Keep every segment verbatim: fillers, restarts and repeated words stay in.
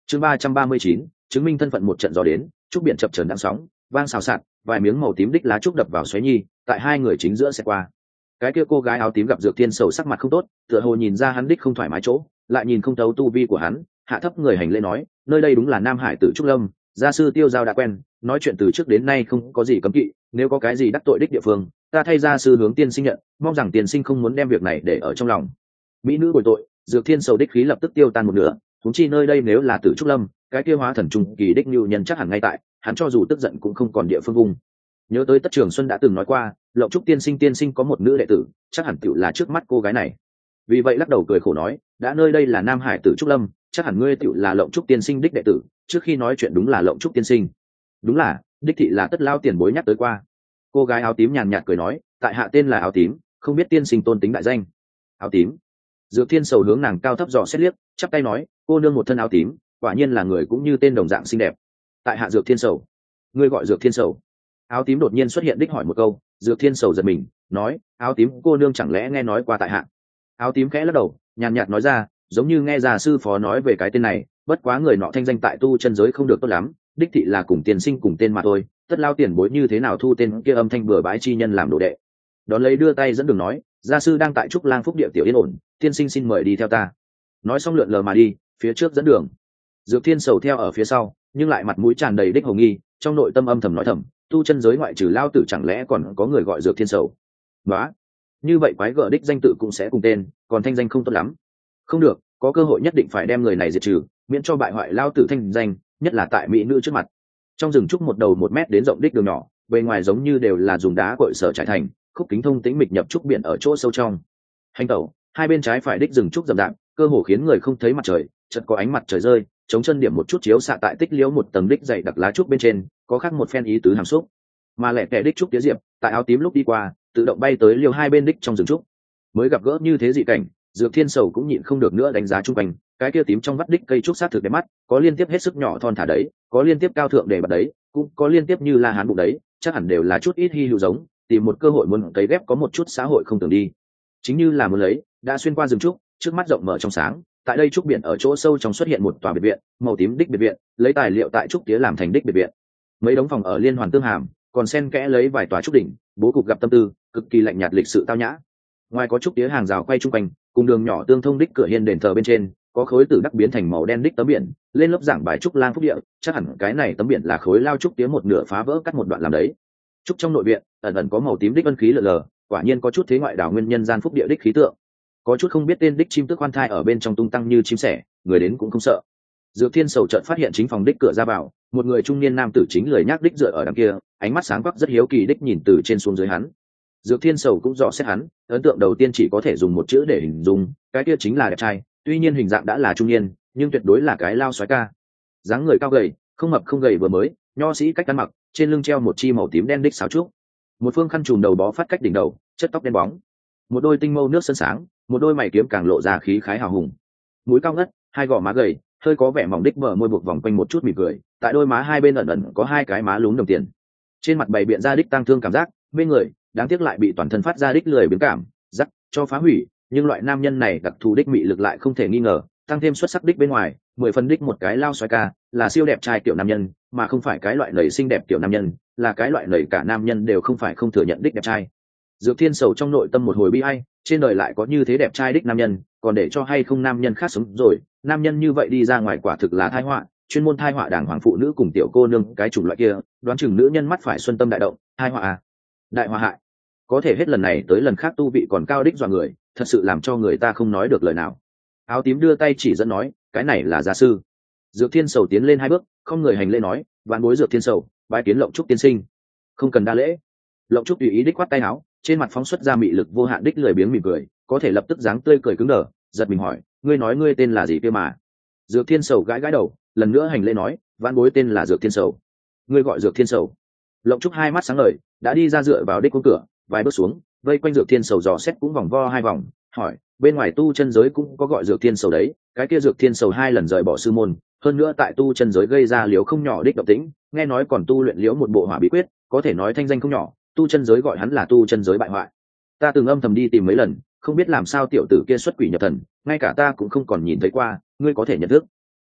chương ba trăm ba mươi chín chứng minh thân phận. Một trận gió đến, trúc biển chập chờn đang sóng vang xào xạc, vài miếng màu tím đích lá trúc đập vào xoáy nhi, tại hai người chính giữa sẽ qua. Cái kia cô gái áo tím gặp Dược Thiên Sầu sắc mặt không tốt, tựa hồ nhìn ra hắn đích không thoải mái chỗ, lại nhìn không thấu tu vi của hắn, hạ thấp người hành lễ nói, nơi đây đúng là Nam Hải Tử Trúc Lâm, gia sư Tiêu Giao đã quen, nói chuyện từ trước đến nay không có gì cấm kỵ, nếu có cái gì đắc tội đích địa phương, ta thay gia sư hướng tiên sinh nhận, mong rằng tiên sinh không muốn đem việc này để ở trong lòng. Mỹ nữ bồi tội, Dược Thiên Sầu đích khí lập tức tiêu tan một nửa, chúng chi nơi đây nếu là Tử Trúc Lâm, cái kia hóa thần trung kỳ đích nhu nhân chắc hẳn ngay tại, hắn cho dù tức giận cũng không còn địa phương vùng. Nhớ tới Tất Trường Xuân đã từng nói qua, Lộng Trúc tiên sinh tiên sinh có một nữ đệ tử, chắc hẳn tựu là trước mắt cô gái này. Vì vậy lắc đầu cười khổ nói, đã nơi đây là Nam Hải Tử Trúc Lâm, chắc hẳn ngươi tựu là Lộng Trúc tiên sinh đích đệ tử. Trước khi nói chuyện đúng là Lộng Trúc tiên sinh. Đúng là, đích thị là Tất lao tiền bối nhắc tới qua. Cô gái áo tím nhàn nhạt cười nói, tại hạ tên là Áo Tím, không biết tiên sinh tôn tính đại danh. Áo Tím. Dược Thiên Sầu hướng nàng cao thấp dò xét liếc, chắp tay nói, cô nương một thân áo tím, quả nhiên là người cũng như tên đồng dạng xinh đẹp. Tại hạ Dược Thiên Sầu. Ngươi gọi Dược Thiên Sầu? Áo Tím đột nhiên xuất hiện đích hỏi một câu. Dược Thiên Sầu giật mình, nói, Áo Tím cô nương chẳng lẽ nghe nói qua tại hạ? Áo Tím khẽ lắc đầu, nhàn nhạt nói ra, giống như nghe già sư phó nói về cái tên này, bất quá người nọ thanh danh tại tu chân giới không được tốt lắm, đích thị là cùng tiền sinh cùng tên mà thôi. Tất lao tiền bối như thế nào thu tên kia âm thanh bừa bãi chi nhân làm đồ đệ? Đón lấy đưa tay dẫn đường nói, gia sư đang tại Trúc Lang Phúc địa tiểu yên ổn, tiên sinh xin mời đi theo ta. Nói xong lượn lờ mà đi, phía trước dẫn đường. Dược Thiên Sầu theo ở phía sau, nhưng lại mặt mũi tràn đầy đích hồ nghi, trong nội tâm âm thầm nói thầm, tu chân giới ngoại trừ lao tử chẳng lẽ còn có người gọi Dược Thiên Sầu? Đó, như vậy quái gở đích danh tự cũng sẽ cùng tên, còn thanh danh không tốt lắm. Không được, có cơ hội nhất định phải đem người này diệt trừ, miễn cho bại hoại lao tử thanh danh, nhất là tại mỹ nữ trước mặt. Trong rừng trúc một đầu một mét đến rộng đích đường nhỏ, bề ngoài giống như đều là dùng đá cội sở trải thành, khúc kính thông tĩnh mịch nhập trúc biển ở chỗ sâu trong. Hành tẩu, hai bên trái phải đích rừng trúc rậm rạp, cơ hồ khiến người không thấy mặt trời, chợt có ánh mặt trời rơi, chống chân điểm một chút chiếu xạ tại tích liễu một tầng đích dày đặc lá trúc bên trên, có khác một phen ý tứ hàm xúc. Mà lẻ tẻ đích trúc tía diệp, tại Áo Tím lúc đi qua, tự động bay tới liều hai bên đích trong rừng trúc. Mới gặp gỡ như thế dị cảnh, Dược Thiên Sầu cũng nhịn không được nữa đánh giá chung quanh, cái kia tím trong vắt đích cây trúc sát thực đẹp mắt, có liên tiếp hết sức nhỏ thon thả đấy, có liên tiếp cao thượng để bật đấy, cũng có liên tiếp như La Hán bụng đấy, chắc hẳn đều là chút ít hi hữu giống, tìm một cơ hội muốn cấy ghép có một chút xã hội không tưởng đi. Chính như là muốn lấy, đã xuyên qua rừng trúc, trước mắt rộng mở trong sáng, tại đây trúc biển ở chỗ sâu trong xuất hiện một tòa biệt viện, màu tím đích biệt viện, lấy tài liệu tại trúc tía làm thành đích biệt viện. Mấy đống phòng ở liên hoàn tương hàm, còn xen kẽ lấy vài tòa trúc đỉnh, bố cục gặp tâm tư, cực kỳ lạnh nhạt lịch sự tao nhã. Ngoài có trúc tía hàng rào quay chung quanh, cùng đường nhỏ tương thông đích cửa hiên đền thờ bên trên, có khối tử đắc biến thành màu đen đích tấm biển, lên lớp giảng bài Trúc Lang Phúc địa, chắc hẳn cái này tấm biển là khối lao trúc tía một nửa phá vỡ cắt một đoạn làm đấy. Trúc trong nội viện, ẩn ẩn có màu tím đích ân khí lờ lờ, quả nhiên có chút thế ngoại đảo nguyên nhân gian phúc địa đích khí tượng. Có chút không biết tên đích chim tước khoan thai ở bên trong tung tăng như chim sẻ, người đến cũng không sợ. Dược Thiên Sầu chợt phát hiện chính phòng đích cửa ra vào, một người trung niên nam tử chính lười nhác đích dựa ở đằng kia, ánh mắt sáng quắc rất hiếu kỳ đích nhìn từ trên xuống dưới hắn. Dược Thiên Sầu cũng dò xét hắn, ấn tượng đầu tiên chỉ có thể dùng một chữ để hình dung, cái kia chính là đẹp trai, tuy nhiên hình dạng đã là trung niên, nhưng tuyệt đối là cái lao soái ca. Dáng người cao gầy, không mập không gầy vừa mới, nho sĩ cách ăn mặc, trên lưng treo một chi màu tím đen đích sáo trúc. Một phương khăn trùm đầu bó phát cách đỉnh đầu, chất tóc đen bóng. Một đôi tinh mâu nước sơn sáng, một đôi mày kiếm càng lộ ra khí khái hào hùng. Mũi cao ngất, hai gò má gầy, hơi có vẻ mỏng đích bờ môi buộc vòng quanh một chút mỉm cười, tại đôi má hai bên ẩn ẩn có hai cái má lún đồng tiền. Trên mặt bày biện ra đích tăng thương cảm giác, mê người, đáng tiếc lại bị toàn thân phát ra đích lười biếng cảm, dắt cho phá hủy, nhưng loại nam nhân này đặc thù đích mị lực lại không thể nghi ngờ, tăng thêm xuất sắc đích bên ngoài, mười phần đích một cái lao xoái ca, là siêu đẹp trai tiểu nam nhân, mà không phải cái loại lầy xinh đẹp tiểu nam nhân, là cái loại lầy cả nam nhân đều không phải không thừa nhận đích đẹp trai. Dược Thiên Sầu trong nội tâm một hồi bi ai, trên đời lại có như thế đẹp trai đích nam nhân, còn để cho hay không nam nhân khác sống rồi, nam nhân như vậy đi ra ngoài quả thực là tai họa, chuyên môn tai họa đàng hoàng phụ nữ cùng tiểu cô nương cái chủng loại kia, đoán chừng nữ nhân mắt phải xuân tâm đại động, tai họa à, đại họa hại. Có thể hết lần này tới lần khác tu vị còn cao đích dọa người, thật sự làm cho người ta không nói được lời nào. Áo Tím đưa tay chỉ dẫn nói, cái này là gia sư. Dược Thiên Sầu tiến lên hai bước, không người hành lễ nói, vạn bối Dược Thiên Sầu, bái kiến Lộng Trúc tiên sinh. Không cần đa lễ. Lộng Trúc tùy ý đích quát tay áo, trên mặt phóng xuất ra mị lực vô hạn đích lười biếng mỉm cười, có thể lập tức dáng tươi cười cứng đờ, giật mình hỏi, ngươi nói ngươi tên là gì kia mà? Dược Thiên Sầu gãi gãi đầu, lần nữa hành lễ nói, vạn bối tên là Dược Thiên Sầu. Ngươi gọi Dược Thiên Sầu? Lộng Trúc hai mắt sáng ngời, đã đi ra dựa vào đích cung cửa, vài bước xuống, vây quanh Dược Thiên Sầu dò xét cũng vòng vo hai vòng, hỏi, bên ngoài tu chân giới cũng có gọi Dược Thiên Sầu đấy, cái kia Dược Thiên Sầu hai lần rời bỏ sư môn, hơn nữa tại tu chân giới gây ra liếu không nhỏ đích động tĩnh, nghe nói còn tu luyện liếu một bộ hỏa bí quyết, có thể nói thanh danh không nhỏ, tu chân giới gọi hắn là tu chân giới bại hoại. Ta từng âm thầm đi tìm mấy lần, không biết làm sao tiểu tử kia xuất quỷ nhập thần, ngay cả ta cũng không còn nhìn thấy qua, ngươi có thể nhận thức.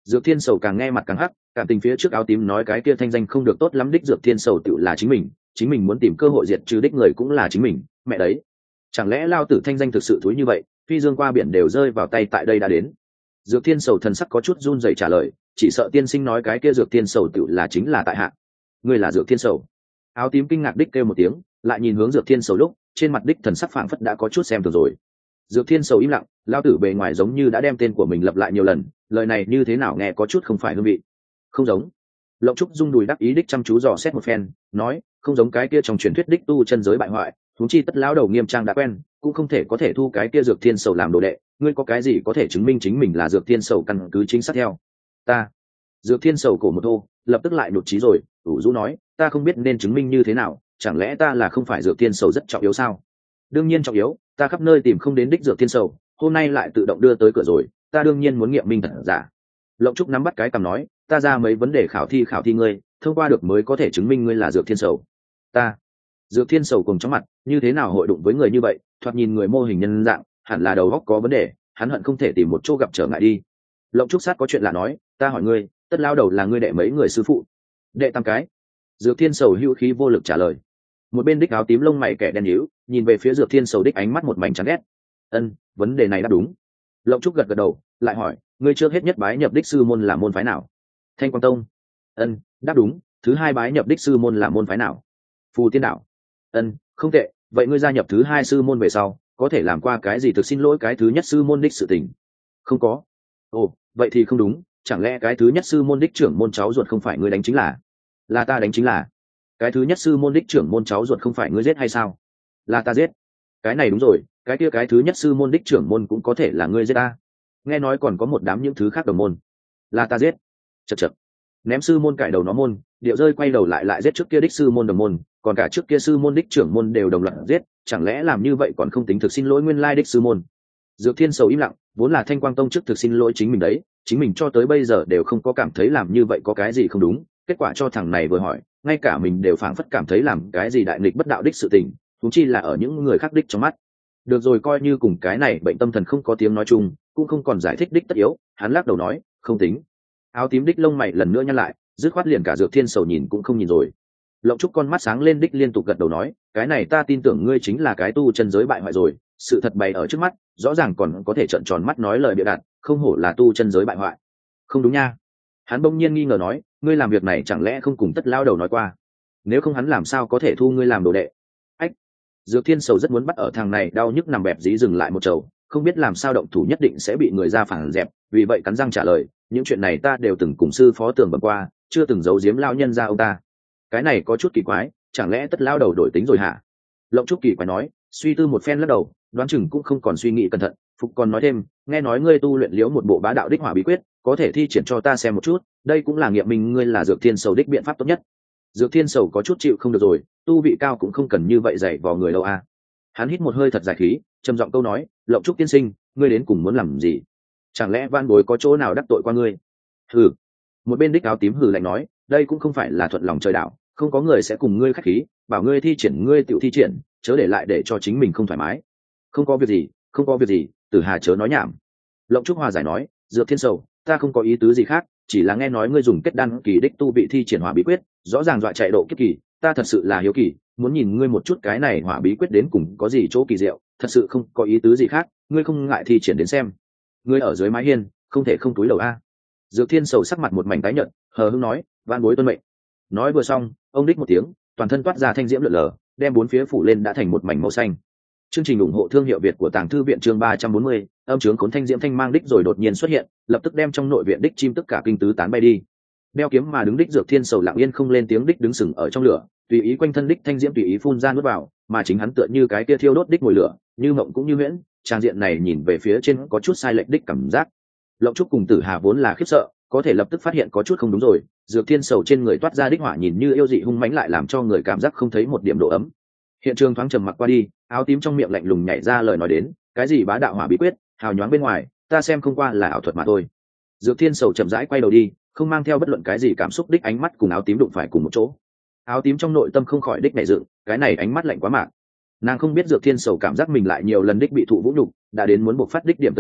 Dược Thiên Sầu càng nghe mặt càng hắc, cảm tình phía trước áo tím nói cái kia thanh danh không được tốt lắm đích Dược Thiên Sầu tự là chính mình, chính mình muốn tìm cơ hội diệt trừ đích người cũng là chính mình, mẹ đấy. Chẳng lẽ lao tử thanh danh thực sự thúi như vậy, phi dương qua biển đều rơi vào tay tại đây đã đến. Dược Thiên Sầu thần sắc có chút run rẩy trả lời, chỉ sợ tiên sinh nói cái kia Dược Thiên Sầu tự là chính là tại hạ. Ngươi là Dược Thiên Sầu? Áo tím kinh ngạc đích kêu một tiếng, lại nhìn hướng Dược Thiên Sầu lúc, trên mặt đích thần sắc phảng phất đã có chút xem thường rồi. Dược Thiên Sầu im lặng, lao tử bề ngoài giống như đã đem tên của mình lặp lại nhiều lần, lời này như thế nào nghe có chút không phải hương vị. Không giống. Lộng Trúc Dung đùi đắc ý đích chăm chú dò xét một phen, nói, không giống cái kia trong truyền thuyết đích tu chân giới bại hoại, huống chi tất lão đầu nghiêm trang đã quen, cũng không thể có thể thu cái kia Dược Thiên Sầu làm đồ đệ, ngươi có cái gì có thể chứng minh chính mình là Dược Thiên Sầu căn cứ chính xác theo? Ta. Dược Thiên Sầu cổ một thô, lập tức lại nhụt chí rồi, ủ rũ nói, ta không biết nên chứng minh như thế nào, chẳng lẽ ta là không phải Dược Thiên Sầu rất trọng yếu sao? Đương nhiên trọng yếu, ta khắp nơi tìm không đến đích Dược Thiên Sầu, hôm nay lại tự động đưa tới cửa rồi, ta đương nhiên muốn nghiệm minh thật giả. Lộng Trúc nắm bắt cái cằm nói, ta ra mấy vấn đề khảo thi khảo thi ngươi, thông qua được mới có thể chứng minh ngươi là Dược Thiên Sầu. Ta. Dược Thiên Sầu cùng chóng mặt, như thế nào hội đụng với người như vậy, thoạt nhìn người mô hình nhân dạng, hẳn là đầu óc có vấn đề, hắn hận không thể tìm một chỗ gặp trở ngại đi. Lộng Trúc sát có chuyện lạ nói, ta hỏi ngươi, tất lao đầu là ngươi đệ mấy người sư phụ? Đệ tam cái. Dược Thiên Sầu hữu khí vô lực trả lời. Một bên đích áo tím lông mày kẻ đen nhíu, nhìn về phía Dược Thiên Sầu đích ánh mắt một mảnh chán ghét. Ân, vấn đề này đã đúng. Lộng Trúc gật gật đầu, lại hỏi, ngươi trước hết nhất bái nhập đích sư môn là môn phái nào? Thanh Quang Tông. Ân, đáp đúng. Thứ hai bái nhập đích sư môn là môn phái nào? Phù Tiên Đạo. Ân, không tệ. Vậy ngươi gia nhập thứ hai sư môn về sau, có thể làm qua cái gì thực xin lỗi cái thứ nhất sư môn đích sự tình? Không có. Ồ, vậy thì không đúng. Chẳng lẽ cái thứ nhất sư môn đích trưởng môn cháu ruột không phải ngươi đánh chính là? Là ta đánh chính là. Cái thứ nhất sư môn đích trưởng môn cháu ruột không phải ngươi giết hay sao? Là ta giết. Cái này đúng rồi, cái kia cái thứ nhất sư môn đích trưởng môn cũng có thể là ngươi giết ta. Nghe nói còn có một đám những thứ khác đồng môn. Là ta giết. Chậc chậc. Ném sư môn cải đầu nó môn, điệu rơi quay đầu lại lại giết trước kia đích sư môn đồng môn, còn cả trước kia sư môn đích trưởng môn đều đồng loạt giết, chẳng lẽ làm như vậy còn không tính thực xin lỗi nguyên lai đích sư môn? Dược Thiên Sầu im lặng, vốn là Thanh Quang Tông trước thực xin lỗi chính mình đấy, chính mình cho tới bây giờ đều không có cảm thấy làm như vậy có cái gì không đúng, kết quả cho thằng này vừa hỏi, ngay cả mình đều phảng phất cảm thấy làm cái gì đại nghịch bất đạo đích sự tình, thúng chi là ở những người khác đích trong mắt. Được rồi, coi như cùng cái này bệnh tâm thần không có tiếng nói chung, cũng không còn giải thích đích tất yếu, hắn lắc đầu nói, không tính. Áo tím đích lông mày lần nữa nhăn lại, dứt khoát liền cả Dược Thiên Sầu nhìn cũng không nhìn rồi. Lộng Trúc con mắt sáng lên đích liên tục gật đầu nói, cái này ta tin tưởng ngươi chính là cái tu chân giới bại hoại rồi, sự thật bày ở trước mắt, rõ ràng còn có thể trợn tròn mắt nói lời bịa đặt, không hổ là tu chân giới bại hoại. Không đúng nha. Hắn bỗng nhiên nghi ngờ nói, ngươi làm việc này chẳng lẽ không cùng tất lao đầu nói qua? Nếu không hắn làm sao có thể thu ngươi làm đồ đệ? Ách. Dược Thiên Sầu rất muốn bắt ở thằng này đau nhức nằm bẹp dí dừng lại một chầu, không biết làm sao động thủ nhất định sẽ bị người ra phản dẹp, vì vậy cắn răng trả lời, những chuyện này ta đều từng cùng sư phó tường bẩm qua, chưa từng giấu giếm lao nhân ra ông ta. Cái này có chút kỳ quái, chẳng lẽ tất lao đầu đổi tính rồi hả? Lộng Trúc kỳ quái nói, suy tư một phen lắc đầu, đoán chừng cũng không còn suy nghĩ cẩn thận, phục còn nói thêm, nghe nói ngươi tu luyện liễu một bộ bá đạo đích hỏa bí quyết, có thể thi triển cho ta xem một chút, đây cũng là nghiệm minh ngươi là Dược Thiên Sầu đích biện pháp tốt nhất. Dược Thiên Sầu có chút chịu không được rồi, tu vị cao cũng không cần như vậy dạy vào người đâu a. Hắn hít một hơi thật dài khí, trầm giọng câu nói, Lộng Trúc tiên sinh, ngươi đến cùng muốn làm gì? Chẳng lẽ van bối có chỗ nào đắc tội qua ngươi? Hừ. Một bên đích áo tím hừ lạnh nói, đây cũng không phải là thuận lòng trời đạo, không có người sẽ cùng ngươi khách khí, bảo ngươi thi triển ngươi tự thi triển, chớ để lại để cho chính mình không thoải mái. Không có việc gì, không có việc gì, Tử Hà chớ nói nhảm. Lộng Trúc hòa giải nói, Dược Thiên Sầu, ta không có ý tứ gì khác, chỉ là nghe nói ngươi dùng kết đan kỳ đích tu vị thi triển hỏa bí quyết, rõ ràng dọa chạy độ kiếp kỳ, ta thật sự là hiếu kỳ, muốn nhìn ngươi một chút cái này hỏa bí quyết đến cùng có gì chỗ kỳ diệu, thật sự không có ý tứ gì khác, ngươi không ngại thi triển đến xem. Ngươi ở dưới mái hiên, không thể không túi đầu a. Dược Thiên Sầu sắc mặt một mảnh tái nhợt, hờ hững nói, van bối tuân mệnh. Nói vừa xong, ông đích một tiếng, toàn thân toát ra thanh diễm lượn lờ, đem bốn phía phủ lên đã thành một mảnh màu xanh. Chương trình ủng hộ thương hiệu Việt của Tàng Thư viện chương ba trăm bốn mươi, âm trướng khốn thanh diễm thanh mang đích rồi đột nhiên xuất hiện, lập tức đem trong nội viện đích chim tất cả kinh tứ tán bay đi. Đeo kiếm mà đứng đích Dược Thiên Sầu lặng yên không lên tiếng đích đứng sừng ở trong lửa, tùy ý quanh thân đích thanh diễm tùy ý phun ra nuốt vào, mà chính hắn tựa như cái kia thiêu đốt đích mùi lửa, như mộng cũng như huyễn, trang diện này nhìn về phía trên có chút sai lệch đích cảm giác. Lộng Trúc cùng Tử Hà vốn là khiếp sợ, có thể lập tức phát hiện có chút không đúng rồi, Dược Thiên Sầu trên người toát ra đích hỏa nhìn như yêu dị hung mãnh lại làm cho người cảm giác không thấy một điểm độ ấm. Hiện trường thoáng trầm mặc qua đi, áo tím trong miệng lạnh lùng nhảy ra lời nói đến, cái gì bá đạo hỏa bí quyết, hào nhoáng bên ngoài, ta xem không qua là ảo thuật mà thôi. Dược Thiên Sầu chậm rãi quay đầu đi, không mang theo bất luận cái gì cảm xúc đích ánh mắt cùng áo tím đụng phải cùng một chỗ. Áo tím trong nội tâm không khỏi đích nảy dựng, cái này ánh mắt lạnh quá mạc. Nàng không biết Dược Thiên Sầu cảm giác mình lại nhiều lần đích bị thụ vũ nhục, đã đến muốn buộc phát đích điểm tới hạn,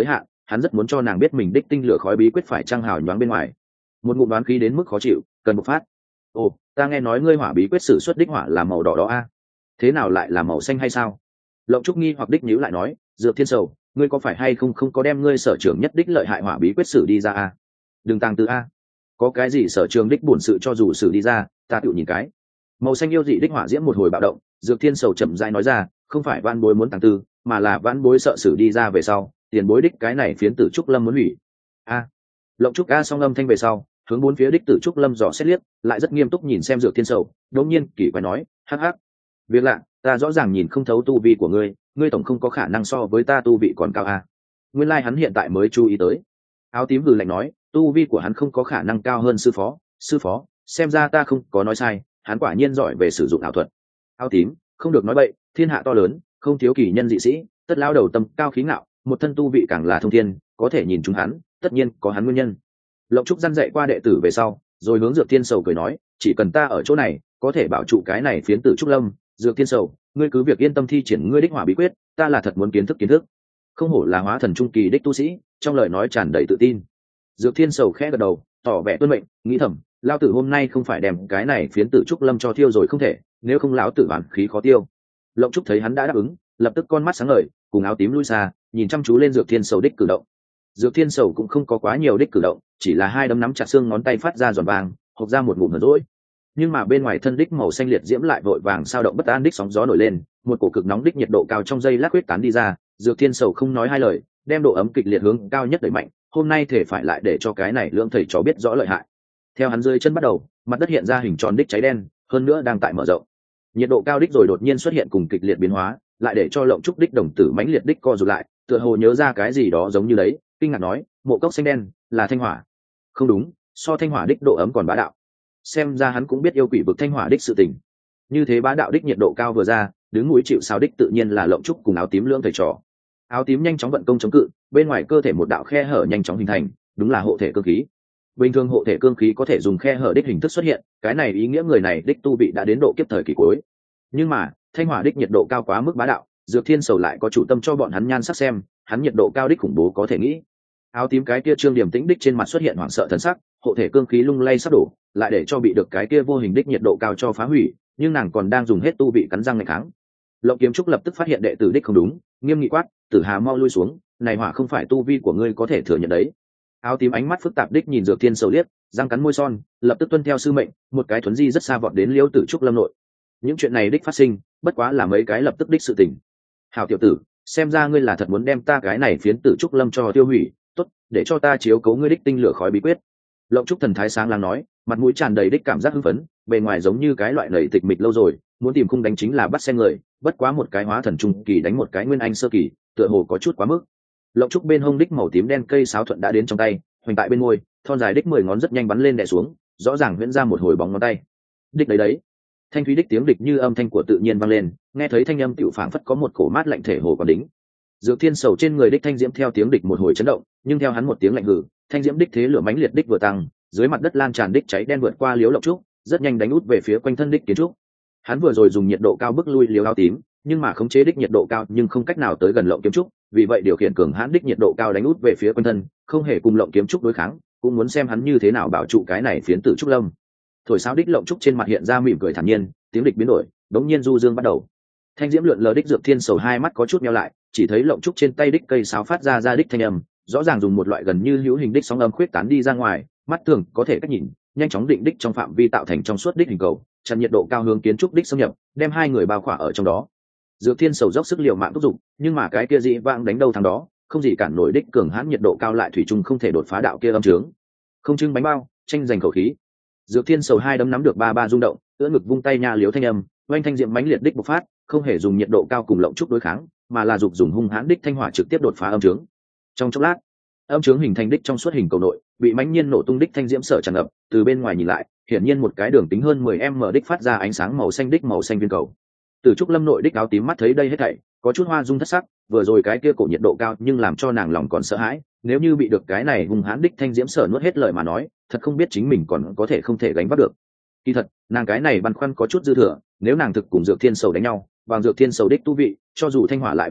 hắn rất muốn cho nàng biết mình đích tinh lửa khói bí quyết phải trăng hào nhoáng bên ngoài. Một ngụm đoán khí đến mức khó chịu, cần bộc phát. Ồ, ta nghe nói ngươi hỏa bí quyết sử xuất đích hỏa là màu đỏ đó a, thế nào lại là màu xanh hay sao? Lộng Trúc nghi hoặc đích nhíu lại nói, Dược Thiên Sầu, ngươi có phải hay không không có đem ngươi sở trường nhất đích lợi hại hỏa bí quyết sử đi ra a? Đừng tàng từ a, có cái gì sở trường đích bổn sự cho dù sử đi ra, ta tự nhìn cái. Màu xanh yêu dị đích hỏa diễm một hồi bạo động, Dược Thiên Sầu chậm rãi nói ra, không phải Vãn Bối muốn tàng tư, mà là Vãn Bối sợ sử đi ra về sau, tiền bối đích cái này phiến Tử Trúc Lâm muốn hủy. A. Lộng Trúc a song âm thanh về sau, hướng bốn phía đích Tử Trúc Lâm dò xét liếc, lại rất nghiêm túc nhìn xem Dược Thiên Sầu, đột nhiên kỳ quái nói, hắc hắc. Việc lạ, ta rõ ràng nhìn không thấu tu vi của ngươi, ngươi tổng không có khả năng so với ta tu vị còn cao a. Nguyên lai like hắn hiện tại mới chú ý tới. Áo tím hừ lạnh nói, tu vi của hắn không có khả năng cao hơn sư phó, sư phó, xem ra ta không có nói sai, hắn quả nhiên giỏi về sử dụng ảo thuật. Áo tím, không được nói bậy, thiên hạ to lớn, không thiếu kỳ nhân dị sĩ, tất lao đầu tâm cao khí ngạo, một thân tu vị càng là thông thiên, có thể nhìn chúng hắn, tất nhiên có hắn nguyên nhân. Lộng Trúc răn dạy qua đệ tử về sau, rồi hướng Dược Thiên Sầu cười nói, chỉ cần ta ở chỗ này, có thể bảo trụ cái này phiến Tử Trúc Lâm. Dược Thiên Sầu, ngươi cứ việc yên tâm thi triển ngươi đích hỏa bí quyết, ta là thật muốn kiến thức kiến thức. Không hổ là hóa thần trung kỳ đích tu sĩ, trong lời nói tràn đầy tự tin. Dược Thiên Sầu khẽ gật đầu, tỏ vẻ tuân mệnh, nghĩ thầm, lão tử hôm nay không phải đem cái này phiến Tử Trúc Lâm cho thiêu rồi không thể, nếu không lão tử bản khí khó tiêu. Lộng Trúc thấy hắn đã đáp ứng, lập tức con mắt sáng ngời, cùng áo tím lui xa, nhìn chăm chú lên Dược Thiên Sầu đích cử động. Dược Thiên Sầu cũng không có quá nhiều đích cử động, chỉ là hai đấm nắm chặt xương ngón tay phát ra giòn vàng, hộc ra một ngụm hờn dỗi. Nhưng mà bên ngoài thân đích màu xanh liệt diễm lại vội vàng sao động bất an đích sóng gió nổi lên, một cổ cực nóng đích nhiệt độ cao trong dây lát huyết tán đi ra. Dược Thiên Sầu không nói hai lời, đem độ ấm kịch liệt hướng cao nhất đẩy mạnh, hôm nay thể phải lại để cho cái này lưỡng thầy chó biết rõ lợi hại. Theo hắn dưới chân bắt đầu, mặt đất hiện ra hình tròn đích cháy đen, hơn nữa đang tại mở rộng. Nhiệt độ cao đích rồi đột nhiên xuất hiện cùng kịch liệt biến hóa, lại để cho Lộng Trúc đích đồng tử mãnh liệt đích co rụt lại, tựa hồ nhớ ra cái gì đó giống như đấy, kinh ngạc nói, mộ cốc xanh đen là thanh hỏa. Không đúng, so thanh hỏa đích độ ấm còn bá đạo. Xem ra hắn cũng biết yêu quỷ vực thanh hỏa đích sự tình. Như thế bá đạo đích nhiệt độ cao vừa ra, đứng núi chịu sào đích tự nhiên là Lộng Trúc cùng áo tím lưỡng thầy trò. Áo tím nhanh chóng vận công chống cự, bên ngoài cơ thể một đạo khe hở nhanh chóng hình thành, đúng là hộ thể cương khí. Bình thường hộ thể cương khí có thể dùng khe hở đích hình thức xuất hiện, cái này ý nghĩa người này đích tu vị đã đến độ kiếp thời kỳ cuối. Nhưng mà thanh hỏa đích nhiệt độ cao quá mức bá đạo, Dược Thiên Sầu lại có chủ tâm cho bọn hắn nhan sắc xem, hắn nhiệt độ cao đích khủng bố có thể nghĩ. Áo tím cái kia trương điểm tĩnh đích trên mặt xuất hiện hoảng sợ thần sắc, hộ thể cương khí lung lay sắp đổ, lại để cho bị được cái kia vô hình đích nhiệt độ cao cho phá hủy, nhưng nàng còn đang dùng hết tu vị cắn răng nghịch kháng. Lộng Kiếm Trúc lập tức phát hiện đệ tử đích không đúng, nghiêm nghị quát, Tử Hà mau lui xuống, này hỏa không phải tu vi của ngươi có thể thừa nhận đấy. Áo tím ánh mắt phức tạp đích nhìn Dược Thiên Sầu liếc, răng cắn môi son, lập tức tuân theo sư mệnh, một cái thuấn di rất xa vọt đến Liễu Tử Trúc Lâm nội. Những chuyện này đích phát sinh, bất quá là mấy cái lập tức đích sự tình. Hảo tiểu tử, xem ra ngươi là thật muốn đem ta cái này phiến Tử Trúc Lâm cho tiêu hủy, tốt, để cho ta chiếu cố ngươi đích tinh lửa khói bí quyết. Lộng Trúc thần thái sáng láng nói, mặt mũi tràn đầy đích cảm giác hưng phấn, bề ngoài giống như cái loại lầy tịch mịch lâu rồi, muốn tìm khung đánh chính là bắt sen người, bất quá một cái hóa thần trung kỳ đánh một cái nguyên anh sơ kỳ, tựa hồ có chút quá mức. Lộng Trúc bên hông đích màu tím đen cây sáo thuận đã đến trong tay, hoành tại bên môi, thon dài đích mười ngón rất nhanh bắn lên đè xuống, rõ ràng huyễn ra một hồi bóng ngón tay. Đích đấy đấy. Thanh thúy đích tiếng địch như âm thanh của tự nhiên vang lên, nghe thấy thanh âm tiểu phảng phất có một cổ mát lạnh thể hồ còn đính. Dược Thiên Sầu trên người đích thanh diễm theo tiếng địch một hồi chấn động, nhưng theo hắn một tiếng lạnh hừ, thanh diễm đích thế lửa mãnh liệt đích vừa tăng, dưới mặt đất lan tràn đích cháy đen vượt qua Liễu Lộng Trúc, rất nhanh đánh út về phía quanh thân đích kiến trúc. Hắn vừa rồi dùng nhiệt độ cao bức lui Liễu áo tím, nhưng mà khống chế đích nhiệt độ cao nhưng không cách nào tới gần Lộng Kiếm Trúc, vì vậy điều khiển cường hãn đích nhiệt độ cao đánh út về phía quanh thân, không hề cùng Lộng Kiếm Trúc đối kháng, cũng muốn xem hắn như thế nào bảo trụ cái này phiến Tử Trúc Lâm. Thổi sáo đích Lộng Trúc trên mặt hiện ra mỉm cười thản nhiên, tiếng địch biến đổi, đống nhiên du dương bắt đầu. Thanh diễm lượn lờ đích Dược Thiên Sầu hai mắt có chút nheo lại, chỉ thấy Lộng Trúc trên tay đích cây sáo phát ra ra đích thanh âm, rõ ràng dùng một loại gần như hữu hình đích sóng âm khuyết tán đi ra ngoài, mắt thường có thể cách nhìn, nhanh chóng định đích trong phạm vi tạo thành trong suốt đích hình cầu, chặn nhiệt độ cao hướng kiến trúc đích xâm nhập, đem hai người bao khỏa ở trong đó. Dược Thiên Sầu dốc sức liều mạng thúc giục, nhưng mà cái kia dị vãng đánh đâu thằng đó, không gì cản nổi đích cường hãn nhiệt độ cao lại thủy chung không thể đột phá đạo kia âm trướng. Không trưng bánh bao, tranh giành khẩu khí. Dược Thiên Sầu hai đấm nắm được ba ba rung động, ưỡn ngực vung tay nha liếu thanh âm, oanh thanh diệm mãnh liệt đích bộc phát, không hề dùng nhiệt độ cao cùng Lộng Trúc đối kháng, mà là dục dùng hung hãn đích thanh hỏa trực tiếp đột phá âm trướng. Trong chốc lát, âm trướng hình thành đích trong suốt hình cầu nội, bị mãnh nhiên nổ tung đích thanh diễm sở tràn ngập, từ bên ngoài nhìn lại, hiển nhiên một cái đường tính hơn mười em-mở đích phát ra ánh sáng màu xanh đích màu xanh viên cầu. Từ Trúc Lâm nội đích áo tím mắt thấy đây hết thảy, có chút hoa dung thất sắc, vừa rồi cái kia cổ nhiệt độ cao nhưng làm cho nàng lòng còn sợ hãi, nếu như bị được cái này hung hãn đích thanh diễm sở nuốt hết lời mà nói, thật không biết chính mình còn có thể không thể gánh vác được. Kỳ thật, nàng cái này băn khoăn có chút dư thừa, nếu nàng thực cùng Dược Thiên Sầu đánh nhau, bằng Dược Thiên Sầu đích tu vị, cho dù thanh hỏa lại bá đạo,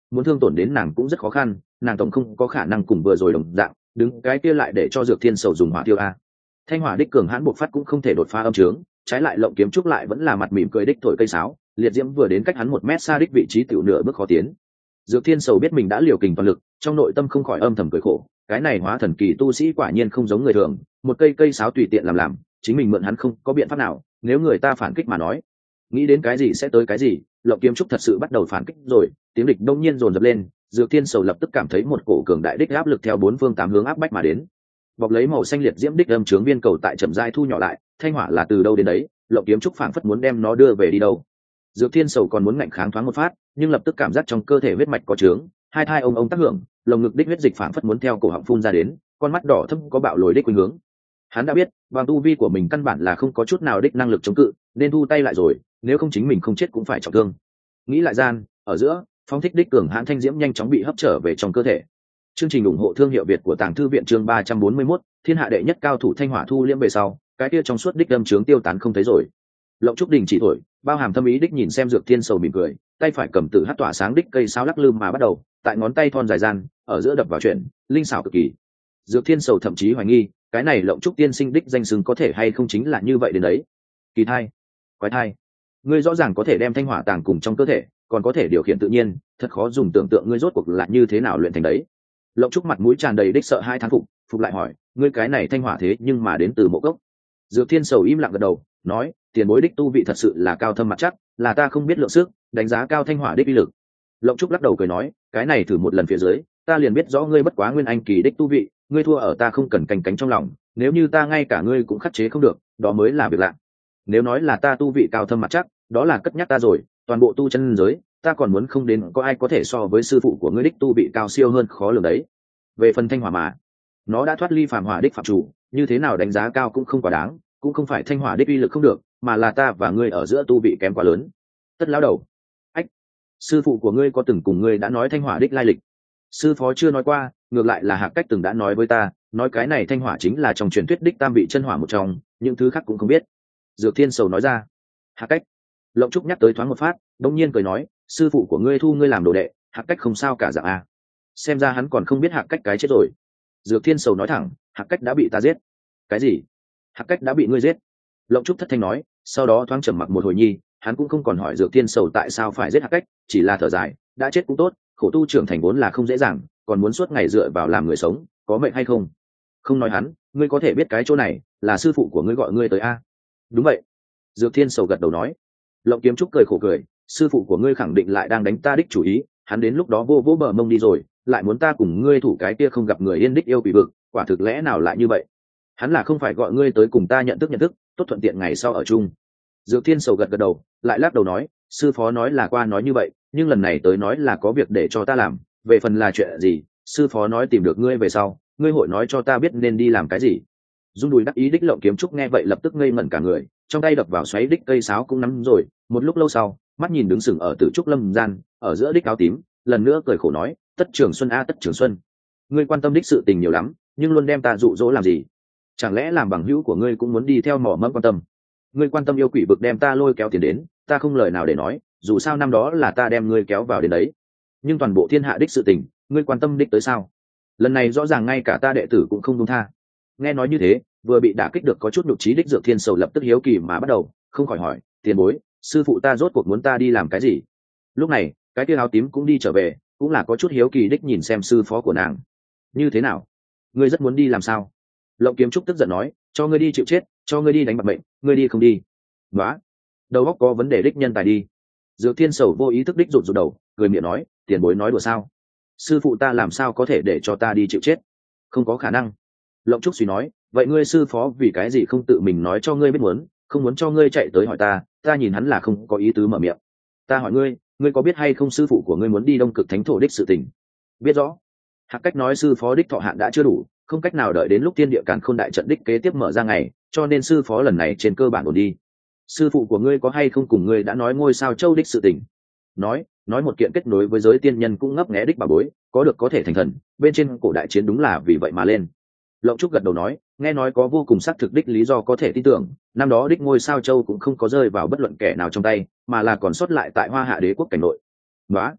muốn thương tổn đến nàng cũng rất khó khăn, nàng tổng không có khả năng cùng vừa rồi đồng dạng đứng cái kia lại để cho Dược Thiên Sầu dùng hỏa tiêu a. Thanh hỏa đích cường hãn bộc phát cũng không thể đột phá âm trướng, trái lại Lộng Kiếm Trúc lại vẫn là mặt mỉm cười đích thổi cây sáo, liệt diễm vừa đến cách hắn một mét xa đích vị trí tiểu nửa bước khó tiến. Dược Thiên Sầu biết mình đã liều kình toàn lực, trong nội tâm không khỏi âm thầm cười khổ, cái này hóa thần kỳ tu sĩ quả nhiên không giống người thường, một cây cây sáo tùy tiện làm làm, chính mình mượn hắn không có biện pháp nào, nếu người ta phản kích mà nói, nghĩ đến cái gì sẽ tới cái gì. Lộng Kiếm Trúc thật sự bắt đầu phản kích rồi, tiếng địch đông nhiên dồn dập lên, Dược Thiên Sầu lập tức cảm thấy một cổ cường đại đích áp lực theo bốn phương tám hướng áp bách mà đến. Bọc lấy màu xanh liệt diễm đích âm trướng viên cầu tại chậm rãi thu nhỏ lại, thanh hỏa là từ đâu đến đấy, Lộng Kiếm Trúc phảng phất muốn đem nó đưa về đi đâu. Dược Thiên Sầu còn muốn ngạnh kháng thoáng một phát, nhưng lập tức cảm giác trong cơ thể huyết mạch có trướng, hai thai ông ông tác hưởng, lồng ngực đích huyết dịch phảng phất muốn theo cổ họng phun ra đến, con mắt đỏ thẫm có bạo lồi đích khuynh hướng. Hắn đã biết, bằng tu vi của mình căn bản là không có chút nào đích năng lực chống cự, nên thu tay lại rồi, nếu không chính mình không chết cũng phải trọng thương. Nghĩ lại gian, ở giữa, phong thích đích cường hãn thanh diễm nhanh chóng bị hấp trở về trong cơ thể. Chương trình ủng hộ thương hiệu Việt của Tàng Thư viện chương ba trăm bốn mươi mốt, thiên hạ đệ nhất cao thủ thanh hỏa thu liễm về sau, cái kia trong suốt đích âm trướng tiêu tán không thấy rồi. Lộng Trúc đình chỉ thổi, bao hàm thâm ý đích nhìn xem Dược Thiên Sầu mỉm cười, tay phải cầm tử hát tỏa sáng đích cây sáo lắc lư mà bắt đầu, tại ngón tay thon dài gian, ở giữa đập vào chuyển, linh xảo cực kỳ. Dược Thiên Sầu thậm chí hoài nghi, cái này Lộng Trúc tiên sinh đích danh xưng có thể hay không chính là như vậy đến đấy. Kỳ thai, quái thai, ngươi rõ ràng có thể đem thanh hỏa tàng cùng trong cơ thể, còn có thể điều khiển tự nhiên, thật khó dùng tưởng tượng ngươi rốt cuộc là như thế nào luyện thành đấy. Lộng Trúc mặt mũi tràn đầy đích sợ hai thán phục, phục lại hỏi, ngươi cái này thanh hỏa thế nhưng mà đến từ mộ cốc. Dược Thiên Sầu im lặng gật đầu, nói, tiền bối đích tu vị thật sự là cao thâm mặt chắc, là ta không biết lượng sức, đánh giá cao thanh hỏa đích uy lực. Lộng Trúc lắc đầu cười nói, cái này thử một lần phía dưới, ta liền biết rõ ngươi bất quá nguyên anh kỳ đích tu vị, ngươi thua ở ta không cần canh cánh trong lòng, nếu như ta ngay cả ngươi cũng khắc chế không được, đó mới là việc lạ. Nếu nói là ta tu vị cao thâm mặt chắc, đó là cất nhắc ta rồi, toàn bộ tu chân giới, ta còn muốn không đến có ai có thể so với sư phụ của ngươi đích tu vị cao siêu hơn khó lường đấy. Về phần thanh hỏa mà, nó đã thoát ly phàm hỏa đích phạm chủ, như thế nào đánh giá cao cũng không quá đáng, cũng không phải thanh hỏa đích uy lực không được, mà là ta và ngươi ở giữa tu vị kém quá lớn. Tất lão đầu, ách, sư phụ của ngươi có từng cùng ngươi đã nói thanh hỏa đích lai lịch? Sư phó chưa nói qua, ngược lại là Hạc Cách từng đã nói với ta, nói cái này thanh hỏa chính là trong truyền thuyết đích tam vị chân hỏa một trong, những thứ khác cũng không biết. Dược Thiên Sầu nói ra. Hạc Cách. Lộng Trúc nhắc tới thoáng một phát, đống nhiên cười nói, sư phụ của ngươi thu ngươi làm đồ đệ, Hạc Cách không sao cả dạng à. Xem ra hắn còn không biết Hạc Cách cái chết rồi. Dược Thiên Sầu nói thẳng, Hạc Cách đã bị ta giết. Cái gì? Hạc Cách đã bị ngươi giết? Lộng Trúc thất thanh nói, sau đó thoáng trầm mặc một hồi nhi, hắn cũng không còn hỏi Dược Thiên Sầu tại sao phải giết Hạc Cách, chỉ là thở dài, đã chết cũng tốt, khổ tu trưởng thành vốn là không dễ dàng, còn muốn suốt ngày dựa vào làm người sống, có mệnh hay không? Không nói hắn, ngươi có thể biết cái chỗ này là sư phụ của ngươi gọi ngươi tới a? Đúng vậy. Dược Thiên Sầu gật đầu nói. Lộng Kiếm Trúc cười khổ cười, sư phụ của ngươi khẳng định lại đang đánh ta đích chủ ý, hắn đến lúc đó vô vô bờ mông đi rồi, lại muốn ta cùng ngươi thủ cái kia không gặp người yên đích yêu quỷ vực, quả thực lẽ nào lại như vậy? Hắn là không phải gọi ngươi tới cùng ta nhận thức nhận thức, tốt thuận tiện ngày sau ở chung. Dược Thiên Sầu gật gật đầu, lại lắc đầu nói, sư phó nói là qua nói như vậy, nhưng lần này tới nói là có việc để cho ta làm, về phần là chuyện gì, sư phó nói tìm được ngươi về sau, ngươi hội nói cho ta biết nên đi làm cái gì. Dung đùi đắc ý đích Lộng Kiếm Trúc nghe vậy lập tức ngây ngẩn cả người, trong tay đập vào xoáy đích cây sáo cũng nắm rồi, một lúc lâu sau, mắt nhìn đứng sừng ở Tử Trúc Lâm gian, ở giữa đích áo tím, lần nữa cười khổ nói, Tất Trường Xuân a Tất Trường Xuân, ngươi quan tâm đích sự tình nhiều lắm, nhưng luôn đem ta dụ dỗ làm gì? Chẳng lẽ làm bằng hữu của ngươi cũng muốn đi theo mỏ mẫm quan tâm? Ngươi quan tâm yêu quỷ vực đem ta lôi kéo tiền đến, ta không lời nào để nói, dù sao năm đó là ta đem ngươi kéo vào đến đấy, nhưng toàn bộ thiên hạ đích sự tình, ngươi quan tâm đích tới sao? Lần này rõ ràng ngay cả ta đệ tử cũng không dung tha. Nghe nói như thế, vừa bị đả kích được có chút nhục trí đích Dược Thiên Sầu lập tức hiếu kỳ mà bắt đầu, không khỏi hỏi, tiền bối, sư phụ ta rốt cuộc muốn ta đi làm cái gì? Lúc này, cái kia áo tím cũng đi trở về, cũng là có chút hiếu kỳ đích nhìn xem sư phó của nàng. Như thế nào? Ngươi rất muốn đi làm sao? Lộng Kiếm Trúc tức giận nói, cho ngươi đi chịu chết, cho ngươi đi đánh bạc mệnh, ngươi đi không đi? Nóa, đầu óc có vấn đề đích nhân tài đi. Dược Thiên Sầu vô ý thức đích rụt rụt đầu, cười miệng nói, tiền bối nói đùa sao? Sư phụ ta làm sao có thể để cho ta đi chịu chết? Không có khả năng. Lộng Trúc suy nói, vậy ngươi sư phó vì cái gì không tự mình nói cho ngươi biết muốn, không muốn cho ngươi chạy tới hỏi ta, ta nhìn hắn là không có ý tứ mở miệng. Ta hỏi ngươi, ngươi có biết hay không sư phụ của ngươi muốn đi Đông Cực Thánh Thổ đích sự tình? Biết rõ. Hạc Cách nói sư phó đích thọ hạn đã chưa đủ, không cách nào đợi đến lúc thiên địa càn khôn đại trận đích kế tiếp mở ra ngày, cho nên sư phó lần này trên cơ bản ổn đi. Sư phụ của ngươi có hay không cùng ngươi đã nói ngôi sao châu đích sự tình? Nói, nói một kiện kết nối với giới tiên nhân cũng ngấp nghé đích bà bối, có được có thể thành thần, bên trên cổ đại chiến đúng là vì vậy mà lên. Lộng Trúc gật đầu nói, nghe nói có vô cùng xác thực đích lý do có thể tin tưởng, năm đó đích ngôi sao châu cũng không có rơi vào bất luận kẻ nào trong tay, mà là còn sót lại tại Hoa Hạ Đế quốc cảnh nội. Đó.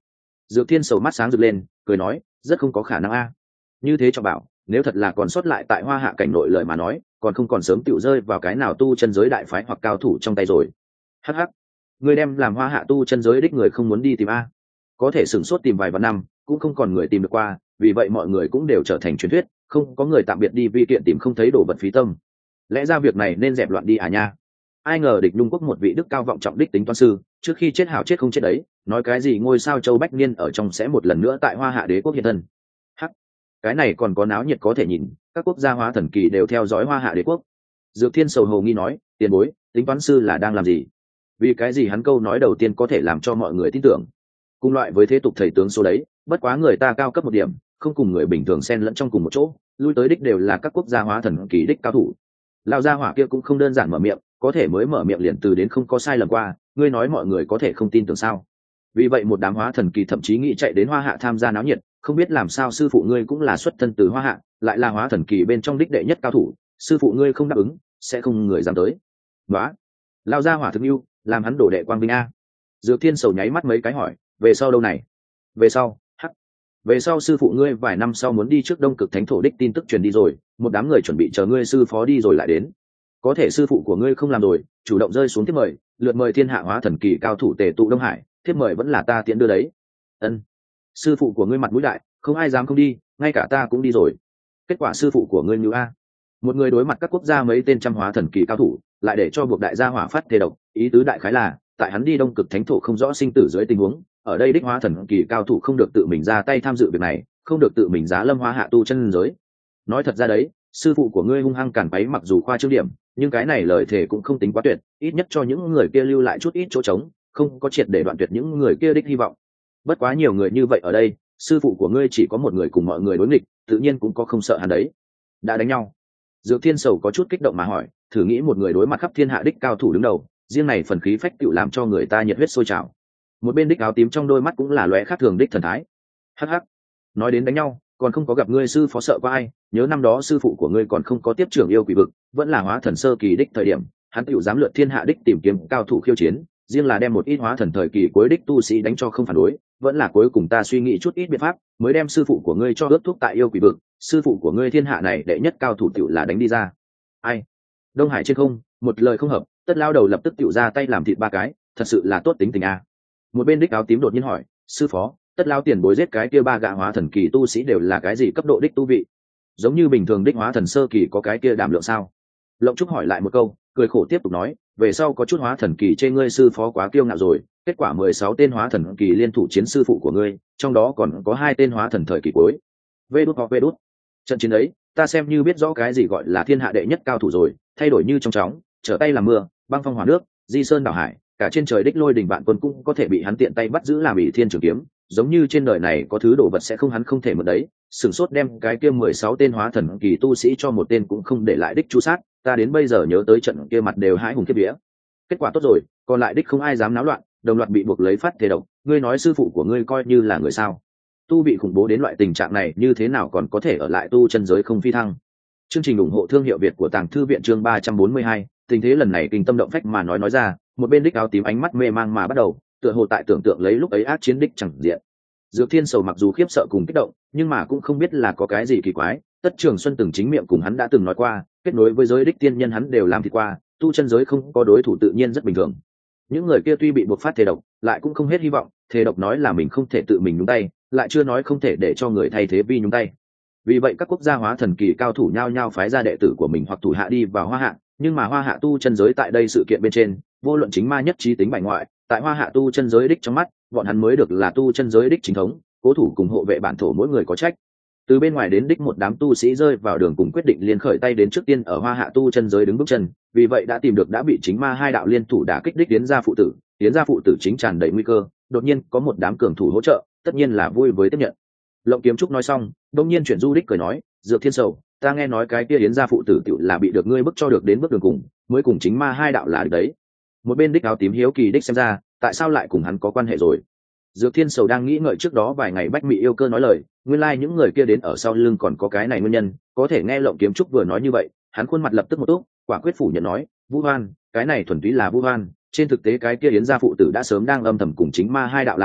Dược Thiên Sầu mắt sáng rực lên, cười nói, rất không có khả năng a. Như thế cho bảo, nếu thật là còn sót lại tại Hoa Hạ cảnh nội lời mà nói, còn không còn sớm tựu rơi vào cái nào tu chân giới đại phái hoặc cao thủ trong tay rồi. Hắc hắc, người đem làm Hoa Hạ tu chân giới đích người không muốn đi tìm a, có thể sửng sốt tìm vài vạn năm, cũng không còn người tìm được qua, vì vậy mọi người cũng đều trở thành truyền thuyết, không có người tạm biệt đi vi kiện tìm không thấy đồ vật phí tâm. Lẽ ra việc này nên dẹp loạn đi à nha. Ai ngờ địch Nhung quốc một vị đức cao vọng trọng đích tính toán sư, trước khi chết hảo chết không chết đấy, nói cái gì ngôi sao châu bách niên ở trong sẽ một lần nữa tại Hoa Hạ đế quốc hiện thân. Hắc, cái này còn có náo nhiệt có thể nhìn, các quốc gia hóa thần kỳ đều theo dõi Hoa Hạ đế quốc. Dược Thiên Sầu hồ nghi nói, tiền bối, tính toán sư là đang làm gì? Vì cái gì hắn câu nói đầu tiên có thể làm cho mọi người tin tưởng? Cùng loại với thế tục thầy tướng số đấy, bất quá người ta cao cấp một điểm, không cùng người bình thường xen lẫn trong cùng một chỗ, lui tới đích đều là các quốc gia hóa thần kỳ đích cao thủ. Lão gia hỏa kia cũng không đơn giản mở miệng, có thể mới mở miệng liền từ đến không có sai lầm qua, ngươi nói mọi người có thể không tin tưởng sao? Vì vậy một đám hóa thần kỳ thậm chí nghĩ chạy đến Hoa Hạ tham gia náo nhiệt, không biết làm sao sư phụ ngươi cũng là xuất thân từ Hoa Hạ, lại là hóa thần kỳ bên trong đích đệ nhất cao thủ, sư phụ ngươi không đáp ứng, sẽ không người dám tới. Đó, lão gia hỏa thực yêu, làm hắn đổ đệ quang vinh a. Dược Thiên Sầu nháy mắt mấy cái hỏi, về sau đâu này? Về sau, hắc. Về sau sư phụ ngươi vài năm sau muốn đi trước Đông Cực Thánh thổ đích tin tức truyền đi rồi, một đám người chuẩn bị chờ ngươi sư phó đi rồi lại đến. Có thể sư phụ của ngươi không làm rồi, chủ động rơi xuống thiếp mời, lượt mời thiên hạ hóa thần kỳ cao thủ tề tụ Đông Hải, thiếp mời vẫn là ta tiễn đưa đấy. Ân, sư phụ của ngươi mặt mũi đại, không ai dám không đi, ngay cả ta cũng đi rồi. Kết quả sư phụ của ngươi như a, một người đối mặt các quốc gia mấy tên trăm hóa thần kỳ cao thủ, lại để cho buộc đại gia hỏa phát thề độc, ý tứ đại khái là, tại hắn đi Đông Cực Thánh thổ không rõ sinh tử dưới tình huống, ở đây đích hóa thần kỳ cao thủ không được tự mình ra tay tham dự việc này, không được tự mình giá lâm Hoa Hạ tu chân giới. Nói thật ra đấy, sư phụ của ngươi hung hăng càn quấy mặc dù khoa trương điểm, nhưng cái này lời thề cũng không tính quá tuyệt, ít nhất cho những người kia lưu lại chút ít chỗ trống, không có triệt để đoạn tuyệt những người kia đích hy vọng. Bất quá nhiều người như vậy ở đây, sư phụ của ngươi chỉ có một người cùng mọi người đối nghịch, tự nhiên cũng có không sợ hắn đấy. Đã đánh nhau? Dược Thiên Sầu có chút kích động mà hỏi, thử nghĩ một người đối mặt khắp thiên hạ đích cao thủ đứng đầu, riêng này phần khí phách tựu làm cho người ta nhiệt huyết sôi trào. Một bên đích áo tím trong đôi mắt cũng là lóe khác thường đích thần thái. Hắc hắc, nói đến đánh nhau, còn không có gặp ngươi sư phó sợ có ai, nhớ năm đó sư phụ của ngươi còn không có tiếp trưởng yêu quỷ vực, vẫn là hóa thần sơ kỳ đích thời điểm, hắn tựu dám lượt thiên hạ đích tìm kiếm cao thủ khiêu chiến, riêng là đem một ít hóa thần thời kỳ cuối đích tu sĩ đánh cho không phản đối, vẫn là cuối cùng ta suy nghĩ chút ít biện pháp, mới đem sư phụ của ngươi cho ướt thuốc tại yêu quỷ vực, sư phụ của ngươi thiên hạ này đệ nhất cao thủ tựu là đánh đi ra. Ai? Đông Hải trên không, một lời không hợp, tất lao đầu lập tức tựu ra tay làm thịt ba cái, thật sự là tốt tính tình a. Một bên đích áo tím đột nhiên hỏi, sư phó, tất lao tiền bối giết cái kia ba gã hóa thần kỳ tu sĩ đều là cái gì cấp độ đích tu vị? Giống như bình thường đích hóa thần sơ kỳ có cái kia đảm lượng sao? Lộng Trúc hỏi lại một câu, cười khổ tiếp tục nói, về sau có chút hóa thần kỳ trên ngươi sư phó quá kiêu ngạo rồi, kết quả mười sáu tên hóa thần kỳ liên thủ chiến sư phụ của ngươi, trong đó còn có hai tên hóa thần thời kỳ cuối. Vê đút hoặc vê đút. Trận chiến ấy, ta xem như biết rõ cái gì gọi là thiên hạ đệ nhất cao thủ rồi, thay đổi như trong chóng, trở tay làm mưa, băng phong hỏa nước, di sơn đảo hải, cả trên trời đích lôi đình vạn quân cũng có thể bị hắn tiện tay bắt giữ làm ỷ thiên trường kiếm, giống như trên đời này có thứ đồ vật sẽ không hắn không thể mượn đấy. Sửng sốt đem cái kia mười sáu tên hóa thần kỳ tu sĩ cho một tên cũng không để lại đích chu sát, ta đến bây giờ nhớ tới trận kia mặt đều hãi hùng kiếp vía. Kết quả tốt rồi, còn lại đích không ai dám náo loạn, đồng loạt bị buộc lấy phát thể độc, ngươi nói sư phụ của ngươi coi như là người sao? Tu bị khủng bố đến loại tình trạng này như thế nào còn có thể ở lại tu chân giới không phi thăng? Chương trình ủng hộ thương hiệu Việt của Tàng Thư viện chương ba trăm bốn mươi hai, tình thế lần này kinh tâm động phách mà nói nói ra, một bên đích áo tím ánh mắt mê mang mà bắt đầu, tựa hồ tại tưởng tượng lấy lúc ấy ác chiến đích chẳng diện. Dược Thiên Sầu mặc dù khiếp sợ cùng kích động, nhưng mà cũng không biết là có cái gì kỳ quái, Tất Trường Xuân từng chính miệng cùng hắn đã từng nói qua, kết nối với giới đích tiên nhân hắn đều làm thì qua, tu chân giới không có đối thủ tự nhiên rất bình thường. Những người kia tuy bị buộc phát thể độc, lại cũng không hết hy vọng, thể độc nói là mình không thể tự mình nhúng tay, lại chưa nói không thể để cho người thay thế vi nhúng tay. Vì vậy các quốc gia hóa thần kỳ cao thủ nhao nhao phái ra đệ tử của mình hoặc thủ hạ đi vào Hoa Hạ, nhưng mà Hoa Hạ tu chân giới tại đây sự kiện bên trên, vô luận chính ma nhất trí tính bại ngoại, tại Hoa Hạ tu chân giới đích trong mắt, bọn hắn mới được là tu chân giới đích chính thống, cố thủ cùng hộ vệ bản thổ mỗi người có trách. Từ bên ngoài đến đích một đám tu sĩ rơi vào đường cùng quyết định liên khởi tay đến trước tiên ở Hoa Hạ tu chân giới đứng bước chân, vì vậy đã tìm được đã bị chính ma hai đạo liên thủ đả kích đích tiến gia phụ tử, tiến gia phụ tử chính tràn đầy nguy cơ, đột nhiên có một đám cường thủ hỗ trợ, tất nhiên là vui với tiếp nhận. Lộng Kiếm Trúc nói xong, đông nhiên chuyển du đích cười nói, Dược Thiên Sầu, ta nghe nói cái kia yến gia phụ tử tiểu là bị được ngươi bức cho được đến bước đường cùng, mới cùng chính ma hai đạo là được đấy. Một bên đích áo tím hiếu kỳ đích xem ra, tại sao lại cùng hắn có quan hệ rồi? Dược Thiên Sầu đang nghĩ ngợi trước đó vài ngày Bách Mị yêu cơ nói lời, nguyên lai like những người kia đến ở sau lưng còn có cái này nguyên nhân, có thể nghe Lộng Kiếm Trúc vừa nói như vậy, hắn khuôn mặt lập tức một túc, quả quyết phủ nhận nói, Vu Hoan, cái này thuần túy là Vu Hoan, trên thực tế cái kia yến gia phụ tử đã sớm đang âm thầm cùng chính ma hai đạo là địch,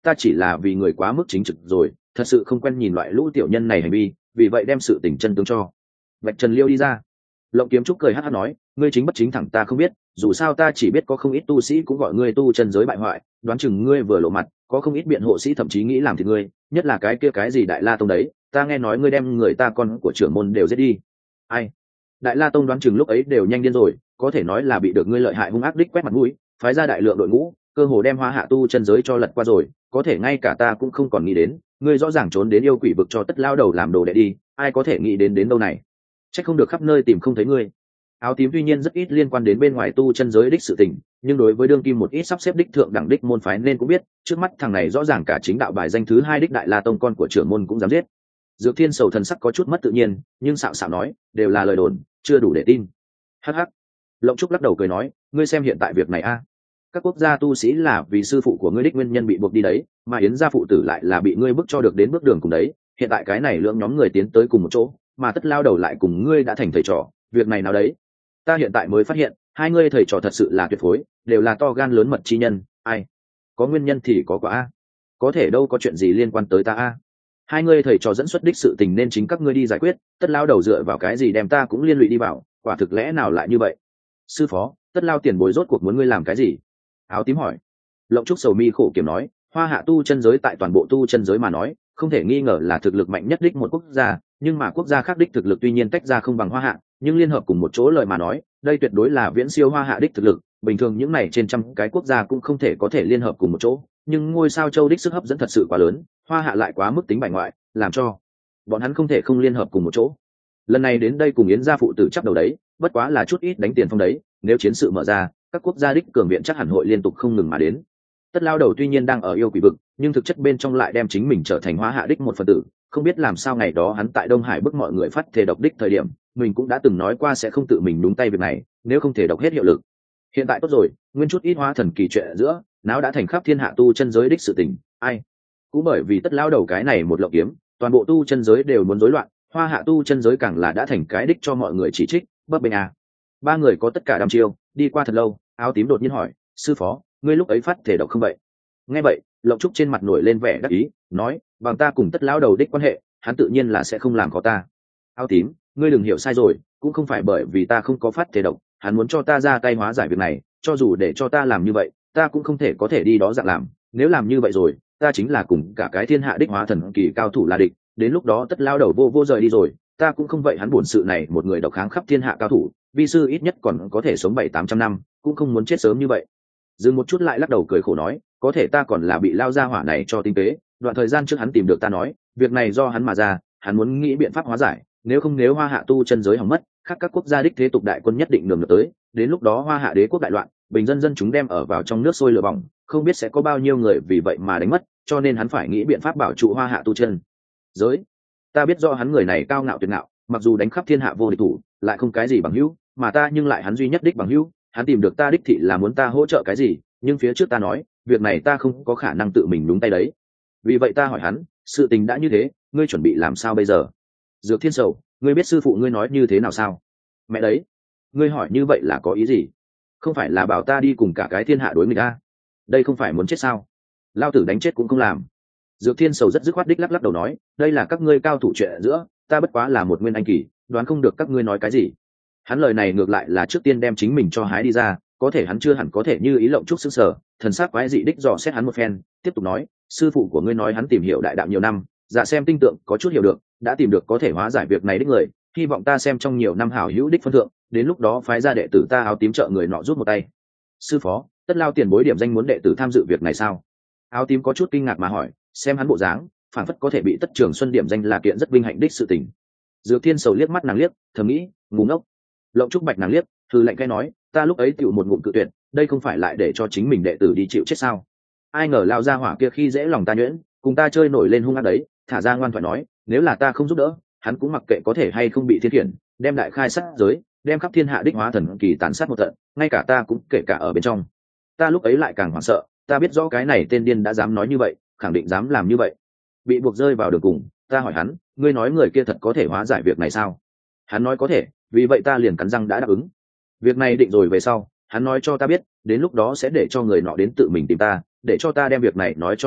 ta chỉ là vì người quá mức chính trực rồi, thật sự không quen nhìn loại lũ tiểu nhân này hành vi, vì vậy đem sự tình chân tướng cho vạch trần liêu đi ra. Lộng Kiếm Trúc cười hát hát nói, ngươi chính bất chính thẳng ta không biết, dù sao ta chỉ biết có không ít tu sĩ cũng gọi ngươi tu chân giới bại hoại, đoán chừng ngươi vừa lộ mặt có không ít biện hộ sĩ thậm chí nghĩ làm thì ngươi, nhất là cái kia cái gì Đại La Tông đấy, ta nghe nói ngươi đem người ta con của trưởng môn đều giết đi. Ai? Đại La Tông đoán chừng lúc ấy đều nhanh điên rồi, có thể nói là bị được ngươi lợi hại hung ác đích quét mặt mũi, phái ra đại lượng đội ngũ, cơ hồ đem Hoa Hạ tu chân giới cho lật qua rồi, có thể ngay cả ta cũng không còn nghĩ đến, ngươi rõ ràng trốn đến yêu quỷ vực cho tất lao đầu làm đồ đệ đi, ai có thể nghĩ đến đến đâu này? Chắc không được khắp nơi tìm không thấy ngươi. Áo tím tuy nhiên rất ít liên quan đến bên ngoài tu chân giới đích sự tình, nhưng đối với đương kim một ít sắp xếp đích thượng đẳng đích môn phái nên cũng biết, trước mắt thằng này rõ ràng cả chính đạo bài danh thứ hai đích Đại La Tông con của trưởng môn cũng dám giết. Dược Thiên Sầu thần sắc có chút mất tự nhiên, nhưng xạo xạo nói, đều là lời đồn, chưa đủ để tin. Hắc hắc. Lộng Trúc lắc đầu cười nói, ngươi xem hiện tại việc này a, các quốc gia tu sĩ là vì sư phụ của ngươi đích nguyên nhân bị buộc đi đấy, mà Yến gia phụ tử lại là bị ngươi bức cho được đến bước đường cùng đấy, hiện tại cái này lưỡng nhóm người tiến tới cùng một chỗ, mà tất lao đầu lại cùng ngươi đã thành thầy trò, việc này nào đấy? Ta hiện tại mới phát hiện, hai ngươi thầy trò thật sự là tuyệt phối, đều là to gan lớn mật chi nhân, ai? Có nguyên nhân thì có quả a. Có thể đâu có chuyện gì liên quan tới ta a. Hai ngươi thầy trò dẫn xuất đích sự tình nên chính các ngươi đi giải quyết, tất lao đầu dựa vào cái gì đem ta cũng liên lụy đi vào, quả thực lẽ nào lại như vậy? Sư phó, tất lao tiền bối rốt cuộc muốn ngươi làm cái gì? Áo tím hỏi. Lộng Trúc sầu mi khổ kiểm nói, Hoa Hạ tu chân giới tại toàn bộ tu chân giới mà nói, không thể nghi ngờ là thực lực mạnh nhất đích một quốc gia, nhưng mà quốc gia khác đích thực lực tuy nhiên tách ra không bằng Hoa Hạ, nhưng liên hợp cùng một chỗ lời mà nói, đây tuyệt đối là viễn siêu Hoa Hạ đích thực lực, bình thường những này trên trăm cái quốc gia cũng không thể có thể liên hợp cùng một chỗ, nhưng ngôi sao châu đích sức hấp dẫn thật sự quá lớn, Hoa Hạ lại quá mức tính bài ngoại, làm cho bọn hắn không thể không liên hợp cùng một chỗ. Lần này đến đây cùng Yến gia phụ tử chấp đầu đấy, bất quá là chút ít đánh tiền phong đấy, nếu chiến sự mở ra, các quốc gia đích cường viện chắc hẳn hội liên tục không ngừng mà đến. Tất lao đầu tuy nhiên đang ở yêu quỷ vực, nhưng thực chất bên trong lại đem chính mình trở thành Hoa Hạ đích một phần tử, không biết làm sao ngày đó hắn tại Đông Hải bức mọi người phát thể độc đích thời điểm, mình cũng đã từng nói qua sẽ không tự mình đúng tay việc này, nếu không thể độc hết hiệu lực. Hiện tại tốt rồi, nguyên chút ít hóa thần kỳ chuyện giữa, não đã thành khắp thiên hạ tu chân giới đích sự tình, ai cũng bởi vì tất lao đầu cái này một lộng kiếm, toàn bộ tu chân giới đều muốn rối loạn, Hoa Hạ tu chân giới càng là đã thành cái đích cho mọi người chỉ trích, bấp bênh à. Ba người có tất cả đăm chiêu, đi qua thật lâu, Áo tím đột nhiên hỏi, sư phó, ngươi lúc ấy phát thể độc không vậy? Nghe vậy, Lộng Trúc trên mặt nổi lên vẻ đắc ý, nói, bằng ta cùng tất lão đầu đích quan hệ, hắn tự nhiên là sẽ không làm khó ta. Áo tím, ngươi đừng hiểu sai rồi, cũng không phải bởi vì ta không có phát thể độc, hắn muốn cho ta ra tay hóa giải việc này, cho dù để cho ta làm như vậy, ta cũng không thể có thể đi đó dạng làm, nếu làm như vậy rồi, ta chính là cùng cả cái thiên hạ đích hóa thần kỳ cao thủ là địch, đến lúc đó tất lão đầu vô vô rời đi rồi, ta cũng không vậy hắn buồn sự này một người độc kháng khắp thiên hạ cao thủ, vi sư ít nhất còn có thể sống bảy tám trăm năm, cũng không muốn chết sớm như vậy. Dừng một chút lại lắc đầu cười khổ nói, có thể ta còn là bị lao ra hỏa này cho tinh tế, đoạn thời gian trước hắn tìm được ta nói, việc này do hắn mà ra, hắn muốn nghĩ biện pháp hóa giải, nếu không nếu Hoa Hạ tu chân giới hỏng mất, khác các quốc gia đích thế tục đại quân nhất định nườm nượp tới, đến lúc đó Hoa Hạ đế quốc đại loạn, bình dân dân chúng đem ở vào trong nước sôi lửa bỏng, không biết sẽ có bao nhiêu người vì vậy mà đánh mất, cho nên hắn phải nghĩ biện pháp bảo trụ Hoa Hạ tu chân giới. Ta biết do hắn người này cao ngạo tuyệt ngạo, mặc dù đánh khắp thiên hạ vô địch thủ, lại không cái gì bằng hữu, mà ta nhưng lại hắn duy nhất đích bằng hữu, hắn tìm được ta đích thị là muốn ta hỗ trợ cái gì, nhưng phía trước ta nói, việc này ta không có khả năng tự mình đúng tay đấy. Vì vậy ta hỏi hắn, sự tình đã như thế, ngươi chuẩn bị làm sao bây giờ? Dược Thiên Sầu, ngươi biết sư phụ ngươi nói như thế nào sao? Mẹ đấy, ngươi hỏi như vậy là có ý gì? Không phải là bảo ta đi cùng cả cái thiên hạ đối nghịch ta? Đây không phải muốn chết sao? Lao tử đánh chết cũng không làm. Dược Thiên Sầu rất dứt khoát đích lắc lắc đầu nói, đây là các ngươi cao thủ chuyện giữa, ta bất quá là một nguyên anh kỳ, đoán không được các ngươi nói cái gì. Hắn lời này ngược lại là trước tiên đem chính mình cho hái đi ra, có thể hắn chưa hẳn có thể như ý Lộng Trúc sững sờ, thần sắc quái dị đích dò xét hắn một phen, tiếp tục nói, sư phụ của ngươi nói hắn tìm hiểu đại đạo nhiều năm, dạ xem tinh tượng có chút hiểu được, đã tìm được có thể hóa giải việc này đích người, hy vọng ta xem trong nhiều năm hảo hữu đích phân thượng, đến lúc đó phái ra đệ tử ta Áo tím trợ người nọ rút một tay. Sư phó, tất lao tiền bối điểm danh muốn đệ tử tham dự việc này sao? Áo tím có chút kinh ngạc mà hỏi, xem hắn bộ dáng, phản phất có thể bị tất trường xuân điểm danh là kiện rất vinh hạnh đích sự tình. Dược Thiên Sầu liếc mắt nàng liếc, thầm nghĩ, ngu ngốc. Lộng Trúc bạch nàng liếc, thư lạnh cay nói, ta lúc ấy tựu một ngụm cự tuyệt, đây không phải lại để cho chính mình đệ tử đi chịu chết sao? Ai ngờ lao ra hỏa kia khi dễ lòng ta nhuyễn, cùng ta chơi nổi lên hung ác đấy, thả ra ngoan thoại nói, nếu là ta không giúp đỡ, hắn cũng mặc kệ có thể hay không bị thiên khiển, đem đại khai sát giới, đem khắp thiên hạ đích hóa thần kỳ tàn sát một trận, ngay cả ta cũng kể cả ở bên trong. Ta lúc ấy lại càng hoảng sợ, ta biết rõ cái này tên điên đã dám nói như vậy, khẳng định dám làm như vậy. Bị buộc rơi vào đường cùng, ta hỏi hắn, ngươi nói người kia thật có thể hóa giải việc này sao? Hắn nói có thể, vì vậy ta liền cắn răng đã đáp ứng. Việc này định rồi về sau, hắn nói cho ta biết, đến lúc đó sẽ để cho người nọ đến tự mình tìm ta, để cho ta đem việc này nói cho hắn biết,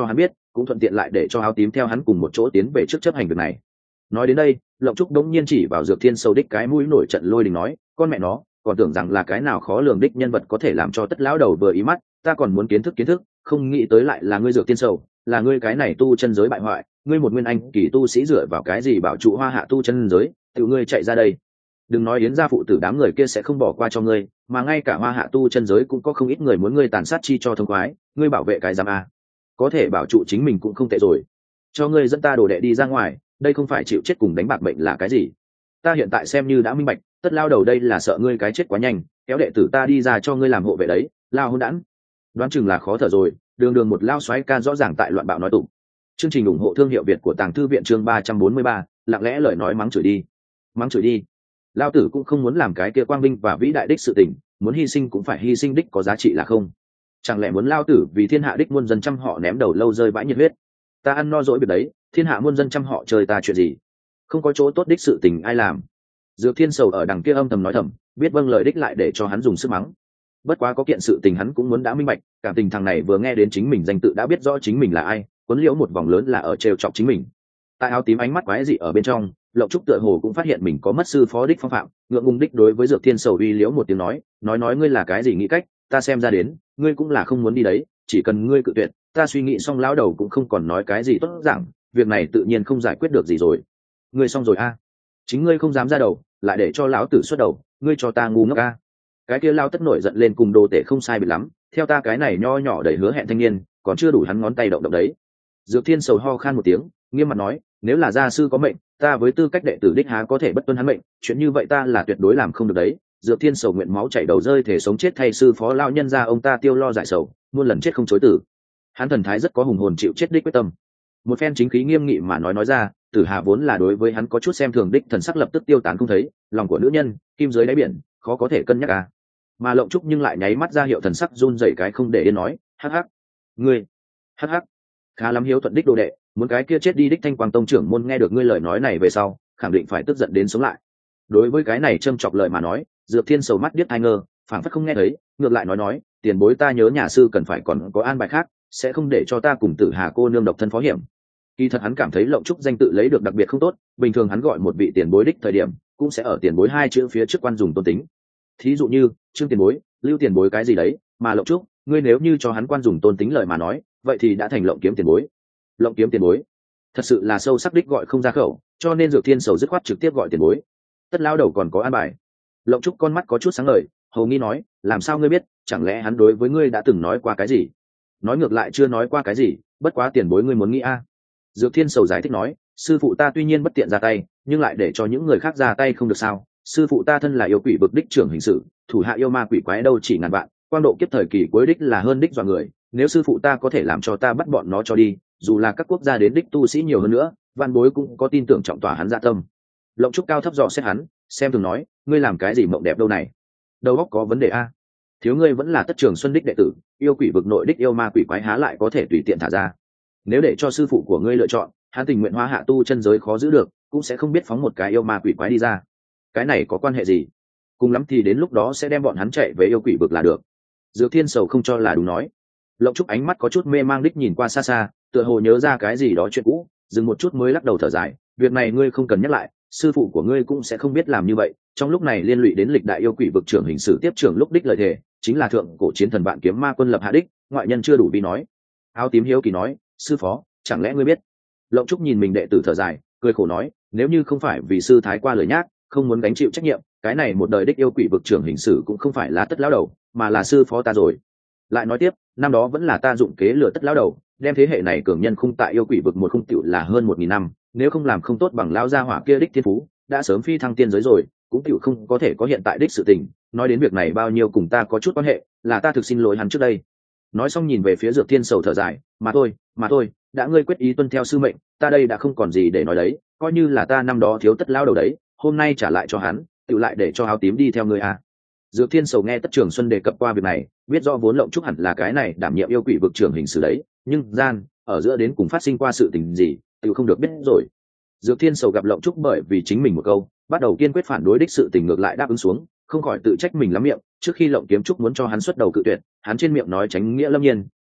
cũng thuận tiện lại để cho áo tím theo hắn cùng một chỗ tiến về trước chấp hành việc này. Nói đến đây, Lộng Trúc đống nhiên chỉ vào Dược Thiên Sầu đích cái mũi nổi trận lôi đình nói, con mẹ nó, còn tưởng rằng là cái nào khó lường đích nhân vật có thể làm cho tất lão đầu vừa ý mắt, ta còn muốn kiến thức kiến thức, không nghĩ tới lại là ngươi Dược Thiên Sầu, là ngươi cái này tu chân giới bại hoại, ngươi một nguyên anh kỳ tu sĩ dựa vào cái gì bảo trụ Hoa Hạ tu chân giới, tự ngươi chạy ra đây. Đừng nói Yến gia phụ tử đám người kia sẽ không bỏ qua cho ngươi, mà ngay cả Hoa Hạ tu chân giới cũng có không ít người muốn ngươi tàn sát chi cho thông khoái, ngươi bảo vệ cái giám a, có thể bảo trụ chính mình cũng không tệ rồi. Cho ngươi dẫn ta đồ đệ đi ra ngoài, đây không phải chịu chết cùng đánh bạc mệnh là cái gì? Ta hiện tại xem như đã minh bạch, tất lao đầu đây là sợ ngươi cái chết quá nhanh, kéo đệ tử ta đi ra cho ngươi làm hộ vệ đấy, lao hôn đản. Đoán chừng là khó thở rồi, đường đường một lao xoáy ca rõ ràng tại loạn bạo nói tụng. Chương trình ủng hộ thương hiệu Việt của Tàng Thư viện chương ba trăm bốn mươi ba, lặng lẽ lời nói mắng chửi đi. Mắng chửi đi. Lao tử cũng không muốn làm cái kia quang vinh và vĩ đại đích sự tình, muốn hy sinh cũng phải hy sinh đích có giá trị là không? Chẳng lẽ muốn lao tử vì thiên hạ đích muôn dân trăm họ ném đầu lâu rơi vãi nhiệt huyết? Ta ăn no dỗi việc đấy, thiên hạ muôn dân trăm họ chơi ta chuyện gì? Không có chỗ tốt đích sự tình ai làm? Dược Thiên Sầu ở đằng kia âm thầm nói thầm, biết vâng lời đích lại để cho hắn dùng sức mắng. Bất quá có kiện sự tình hắn cũng muốn đã minh bạch, cảm tình thằng này vừa nghe đến chính mình danh tự đã biết rõ chính mình là ai, cuốn liễu một vòng lớn là ở trêu chọc chính mình. Tại áo tím ánh mắt quái dị ở bên trong, Lộng Trúc tựa hồ cũng phát hiện mình có mất sư phó đích phong phạm, ngượng ngùng đích đối với Dược Thiên Sầu uy liễu một tiếng nói, nói nói ngươi là cái gì nghĩ cách, ta xem ra đến, ngươi cũng là không muốn đi đấy, chỉ cần ngươi cự tuyệt, ta suy nghĩ xong lão đầu cũng không còn nói cái gì tốt giảng, việc này tự nhiên không giải quyết được gì rồi. Ngươi xong rồi a? Chính ngươi không dám ra đầu, lại để cho lão tử xuất đầu, ngươi cho ta ngu ngốc a. Cái kia lao tất nổi giận lên cùng đồ tể không sai biệt lắm, theo ta cái này nho nhỏ đầy hứa hẹn thanh niên, còn chưa đủ hắn ngón tay động động đấy. Dược Thiên Sầu ho khan một tiếng, nghiêm mặt nói, nếu là gia sư có mệnh, ta với tư cách đệ tử đích há có thể bất tuân hắn mệnh, chuyện như vậy ta là tuyệt đối làm không được đấy. Dược Thiên Sầu nguyện máu chảy đầu rơi thể sống chết thay sư phó lao nhân ra ông ta tiêu lo giải sầu, muôn lần chết không chối tử. Hắn thần thái rất có hùng hồn chịu chết đích quyết tâm. Một phen chính khí nghiêm nghị mà nói nói ra, Tử Hà vốn là đối với hắn có chút xem thường đích thần sắc lập tức tiêu tán không thấy, lòng của nữ nhân, kim dưới đáy biển, khó có thể cân nhắc à. Mà Lộng Trúc nhưng lại nháy mắt ra hiệu thần sắc run rẩy cái không để yên nói, hắc hắc, ngươi, hắc hắc, khá lắm hiếu thuận đích đồ đệ, muốn cái kia chết đi đích Thanh Quang tông trưởng môn nghe được ngươi lời nói này về sau, khẳng định phải tức giận đến sống lại. Đối với cái này châm chọc lời mà nói, Dược Thiên Sầu mắt điếc tai ngơ, phảng phất không nghe thấy, ngược lại nói nói, tiền bối ta nhớ nhà sư cần phải còn có an bài khác, sẽ không để cho ta cùng Tử Hà cô nương độc thân phó hiểm. Kỳ thật hắn cảm thấy Lộng Trúc danh tự lấy được đặc biệt không tốt, bình thường hắn gọi một vị tiền bối đích thời điểm, cũng sẽ ở tiền bối hai chữ phía trước quan dùng tôn tính. Thí dụ như Trương tiền bối, Lưu tiền bối cái gì đấy, mà Lộng Trúc, ngươi nếu như cho hắn quan dùng tôn tính lời mà nói, vậy thì đã thành Lộng kiếm tiền bối. Lộng kiếm tiền bối, thật sự là sâu sắc đích gọi không ra khẩu, cho nên Dược Thiên Sầu dứt khoát trực tiếp gọi tiền bối. Tất lao đầu còn có an bài. Lộng Trúc con mắt có chút sáng ngời, hầu nghi nói, làm sao ngươi biết, chẳng lẽ hắn đối với ngươi đã từng nói qua cái gì? Nói ngược lại chưa nói qua cái gì, bất quá tiền bối ngươi muốn nghĩ a. Dược Thiên Sầu giải thích nói, sư phụ ta tuy nhiên bất tiện ra tay, nhưng lại để cho những người khác ra tay không được sao? Sư phụ ta thân là yêu quỷ vực đích trưởng hình sự, thủ hạ yêu ma quỷ quái đâu chỉ ngàn vạn, quang độ kiếp thời kỳ cuối đích là hơn đích dọa người. Nếu sư phụ ta có thể làm cho ta bắt bọn nó cho đi, dù là các quốc gia đến đích tu sĩ nhiều hơn nữa, văn bối cũng có tin tưởng trọng tỏa hắn dạ tâm. Lộng Trúc cao thấp dò xét hắn, xem thường nói, ngươi làm cái gì mộng đẹp đâu này? Đầu óc có vấn đề a? Thiếu ngươi vẫn là Tất Trường Xuân đích đệ tử, yêu quỷ vực nội đích yêu ma quỷ quái há lại có thể tùy tiện thả ra. Nếu để cho sư phụ của ngươi lựa chọn, hắn tình nguyện hóa hạ tu chân giới khó giữ được, cũng sẽ không biết phóng một cái yêu ma quỷ quái đi ra. Cái này có quan hệ gì? Cùng lắm thì đến lúc đó sẽ đem bọn hắn chạy về yêu quỷ vực là được. Dược Thiên Sầu không cho là đúng nói. Lộng Trúc ánh mắt có chút mê mang đích nhìn qua xa xa, tựa hồ nhớ ra cái gì đó chuyện cũ, dừng một chút mới lắc đầu thở dài, việc này ngươi không cần nhắc lại, sư phụ của ngươi cũng sẽ không biết làm như vậy. Trong lúc này liên lụy đến lịch đại yêu quỷ vực trưởng hình sử tiếp trưởng lúc đích lời thề, chính là thượng cổ chiến thần vạn kiếm ma quân lập hạ đích, ngoại nhân chưa đủ vi nói. Áo tím hiếu kỳ nói, sư phó, chẳng lẽ ngươi biết? Lộng Trúc nhìn mình đệ tử thở dài, cười khổ nói, nếu như không phải vì sư thái qua lời nhác, không muốn gánh chịu trách nhiệm, cái này một đời đích yêu quỷ vực trưởng hình sử cũng không phải là Tất lão đầu, mà là sư phó ta rồi. Lại nói tiếp, năm đó vẫn là ta dụng kế lừa Tất lão đầu, đem thế hệ này cường nhân khung tại yêu quỷ vực một khung tiểu là hơn một nghìn năm, nếu không làm không tốt bằng lão gia hỏa kia đích thiên phú, đã sớm phi thăng tiên giới rồi, cũng tiểu không có thể có hiện tại đích sự tình. Nói đến việc này bao nhiêu cùng ta có chút quan hệ, là ta thực xin lỗi hắn trước đây. Nói xong nhìn về phía Dược Thiên Sầu thở dài, mà thôi, mà thôi, đã ngươi quyết ý tuân theo sư mệnh, ta đây đã không còn gì để nói đấy, coi như là ta năm đó thiếu Tất lão đầu đấy, hôm nay trả lại cho hắn, tự lại để cho áo tím đi theo ngươi à. Dược Thiên Sầu nghe Tất Trường Xuân đề cập qua việc này, biết rõ vốn Lộng Trúc hẳn là cái này đảm nhiệm yêu quỷ vực trưởng hình sử đấy, nhưng gian ở giữa đến cùng phát sinh qua sự tình gì, tự không được biết rồi. Dược Thiên Sầu gặp Lộng Trúc bởi vì chính mình một câu, bắt đầu kiên quyết phản đối đích sự tình ngược lại đáp ứng xuống, không khỏi tự trách mình lắm miệng, trước khi Lộng Kiếm Trúc muốn cho hắn xuất đầu cự tuyệt, hắn trên miệng nói tránh nghĩa lâm nhiên,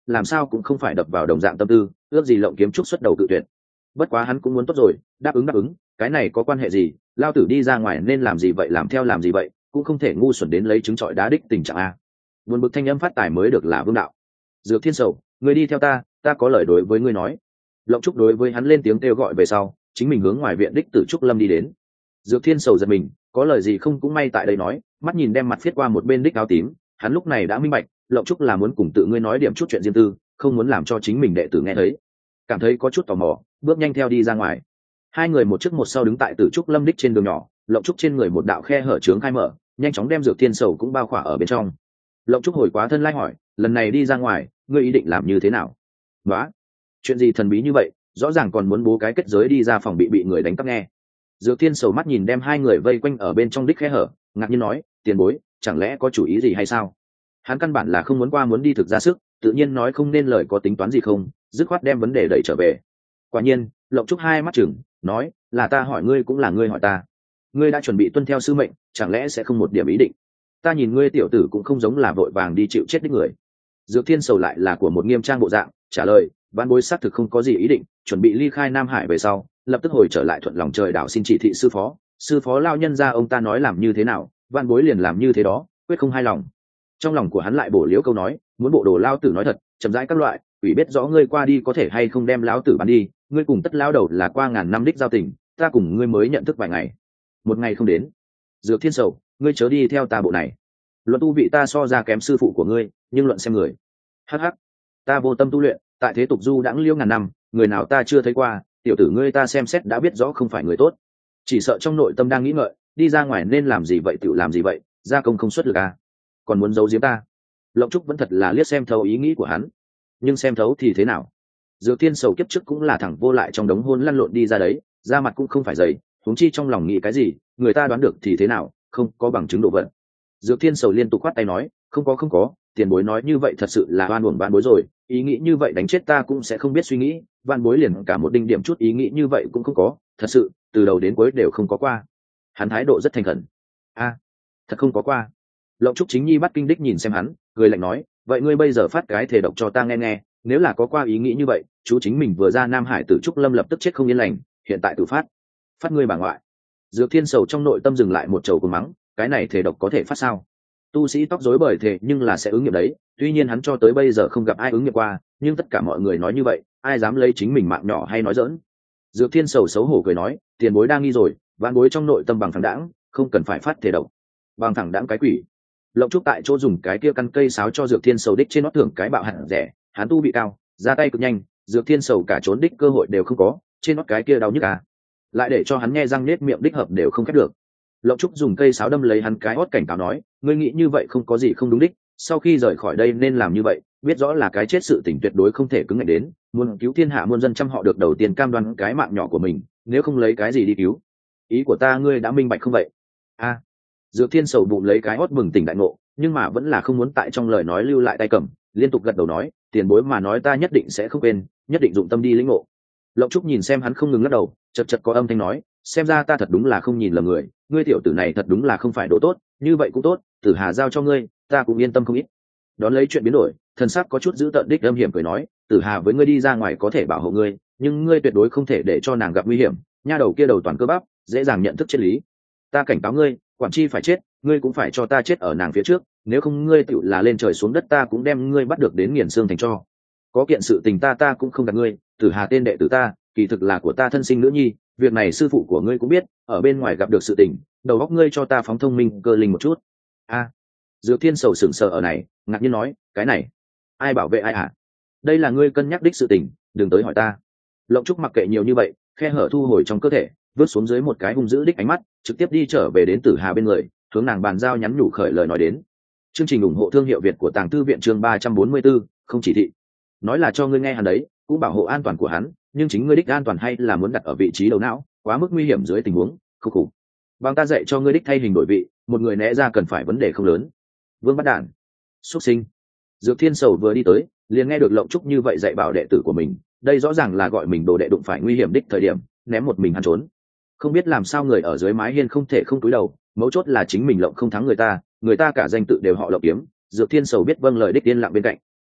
làm sao cũng không phải đập vào đồng dạng tâm tư, ước gì Lộng Kiếm Trúc xuất đầu tự tuyệt. Bất quá hắn cũng muốn tốt rồi, đáp ứng đáp ứng, cái này có quan hệ gì, lao tử đi ra ngoài nên làm gì vậy làm theo làm gì vậy, cũng không thể ngu xuẩn đến lấy trứng trọi đá đích tình trạng a. Buồn bực thanh âm phát tài mới được là vương đạo. Dược Thiên Sầu, ngươi đi theo ta, ta có lời đối với ngươi nói. Lộng Trúc đối với hắn lên tiếng kêu gọi về sau, chính mình hướng ngoài viện đích Tử Trúc Lâm đi đến. Dược Thiên Sầu giật mình, có lời gì không cũng may tại đây nói, mắt nhìn đem mặt viết qua một bên đích áo tím, hắn lúc này đã minh bạch, Lộng Trúc là muốn cùng tự ngươi nói điểm chút chuyện riêng tư, không muốn làm cho chính mình đệ tử nghe thấy. Cảm thấy có chút tò mò, bước nhanh theo đi ra ngoài. Hai người một trước một sau đứng tại Tử Trúc Lâm đích trên đường nhỏ, Lộng Trúc trên người một đạo khe hở trướng khai mở, nhanh chóng đem Dược Thiên Sầu cũng bao khỏa ở bên trong. Lộng Trúc hồi quá thân lai hỏi, lần này đi ra ngoài, ngươi ý định làm như thế nào? Đó, chuyện gì thần bí như vậy, rõ ràng còn muốn bố cái kết giới đi ra phòng bị bị người đánh cắp nghe. Dược Thiên Sầu mắt nhìn đem hai người vây quanh ở bên trong đích khe hở, ngạc nhiên nói, tiền bối, chẳng lẽ có chủ ý gì hay sao? Hắn căn bản là không muốn qua muốn đi thực ra sức, tự nhiên nói không nên lời có tính toán gì không, dứt khoát đem vấn đề đẩy trở về. Quả nhiên, Lộng Trúc hai mắt chừng, nói, là ta hỏi ngươi cũng là ngươi hỏi ta. Ngươi đã chuẩn bị tuân theo sư mệnh, chẳng lẽ sẽ không một điểm ý định? Ta nhìn ngươi tiểu tử cũng không giống là vội vàng đi chịu chết đích người. Dược Thiên Sầu lại là của một nghiêm trang bộ dạng, trả lời, vạn bối xác thực không có gì ý định, chuẩn bị ly khai Nam Hải về sau, lập tức hồi trở lại Thuận Lòng Trời Đảo xin chỉ thị sư phó. Sư phó lao nhân ra ông ta nói làm như thế nào, vạn bối liền làm như thế đó, quyết không hai lòng. Trong lòng của hắn lại bổ liễu câu nói, muốn bộ đồ lao tử nói thật, chậm rãi các loại, ủy biết rõ ngươi qua đi có thể hay không đem lão tử bán đi, ngươi cùng tất lao đầu là qua ngàn năm đích giao tình, ta cùng ngươi mới nhận thức vài ngày, một ngày không đến. Dược Thiên Sầu, ngươi chớ đi theo ta bộ này. Luận tu vị ta so ra kém sư phụ của ngươi, nhưng luận xem người. Hắc hắc, ta vô tâm tu luyện, tại thế tục du đãng liễu ngàn năm, người nào ta chưa thấy qua, tiểu tử ngươi ta xem xét đã biết rõ không phải người tốt. Chỉ sợ trong nội tâm đang nghĩ ngợi, đi ra ngoài nên làm gì vậy tự làm gì vậy, gia công không xuất lực à? Còn muốn giấu giếm ta? Lộng Trúc vẫn thật là liếc xem thấu ý nghĩ của hắn, nhưng xem thấu thì thế nào? Dược Thiên Sầu kiếp trước cũng là thẳng vô lại trong đống hôn lăn lộn đi ra đấy, da mặt cũng không phải dày, huống chi trong lòng nghĩ cái gì, người ta đoán được thì thế nào, không có bằng chứng độ vận. Dược Thiên Sầu liên tục khoát tay nói, không có không có, tiền bối nói như vậy thật sự là oan uổng vạn bối rồi, ý nghĩ như vậy đánh chết ta cũng sẽ không biết suy nghĩ, vạn bối liền cả một đinh điểm chút ý nghĩ như vậy cũng không có, thật sự, từ đầu đến cuối đều không có qua. Hắn thái độ rất thành khẩn. A, thật không có qua. Lộng Trúc Chính Nhi bắt kinh đích nhìn xem hắn, người lạnh nói, vậy ngươi bây giờ phát cái thể độc cho ta nghe nghe, nếu là có qua ý nghĩ như vậy, chú chính mình vừa ra Nam Hải Tử Trúc Lâm lập tức chết không yên lành, hiện tại tự phát, phát ngươi bà ngoại. Dược Thiên Sầu trong nội tâm dừng lại một chầu cùng mắng, cái này thể độc có thể phát sao? Tu sĩ tóc rối bởi thể nhưng là sẽ ứng nghiệm đấy, tuy nhiên hắn cho tới bây giờ không gặp ai ứng nghiệm qua, nhưng tất cả mọi người nói như vậy, ai dám lấy chính mình mạng nhỏ hay nói dỡn? Dược Thiên Sầu xấu hổ cười nói, tiền bối đang nghi rồi, vạn bối trong nội tâm bằng thẳng đãng, không cần phải phát thể độc. Bằng thẳng đãng cái quỷ. Lộng Trúc tại chỗ dùng cái kia căn cây sáo cho Dược Thiên Sầu đích trên nót thưởng cái bạo hẳn rẻ, hắn tu bị cao, ra tay cực nhanh, Dược Thiên Sầu cả trốn đích cơ hội đều không có, trên nót cái kia đau nhức à. Lại để cho hắn nghe răng nết miệng đích hợp đều không khép được. Lộng Trúc dùng cây sáo đâm lấy hắn cái hót cảnh cáo nói, ngươi nghĩ như vậy không có gì không đúng đích, sau khi rời khỏi đây nên làm như vậy, biết rõ là cái chết sự tình tuyệt đối không thể cứng ngạnh đến, muốn cứu thiên hạ muôn dân trăm họ được đầu tiên cam đoan cái mạng nhỏ của mình, nếu không lấy cái gì đi cứu. Ý của ta ngươi đã minh bạch không vậy? A. À, Dược Thiên Sầu bụng lấy cái hót bừng tỉnh đại ngộ, nhưng mà vẫn là không muốn tại trong lời nói lưu lại tay cầm, liên tục gật đầu nói, tiền bối mà nói ta nhất định sẽ không quên, nhất định dụng tâm đi lĩnh ngộ. Lộng Trúc nhìn xem hắn không ngừng lắc đầu, chật chật có âm thanh nói, xem ra ta thật đúng là không nhìn lầm người, ngươi tiểu tử này thật đúng là không phải đồ tốt, như vậy cũng tốt, Tử Hà giao cho ngươi, ta cũng yên tâm không ít. Đón lấy chuyện biến đổi, thần sắc có chút giữ tợn đích âm hiểm cười nói, Tử Hà với ngươi đi ra ngoài có thể bảo hộ ngươi, nhưng ngươi tuyệt đối không thể để cho nàng gặp nguy hiểm, nha đầu kia đầu toàn cơ bắp, dễ dàng nhận thức triết lý. Ta cảnh cáo ngươi, quản chi phải chết, ngươi cũng phải cho ta chết ở nàng phía trước, nếu không ngươi tựu là lên trời xuống đất ta cũng đem ngươi bắt được đến nghiền xương thành tro. Có kiện sự tình ta ta cũng không gạt ngươi, Tử Hà tên đệ tử ta, kỳ thực là của ta thân sinh nữ nhi, việc này sư phụ của ngươi cũng biết, ở bên ngoài gặp được sự tình, đầu óc ngươi cho ta phóng thông minh cơ linh một chút. A. À, Dược Thiên Sầu sững sờ ở này, ngạc nhiên nói, cái này, ai bảo vệ ai hả? Đây là ngươi cân nhắc đích sự tình, đừng tới hỏi ta. Lộng Trúc mặc kệ nhiều như vậy, khe hở thu hồi trong cơ thể, vớt xuống dưới một cái hung dữ đích ánh mắt, trực tiếp đi trở về đến Tử Hà bên người, hướng nàng bàn giao nhắn nhủ khởi lời nói đến. Chương trình ủng hộ thương hiệu Việt của Tàng Thư viện chương ba trăm bốn mươi 4, không chỉ thị. Nói là cho ngươi nghe hắn đấy, cũng bảo hộ an toàn của hắn, nhưng chính ngươi đích an toàn hay là muốn đặt ở vị trí đầu não, quá mức nguy hiểm dưới tình huống, khúc khủng. Bằng ta dạy cho ngươi đích thay hình đổi vị, một người né ra cần phải vấn đề không lớn. Vương Bắt Đản, xuất sinh. Dược Thiên Sầu vừa đi tới, liền nghe được Lộng Trúc như vậy dạy bảo đệ tử của mình, đây rõ ràng là gọi mình đồ đệ đụng phải nguy hiểm đích thời điểm, ném một mình hắn trốn. Không biết làm sao người ở dưới mái hiên không thể không cúi đầu, mấu chốt là chính mình Lộng không thắng người ta, người ta cả danh tự đều họ Lộng Kiếm, Dược Thiên Sầu biết vâng lời đích tiên lặng bên cạnh.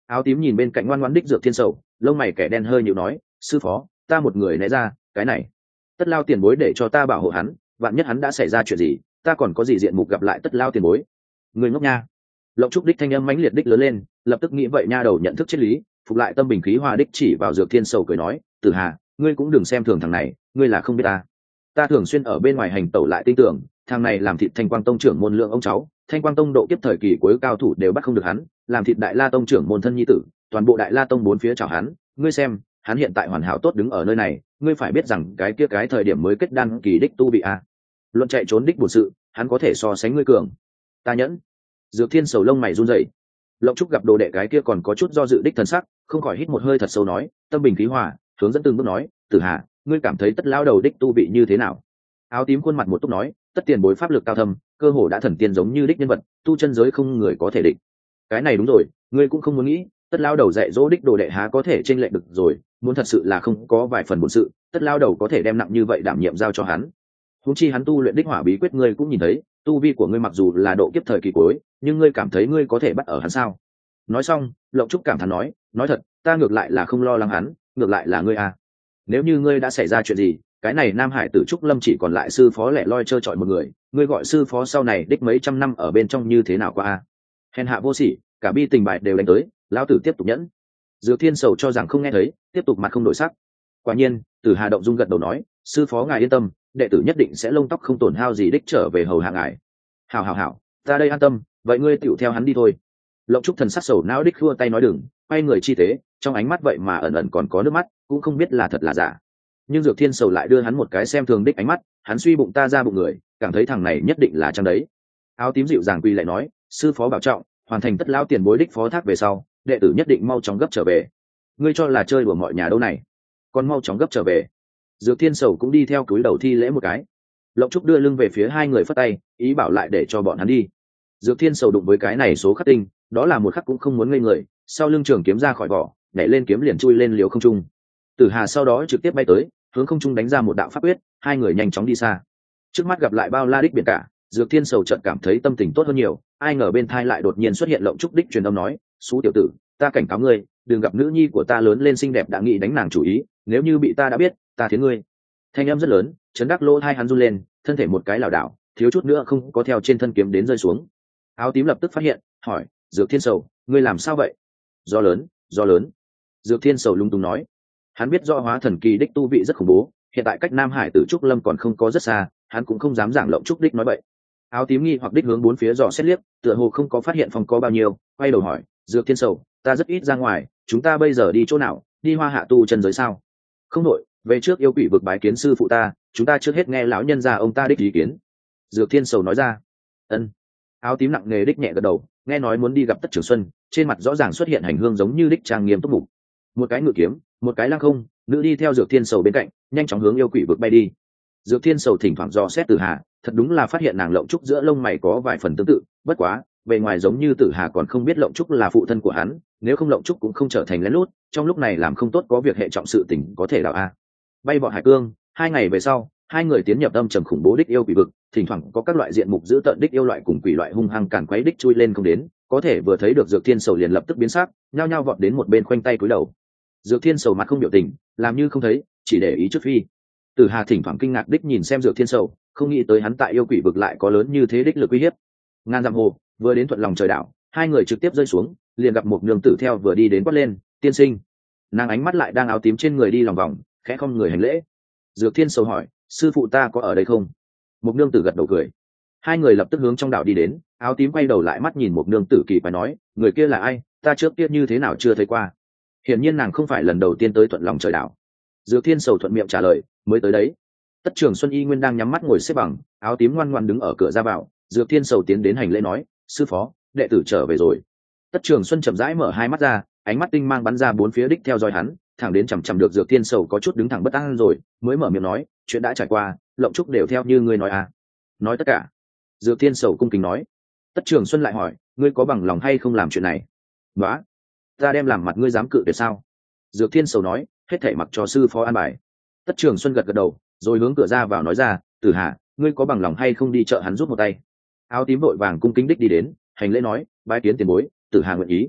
Áo tím nhìn bên cạnh ngoan ngoãn đích dược thiên sầu, lông mày kẻ đen hơi nhịu nói, sư phó, ta một người né ra, cái này tất lao tiền bối để cho ta bảo hộ hắn, vạn nhất hắn đã xảy ra chuyện gì, ta còn có gì diện mục gặp lại tất lao tiền bối. Người ngốc nha. Lộng trúc đích thanh âm mãnh liệt đích lớn lên, lập tức nghĩ vậy nha đầu nhận thức triết lý, phục lại tâm bình khí hòa đích chỉ vào dược thiên sầu cười nói, Tử Hà, ngươi cũng đừng xem thường thằng này, ngươi là không biết ta. Ta thường xuyên ở bên ngoài hành tẩu lại tin tưởng, thằng này làm thịt Thanh Quang Tông trưởng môn lượng ông cháu, Thanh Quang Tông độ kiếp thời kỳ cuối cao thủ đều bắt không được hắn, làm thịt Đại La Tông trưởng môn thân nhi tử, toàn bộ Đại La Tông bốn phía chào hắn, ngươi xem, hắn hiện tại hoàn hảo tốt đứng ở nơi này, ngươi phải biết rằng cái kia cái thời điểm mới kết đan kỳ đích tu bị a. Luận chạy trốn đích bổn sự, hắn có thể so sánh ngươi cường. Ta nhẫn. Dược Thiên sầu lông mày run rẩy. Lộng Trúc gặp đồ đệ cái kia còn có chút do dự đích thần sắc, không khỏi hít một hơi thật sâu nói, tâm bình khí hòa, hướng dẫn từng bước nói, Tử Hà, ngươi cảm thấy tất lao đầu đích tu bị như thế nào? Áo tím khuôn mặt một túc nói, tất tiền bối pháp lực cao thâm, cơ hồ đã thần tiên giống như đích nhân vật, tu chân giới không người có thể địch. Cái này đúng rồi, ngươi cũng không muốn nghĩ, tất lao đầu dạy dỗ đích đồ đệ há có thể chênh lệch được rồi, muốn thật sự là không có vài phần bổn sự, tất lao đầu có thể đem nặng như vậy đảm nhiệm giao cho hắn. Huống chi hắn tu luyện đích hỏa bí quyết ngươi cũng nhìn thấy, tu vi của ngươi mặc dù là độ kiếp thời kỳ cuối, nhưng ngươi cảm thấy ngươi có thể bắt ở hắn sao? Nói xong, Lộng Trúc cảm thán nói, nói thật, ta ngược lại là không lo lắng hắn, ngược lại là ngươi à. Nếu như ngươi đã xảy ra chuyện gì, cái này Nam Hải tử Trúc Lâm chỉ còn lại sư phó lẻ loi trơ trọi một người, ngươi gọi sư phó sau này đích mấy trăm năm ở bên trong như thế nào qua a? Hèn hạ vô sỉ, cả bi tình bài đều đánh tới, lão tử tiếp tục nhẫn. Dược Thiên sầu cho rằng không nghe thấy, tiếp tục mặt không đổi sắc. Quả nhiên, Tử Hà động dung gật đầu nói, sư phó ngài yên tâm, đệ tử nhất định sẽ lông tóc không tổn hao gì đích trở về hầu hạ ngài. Hảo hảo hảo, ta đây an tâm, vậy ngươi tựu theo hắn đi thôi. Lộng Trúc thần sắc sầu não đích khua tay nói đừng, quay người chi tế, trong ánh mắt vậy mà ẩn ẩn còn có nước mắt, cũng không biết là thật là giả. Nhưng Dược Thiên sầu lại đưa hắn một cái xem thường đích ánh mắt, hắn suy bụng ta ra bụng người, cảm thấy thằng này nhất định là trong đấy. Áo tím dịu dàng quy lại nói, sư phó bảo trọng, hoàn thành tất lão tiền bối đích phó thác về sau, đệ tử nhất định mau chóng gấp trở về. Ngươi cho là chơi đùa mọi nhà đâu này, còn mau chóng gấp trở về. Dược Thiên sầu cũng đi theo cúi đầu thi lễ một cái. Lộng Trúc đưa lưng về phía hai người phất tay, ý bảo lại để cho bọn hắn đi. Dược Thiên sầu đụng với cái này số khắc tinh, đó là một khắc cũng không muốn ngây người, sau lưng trường kiếm ra khỏi vỏ, nhảy lên kiếm liền chui lên liều không trung. Tử Hà sau đó trực tiếp bay tới, hướng không trung đánh ra một đạo pháp quyết, hai người nhanh chóng đi xa. Trước mắt gặp lại bao la đích biển cả, Dược Thiên sầu chợt cảm thấy tâm tình tốt hơn nhiều, ai ngờ bên thai lại đột nhiên xuất hiện Lộng Trúc đích truyền âm nói, "Sú tiểu tử, ta cảnh cáo ngươi, đừng gặp nữ nhi của ta lớn lên xinh đẹp đã nghĩ đánh nàng chủ ý, nếu như bị ta đã biết, ta thiến ngươi." Thanh âm rất lớn, chấn đắc lỗ tai hắn run lên, thân thể một cái lảo đảo, thiếu chút nữa không có theo trên thân kiếm đến rơi xuống. Áo tím lập tức phát hiện, hỏi, Dược Thiên sầu, ngươi làm sao vậy? Do lớn, do lớn. Dược Thiên sầu lung tung nói, hắn biết rõ hóa thần kỳ đích tu vị rất khủng bố, hiện tại cách Nam Hải tử Trúc Lâm còn không có rất xa, hắn cũng không dám giảng Lộng Trúc đích nói vậy. Áo tím nghi hoặc đích hướng bốn phía dò xét liếc, tựa hồ không có phát hiện phòng có bao nhiêu, quay đầu hỏi, Dược Thiên sầu, ta rất ít ra ngoài, chúng ta bây giờ đi chỗ nào? Đi Hoa Hạ tu chân giới sao? Không nội, về trước yêu quỷ vực bái kiến sư phụ ta, chúng ta trước hết nghe lão nhân già ông ta đích ý kiến. Dược Thiên sầu nói ra. Ân. Áo tím nặng nề đích nhẹ gật đầu, nghe nói muốn đi gặp Tất Trường Xuân, trên mặt rõ ràng xuất hiện hành hương giống như đích trang nghiêm túc mục. Một cái ngự kiếm, một cái lăng không, nữ đi theo Dược Thiên sầu bên cạnh, nhanh chóng hướng yêu quỷ vực bay đi. Dược Thiên sầu thỉnh thoảng dò xét Tử Hà, thật đúng là phát hiện nàng Lộng Trúc giữa lông mày có vài phần tương tự, bất quá, bề ngoài giống như Tử Hà còn không biết Lộng Trúc là phụ thân của hắn, nếu không Lộng Trúc cũng không trở thành lén lút, trong lúc này làm không tốt có việc hệ trọng sự tình có thể đào a. Bay vọt hải cương, hai ngày về sau, hai người tiến nhập âm trầm khủng bố đích yêu quỷ vực, thỉnh thoảng có các loại diện mục dữ tợn đích yêu loại cùng quỷ loại hung hăng càn quấy đích chui lên không đến, có thể vừa thấy được Dược Thiên sầu liền lập tức biến sắc, nhao nhao vọt đến một bên khoanh tay cúi đầu. Dược Thiên sầu mặt không biểu tình, làm như không thấy, chỉ để ý trước phi. Tử Hà thỉnh thoảng kinh ngạc đích nhìn xem Dược Thiên sầu, không nghĩ tới hắn tại yêu quỷ vực lại có lớn như thế đích lực uy hiếp. Ngàn dặm hồ, vừa đến thuận lòng trời đảo, hai người trực tiếp rơi xuống, liền gặp một nương tử theo vừa đi đến quát lên, tiên sinh. Nàng ánh mắt lại đang áo tím trên người đi lòng vòng, khẽ không người hành lễ. Dược Thiên sầu hỏi, sư phụ ta có ở đây không? Một nương tử gật đầu cười. Hai người lập tức hướng trong đảo đi đến, áo tím quay đầu lại mắt nhìn một nương tử kỳ phải nói, người kia là ai, ta trước kia như thế nào chưa thấy qua. Hiển nhiên nàng không phải lần đầu tiên tới thuận lòng trời đảo. Dược Thiên sầu thuận miệng trả lời, mới tới đấy. Tất Trường Xuân y nguyên đang nhắm mắt ngồi xếp bằng, áo tím ngoan ngoãn đứng ở cửa ra vào. Dược Thiên sầu tiến đến hành lễ nói, sư phó, đệ tử trở về rồi. Tất Trường Xuân chậm rãi mở hai mắt ra, ánh mắt tinh mang bắn ra bốn phía đích theo dõi hắn, thẳng đến chằm chằm được Dược Thiên sầu có chút đứng thẳng bất an rồi, mới mở miệng nói, chuyện đã trải qua, Lộng Trúc đều theo như ngươi nói à? Nói tất cả. Dược Thiên sầu cung kính nói. Tất Trường Xuân lại hỏi, ngươi có bằng lòng hay không làm chuyện này? Đó, ta đem làm mặt ngươi dám cự tuyệt sao? Dược Thiên sầu nói, hết thảy mặc cho sư phó an bài. Tất Trường Xuân gật gật đầu, rồi hướng cửa ra vào nói ra, Tử Hà, ngươi có bằng lòng hay không đi chợ hắn rút một tay? Áo tím vội vàng cung kính đích đi đến, hành lễ nói, bái kiến tiền bối, Tử Hà nguyện ý.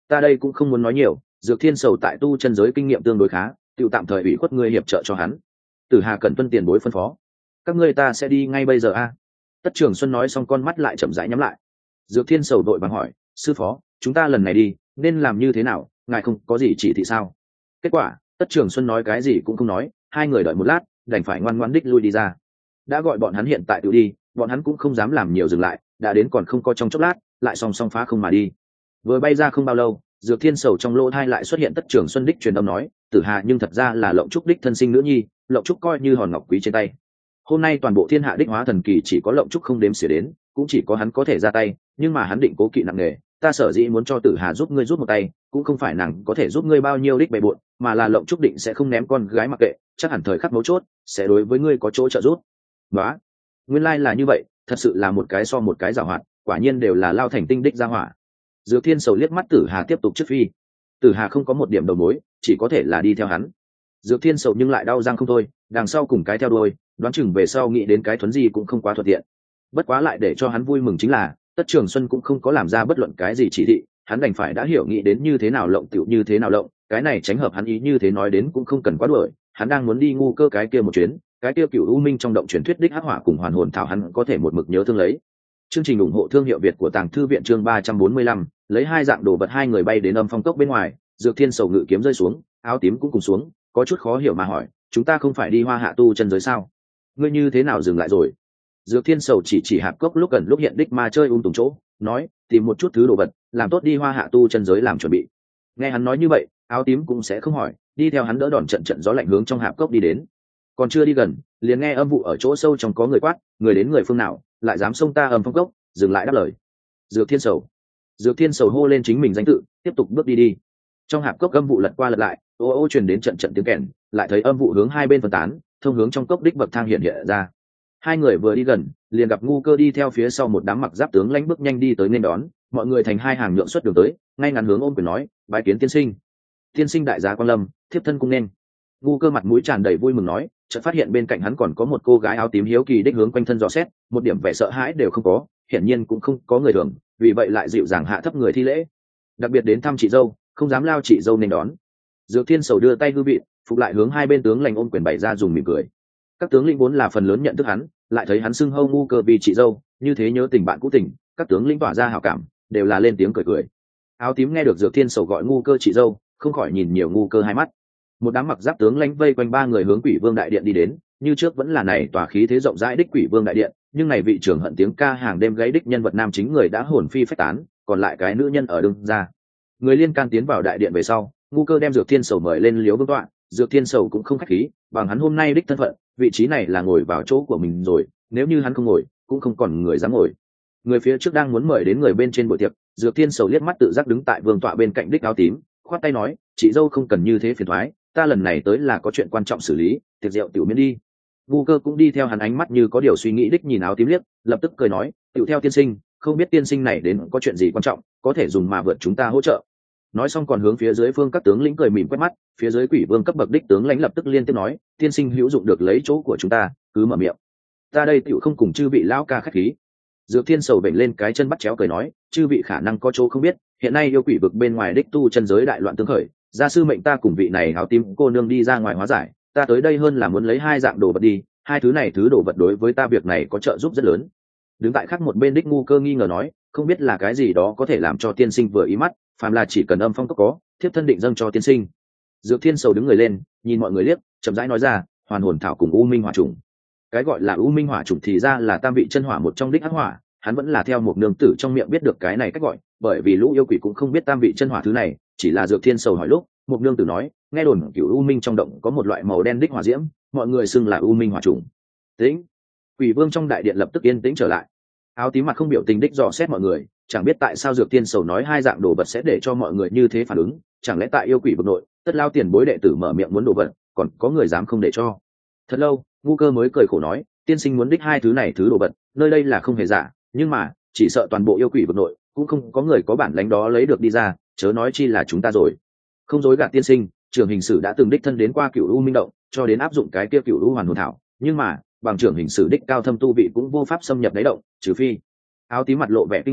Ta đây cũng không muốn nói nhiều, Dược Thiên Sầu tại tu chân giới kinh nghiệm tương đối khá, tự tạm thời ủy khuất ngươi hiệp trợ cho hắn. Tử Hà cần tuân tiền bối phân phó. Các ngươi ta sẽ đi ngay bây giờ a. Tất Trường Xuân nói xong con mắt lại chậm rãi nhắm lại. Dược Thiên Sầu đội bằng hỏi, sư phó, chúng ta lần này đi nên làm như thế nào, ngài không có gì chỉ thị sao? Kết quả Tất Trường Xuân nói cái gì cũng không nói, hai người đợi một lát đành phải ngoan ngoãn đích lui đi ra. Đã gọi bọn hắn hiện tại tự đi, bọn hắn cũng không dám làm nhiều dừng lại, đã đến còn không có trong chốc lát lại song song phá không mà đi. Vừa bay ra không bao lâu, Dược Thiên Sầu trong lỗ thai lại xuất hiện Tất Trường Xuân đích truyền âm nói, Tử Hà nhưng thật ra là Lộng Trúc đích thân sinh nữ nhi, Lộng Trúc coi như hòn ngọc quý trên tay. Hôm nay toàn bộ thiên hạ đích hóa thần kỳ chỉ có Lộng Trúc không đếm xỉa đến, cũng chỉ có hắn có thể ra tay, nhưng mà hắn định cố kỵ nặng nề, ta sở dĩ muốn cho Tử Hà giúp ngươi giúp một tay, cũng không phải nàng có thể giúp ngươi bao nhiêu đích bề bộn, mà là Lộng Trúc định sẽ không ném con gái mặc kệ, chắc hẳn thời khắc mấu chốt sẽ đối với ngươi có chỗ trợ giúp. Đó, nguyên lai là như vậy, thật sự là một cái so một cái giàu hoạt, quả nhiên đều là lao thành tinh đích ra hỏa. Dược Thiên Sầu liếc mắt Tử Hà tiếp tục trước phi. Tử Hà không có một điểm đầu mối, chỉ có thể là đi theo hắn. Dược Thiên Sầu nhưng lại đau răng không thôi, đằng sau cùng cái theo đuôi, đoán chừng về sau nghĩ đến cái thuấn gì cũng không quá thuận tiện. Bất quá lại để cho hắn vui mừng chính là, Tất Trường Xuân cũng không có làm ra bất luận cái gì chỉ thị, hắn đành phải đã hiểu nghĩ đến như thế nào lộng tiểu như thế nào lộng, cái này tránh hợp hắn ý như thế nói đến cũng không cần quá đuổi, hắn đang muốn đi ngu cơ cái kia một chuyến, cái kia Cửu U Minh trong động truyền thuyết đích hắc hỏa cùng hoàn hồn thảo hắn có thể một mực nhớ thương lấy. Chương trình ủng hộ thương hiệu Việt của Tàng Thư viện chương ba trăm bốn mươi lăm, lấy hai dạng đồ vật hai người bay đến Âm Phong Cốc bên ngoài, Dược Thiên Sầu ngự kiếm rơi xuống, áo tím cũng cùng xuống, có chút khó hiểu mà hỏi, chúng ta không phải đi Hoa Hạ tu chân giới sao? Ngươi như thế nào dừng lại rồi? Dược Thiên Sầu chỉ chỉ hạp cốc lúc gần lúc hiện đích ma chơi ung tùng chỗ, nói, tìm một chút thứ đồ vật, làm tốt đi Hoa Hạ tu chân giới làm chuẩn bị. Nghe hắn nói như vậy, áo tím cũng sẽ không hỏi, đi theo hắn đỡ đòn trận trận gió lạnh hướng trong hạp cốc đi đến. Còn chưa đi gần, liền nghe âm vụ ở chỗ sâu trong có người quát, người đến người phương nào, lại dám xông ta Âm Phong Cốc, dừng lại đáp lời. Dược Thiên Sầu. Dược Thiên Sầu hô lên chính mình danh tự, tiếp tục bước đi đi. Trong hạp cốc âm vụ lật qua lật lại, ô ô truyền đến trận trận tiếng kèn, lại thấy âm vụ hướng hai bên phân tán, thông hướng trong cốc đích bậc thang hiện hiện ra. Hai người vừa đi gần, liền gặp ngu cơ đi theo phía sau một đám mặc giáp tướng lãnh bước nhanh đi tới nên đón, mọi người thành hai hàng nhượng xuất đường tới, ngay ngắn hướng ôm quyền nói, bái kiến tiên sinh. Tiên sinh đại giá quan lâm, thiếp thân cung nên. Ngu cơ mặt mũi tràn đầy vui mừng nói, chợt phát hiện bên cạnh hắn còn có một cô gái áo tím hiếu kỳ đích hướng quanh thân dò xét, một điểm vẻ sợ hãi đều không có, hiển nhiên cũng không có người thường, vì vậy lại dịu dàng hạ thấp người thi lễ. Đặc biệt đến thăm chị dâu, không dám lao chị dâu nên đón. Dược Thiên Sầu đưa tay hư vị, phục lại hướng hai bên tướng lãnh ôm quyền bày ra dùng mỉm cười. Các tướng lĩnh vốn là phần lớn nhận thức hắn, lại thấy hắn xưng hâu ngu cơ vì chị dâu, như thế nhớ tình bạn cũ tình, các tướng lĩnh tỏa ra hảo cảm, đều là lên tiếng cười cười. Áo tím nghe được Dược Thiên Sầu gọi ngu cơ chị dâu, không khỏi nhìn nhiều ngu cơ hai mắt. Một đám mặc giáp tướng lãnh vây quanh ba người hướng Quỷ Vương đại điện đi đến, như trước vẫn là này tòa khí thế rộng rãi đích Quỷ Vương đại điện, nhưng này vị trưởng hận tiếng ca hàng đêm gáy đích nhân vật nam chính người đã hồn phi phách tán, còn lại cái nữ nhân ở đương ra. Người liên can tiến vào đại điện về sau, ngu cơ đem Dược Thiên Sầu mời lên liếu vương tọa, Dược Thiên Sầu cũng không khách khí, bằng hắn hôm nay đích thân phận, vị trí này là ngồi vào chỗ của mình rồi, nếu như hắn không ngồi, cũng không còn người dám ngồi. Người phía trước đang muốn mời đến người bên trên buổi tiệc, Dược Thiên Sầu liếc mắt tự giác đứng tại vương tọa bên cạnh đích áo tím, khoát tay nói, chị dâu không cần như thế phiền toái, ta lần này tới là có chuyện quan trọng xử lý, tiệc rượu tiểu miễn đi. Ngu cơ cũng đi theo hắn ánh mắt như có điều suy nghĩ đích nhìn áo tím liếc, lập tức cười nói, tiểu theo tiên sinh, không biết tiên sinh này đến có chuyện gì quan trọng, có thể dùng mà vượt chúng ta hỗ trợ. Nói xong còn hướng phía dưới phương các tướng lĩnh cười mỉm quét mắt, phía dưới Quỷ Vương cấp bậc đích tướng lãnh lập tức liên tiếp nói, tiên sinh hữu dụng được lấy chỗ của chúng ta, cứ mở miệng. Ta đây tiểu không cùng chư vị lão ca khách khí. Dược Thiên Sầu bệnh lên cái chân bắt chéo cười nói, chư vị khả năng có chỗ không biết, hiện nay yêu quỷ vực bên ngoài đích tu chân giới đại loạn tương khởi, gia sư mệnh ta cùng vị này áo tím cô nương đi ra ngoài hóa giải, ta tới đây hơn là muốn lấy hai dạng đồ vật đi, hai thứ này thứ đồ vật đối với ta việc này có trợ giúp rất lớn. Đứng tại khác một bên đích ngu cơ nghi ngờ nói, không biết là cái gì đó có thể làm cho tiên sinh vừa ý mắt, phàm là chỉ cần Âm Phong Cốc có, thiếp thân định dâng cho tiên sinh. Dược Thiên Sầu đứng người lên, nhìn mọi người liếc, chậm rãi nói ra, hoàn hồn thảo cùng u minh hỏa trùng. Cái gọi là u minh hỏa trùng thì ra là tam vị chân hỏa một trong đích hắc hỏa, hắn vẫn là theo một nương tử trong miệng biết được cái này cách gọi, bởi vì lũ yêu quỷ cũng không biết tam vị chân hỏa thứ này, chỉ là Dược Thiên Sầu hỏi lúc, một nương tử nói, nghe đồn cửu u minh trong động có một loại màu đen đích hỏa diễm, mọi người xưng là u minh hỏa trùng. Tĩnh. Quỷ Vương trong đại điện lập tức yên tĩnh trở lại. Áo tím mặt không biểu tình đích dò xét mọi người, chẳng biết tại sao Dược Thiên Sầu nói hai dạng đồ vật sẽ để cho mọi người như thế phản ứng, chẳng lẽ tại yêu quỷ vực nội, tất lao tiền bối đệ tử mở miệng muốn đồ vật, còn có người dám không để cho. Thật lâu, ngu cơ mới cười khổ nói, tiên sinh muốn đích hai thứ này thứ đồ vật, nơi đây là không hề giả, nhưng mà chỉ sợ toàn bộ yêu quỷ vực nội cũng không có người có bản lĩnh đó lấy được đi ra, chớ nói chi là chúng ta rồi. Không dối gạt tiên sinh, trưởng hình sử đã từng đích thân đến qua cửu u minh động, cho đến áp dụng cái kia cửu u hoàn hồn thảo, nhưng mà bằng trưởng hình sử đích cao thâm tu vị cũng vô pháp xâm nhập đáy động, trừ phi. Áo tím mặt lộ vẻ kinh ngạc,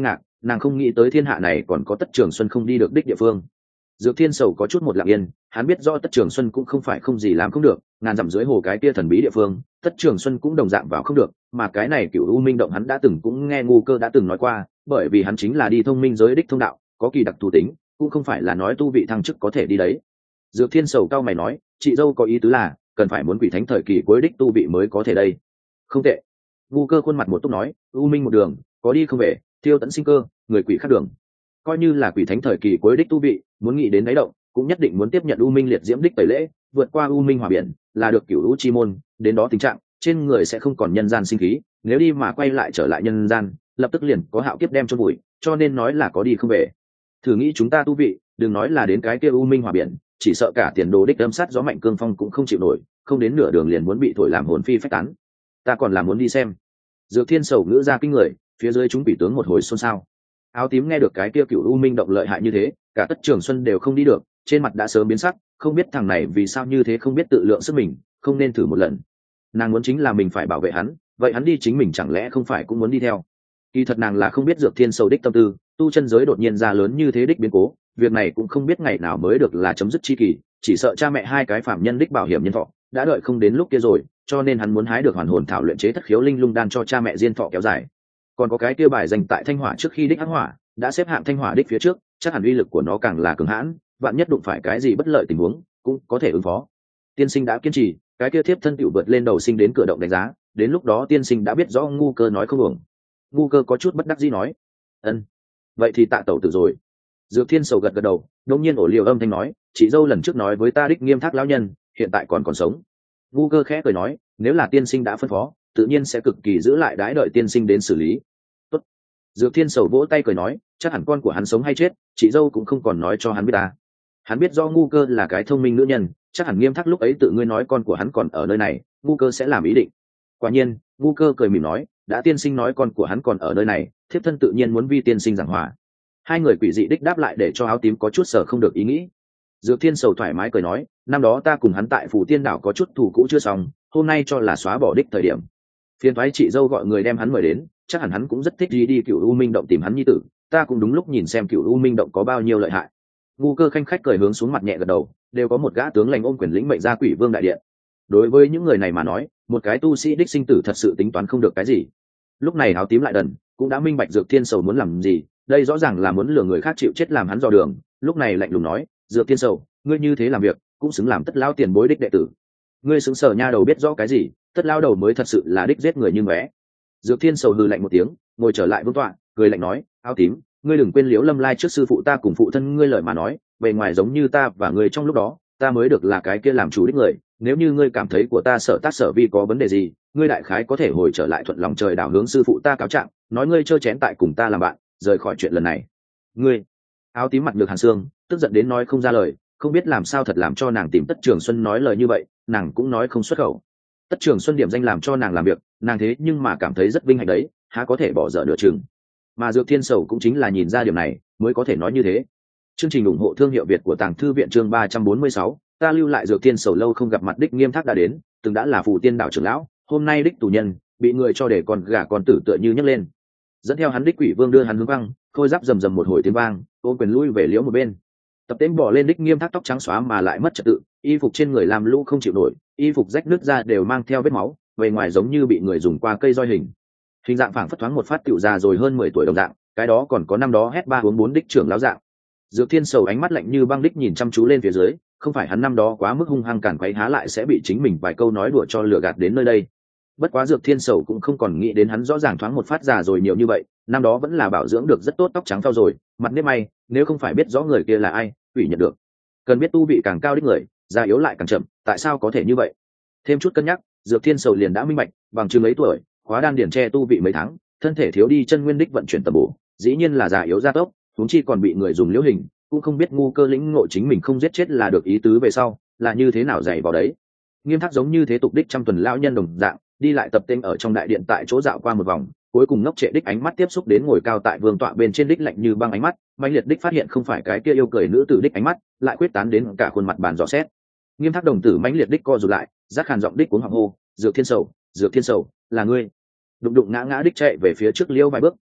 nàng không nghĩ tới thiên hạ này còn có Tất Trường Xuân không đi được đích địa phương. Dược Thiên Sầu có chút một lặng yên, hắn biết rõ Tất Trường Xuân cũng không phải không gì làm không được, ngàn dặm dưới hồ cái kia thần bí địa phương, Tất Trường Xuân cũng đồng dạng vào không được, mà cái này Cửu U Minh động hắn đã từng cũng nghe ngu cơ đã từng nói qua, bởi vì hắn chính là đi thông minh giới đích thông đạo, có kỳ đặc thù tính, cũng không phải là nói tu vị thăng chức có thể đi đấy. Dược Thiên Sầu cao mày nói, chị dâu có ý tứ là cần phải muốn quỷ thánh thời kỳ cuối đích tu vị mới có thể đây. Không tệ. Ngu cơ khuôn mặt một túc nói, U Minh một đường, có đi không về, thiêu tận sinh cơ, người quỷ khác đường. Coi như là quỷ thánh thời kỳ cuối đích tu vị, muốn nghĩ đến đáy động, cũng nhất định muốn tiếp nhận U Minh liệt diễm đích tẩy lễ, vượt qua U Minh hỏa biển, là được Cửu U chi môn, đến đó tình trạng trên người sẽ không còn nhân gian sinh khí, nếu đi mà quay lại trở lại nhân gian, lập tức liền có hạo kiếp đem chôn vùi, cho nên nói là có đi không về. Thử nghĩ chúng ta tu vị, đừng nói là đến cái kia U Minh hỏa biển, chỉ sợ cả tiền đồ đích âm sát gió mạnh cương phong cũng không chịu nổi, không đến nửa đường liền muốn bị thổi làm hồn phi phách tán. Ta còn là muốn đi xem. Dược Thiên Sầu ngữ ra kinh người, phía dưới chúng bị tướng một hồi xôn xao. Áo tím nghe được cái kia Cửu U Minh động lợi hại như thế, cả Tất Trường Xuân đều không đi được, trên mặt đã sớm biến sắc, không biết thằng này vì sao như thế không biết tự lượng sức mình, không nên thử một lần. Nàng muốn chính là mình phải bảo vệ hắn, vậy hắn đi chính mình chẳng lẽ không phải cũng muốn đi theo? Kỳ thật nàng là không biết Dược Thiên Sầu đích tâm tư, tu chân giới đột nhiên ra lớn như thế đích biến cố, việc này cũng không biết ngày nào mới được là chấm dứt chi kỳ, chỉ sợ cha mẹ hai cái phạm nhân đích bảo hiểm nhân thọ đã đợi không đến lúc kia rồi, cho nên hắn muốn hái được hoàn hồn thảo luyện chế thất khiếu linh lung đan cho cha mẹ diên thọ kéo dài. Còn có cái kia bài dành tại Thanh Hỏa trước khi đích hắc hỏa đã xếp hạng Thanh Hỏa đích phía trước, chắc hẳn uy lực của nó càng là cường hãn, vạn nhất đụng phải cái gì bất lợi tình huống cũng có thể ứng phó. Tiên sinh đã kiên trì, cái kia thiếp thân tiểu vượt lên đầu sinh đến cửa động đánh giá, đến lúc đó tiên sinh đã biết rõ ngu cơ nói không ổng. Ngu cơ có chút bất đắc dĩ nói, ân, vậy thì tạ tẩu tử rồi. Dược Thiên Sầu gật gật đầu, đột nhiên ổ liều âm thanh nói, chị dâu lần trước nói với ta đích Nghiêm Thác lão nhân hiện tại còn còn sống. Ngu cơ khẽ cười nói, nếu là tiên sinh đã phân phó, tự nhiên sẽ cực kỳ giữ lại đái đợi tiên sinh đến xử lý. Tốt. Dược Thiên Sầu vỗ tay cười nói, chắc hẳn con của hắn sống hay chết, chị dâu cũng không còn nói cho hắn biết ta. Hắn biết do ngu cơ là cái thông minh nữ nhân, chắc hẳn Nghiêm Thác lúc ấy tự ngươi nói con của hắn còn ở nơi này, ngu cơ sẽ làm ý định. Quả nhiên, ngu cơ cười mỉm nói, đã tiên sinh nói con của hắn còn ở nơi này, thiếp thân tự nhiên muốn vi tiên sinh giảng hòa. Hai người quỷ dị đích đáp lại để cho áo tím có chút sở không được ý nghĩ. Dược Thiên Sầu thoải mái cười nói, năm đó ta cùng hắn tại Phủ Tiên đảo có chút thủ cũ chưa xong, hôm nay cho là xóa bỏ đích thời điểm. Phiên thoái chị dâu gọi người đem hắn mời đến, chắc hẳn hắn cũng rất thích đi đi Cửu U Minh động tìm hắn nhi tử, ta cũng đúng lúc nhìn xem Cửu U Minh động có bao nhiêu lợi hại. Ngu cơ khanh khách cười hướng xuống mặt nhẹ gật đầu, đều có một gã tướng lãnh ôm quyền lĩnh mệnh ra Quỷ Vương đại điện. Đối với những người này mà nói, một cái tu sĩ đích sinh tử thật sự tính toán không được cái gì. Lúc này áo tím lại đần, cũng đã minh bạch Dược Thiên Sầu muốn làm gì, đây rõ ràng là muốn lừa người khác chịu chết làm hắn dò đường, lúc này lạnh lùng nói, Dược Thiên Sầu, ngươi như thế làm việc cũng xứng làm Tất lão tiền bối đích đệ tử. Ngươi xứng sở nha đầu biết rõ cái gì, Tất lão đầu mới thật sự là đích giết người như ngóe. Dược Thiên Sầu hừ lạnh một tiếng, ngồi trở lại vương tọa, cười lạnh nói, áo tím, ngươi đừng quên Liễu Lâm Lai trước sư phụ ta cùng phụ thân ngươi lời mà nói, bề ngoài giống như ta và ngươi trong lúc đó, ta mới được là cái kia làm chủ đích người, nếu như ngươi cảm thấy của ta sở tác sở vi có vấn đề gì, ngươi đại khái có thể hồi trở lại thuận lòng trời đảo hướng sư phụ ta cáo trạng, nói ngươi trơ chén tại cùng ta làm bạn, rời khỏi chuyện lần này. Ngươi, áo tím mặt được hàn xương, tức giận đến nói không ra lời, không biết làm sao thật làm cho nàng tìm Tất Trường Xuân nói lời như vậy, nàng cũng nói không xuất khẩu. Tất Trường Xuân điểm danh làm cho nàng làm việc, nàng thế nhưng mà cảm thấy rất vinh hạnh đấy, há có thể bỏ dở nửa chừng. Mà Dược Thiên Sầu cũng chính là nhìn ra điểm này, mới có thể nói như thế. Chương trình ủng hộ thương hiệu Việt của Tàng Thư viện chương ba trăm bốn mươi sáu, ta lưu lại Dược Thiên Sầu lâu không gặp mặt đích Nghiêm Thác đã đến, từng đã là Phủ Tiên đảo trưởng lão, hôm nay đích tù nhân, bị người cho để con gà con tử tựa như nhấc lên. Dẫn theo hắn đích Quỷ Vương đưa hắn hướng băng, khôi giáp rầm rầm một hồi tiếng vang, ôm quyền lui về liễu một bên. Tập Tễnh bỏ lên đích Nghiêm Thác tóc trắng xóa mà lại mất trật tự, y phục trên người làm lũ không chịu nổi, y phục rách nứt ra đều mang theo vết máu, bề ngoài giống như bị người dùng qua cây roi hình. Hình dạng phảng phất thoáng một phát tiểu già rồi hơn mười tuổi đồng dạng, cái đó còn có năm đó hét ba uống bốn đích trưởng lão dạng. Dược Thiên Sầu ánh mắt lạnh như băng đích nhìn chăm chú lên phía dưới, không phải hắn năm đó quá mức hung hăng cản quấy há lại sẽ bị chính mình vài câu nói đùa cho lừa gạt đến nơi đây. Bất quá Dược Thiên Sầu cũng không còn nghĩ đến hắn rõ ràng thoáng một phát già rồi nhiều như vậy, năm đó vẫn là bảo dưỡng được rất tốt, tóc trắng phao rồi, mặt nếp may, nếu không phải biết rõ người kia là ai, ủy nhận được. Cần biết tu vị càng cao đích người, già yếu lại càng chậm, tại sao có thể như vậy? Thêm chút cân nhắc, Dược Thiên Sầu liền đã minh bạch, bằng chứng mấy tuổi, khóa đan điển che tu vị mấy tháng, thân thể thiếu đi chân nguyên đích vận chuyển tầm bổ, dĩ nhiên là già yếu gia tốc, huống chi còn bị người dùng liễu hình, cũng không biết ngu cơ lĩnh ngộ chính mình không giết chết là được ý tứ về sau, là như thế nào dạy vào đấy. Nghiêm Thác giống như thế tục đích trăm tuần lão nhân đồng dạng, đi lại tập tên ở trong đại điện tại chỗ dạo qua một vòng, cuối cùng ngốc trệ đích ánh mắt tiếp xúc đến ngồi cao tại vương tọa bên trên đích lạnh như băng ánh mắt, mãnh liệt đích phát hiện không phải cái kia yêu cười nữ tử đích ánh mắt, lại quyết tán đến cả khuôn mặt bàn dò xét. Nghiêm Thác đồng tử mãnh liệt đích co rụt lại, giác khàn giọng đích cuống họng hô, Dược Thiên Sầu, Dược Thiên Sầu, là ngươi. Đụng đụng ngã ngã đích chạy về phía trước liêu vài bước,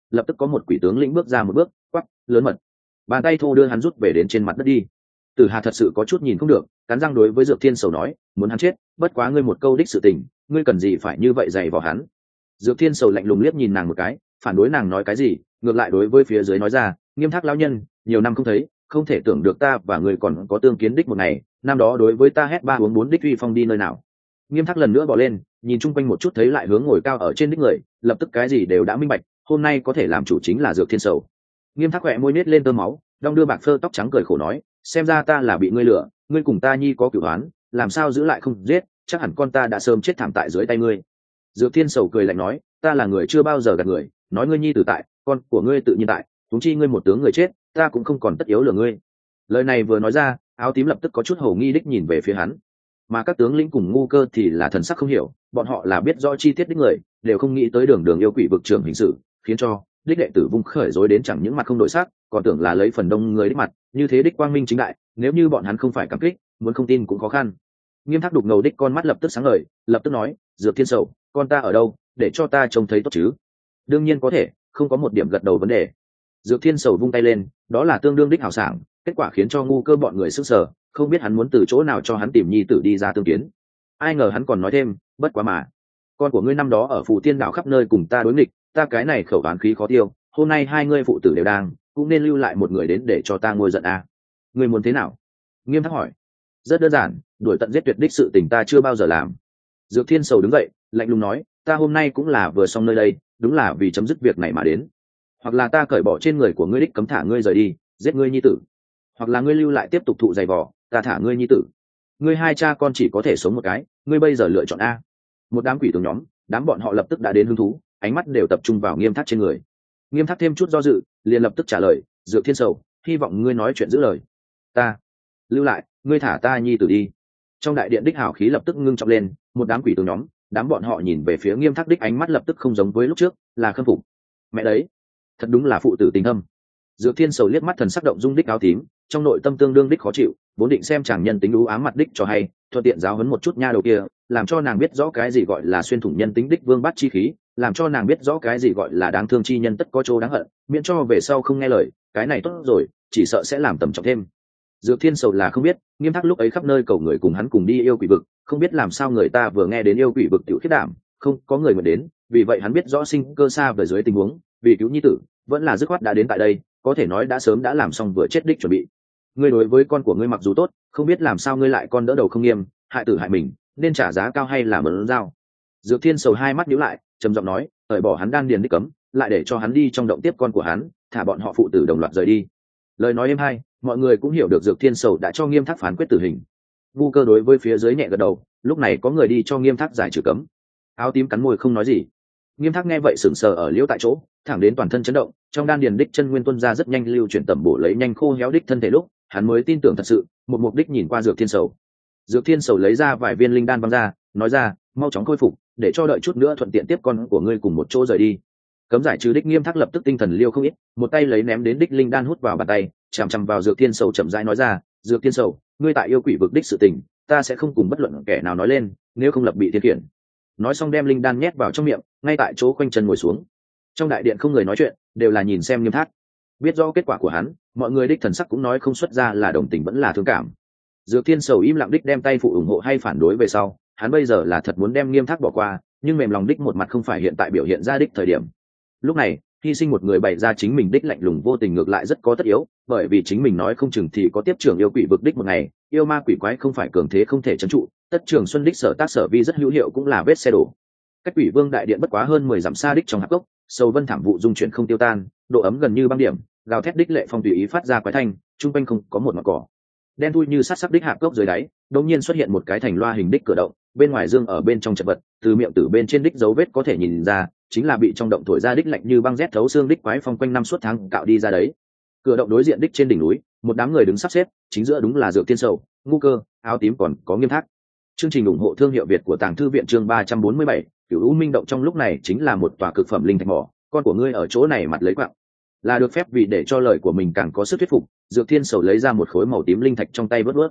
lập tức có một quỷ tướng lĩnh bước ra một bước, quắc lớn mật, bàn tay thô đưa hắn rút về đến trên mặt đất đi. Tử Hà thật sự có chút nhìn không được, cắn răng đối với Dược Thiên Sầu nói, muốn hắn chết, bất quá ngươi một câu đích sự tình, ngươi cần gì phải như vậy dày vào hắn. Dược Thiên Sầu lạnh lùng liếc nhìn nàng một cái, phản đối nàng nói cái gì, ngược lại đối với phía dưới nói ra, Nghiêm Thác lão nhân, nhiều năm không thấy, không thể tưởng được ta và ngươi còn có tương kiến đích một ngày, năm đó đối với ta hét ba uống bốn đích uy phong đi nơi nào. Nghiêm Thác lần nữa bỏ lên, nhìn chung quanh một chút thấy lại hướng ngồi cao ở trên đích người, lập tức cái gì đều đã minh bạch, hôm nay có thể làm chủ chính là Dược Thiên Sầu. Nghiêm Thác khỏe môi nết lên tơ máu, đong đưa bạc phơ tóc trắng cười khổ nói, xem ra ta là bị ngươi lừa, ngươi cùng ta nhi có cửu oán, làm sao giữ lại không giết, chắc hẳn con ta đã sớm chết thảm tại dưới tay ngươi. Dược Thiên Sầu cười lạnh nói, ta là người chưa bao giờ gạt người, nói ngươi nhi tử tại, con của ngươi tự nhiên tại, huống chi ngươi một tướng người chết, ta cũng không còn tất yếu lừa ngươi. Lời này vừa nói ra, áo tím lập tức có chút hổ nghi đích nhìn về phía hắn, mà các tướng lĩnh cùng ngu cơ thì là thần sắc không hiểu, bọn họ là biết rõ chi tiết đích người, đều không nghĩ tới đường đường yêu quỷ vực trưởng hình sự, khiến cho đích đệ tử vung khởi rối đến chẳng những mặt không đổi sắc, còn tưởng là lấy phần đông người đích mặt, như thế đích quang minh chính đại, nếu như bọn hắn không phải cảm kích, muốn không tin cũng khó khăn. Nghiêm Thác đục ngầu đích con mắt lập tức sáng ngời, lập tức nói, Dược Thiên Sầu, con ta ở đâu, để cho ta trông thấy tốt chứ? Đương nhiên có thể, không có một điểm gật đầu vấn đề. Dược Thiên Sầu vung tay lên, đó là tương đương đích hào sảng, kết quả khiến cho ngu cơ bọn người sững sờ, không biết hắn muốn từ chỗ nào cho hắn tìm nhi tử đi ra tương kiến. Ai ngờ hắn còn nói thêm, bất quá mà, con của ngươi năm đó ở Phù Tiên đảo khắp nơi cùng ta đối nghịch, ta cái này khẩu oán khí khó tiêu, hôm nay hai ngươi phụ tử đều đang, cũng nên lưu lại một người đến để cho ta ngôi giận à. Ngươi muốn thế nào? Nghiêm Thác hỏi. Rất đơn giản, đuổi tận giết tuyệt đích sự tình ta chưa bao giờ làm. Dược Thiên Sầu đứng dậy, lạnh lùng nói, ta hôm nay cũng là vừa xong nơi đây, đúng là vì chấm dứt việc này mà đến. Hoặc là ta cởi bỏ trên người của ngươi đích cấm thả ngươi rời đi, giết ngươi nhi tử, hoặc là ngươi lưu lại tiếp tục thụ dày vò, ta thả ngươi nhi tử. Ngươi hai cha con chỉ có thể sống một cái, ngươi bây giờ lựa chọn a. Một đám quỷ tướng nhóm, đám bọn họ lập tức đã đến hứng thú, ánh mắt đều tập trung vào Nghiêm Thác trên người. Nghiêm Thác thêm chút do dự, liền lập tức trả lời, Dược Thiên Sầu, hy vọng ngươi nói chuyện giữ lời. Ta lưu lại, ngươi thả ta nhi tử đi. Trong đại điện đích hào khí lập tức ngưng trọng lên, một đám quỷ tướng nhóm, đám bọn họ nhìn về phía Nghiêm Thác đích ánh mắt lập tức không giống với lúc trước, là khâm phục. Mẹ đấy, thật đúng là phụ tử tình thâm. Dược Thiên Sầu liếc mắt thần sắc động dung đích áo tím, trong nội tâm tương đương đích khó chịu, vốn định xem chàng nhân tính đú ám mặt đích cho hay, thuận tiện giáo huấn một chút nha đầu kia, làm cho nàng biết rõ cái gì gọi là xuyên thủng nhân tính đích vương bát chi khí, làm cho nàng biết rõ cái gì gọi là đáng thương chi nhân tất có chỗ đáng hận, miễn cho về sau không nghe lời, cái này tốt rồi, chỉ sợ sẽ làm tầm trọng thêm. Dược Thiên Sầu là không biết, Nghiêm Thác lúc ấy khắp nơi cầu người cùng hắn cùng đi yêu quỷ vực, không biết làm sao người ta vừa nghe đến yêu quỷ vực tiểu khiết đảm, không có người nguyện đến, vì vậy hắn biết rõ sinh cơ xa về dưới tình huống, vì cứu nhi tử, vẫn là dứt khoát đã đến tại đây, có thể nói đã sớm đã làm xong vừa chết đích chuẩn bị. Ngươi đối với con của ngươi mặc dù tốt, không biết làm sao ngươi lại con đỡ đầu không nghiêm, hại tử hại mình, nên trả giá cao hay là mớn dao. Dược Thiên Sầu hai mắt nhíu lại, trầm giọng nói, cởi bỏ hắn đan điền đích cấm, lại để cho hắn đi trong động tiếp con của hắn, thả bọn họ phụ tử đồng loạt rời đi. Lời nói êm hay, mọi người cũng hiểu được Dược Thiên Sầu đã cho Nghiêm Thác phán quyết tử hình. Ngu cơ đối với phía dưới nhẹ gật đầu, lúc này có người đi cho Nghiêm Thác giải trừ cấm. Áo tím cắn môi không nói gì. Nghiêm Thác nghe vậy sững sờ ở liễu tại chỗ, thẳng đến toàn thân chấn động, trong đan điền đích chân nguyên tuôn ra rất nhanh lưu chuyển tẩm bổ lấy nhanh khô héo đích thân thể lúc, hắn mới tin tưởng thật sự, một mục đích nhìn qua Dược Thiên Sầu. Dược Thiên Sầu lấy ra vài viên linh đan văng ra, nói ra, mau chóng khôi phục, để cho đợi chút nữa thuận tiện tiếp con của ngươi cùng một chỗ rời đi. Cấm giải trừ đích Nghiêm Thác lập tức tinh thần liêu không ít, một tay lấy ném đến đích linh đan hút vào bàn tay, chằm chằm vào Dược Thiên Sầu chậm rãi nói ra, Dược Thiên Sầu, ngươi tại yêu quỷ vực đích sự tình, ta sẽ không cùng bất luận kẻ nào nói lên, nếu không lập bị thiên khiển. Nói xong đem linh đan nhét vào trong miệng, ngay tại chỗ khoanh chân ngồi xuống. Trong đại điện không người nói chuyện, đều là nhìn xem Nghiêm Thác. Biết rõ kết quả của hắn, mọi người đích thần sắc cũng nói không xuất ra là đồng tình vẫn là thương cảm. Dược Thiên Sầu im lặng đích đem tay phụ ủng hộ hay phản đối về sau, hắn bây giờ là thật muốn đem Nghiêm Thác bỏ qua, nhưng mềm lòng đích một mặt không phải hiện tại biểu hiện ra đích thời điểm. Lúc này, hy sinh một người bày ra chính mình đích lạnh lùng vô tình ngược lại rất có tất yếu, bởi vì chính mình nói không chừng thì có tiếp trưởng yêu quỷ vực đích một ngày, yêu ma quỷ quái không phải cường thế không thể trấn trụ, tất trường xuân đích sở tác sở vi rất hữu hiệu cũng là vết xe đổ. Cách quỷ vương đại điện bất quá hơn mười dặm xa đích trong hạp gốc, sầu vân thảm vụ dung chuyển không tiêu tan, độ ấm gần như băng điểm, gào thét đích lệ phong tùy ý phát ra quái thanh, trung quanh không có một ngọn cỏ. Đen thui như sát sắc đích hạp gốc dưới đáy, đột nhiên xuất hiện một cái thành loa hình đích cửa động, bên ngoài dương ở bên trong chật vật, từ miệng tử bên trên đích dấu vết có thể nhìn ra, chính là bị trong động thổi ra đích lạnh như băng rét thấu xương đích quái phong quanh năm suốt tháng cạo đi ra đấy. Cửa động đối diện đích trên đỉnh núi, một đám người đứng sắp xếp, chính giữa đúng là Dược Thiên Sầu, ngu cơ, áo tím còn có Nghiêm Thác. Chương trình ủng hộ thương hiệu Việt của Tàng Thư viện chương ba trăm bốn mươi bảy, Cửu U Minh động trong lúc này chính là một tòa cực phẩm linh thạch mỏ, con của ngươi ở chỗ này mặt lấy quạng. Là được phép vì để cho lời của mình càng có sức thuyết phục, Dược Thiên Sầu lấy ra một khối màu tím linh thạch trong tay vớt vớt.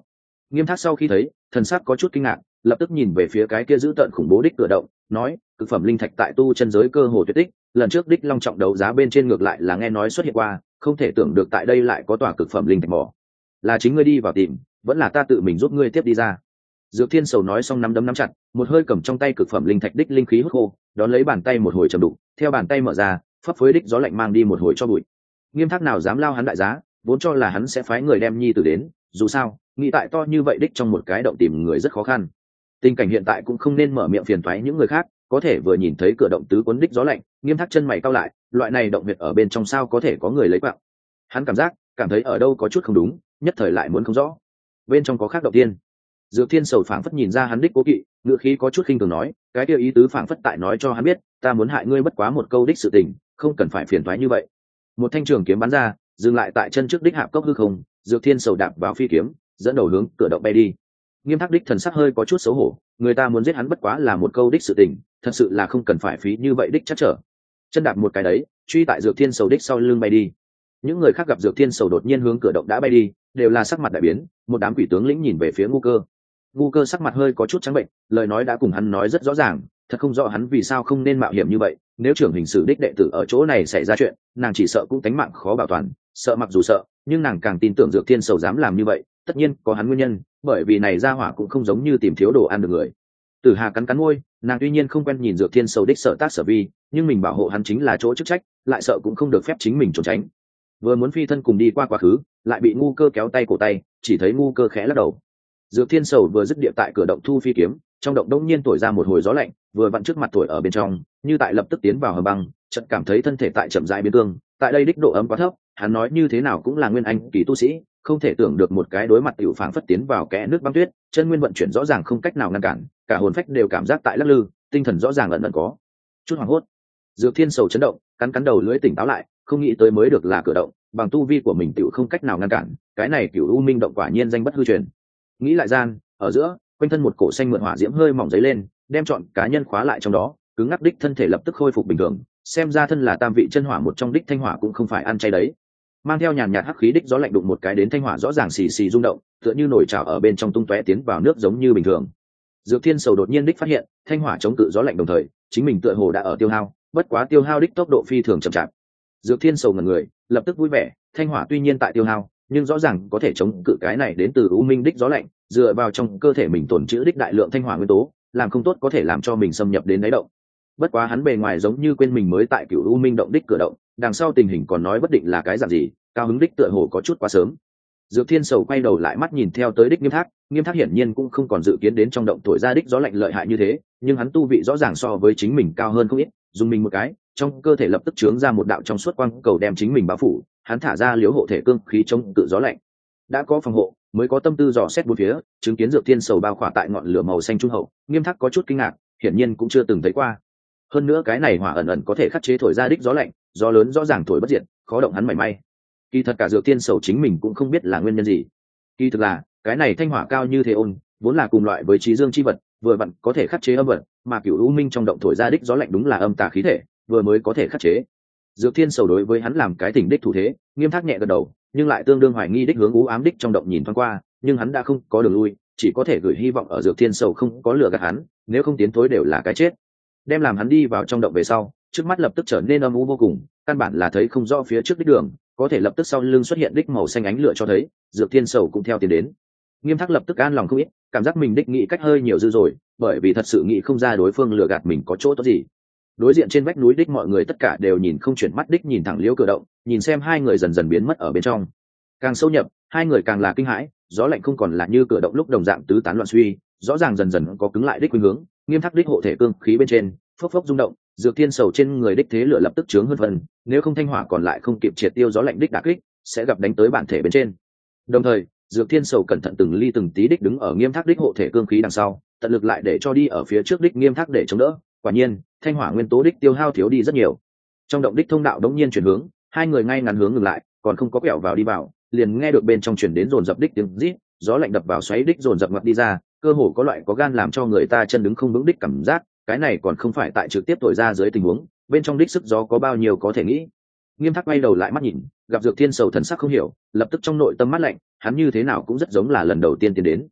Nghiêm Thác sau khi thấy, thần sắc có chút kinh ngạc, lập tức nhìn về phía cái kia giữ tợn khủng bố đích cửa động, nói, cực phẩm linh thạch tại tu chân giới cơ hồ tuyệt tích, lần trước đích long trọng đấu giá bên trên ngược lại là nghe nói xuất hiện qua, không thể tưởng được tại đây lại có tòa cực phẩm linh thạch mỏ. Là chính ngươi đi vào tìm, vẫn là ta tự mình giúp ngươi tiếp đi ra? Dược Thiên Sầu nói xong nắm đấm nắm chặt, một hơi cầm trong tay cực phẩm linh thạch đích linh khí hút khô, đón lấy bàn tay một hồi trầm đục, theo bàn tay mở ra, phấp phới đích gió lạnh mang đi một hồi cho bụi. Nghiêm Thác nào dám lao hắn đại giá, vốn cho là hắn sẽ phái người đem nhi tử đến, dù sao, nghĩ tại to như vậy đích trong một cái động tìm người rất khó khăn. Tình cảnh hiện tại cũng không nên mở miệng phiền toái những người khác, có thể vừa nhìn thấy cửa động tứ cuốn đích gió lạnh, Nghiêm Thác chân mày cau lại, loại này động huyệt ở bên trong sao có thể có người lấy quạng. Hắn cảm giác, cảm thấy ở đâu có chút không đúng, nhất thời lại muốn không rõ. Bên trong có khác động tiên. Dược Thiên Sầu phảng phất nhìn ra hắn đích cố kỵ, ngữ khí có chút khinh thường nói, cái kia ý tứ phảng phất tại nói cho hắn biết, ta muốn hại ngươi bất quá một câu đích sự tình, không cần phải phiền toái như vậy. Một thanh trường kiếm bắn ra, dừng lại tại chân trước đích hạp cốc hư không, Dược Thiên Sầu đạp vào phi kiếm, dẫn đầu hướng cửa động bay đi. Nghiêm Thác đích thần sắc hơi có chút xấu hổ, người ta muốn giết hắn bất quá là một câu đích sự tình, thật sự là không cần phải phí như vậy đích chắc trở. Chân đạp một cái đấy, truy tại Dược Thiên Sầu đích sau lưng bay đi. Những người khác gặp Dược Thiên Sầu đột nhiên hướng cửa động đã bay đi, đều là sắc mặt đại biến, một đám quỷ tướng lĩnh nhìn về phía Ngu Cơ. Ngu Cơ sắc mặt hơi có chút trắng bệnh, lời nói đã cùng hắn nói rất rõ ràng, thật không rõ hắn vì sao không nên mạo hiểm như vậy, nếu trưởng hình sử đích đệ tử ở chỗ này xảy ra chuyện, nàng chỉ sợ cũng tánh mạng khó bảo toàn, sợ mặc dù sợ, nhưng nàng càng tin tưởng Dược Thiên Sầu dám làm như vậy, tất nhiên có hắn nguyên nhân, bởi vì này ra hỏa cũng không giống như tìm thiếu đồ ăn được người. Tử Hà cắn cắn môi, nàng tuy nhiên không quen nhìn Dược Thiên Sầu đích sợ tác sở vi, nhưng mình bảo hộ hắn chính là chỗ chức trách, lại sợ cũng không được phép chính mình trốn tránh. Vừa muốn phi thân cùng đi qua quá khứ, lại bị Ngu Cơ kéo tay cổ tay, chỉ thấy Ngu Cơ khẽ lắc đầu. Dược Thiên Sầu vừa dứt địa tại cửa động thu phi kiếm, trong động đông nhiên thổi ra một hồi gió lạnh, vừa vặn trước mặt thổi ở bên trong, như tại lập tức tiến vào hầm băng, chợt cảm thấy thân thể tại chậm rãi biến tương, tại đây đích độ ấm quá thấp, hắn nói như thế nào cũng là nguyên anh kỳ tu sĩ, không thể tưởng được một cái đối mặt tiểu phảng phất tiến vào kẽ nước băng tuyết, chân nguyên vận chuyển rõ ràng không cách nào ngăn cản, cả hồn phách đều cảm giác tại lắc lư, tinh thần rõ ràng ẩn ẩn có chút hoảng hốt. Dược Thiên Sầu chấn động, cắn cắn đầu lưỡi tỉnh táo lại, không nghĩ tới mới được là cửa động, bằng tu vi của mình tiểu không cách nào ngăn cản, cái này Cửu U Minh động quả nhiên danh bất hư truyền. Nghĩ lại gian, ở giữa, quanh thân một cổ xanh mượt hỏa diễm hơi mỏng giấy lên, đem trọn cá nhân khóa lại trong đó, cứng ngắc đích thân thể lập tức khôi phục bình thường, xem ra thân là tam vị chân hỏa một trong đích thanh hỏa cũng không phải ăn chay đấy. Mang theo nhàn nhạt hắc khí đích gió lạnh đụng một cái đến thanh hỏa rõ ràng xì xì rung động, tựa như nổi trào ở bên trong tung tóe tiến vào nước giống như bình thường. Dược Thiên Sầu đột nhiên đích phát hiện, thanh hỏa chống cự gió lạnh đồng thời, chính mình tựa hồ đã ở tiêu hao, bất quá tiêu hao đích tốc độ phi thường chậm chạp. Dược Thiên Sầu ngẩn người, lập tức vui vẻ, thanh hỏa tuy nhiên tại tiêu hao, nhưng rõ ràng có thể chống cự cái này đến từ U Minh đích gió lạnh, dựa vào trong cơ thể mình tổn trữ đích đại lượng thanh hỏa nguyên tố, làm không tốt có thể làm cho mình xâm nhập đến đáy động. Bất quá hắn bề ngoài giống như quên mình mới tại Cửu U Minh động đích cửa động, đằng sau tình hình còn nói bất định là cái dạng gì, cao hứng đích tựa hồ có chút quá sớm. Dược Thiên Sầu quay đầu lại mắt nhìn theo tới đích Nghiêm Thác, Nghiêm Thác hiển nhiên cũng không còn dự kiến đến trong động thổi ra đích gió lạnh lợi hại như thế, nhưng hắn tu vị rõ ràng so với chính mình cao hơn không ít, dùng mình một cái, trong cơ thể lập tức chướng ra một đạo trong suốt quang cầu đem chính mình bao phủ, hắn thả ra liếu hộ thể cương khí chống cự gió lạnh. Đã có phòng hộ, mới có tâm tư dò xét bốn phía, chứng kiến Dược Thiên Sầu bao khỏa tại ngọn lửa màu xanh trung hậu, Nghiêm Thác có chút kinh ngạc, hiển nhiên cũng chưa từng thấy qua. Hơn nữa cái này hỏa ẩn ẩn có thể khắc chế thổi ra đích gió lạnh, gió lớn rõ ràng thổi bất diệt, khó động hắn mảy may. Kỳ thật cả Dược Thiên Sầu chính mình cũng không biết là nguyên nhân gì. Kỳ thực là, cái này thanh hỏa cao như thế ôn, vốn là cùng loại với trí dương chi vật, vừa vặn có thể khắc chế âm vật, mà Cửu U Minh trong động thổi ra đích gió lạnh đúng là âm tà khí thể, vừa mới có thể khắc chế. Dược Thiên Sầu đối với hắn làm cái tỉnh đích thủ thế, Nghiêm Thác nhẹ gật đầu, nhưng lại tương đương hoài nghi đích hướng u ám đích trong động nhìn thoáng qua, nhưng hắn đã không có đường lui, chỉ có thể gửi hy vọng ở Dược Thiên Sầu không có lừa gạt hắn, nếu không tiến thối đều là cái chết. Đem làm hắn đi vào trong động về sau, trước mắt lập tức trở nên âm u vô cùng, căn bản là thấy không rõ phía trước đích đường, có thể lập tức sau lưng xuất hiện đích màu xanh ánh lửa cho thấy, Dược Thiên Sầu cũng theo tiến đến. Nghiêm Thác lập tức an lòng không ít, cảm giác mình đích nghĩ cách hơi nhiều dư rồi, bởi vì thật sự nghĩ không ra đối phương lừa gạt mình có chỗ tốt gì. Đối diện trên vách núi đích mọi người tất cả đều nhìn không chuyển mắt đích nhìn thẳng liễu cửa động, nhìn xem hai người dần dần biến mất ở bên trong. Càng sâu nhập, hai người càng là kinh hãi, gió lạnh không còn là như cửa động lúc đồng dạng tứ tán loạn suy, rõ ràng dần dần có cứng lại đích khuynh hướng, Nghiêm Thác đích hộ thể cương khí bên trên, phốc phốc rung động, Dược Thiên Sầu trên người đích thế lửa lập tức chướng hơn phần, nếu không thanh hỏa còn lại không kịp triệt tiêu gió lạnh đích đả kích, sẽ gặp đánh tới bản thể bên trên. Đồng thời, Dược Thiên Sầu cẩn thận từng ly từng tí đích đứng ở Nghiêm Thác đích hộ thể cương khí đằng sau, tận lực lại để cho đi ở phía trước đích Nghiêm Thác để chống đỡ. Quả nhiên, thanh hỏa nguyên tố đích tiêu hao thiếu đi rất nhiều. Trong động đích thông đạo đống nhiên chuyển hướng, hai người ngay ngắn hướng ngừng lại, còn không có quẹo vào đi vào, liền nghe được bên trong chuyển đến dồn dập đích tiếng rít, gió lạnh đập vào xoáy đích dồn dập ngập đi ra, cơ hồ có loại có gan làm cho người ta chân đứng không vững đích cảm giác, cái này còn không phải tại trực tiếp thổi ra dưới tình huống, bên trong đích sức gió có bao nhiêu có thể nghĩ. Nghiêm Thác quay đầu lại mắt nhìn, gặp Dược Thiên Sầu thần sắc không hiểu, lập tức trong nội tâm mát lạnh, hắn như thế nào cũng rất giống là lần đầu tiên tiến đến,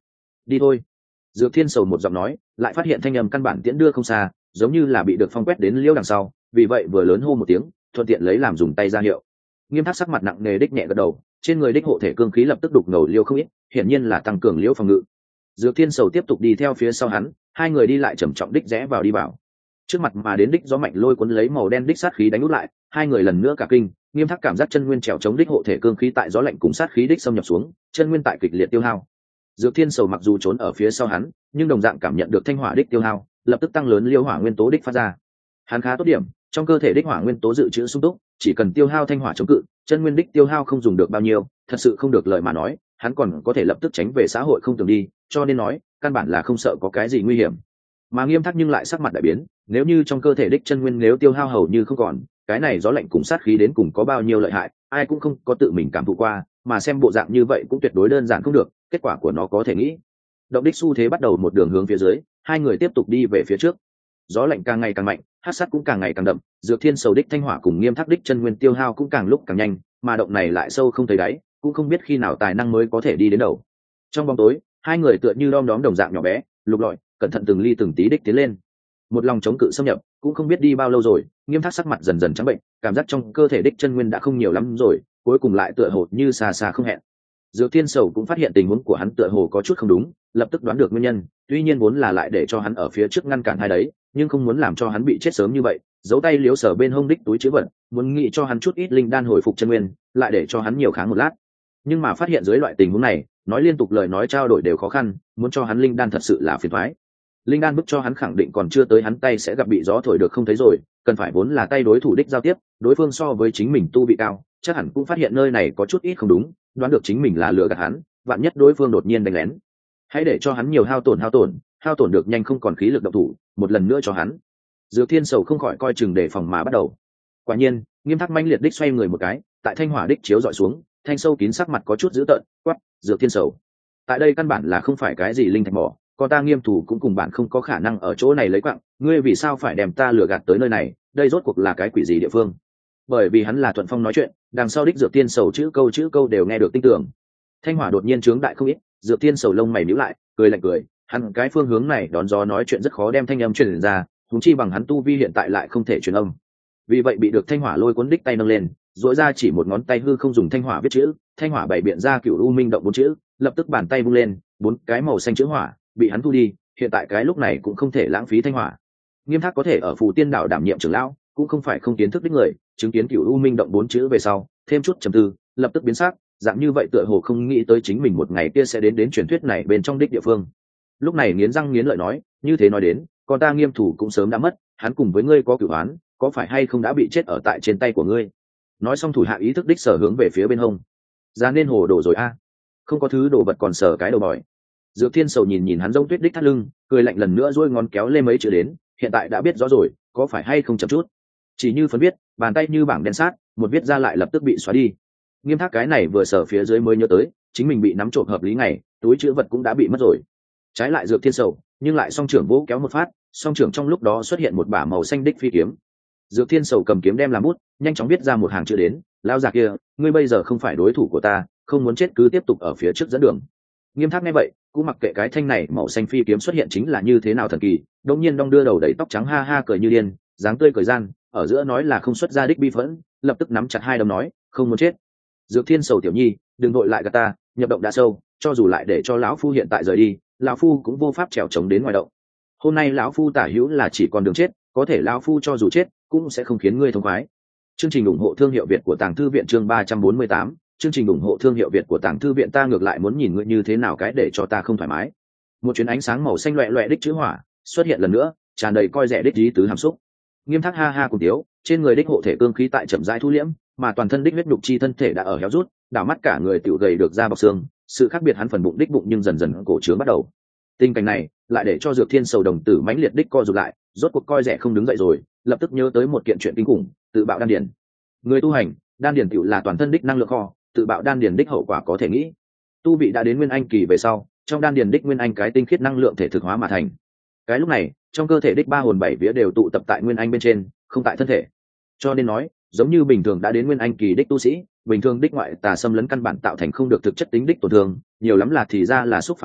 đi thôi. Dược Thiên Sầu một giọng nói, lại phát hiện thanh âm căn bản tiễn đưa không xa, giống như là bị được phong quét đến liêu đằng sau, vì vậy vừa lớn hô một tiếng, thuận tiện lấy làm dùng tay ra hiệu. Nghiêm Thác sắc mặt nặng nề đích nhẹ gật đầu, trên người đích hộ thể cương khí lập tức đục ngầu liêu không ít, hiển nhiên là tăng cường liêu phòng ngự. Dược Thiên Sầu tiếp tục đi theo phía sau hắn, hai người đi lại trầm trọng đích rẽ vào đi vào. Trước mặt mà đến đích gió mạnh lôi cuốn lấy màu đen đích sát khí đánh út lại, hai người lần nữa cả kinh, Nghiêm Thác cảm giác chân nguyên trèo chống đích hộ thể cương khí tại gió lạnh cùng sát khí đích xâm nhập xuống, chân nguyên tại kịch liệt tiêu hao. Dược Thiên Sầu mặc dù trốn ở phía sau hắn, nhưng đồng dạng cảm nhận được thanh hỏa đích tiêu hao, lập tức tăng lớn liêu hỏa nguyên tố đích phát ra. Hắn khá tốt điểm, trong cơ thể đích hỏa nguyên tố dự trữ sung túc, chỉ cần tiêu hao thanh hỏa chống cự, chân nguyên đích tiêu hao không dùng được bao nhiêu, thật sự không được lời mà nói, hắn còn có thể lập tức tránh về xã hội không tưởng đi, cho nên nói, căn bản là không sợ có cái gì nguy hiểm. Mà Nghiêm Thác nhưng lại sắc mặt đại biến, nếu như trong cơ thể đích chân nguyên nếu tiêu hao hầu như không còn, cái này gió lạnh cùng sát khí đến cùng có bao nhiêu lợi hại, ai cũng không có tự mình cảm thụ qua, mà xem bộ dạng như vậy cũng tuyệt đối đơn giản không được, kết quả của nó có thể nghĩ. Động đích xu thế bắt đầu một đường hướng phía dưới, hai người tiếp tục đi về phía trước. Gió lạnh càng ngày càng mạnh, hắc sát cũng càng ngày càng đậm, Dược Thiên Sầu đích thanh hỏa cùng Nghiêm Thác đích chân nguyên tiêu hao cũng càng lúc càng nhanh, mà động này lại sâu không thấy đáy, cũng không biết khi nào tài năng mới có thể đi đến đầu. Trong bóng tối, hai người tựa như đom đóm đồng dạng nhỏ bé, lục lọi, cẩn thận từng ly từng tí đích tiến lên. Một lòng chống cự xâm nhập, cũng không biết đi bao lâu rồi, Nghiêm Thác sắc mặt dần dần trắng bệnh, cảm giác trong cơ thể đích chân nguyên đã không nhiều lắm rồi, cuối cùng lại tựa hồ như xa xa không hẹn. Dược Thiên Sầu cũng phát hiện tình huống của hắn tựa hồ có chút không đúng, lập tức đoán được nguyên nhân, tuy nhiên vốn là lại để cho hắn ở phía trước ngăn cản hai đấy, nhưng không muốn làm cho hắn bị chết sớm như vậy, giấu tay liếu sở bên hông đích túi chứa vật, muốn nghĩ cho hắn chút ít linh đan hồi phục chân nguyên, lại để cho hắn nhiều kháng một lát. Nhưng mà phát hiện dưới loại tình huống này, nói liên tục lời nói trao đổi đều khó khăn, muốn cho hắn linh đan thật sự là phiền toái. Linh đan bức cho hắn khẳng định còn chưa tới hắn tay sẽ gặp bị gió thổi được không thấy rồi, cần phải vốn là tay đối thủ đích giao tiếp, đối phương so với chính mình tu vị cao, chắc hẳn cũng phát hiện nơi này có chút ít không đúng, đoán được chính mình là lừa gạt hắn, vạn nhất đối phương đột nhiên đánh lén, hãy để cho hắn nhiều hao tổn hao tổn, hao tổn được nhanh không còn khí lực động thủ, một lần nữa cho hắn. Dược Thiên Sầu không khỏi coi chừng đề phòng mà bắt đầu. Quả nhiên, Nghiêm Thác manh liệt đích xoay người một cái, tại thanh hỏa đích chiếu dọi xuống, thanh sâu kín sắc mặt có chút dữ tợn, quát: "Dược Thiên Sầu, tại đây căn bản là không phải cái gì linh thạch mỏ, còn ta Nghiêm thủ cũng cùng bạn không có khả năng ở chỗ này lấy quặng, ngươi vì sao phải đem ta lừa gạt tới nơi này, đây rốt cuộc là cái quỷ gì địa phương?" Bởi vì hắn là thuận phong nói chuyện, đằng sau đích Dược Thiên Sầu chữ câu chữ câu đều nghe được tinh tưởng. Thanh hỏa đột nhiên trướng đại không ít, Dược Thiên Sầu lông mày nhíu lại, cười lạnh cười, hắn cái phương hướng này đón gió nói chuyện rất khó đem thanh âm truyền ra, huống chi bằng hắn tu vi hiện tại lại không thể truyền âm. Vì vậy bị được thanh hỏa lôi cuốn đích tay nâng lên, duỗi ra chỉ một ngón tay hư không dùng thanh hỏa viết chữ, thanh hỏa bảy biện ra cựu u minh động bốn chữ, lập tức bàn tay vung lên, bốn cái màu xanh chữ hỏa bị hắn thu đi, hiện tại cái lúc này cũng không thể lãng phí thanh hỏa. Nghiêm Thác có thể ở Phù Tiên Đạo đảm nhiệm trưởng lão, cũng không phải không kiến thức đích người, chứng kiến cựu u minh động bốn chữ về sau, thêm chút trầm tư, lập tức biến sắc, dạng như vậy tựa hồ không nghĩ tới chính mình một ngày kia sẽ đến đến truyền thuyết này bên trong đích địa phương. Lúc này nghiến răng nghiến lợi nói, như thế nói đến, con ta Nghiêm thủ cũng sớm đã mất, hắn cùng với ngươi có cửu oán, có phải hay không đã bị chết ở tại trên tay của ngươi? Nói xong thủ hạ ý thức đích sở hướng về phía bên hông. Ra nên hồ đồ rồi a, không có thứ đồ vật còn sở cái đầu bòi. Dược Thiên Sầu nhìn nhìn hắn giống tuyết đích thắt lưng, cười lạnh lần nữa duỗi ngón kéo lên mấy chữ đến, hiện tại đã biết rõ rồi, có phải hay không chậm chút? Chỉ như phấn viết, bàn tay như bảng đen sát, một viết ra lại lập tức bị xóa đi. Nghiêm Thác cái này vừa sở phía dưới mới nhớ tới, chính mình bị nắm trộm hợp lý ngày, túi chữ vật cũng đã bị mất rồi. Trái lại Dược Thiên Sầu, nhưng lại song trưởng vỗ kéo một phát, song trưởng trong lúc đó xuất hiện một bả màu xanh đích phi kiếm. Dược Thiên Sầu cầm kiếm đem làm bút, nhanh chóng viết ra một hàng chữ đến, lao già kia, ngươi bây giờ không phải đối thủ của ta, không muốn chết cứ tiếp tục ở phía trước dẫn đường. Nghiêm Thác nghe vậy, cũng mặc kệ cái thanh này màu xanh phi kiếm xuất hiện chính là như thế nào thần kỳ, đột nhiên đong đưa đầu đầy tóc trắng ha ha cười như điên, dáng tươi cười gian, ở giữa nói là không xuất ra đích bi phẫn, lập tức nắm chặt hai đấm nói, không muốn chết. Dược Thiên Sầu tiểu nhi, đừng vội lại gạt ta, nhập động đã sâu, cho dù lại để cho lão phu hiện tại rời đi, lão phu cũng vô pháp trèo chống đến ngoài động. Hôm nay lão phu tả hữu là chỉ còn đường chết, có thể lão phu cho dù chết cũng sẽ không khiến ngươi thông khoái. Chương trình ủng hộ thương hiệu Việt của Tàng Thư viện chương ba trăm bốn mươi tám, chương trình ủng hộ thương hiệu Việt của Tàng Thư viện ta ngược lại muốn nhìn ngươi như thế nào cái để cho ta không thoải mái. Một chuyến ánh sáng màu xanh loẹt loẹt đích chữ hỏa xuất hiện lần nữa, tràn đầy coi rẻ đích ý tứ hàm xúc. Nghiêm Thác ha ha cùng tiếu, trên người đích hộ thể cương khí tại chậm rãi thu liễm, mà toàn thân đích huyết nhục chi thân thể đã ở héo rút, đảo mắt cả người tiểu gầy được ra bọc xương, sự khác biệt hắn phần bụng đích bụng nhưng dần dần cổ trướng bắt đầu. Tình cảnh này lại để cho Dược Thiên Sầu đồng tử mãnh liệt đích co rụt lại, rốt cuộc coi rẻ không đứng dậy rồi, lập tức nhớ tới một kiện chuyện kinh khủng, tự bạo đan điền. Người tu hành, đan điền tiểu là toàn thân đích năng lượng kho, tự bạo đan điền đích hậu quả có thể nghĩ. Tu vị đã đến nguyên anh kỳ về sau, trong đan điền đích nguyên anh cái tinh khiết năng lượng thể thực hóa mà thành. Cái lúc này, trong cơ thể đích ba hồn bảy vía đều tụ tập tại nguyên anh bên trên, không tại thân thể. Cho nên nói, giống như bình thường đã đến nguyên anh kỳ đích tu sĩ, bình thường đích ngoại tà xâm lấn căn bản tạo thành không được thực chất tính đích tổn thương, nhiều lắm là thì ra là xúc phạm tới,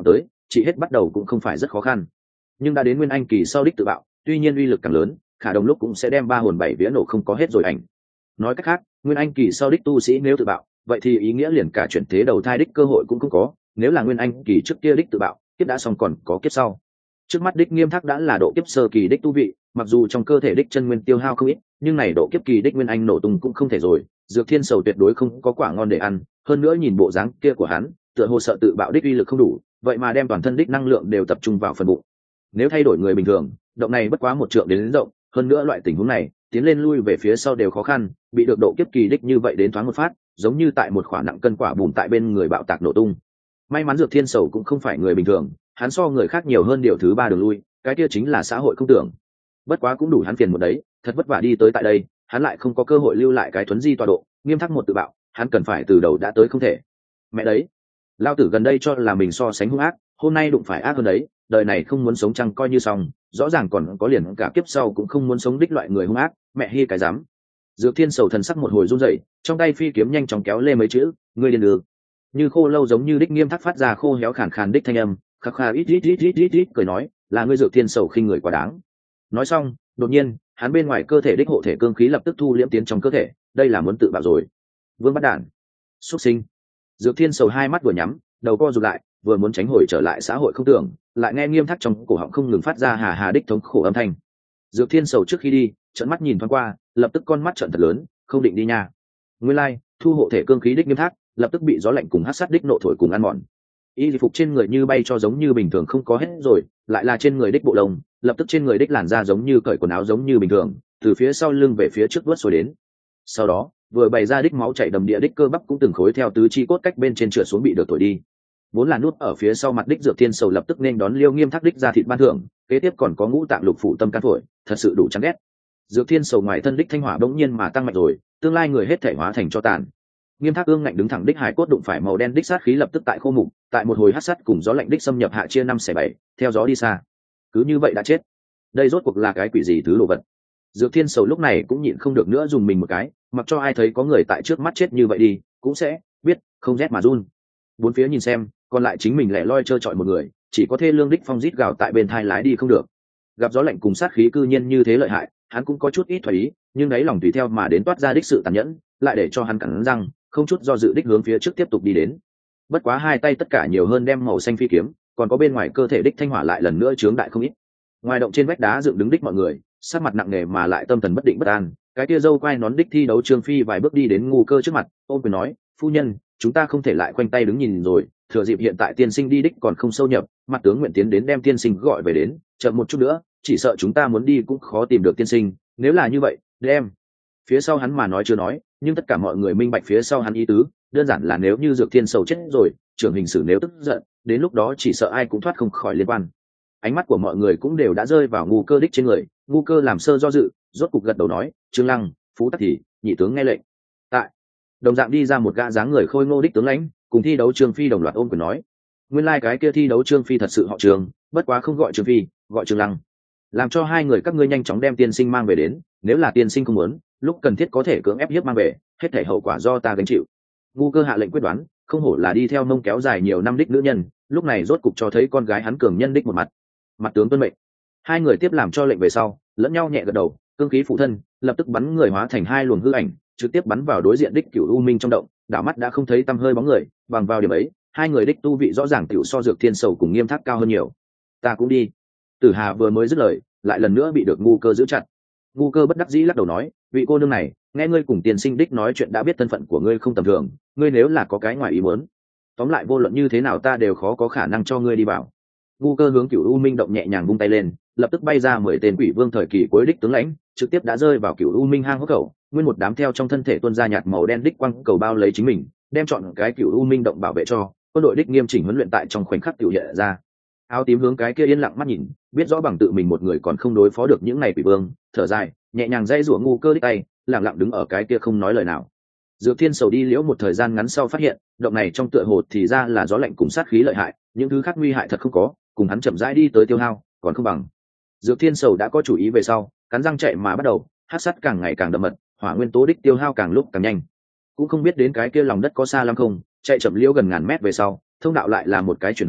chị hết bắt đầu cũng không phải rất khó khăn. Nhưng đã đến nguyên anh kỳ sau đích tự bạo, tuy nhiên uy lực càng lớn, khả đồng lúc cũng sẽ đem ba hồn bảy vía nổ không có hết rồi ảnh. Nói cách khác, nguyên anh kỳ sau đích tu sĩ nếu tự bạo, vậy thì ý nghĩa liền cả chuyển thế đầu thai đích cơ hội cũng không có. Nếu là nguyên anh kỳ trước kia đích tự bạo, kiếp đã xong còn có kiếp sau. Trước mắt đích Nghiêm Thác đã là độ kiếp sơ kỳ đích tu vị, mặc dù trong cơ thể đích chân nguyên tiêu hao không ít, nhưng này độ kiếp kỳ đích nguyên anh nổ tung cũng không thể rồi. Dược Thiên Sầu tuyệt đối không có quả ngon để ăn, hơn nữa nhìn bộ dáng kia của hắn, tựa hồ sợ tự bạo đích uy lực không đủ, vậy mà đem toàn thân đích năng lượng đều tập trung vào phần bụng. Nếu thay đổi người bình thường, động này bất quá một trượng đến, đến rộng, hơn nữa loại tình huống này, tiến lên lui về phía sau đều khó khăn, bị được độ kiếp kỳ đích như vậy đến thoáng một phát, giống như tại một quả nặng cân quả bùn tại bên người bạo tạc nổ tung. May mắn Dược Thiên Sầu cũng không phải người bình thường, hắn so người khác nhiều hơn điều thứ ba đường lui, cái kia chính là xã hội không tưởng. Bất quá cũng đủ hắn phiền một đấy, thật vất vả đi tới tại đây, hắn lại không có cơ hội lưu lại cái thuấn di tọa độ, Nghiêm Thác một tự bạo, hắn cần phải từ đầu đã tới không thể. Mẹ đấy, lao tử gần đây cho là mình so sánh hung ác, hôm nay đụng phải ác hơn đấy, đời này không muốn sống chăng coi như xong, rõ ràng còn có liền cả kiếp sau cũng không muốn sống đích loại người hung ác, mẹ hi cái dám. Dược Thiên Sầu thần sắc một hồi run rẩy, trong tay phi kiếm nhanh chóng kéo lê mấy chữ, ngươi điên đường. Như khô lâu giống như đích Nghiêm Thác phát ra khô héo khàn khàn đích thanh âm, khắc khà ít ít ít ít ít ít cười nói, là ngươi Dược Thiên Sầu khinh người quá đáng. Nói xong, đột nhiên, hắn bên ngoài cơ thể đích hộ thể cương khí lập tức thu liễm tiến trong cơ thể, đây là muốn tự bạo rồi. Vương bắt đản, xuất sinh. Dược Thiên Sầu hai mắt vừa nhắm, đầu co rụt lại, vừa muốn tránh hồi trở lại xã hội không tưởng, lại nghe Nghiêm Thác trong cổ họng không ngừng phát ra hà hà đích thống khổ âm thanh. Dược Thiên Sầu trước khi đi, trợn mắt nhìn thoáng qua, lập tức con mắt trợn thật lớn, không định đi nha. Nguyên lai, like, thu hộ thể cương khí đích Nghiêm Thác, lập tức bị gió lạnh cùng hắc sát đích nộ thổi cùng ăn mòn. Y phục trên người như bay cho giống như bình thường không có hết rồi, lại là trên người đích bộ lông, lập tức trên người đích làn da giống như cởi quần áo giống như bình thường, từ phía sau lưng về phía trước vớt rồi đến. Sau đó, vừa bày ra đích máu chảy đầm địa đích cơ bắp cũng từng khối theo tứ chi cốt cách bên trên trượt xuống bị được thổi đi. Vốn là nút ở phía sau mặt đích Dược Thiên Sầu lập tức nên đón Liêu Nghiêm Thác đích ra thịt ban thưởng, kế tiếp còn có ngũ tạng lục phủ tâm can phổi, thật sự đủ chán ghét. Dược Thiên Sầu ngoài thân đích thanh hỏa bỗng nhiên mà tăng mạnh rồi, tương lai người hết thể hóa thành cho tàn. Nghiêm Thác ương ngạnh đứng thẳng đích hải cốt đụng phải màu đen đích sát khí lập tức tại khô mục, tại một hồi hắc sát cùng gió lạnh đích xâm nhập hạ chia năm xẻ bảy, theo gió đi xa. Cứ như vậy đã chết. Đây rốt cuộc là cái quỷ gì thứ đồ vật? Dược Thiên Sầu lúc này cũng nhịn không được nữa dùng mình một cái, mặc cho ai thấy có người tại trước mắt chết như vậy đi, cũng sẽ biết không rét mà run. Bốn phía nhìn xem, còn lại chính mình lẻ loi trơ trọi một người, chỉ có thê lương đích phong rít gào tại bên thai lái đi không được. Gặp gió lạnh cùng sát khí cư nhiên như thế lợi hại, hắn cũng có chút ít thoái ý, nhưng đáy lòng tùy theo mà đến toát ra đích sự tàn nhẫn, lại để cho hắn cắn răng, không chút do dự đích hướng phía trước tiếp tục đi đến. Bất quá hai tay tất cả nhiều hơn đem màu xanh phi kiếm, còn có bên ngoài cơ thể đích thanh hỏa lại lần nữa chướng đại không ít. Ngoài động trên vách đá dựng đứng đích mọi người, sắc mặt nặng nề mà lại tâm thần bất định bất an, cái kia dâu quai nón đích thi đấu Trương Phi vài bước đi đến Ngu Cơ trước mặt, ôm quyền nói, phu nhân, chúng ta không thể lại khoanh tay đứng nhìn rồi, thừa dịp hiện tại tiên sinh đi đích còn không sâu nhập, mặt tướng nguyện tiến đến đem tiên sinh gọi về đến, chậm một chút nữa, chỉ sợ chúng ta muốn đi cũng khó tìm được tiên sinh, nếu là như vậy, đem. Phía sau hắn mà nói chưa nói, nhưng tất cả mọi người minh bạch phía sau hắn ý tứ, đơn giản là nếu như Dược Thiên Sầu chết rồi, trưởng hình sử nếu tức giận, đến lúc đó chỉ sợ ai cũng thoát không khỏi liên quan. Ánh mắt của mọi người cũng đều đã rơi vào Ngu Cơ đích trên người, Ngu Cơ làm sơ do dự, rốt cục gật đầu nói, Trương Lăng, Phú Tắc thì, nhị tướng nghe lệnh. Tại đồng dạng đi ra một gã dáng người khôi ngô đích tướng lãnh, cùng thi đấu Trương Phi đồng loạt ôm quyền nói, nguyên lai like cái kia thi đấu Trương Phi thật sự họ Trương, bất quá không gọi Trương Phi, gọi Trương Lăng. Làm cho hai người các ngươi nhanh chóng đem tiên sinh mang về đến, nếu là tiên sinh không muốn, lúc cần thiết có thể cưỡng ép hiếp mang về, hết thảy hậu quả do ta gánh chịu. Ngu Cơ hạ lệnh quyết đoán, không hổ là đi theo nông kéo dài nhiều năm đích nữ nhân, lúc này rốt cục cho thấy con gái hắn cường nhân đích một mặt. Mặt tướng tuân mệnh. Hai người tiếp làm cho lệnh về sau, lẫn nhau nhẹ gật đầu, cương khí phụ thân, lập tức bắn người hóa thành hai luồng hư ảnh, trực tiếp bắn vào đối diện đích Cửu U Minh trong động, đảo mắt đã không thấy tăm hơi bóng người, bằng vào điểm ấy, hai người đích tu vị rõ ràng tiểu so Dược Thiên Sầu cùng Nghiêm Thác cao hơn nhiều. Ta cũng đi. Tử Hà vừa mới dứt lời, lại lần nữa bị được Ngu Cơ giữ chặt. Ngu Cơ bất đắc dĩ lắc đầu nói, vị cô nương này, nghe ngươi cùng tiên sinh đích nói chuyện đã biết thân phận của ngươi không tầm thường, ngươi nếu là có cái ngoài ý muốn, tóm lại vô luận như thế nào ta đều khó có khả năng cho ngươi đi vào. Ngu Cơ hướng Cửu U Minh động nhẹ nhàng vung tay lên, lập tức bay ra mười tên quỷ vương thời kỳ cuối đích tướng lãnh, trực tiếp đã rơi vào Cửu U Minh hang hốc khẩu, nguyên một đám theo trong thân thể tuôn ra nhạt màu đen đích quang cầu bao lấy chính mình, đem chọn cái Cửu U Minh động bảo vệ cho. Quân đội đích nghiêm chỉnh huấn luyện tại trong khoảnh khắc tiểu hiện ra. Áo tím hướng cái kia yên lặng mắt nhìn, biết rõ bằng tự mình một người còn không đối phó được những này quỷ vương, thở dài, nhẹ nhàng dây rủa Ngu Cơ đích tay, lặng lặng đứng ở cái kia không nói lời nào. Dược Thiên Sầu đi liễu một thời gian ngắn sau phát hiện, động này trong tựa hồ thì ra là gió lạnh cùng sát khí lợi hại, những thứ khác nguy hại thật không có, cùng hắn chậm rãi đi tới tiêu hao, còn không bằng. Dược Thiên Sầu đã có chủ ý về sau, cắn răng chạy mà bắt đầu, hắc sát càng ngày càng đậm mật, hỏa nguyên tố đích tiêu hao càng lúc càng nhanh. Cũng không biết đến cái kia lòng đất có xa lắm không, chạy chậm liễu gần ngàn mét về sau, thông đạo lại là một cái chuyển hướng,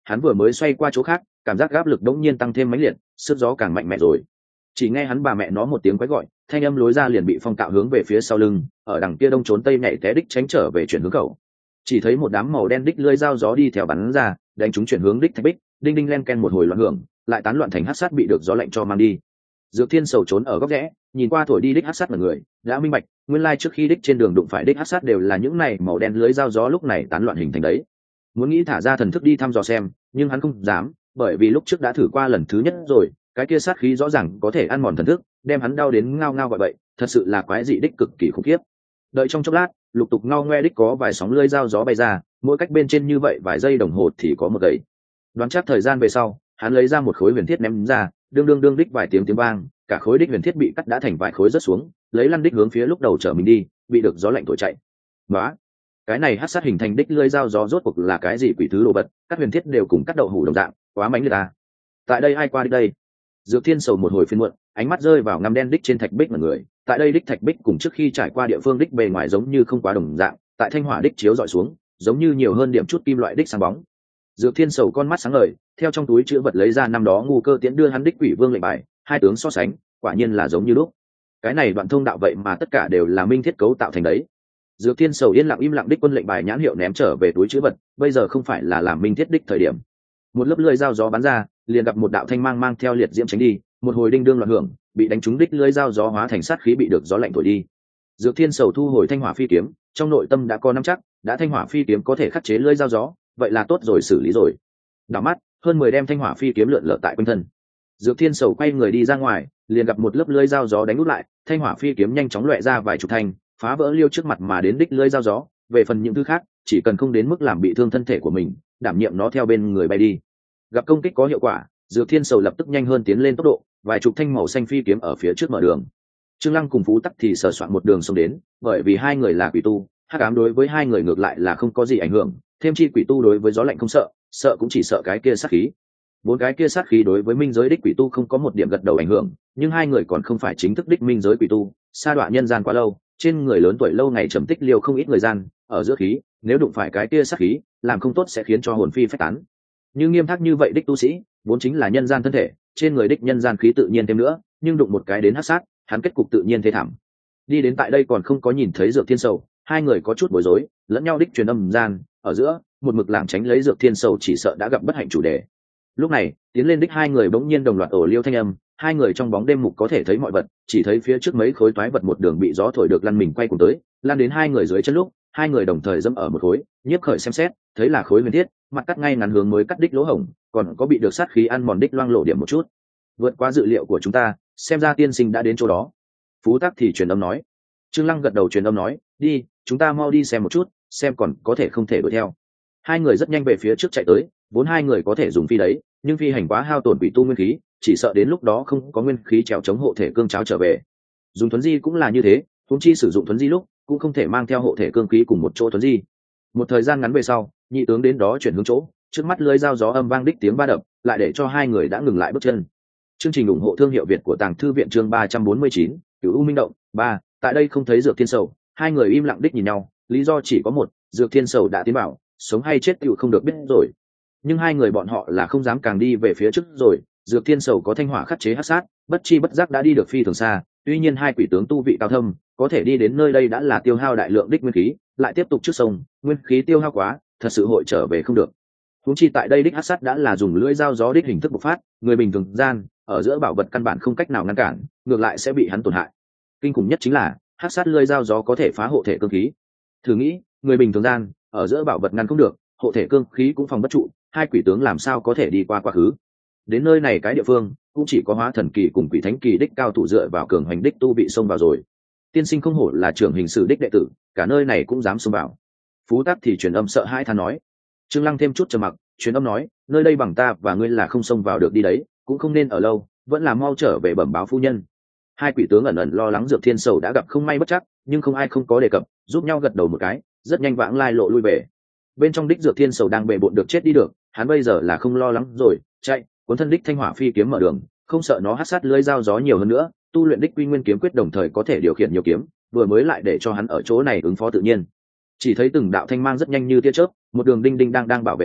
hắn vừa mới xoay qua chỗ khác, cảm giác áp lực đống nhiên tăng thêm mãnh liệt, sức gió càng mạnh mẽ rồi. Chỉ nghe hắn bà mẹ nó một tiếng quái gọi, thanh âm lối ra liền bị phong cạo hướng về phía sau lưng, ở đằng kia đông trốn tây nhảy té đích tránh trở về chuyển hướng khẩu. Chỉ thấy một đám màu đen đích lưỡi dao gió đi theo bắn ra, đánh chúng chuyển hướng đích thạch bích, đinh đinh len ken một hồi loạn hưởng, lại tán loạn thành hắc sát bị được gió lạnh cho mang đi. Dược Thiên Sầu trốn ở góc rẽ, nhìn qua thổi đi đích hắc sát mọi người, đã minh bạch, nguyên lai trước khi đích trên đường đụng phải đích hắc sát đều là những này màu đen lưới dao gió lúc này tán loạn hình thành đấy. Muốn nghĩ thả ra thần thức đi thăm dò xem, nhưng hắn không dám, bởi vì lúc trước đã thử qua lần thứ nhất rồi, cái kia sát khí rõ ràng có thể ăn mòn thần thức, đem hắn đau đến ngao ngao gọi bậy, thật sự là quái dị đích cực kỳ khủng khiếp. Đợi trong chốc lát, lục tục ngao ngoe đích có vài sóng lưới dao gió bay ra, mỗi cách bên trên như vậy vài giây đồng hồ thì có một gậy. Đoán chắc thời gian về sau, hắn lấy ra một khối huyền thiết ném ra, đương đương đương đích vài tiếng tiếng vang, cả khối đích huyền thiết bị cắt đã thành vài khối rớt xuống, lấy lăn đích hướng phía lúc đầu trở mình đi, bị được gió lạnh thổi chạy. Đó, cái này hắc sát hình thành đích lưỡi dao gió rốt cuộc là cái gì quỷ thứ đồ vật, các huyền thiết đều cùng cắt đậu hủ đồng dạng, quá mánh người ta. Tại đây ai qua đi đây? Dược Thiên Sầu một hồi phiền muộn, ánh mắt rơi vào ngăm đen đích trên thạch bích mọi người, tại đây đích thạch bích cùng trước khi trải qua địa phương đích bề ngoài giống như không quá đồng dạng, tại thanh hỏa đích chiếu dọi xuống, giống như nhiều hơn điểm chút kim loại đích sáng bóng. Dược Thiên Sầu con mắt sáng ngời, theo trong túi chữ vật lấy ra năm đó ngu cơ tiễn đưa hắn đích quỷ vương lệnh bài, hai tướng so sánh, quả nhiên là giống như lúc. Cái này đoạn thông đạo vậy mà tất cả đều là minh thiết cấu tạo thành đấy. Dược Thiên Sầu yên lặng im lặng đích quân lệnh bài nhãn hiệu ném trở về túi chữ vật, bây giờ không phải là làm minh thiết đích thời điểm. Một lớp lưỡi dao gió bắn ra, liền gặp một đạo thanh mang mang theo liệt diễm tránh đi, một hồi đinh đương loạn hưởng, bị đánh trúng đích lưỡi dao gió hóa thành sát khí bị được gió lạnh thổi đi. Dược Thiên Sầu thu hồi thanh hỏa phi kiếm, trong nội tâm đã có nắm chắc, đã thanh hỏa phi kiếm có thể khắc chế lưỡi dao gió, vậy là tốt rồi xử lý rồi. Đảo mắt, hơn mười đem thanh hỏa phi kiếm lượn lờ tại quanh thân. Dược Thiên Sầu quay người đi ra ngoài, liền gặp một lớp lưỡi dao gió đánh út lại, thanh hỏa phi kiếm nhanh chóng loẹt ra vài chục thanh, phá vỡ liêu trước mặt mà đến đích lưỡi dao gió. Về phần những thứ khác, chỉ cần không đến mức làm bị thương thân thể của mình, đảm nhiệm nó theo bên người bay đi. Gặp công kích có hiệu quả, Dược Thiên Sầu lập tức nhanh hơn tiến lên tốc độ, vài chục thanh màu xanh phi kiếm ở phía trước mở đường. Trương Lăng cùng Phú Tắc thì sờ soạn một đường xông đến, bởi vì hai người là quỷ tu, hắc ám đối với hai người ngược lại là không có gì ảnh hưởng, thêm chi quỷ tu đối với gió lạnh không sợ, sợ cũng chỉ sợ cái kia sát khí. Bốn cái kia sát khí đối với minh giới đích quỷ tu không có một điểm gật đầu ảnh hưởng, nhưng hai người còn không phải chính thức đích minh giới quỷ tu, sa đọa nhân gian quá lâu, trên người lớn tuổi lâu ngày trầm tích liều không ít người gian, ở giữa khí, nếu đụng phải cái kia sát khí, làm không tốt sẽ khiến cho hồn phi phách tán. Nhưng nghiêm khắc như vậy đích tu sĩ, vốn chính là nhân gian thân thể, trên người đích nhân gian khí tự nhiên thêm nữa, nhưng đụng một cái đến hắc sát, hắn kết cục tự nhiên thế thảm. Đi đến tại đây còn không có nhìn thấy Dược Thiên Sầu, hai người có chút bối rối, lẫn nhau đích truyền âm gian, ở giữa, một mực lảng tránh lấy Dược Thiên Sầu chỉ sợ đã gặp bất hạnh chủ đề. Lúc này, tiến lên đích hai người bỗng nhiên đồng loạt ổ liêu thanh âm, hai người trong bóng đêm mục có thể thấy mọi vật, chỉ thấy phía trước mấy khối toái vật một đường bị gió thổi được lăn mình quay cùng tới, lan đến hai người dưới chân lúc, hai người đồng thời dẫm ở một khối, nhiếp khởi xem xét, thấy là khối huyền thiết, mặt cắt ngay ngắn hướng mới cắt đích lỗ hổng, còn có bị được sát khí ăn mòn đích loang lộ điểm một chút. Vượt qua dự liệu của chúng ta, xem ra tiên sinh đã đến chỗ đó. Phú Tắc thì truyền âm nói. Trương Lăng gật đầu truyền âm nói, đi, chúng ta mau đi xem một chút, xem còn có thể không thể đuổi theo. Hai người rất nhanh về phía trước chạy tới, vốn hai người có thể dùng phi đấy, nhưng phi hành quá hao tổn bị tu nguyên khí, chỉ sợ đến lúc đó không có nguyên khí trèo chống hộ thể cương cháo trở về. Dùng thuấn di cũng là như thế, huống chi sử dụng thuấn di lúc cũng không thể mang theo hộ thể cương khí cùng một chỗ thuấn di. Một thời gian ngắn về sau, nhị tướng đến đó chuyển hướng chỗ, trước mắt lưới dao gió âm vang đích tiếng ba đập, lại để cho hai người đã ngừng lại bước chân. Chương trình ủng hộ thương hiệu Việt của Tàng Thư viện chương ba trăm bốn mươi chín, Cửu U Minh Động ba. Tại đây không thấy Dược Thiên Sầu, hai người im lặng đích nhìn nhau, lý do chỉ có một, Dược Thiên Sầu đã tiến vào, sống hay chết tựu không được biết rồi. Nhưng hai người bọn họ là không dám càng đi về phía trước rồi, Dược Thiên Sầu có thanh hỏa khắc chế hắc sát, bất chi bất giác đã đi được phi thường xa, tuy nhiên hai quỷ tướng tu vị cao thâm, có thể đi đến nơi đây đã là tiêu hao đại lượng đích nguyên khí, lại tiếp tục trước sông, nguyên khí tiêu hao quá, thật sự hội trở về không được. Huống chi tại đây đích hắc sát đã là dùng lưỡi dao gió đích hình thức bộc phát, người bình thường gian, ở giữa bảo vật căn bản không cách nào ngăn cản, ngược lại sẽ bị hắn tổn hại. Kinh khủng nhất chính là, hắc sát lưỡi dao gió có thể phá hộ thể cương khí. Thử nghĩ, người bình thường gian, ở giữa bảo vật ngăn không được, hộ thể cương khí cũng phòng bất trụ, hai quỷ tướng làm sao có thể đi qua quá khứ. Đến nơi này cái địa phương, cũng chỉ có hóa thần kỳ cùng quỷ thánh kỳ đích cao thủ dựa vào cường hành đích tu bị xông vào rồi. Tiên sinh không hổ là trưởng hình sử đích đệ tử, cả nơi này cũng dám xông vào. Phú Tắc thì truyền âm sợ hãi than nói. Trương Lăng thêm chút trầm mặc, truyền âm nói, nơi đây bằng ta và ngươi là không xông vào được đi đấy, cũng không nên ở lâu, vẫn là mau trở về bẩm báo phu nhân. Hai quỷ tướng ẩn ẩn lo lắng Dược Thiên Sầu đã gặp không may bất chắc, nhưng không ai không có đề cập, giúp nhau gật đầu một cái, rất nhanh vãng lai lộ lui về. Bên trong đích Dược Thiên Sầu đang bệ bội được chết đi được, hắn bây giờ là không lo lắng rồi, chạy, cuốn thân đích thanh hỏa phi kiếm mở đường, không sợ nó hắc sát lưỡi dao gió nhiều hơn nữa, tu luyện đích quy nguyên kiếm quyết đồng thời có thể điều khiển nhiều kiếm, vừa mới lại để cho hắn ở chỗ này ứng phó tự nhiên. Chỉ thấy từng đạo thanh mang rất nhanh như tia chớp, một đường đinh đinh đang đang bảo vệ hắn,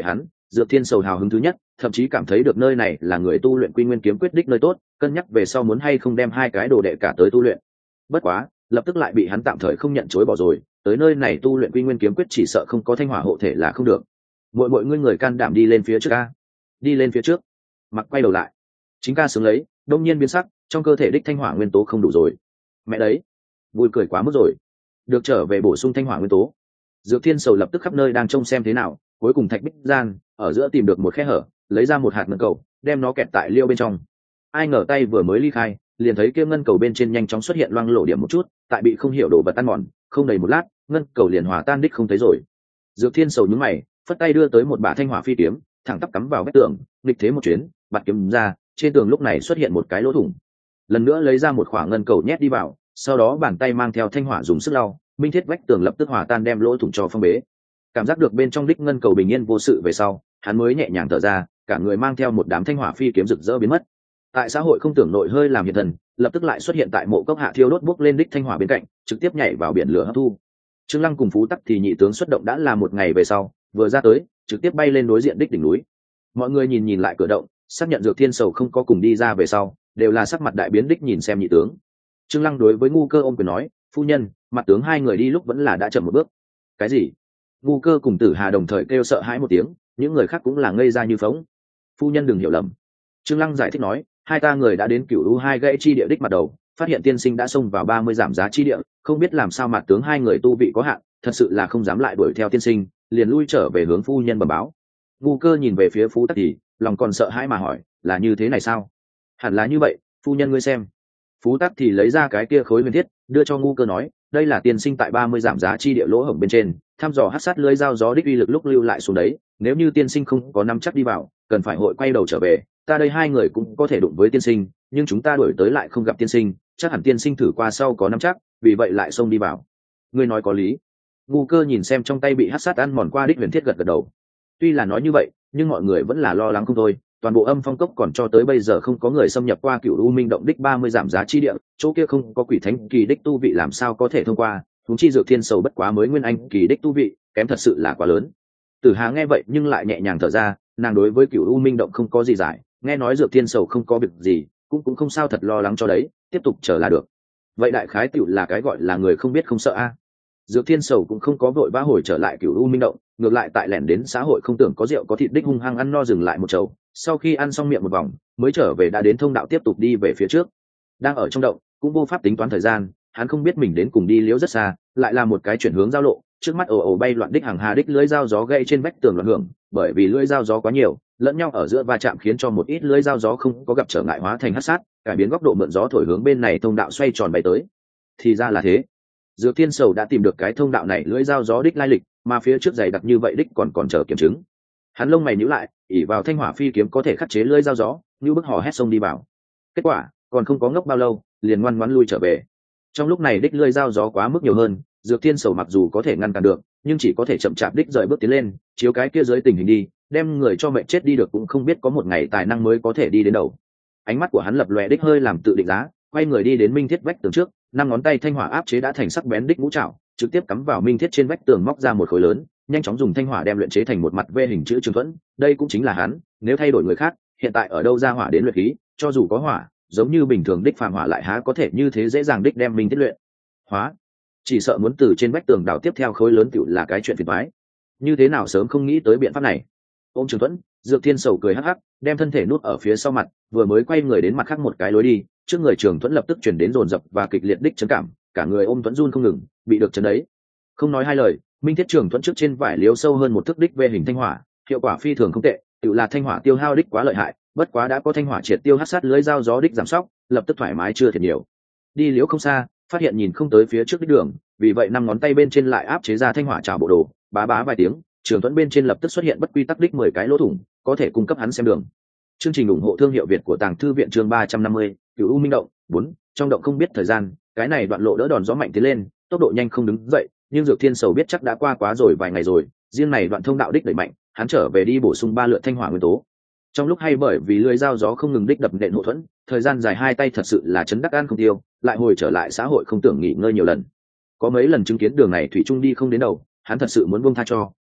Dược Thiên Sầu hào hứng thứ nhất, thậm chí cảm thấy được nơi này là người tu luyện Quy Nguyên kiếm quyết đích nơi tốt, cân nhắc về sau muốn hay không đem hai cái đồ đệ cả tới tu luyện. Bất quá, lập tức lại bị hắn tạm thời không nhận chối bỏ rồi, tới nơi này tu luyện Quy Nguyên kiếm quyết chỉ sợ không có thanh hỏa hộ thể là không được. Mọi mọi ngươi người can đảm đi lên phía trước a. Đi lên phía trước. Mặc quay đầu lại. Chính ca sướng lấy, đông nhiên biến sắc, trong cơ thể đích thanh hỏa nguyên tố không đủ rồi. Mẹ đấy, vui cười quá mức rồi. Được trở về bổ sung thanh hỏa nguyên tố. Dược Thiên Sầu lập tức khắp nơi đang trông xem thế nào, cuối cùng thạch bích gian ở giữa tìm được một khe hở, lấy ra một hạt ngân cầu, đem nó kẹt tại liêu bên trong. Ai ngờ tay vừa mới ly khai, liền thấy kia ngân cầu bên trên nhanh chóng xuất hiện loang lổ điểm một chút, tại bị không hiểu đồ vật tan mòn, không đầy một lát, ngân cầu liền hòa tan đích không thấy rồi. Dược Thiên Sầu nhướng mày, phất tay đưa tới một bả thanh hỏa phi kiếm, thẳng tắp cắm vào vách tường, nghịch thế một chuyến, bạt kiếm ra, trên tường lúc này xuất hiện một cái lỗ thủng. Lần nữa lấy ra một khoảng ngân cầu nhét đi vào, sau đó bàn tay mang theo thanh hỏa dùng sức lau, minh thiết vách tường lập tức hòa tan đem lỗ thủng cho phong bế. Cảm giác được bên trong đích ngân cầu bình yên vô sự về sau, hắn mới nhẹ nhàng thở ra, cả người mang theo một đám thanh hỏa phi kiếm rực rỡ biến mất. Tại xã hội không tưởng nội hơi làm hiện thần, lập tức lại xuất hiện tại mộ cốc hạ thiêu đốt bốc lên đích thanh hỏa bên cạnh, trực tiếp nhảy vào biển lửa hấp thu. Trương Lăng cùng Phú Tắc thì nhị tướng xuất động đã là một ngày về sau, vừa ra tới, trực tiếp bay lên đối diện đích đỉnh núi. Mọi người nhìn nhìn lại cửa động, xác nhận Dược Thiên Sầu không có cùng đi ra về sau, đều là sắc mặt đại biến đích nhìn xem nhị tướng. Trương Lăng đối với Ngu Cơ ôm quyền nói, phu nhân, mặt tướng hai người đi lúc vẫn là đã chậm một bước. Cái gì? Ngu Cơ cùng Tử Hà đồng thời kêu sợ hãi một tiếng, những người khác cũng là ngây ra như phóng. Phu nhân đừng hiểu lầm. Trương Lăng giải thích nói, hai ta người đã đến Cửu U hai gãy chi địa đích mặt đầu, phát hiện tiên sinh đã xông vào ba mươi giảm giá chi địa, không biết làm sao mặt tướng hai người tu vị có hạn, thật sự là không dám lại đuổi theo tiên sinh, liền lui trở về hướng phu nhân bẩm báo. Ngu Cơ nhìn về phía Phú Tắc thì lòng còn sợ hãi mà hỏi, là như thế này sao? Hẳn là như vậy, phu nhân ngươi xem. Phú Tắc thì lấy ra cái kia khối huyền thiết, đưa cho Ngu Cơ nói, đây là tiên sinh tại ba mươi giảm giá chi địa lỗ hổng bên trên, thăm dò hắc sát lưới dao gió đích uy lực lúc lưu lại xuống đấy, nếu như tiên sinh không có nắm chắc đi vào, cần phải hội quay đầu trở về, ta đây hai người cũng có thể đụng với tiên sinh, nhưng chúng ta đuổi tới lại không gặp tiên sinh, chắc hẳn tiên sinh thử qua sau có nắm chắc, vì vậy lại xông đi vào. Ngươi nói có lý. Ngu Cơ nhìn xem trong tay bị hắc sát ăn mòn qua đích huyền thiết gật gật đầu. Tuy là nói như vậy, nhưng mọi người vẫn là lo lắng không thôi, toàn bộ Âm Phong Cốc còn cho tới bây giờ không có người xâm nhập qua Cửu U Minh động đích ba mươi giảm giá chi địa, chỗ kia không có quỷ thánh kỳ đích tu vị làm sao có thể thông qua, huống chi Dược Thiên Sầu bất quá mới nguyên anh kỳ đích tu vị, kém thật sự là quá lớn. Tử Hà nghe vậy nhưng lại nhẹ nhàng thở ra, nàng đối với Cửu U Minh động không có gì giải, nghe nói Dược Thiên Sầu không có việc gì, cũng cũng không sao thật lo lắng cho đấy, tiếp tục chờ là được. Vậy đại khái tiểu là cái gọi là người không biết không sợ a. Dược Thiên Sầu cũng không có vội vã hồi trở lại Cửu U Minh động, ngược lại tại lẻn đến xã hội không tưởng có rượu có thịt đích hung hăng ăn no dừng lại một chầu, sau khi ăn xong miệng một vòng, mới trở về đã đến thông đạo tiếp tục đi về phía trước. Đang ở trong động, cũng vô pháp tính toán thời gian, hắn không biết mình đến cùng đi liễu rất xa, lại là một cái chuyển hướng giao lộ, trước mắt ồ ồ bay loạn đích hàng hà đích lưỡi dao gió gây trên vách tường loạn hưởng, bởi vì lưỡi dao gió quá nhiều, lẫn nhau ở giữa va chạm khiến cho một ít lưỡi dao gió không có gặp trở ngại hóa thành hắc sát, cải biến góc độ mượn gió thổi hướng bên này thông đạo xoay tròn bay tới. Thì ra là thế. Dược Thiên Sầu đã tìm được cái thông đạo này lưỡi dao gió đích lai lịch, mà phía trước dày đặc như vậy đích còn còn chờ kiểm chứng. Hắn lông mày nhíu lại, ỉ vào thanh hỏa phi kiếm có thể khắc chế lưỡi dao gió, như bức hò hét xông đi vào. Kết quả, còn không có ngốc bao lâu, liền ngoan ngoãn lui trở về. Trong lúc này đích lưỡi dao gió quá mức nhiều hơn, Dược Thiên Sầu mặc dù có thể ngăn cản được, nhưng chỉ có thể chậm chạp đích rời bước tiến lên, chiếu cái kia dưới tình hình đi, đem người cho mệnh chết đi được cũng không biết có một ngày tài năng mới có thể đi đến đầu. Ánh mắt của hắn lập lòe đích hơi làm tự định giá, quay người đi đến minh thiết vách tường trước, năm ngón tay thanh hỏa áp chế đã thành sắc bén đích ngũ trảo, trực tiếp cắm vào minh thiết trên vách tường móc ra một khối lớn, nhanh chóng dùng thanh hỏa đem luyện chế thành một mặt V hình chữ trường thuẫn. Đây cũng chính là hắn, nếu thay đổi người khác, hiện tại ở đâu ra hỏa đến luyện khí, cho dù có hỏa, giống như bình thường đích phàm hỏa lại há có thể như thế dễ dàng đích đem minh thiết luyện hóa. Chỉ sợ muốn từ trên vách tường đào tiếp theo khối lớn tựu là cái chuyện phiền toái. Như thế nào sớm không nghĩ tới biện pháp này. Ôm trường thuẫn, Dược Thiên Sầu cười hắc hắc, đem thân thể nút ở phía sau mặt, vừa mới quay người đến mặt khác một cái lối đi, trước người trường thuẫn lập tức chuyển đến dồn dập và kịch liệt đích chấn cảm, cả người ôm thuẫn run không ngừng, bị được chấn đấy. Không nói hai lời, minh thiết trường thuẫn trước trên vải liếu sâu hơn một thước đích về hình thanh hỏa, hiệu quả phi thường không tệ, tự là thanh hỏa tiêu hao đích quá lợi hại, bất quá đã có thanh hỏa triệt tiêu hắc sát lưới dao gió đích giảm sóc, lập tức thoải mái chưa thiệt nhiều. Đi liếu không xa, phát hiện nhìn không tới phía trước đích đường, vì vậy năm ngón tay bên trên lại áp chế ra thanh hỏa trào bộ đồ, bá bá vài tiếng, trường thuẫn bên trên lập tức xuất hiện bất quy tắc đích mười cái lỗ thủng, có thể cung cấp hắn xem đường. Chương trình ủng hộ thương hiệu Việt của Tàng Thư viện chương ba trăm năm mươi, Cửu U Minh động bốn, trong động không biết thời gian, cái này đoạn lộ đỡ đòn gió mạnh tiến lên, tốc độ nhanh không đứng dậy, nhưng Dược Thiên Sầu biết chắc đã qua quá rồi vài ngày rồi, riêng này đoạn thông đạo đích đẩy mạnh, hắn trở về đi bổ sung ba lượt thanh hỏa nguyên tố. Trong lúc hay bởi vì lưỡi dao gió không ngừng đích đập nện hộ thuẫn, thời gian dài hai tay thật sự là chấn đắc an không tiêu, lại hồi trở lại xã hội không tưởng nghỉ ngơi nhiều lần. Có mấy lần chứng kiến đường này thủy trung đi không đến đầu, hắn thật sự muốn buông tha cho,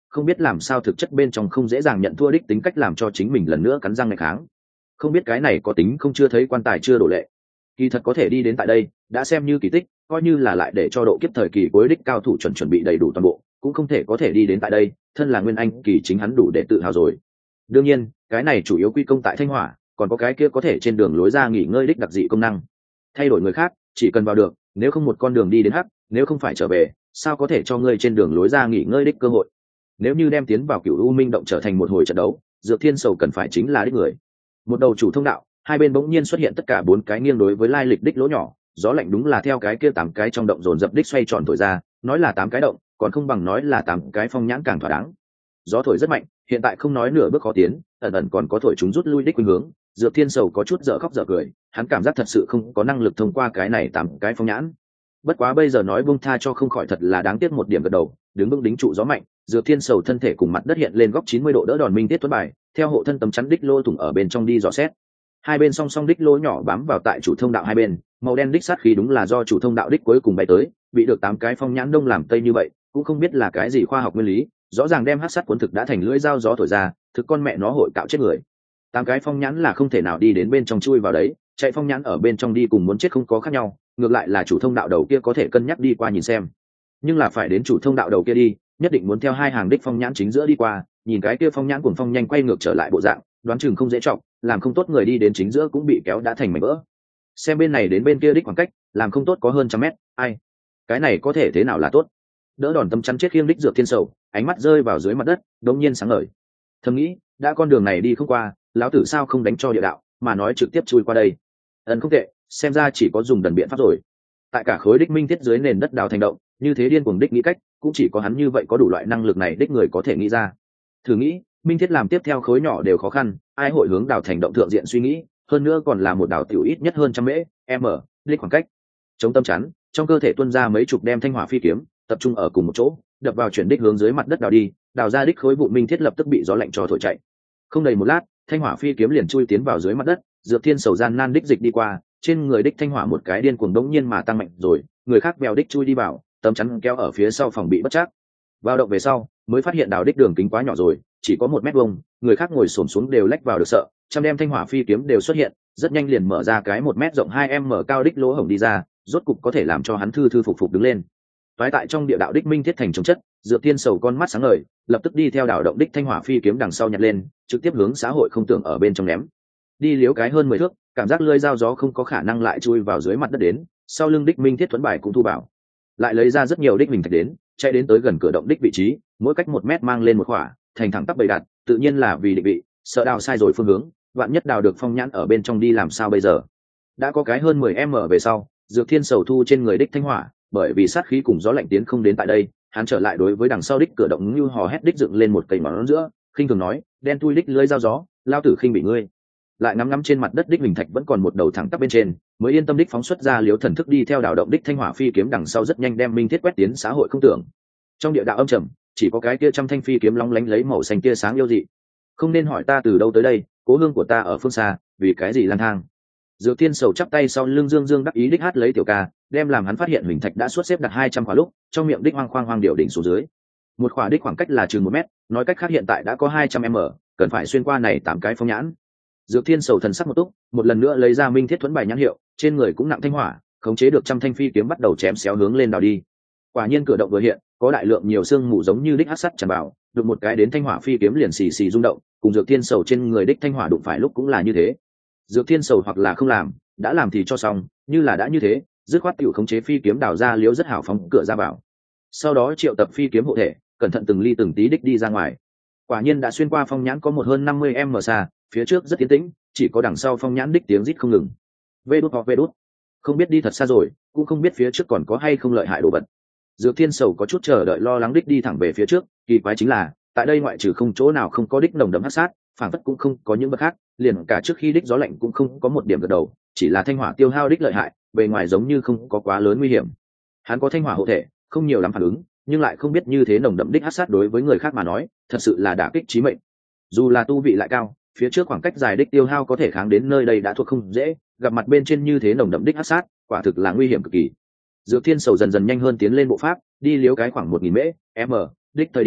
không biết làm sao thực chất bên trong không dễ dàng nhận thua đích tính cách làm cho chính mình lần nữa cắn răng ngày kháng. Không biết cái này có tính không, chưa thấy quan tài chưa đổ lệ. Kỳ thật có thể đi đến tại đây đã xem như kỳ tích, coi như là lại để cho độ kiếp thời kỳ cuối đích cao thủ chuẩn chuẩn bị đầy đủ toàn bộ cũng không thể có thể đi đến tại đây, thân là nguyên anh kỳ chính hắn đủ để tự hào rồi. Đương nhiên cái này chủ yếu quy công tại Thanh Hỏa, còn có cái kia có thể trên đường lối ra nghỉ ngơi đích đặc dị công năng. Thay đổi người khác chỉ cần vào được, nếu không một con đường đi đến hắc, nếu không phải trở về sao có thể cho ngươi trên đường lối ra nghỉ ngơi đích cơ hội. Nếu như đem tiến vào Cửu U Minh động trở thành một hồi trận đấu, Dược Thiên Sầu cần phải chính là đích người. Một đầu chủ thông đạo, hai bên bỗng nhiên xuất hiện tất cả bốn cái nghiêng đối với lai lịch đích lỗ nhỏ, gió lạnh đúng là theo cái kia tám cái trong động dồn dập đích xoay tròn thổi ra, nói là tám cái động còn không bằng nói là tám cái phong nhãn càng thỏa đáng. Gió thổi rất mạnh, hiện tại không nói nửa bước khó tiến, ẩn ẩn còn có thổi chúng rút lui đích khuynh hướng. Dược Thiên Sầu có chút dở khóc dở cười, hắn cảm giác thật sự không có năng lực thông qua cái này tám cái phong nhãn. Bất quá bây giờ nói buông tha cho không khỏi thật là đáng tiếc một điểm gật đầu, đứng vững đính trụ gió mạnh. Dược Thiên Sầu thân thể cùng mặt đất hiện lên góc chín mươi độ đỡ đòn minh tiết tuấn bài, theo hộ thân tấm chắn đích lỗ thủng ở bên trong đi dò xét. Hai bên song song đích lỗ nhỏ bám vào tại chủ thông đạo hai bên, màu đen đích sát khí đúng là do chủ thông đạo đích cuối cùng bay tới, bị được tám cái phong nhãn đông làm tây như vậy, cũng không biết là cái gì khoa học nguyên lý, rõ ràng đem hắc sát cuốn thực đã thành lưỡi dao gió thổi ra, thực con mẹ nó hội cạo chết người. Tám cái phong nhãn là không thể nào đi đến bên trong chui vào đấy, chạy phong nhãn ở bên trong đi cùng muốn chết không có khác nhau, ngược lại là chủ thông đạo đầu kia có thể cân nhắc đi qua nhìn xem, nhưng là phải đến chủ thông đạo đầu kia đi, nhất định muốn theo hai hàng đích phong nhãn chính giữa đi qua, nhìn cái kia phong nhãn cuồng phong nhanh quay ngược trở lại bộ dạng, đoán chừng không dễ trọng, làm không tốt người đi đến chính giữa cũng bị kéo đã thành mảnh vỡ. Xem bên này đến bên kia đích khoảng cách, làm không tốt có hơn trăm mét, ai, cái này có thể thế nào là tốt. Đỡ đòn tâm chắn chết khiêng đích Dược Thiên Sầu, ánh mắt rơi vào dưới mặt đất, đống nhiên sáng ngời. Thầm nghĩ, đã con đường này đi không qua, lão tử sao không đánh cho địa đạo, mà nói trực tiếp chui qua đây. Ấn không tệ, xem ra chỉ có dùng đần biện pháp rồi. Tại cả khối đích minh thiết dưới nền đất đào thành động, như thế điên cuồng đích nghĩ cách, cũng chỉ có hắn như vậy có đủ loại năng lực này đích người có thể nghĩ ra. Thử nghĩ, minh thiết làm tiếp theo khối nhỏ đều khó khăn, ai hội hướng đào thành động thượng diện suy nghĩ, hơn nữa còn là một đào tiểu ít nhất hơn trăm mễ, m, đích khoảng cách. Chống tâm chắn, trong cơ thể tuôn ra mấy chục đem thanh hỏa phi kiếm, tập trung ở cùng một chỗ, đập vào chuyển đích hướng dưới mặt đất đào đi, đào ra đích khối vụ minh thiết lập tức bị gió lạnh cho thổi chạy. Không đầy một lát, thanh hỏa phi kiếm liền chui tiến vào dưới mặt đất. Dược Thiên Sầu gian nan đích dịch đi qua, trên người đích thanh hỏa một cái điên cuồng đống nhiên mà tăng mạnh rồi, người khác bèo đích chui đi vào, tấm chắn kéo ở phía sau phòng bị bất chắc. Vào động về sau, mới phát hiện đào đích đường kính quá nhỏ rồi, chỉ có một mét vuông, người khác ngồi xổm xuống đều lách vào được sợ, trăm đem thanh hỏa phi kiếm đều xuất hiện, rất nhanh liền mở ra cái một mét rộng hai em mở cao đích lỗ hổng đi ra, rốt cục có thể làm cho hắn thư thư phục phục đứng lên. Toái tại trong địa đạo đích minh thiết thành chống chất, Dược Thiên Sầu con mắt sáng ngời, lập tức đi theo đảo động đích thanh hỏa phi kiếm đằng sau nhặt lên, trực tiếp hướng xã hội không tưởng ở bên trong ném. Đi liếu cái hơn mười thước, cảm giác lưỡi dao gió không có khả năng lại chui vào dưới mặt đất đến, sau lưng đích minh thiết thuẫn bài cũng thu bảo, lại lấy ra rất nhiều đích mình thạch đến, chạy đến tới gần cửa động đích vị trí, mỗi cách một mét mang lên một khỏa, thành thẳng tắp bày đặt, tự nhiên là vì định vị, sợ đào sai rồi phương hướng, vạn nhất đào được phong nhãn ở bên trong đi làm sao bây giờ. Đã có cái hơn mười mét về sau, Dược Thiên Sầu thu trên người đích thanh hỏa, bởi vì sát khí cùng gió lạnh tiến không đến tại đây, hắn trở lại đối với đằng sau đích cửa động như hò hét đích dựng lên một cây mỏng giữa, khinh thường nói, đen thui đích lưỡi dao gió, lao tử khinh bị ngươi. Lại ngắm ngắm trên mặt đất đích hình thạch vẫn còn một đầu thẳng tắp bên trên, mới yên tâm đích phóng xuất ra liếu thần thức đi theo đảo động đích thanh hỏa phi kiếm đằng sau rất nhanh đem minh thiết quét tiến xã hội không tưởng. Trong địa đạo âm trầm, chỉ có cái kia trăm thanh phi kiếm long lánh lấy màu xanh tia sáng yêu dị. Không nên hỏi ta từ đâu tới đây, cố hương của ta ở phương xa, vì cái gì lang thang. Dược Thiên Sầu chắp tay sau lưng dương dương đắc ý đích hát lấy tiểu ca, đem làm hắn phát hiện huỳnh thạch đã suốt xếp đặt hai trăm khóa lúc, trong miệng đích hoang khoang hoang điều đỉnh xuống dưới. Một khóa đích khoảng cách là chừng một mét, nói cách khác hiện tại đã có hai trăm m, cần phải xuyên qua này tám cái phong nhãn. Dược Thiên Sầu thần sắc một túc, một lần nữa lấy ra minh thiết thuẫn bài nhãn hiệu, trên người cũng nặng thanh hỏa, khống chế được trăm thanh phi kiếm bắt đầu chém xéo hướng lên đào đi. Quả nhiên cửa động vừa hiện, có đại lượng nhiều xương mù giống như đích hắc sắt tràn vào, đụng một cái đến thanh hỏa phi kiếm liền xì xì rung động, cùng Dược Thiên Sầu trên người đích thanh hỏa đụng phải lúc cũng là như thế. Dược Thiên Sầu hoặc là không làm, đã làm thì cho xong, như là đã như thế, dứt khoát tiểu khống chế phi kiếm đào ra liếu rất hảo phóng cửa ra vào. Sau đó triệu tập phi kiếm hộ thể, cẩn thận từng ly từng tí đích đi ra ngoài. Quả nhiên đã xuyên qua phong nhãn có một hơn năm mươi m xa, phía trước rất tiến tĩnh, chỉ có đằng sau phong nhãn đích tiếng rít không ngừng. Vê đút hoặc vê đút, không biết đi thật xa rồi, cũng không biết phía trước còn có hay không lợi hại đồ vật. Dược Thiên Sầu có chút chờ đợi lo lắng đích đi thẳng về phía trước, kỳ quái chính là, tại đây ngoại trừ không chỗ nào không có đích nồng đậm hắc sát, phản phất cũng không có những bất khác, liền cả trước khi đích gió lạnh cũng không có một điểm gật đầu, chỉ là thanh hỏa tiêu hao đích lợi hại, bề ngoài giống như không có quá lớn nguy hiểm. Hắn có thanh hỏa hộ thể, không nhiều lắm phản ứng, nhưng lại không biết như thế nồng đậm đích hắc sát đối với người khác mà nói, thật sự là đả kích chí mệnh. Dù là tu vị lại cao, phía trước khoảng cách dài đích tiêu hao có thể kháng đến nơi đây đã thuộc không dễ, gặp mặt bên trên như thế nồng đậm đích hắc sát, quả thực là nguy hiểm cực kỳ. Dược Thiên Sầu dần dần nhanh hơn tiến lên bộ pháp, đi liếu cái khoảng một nghìn mễ, m, đích thời điểm,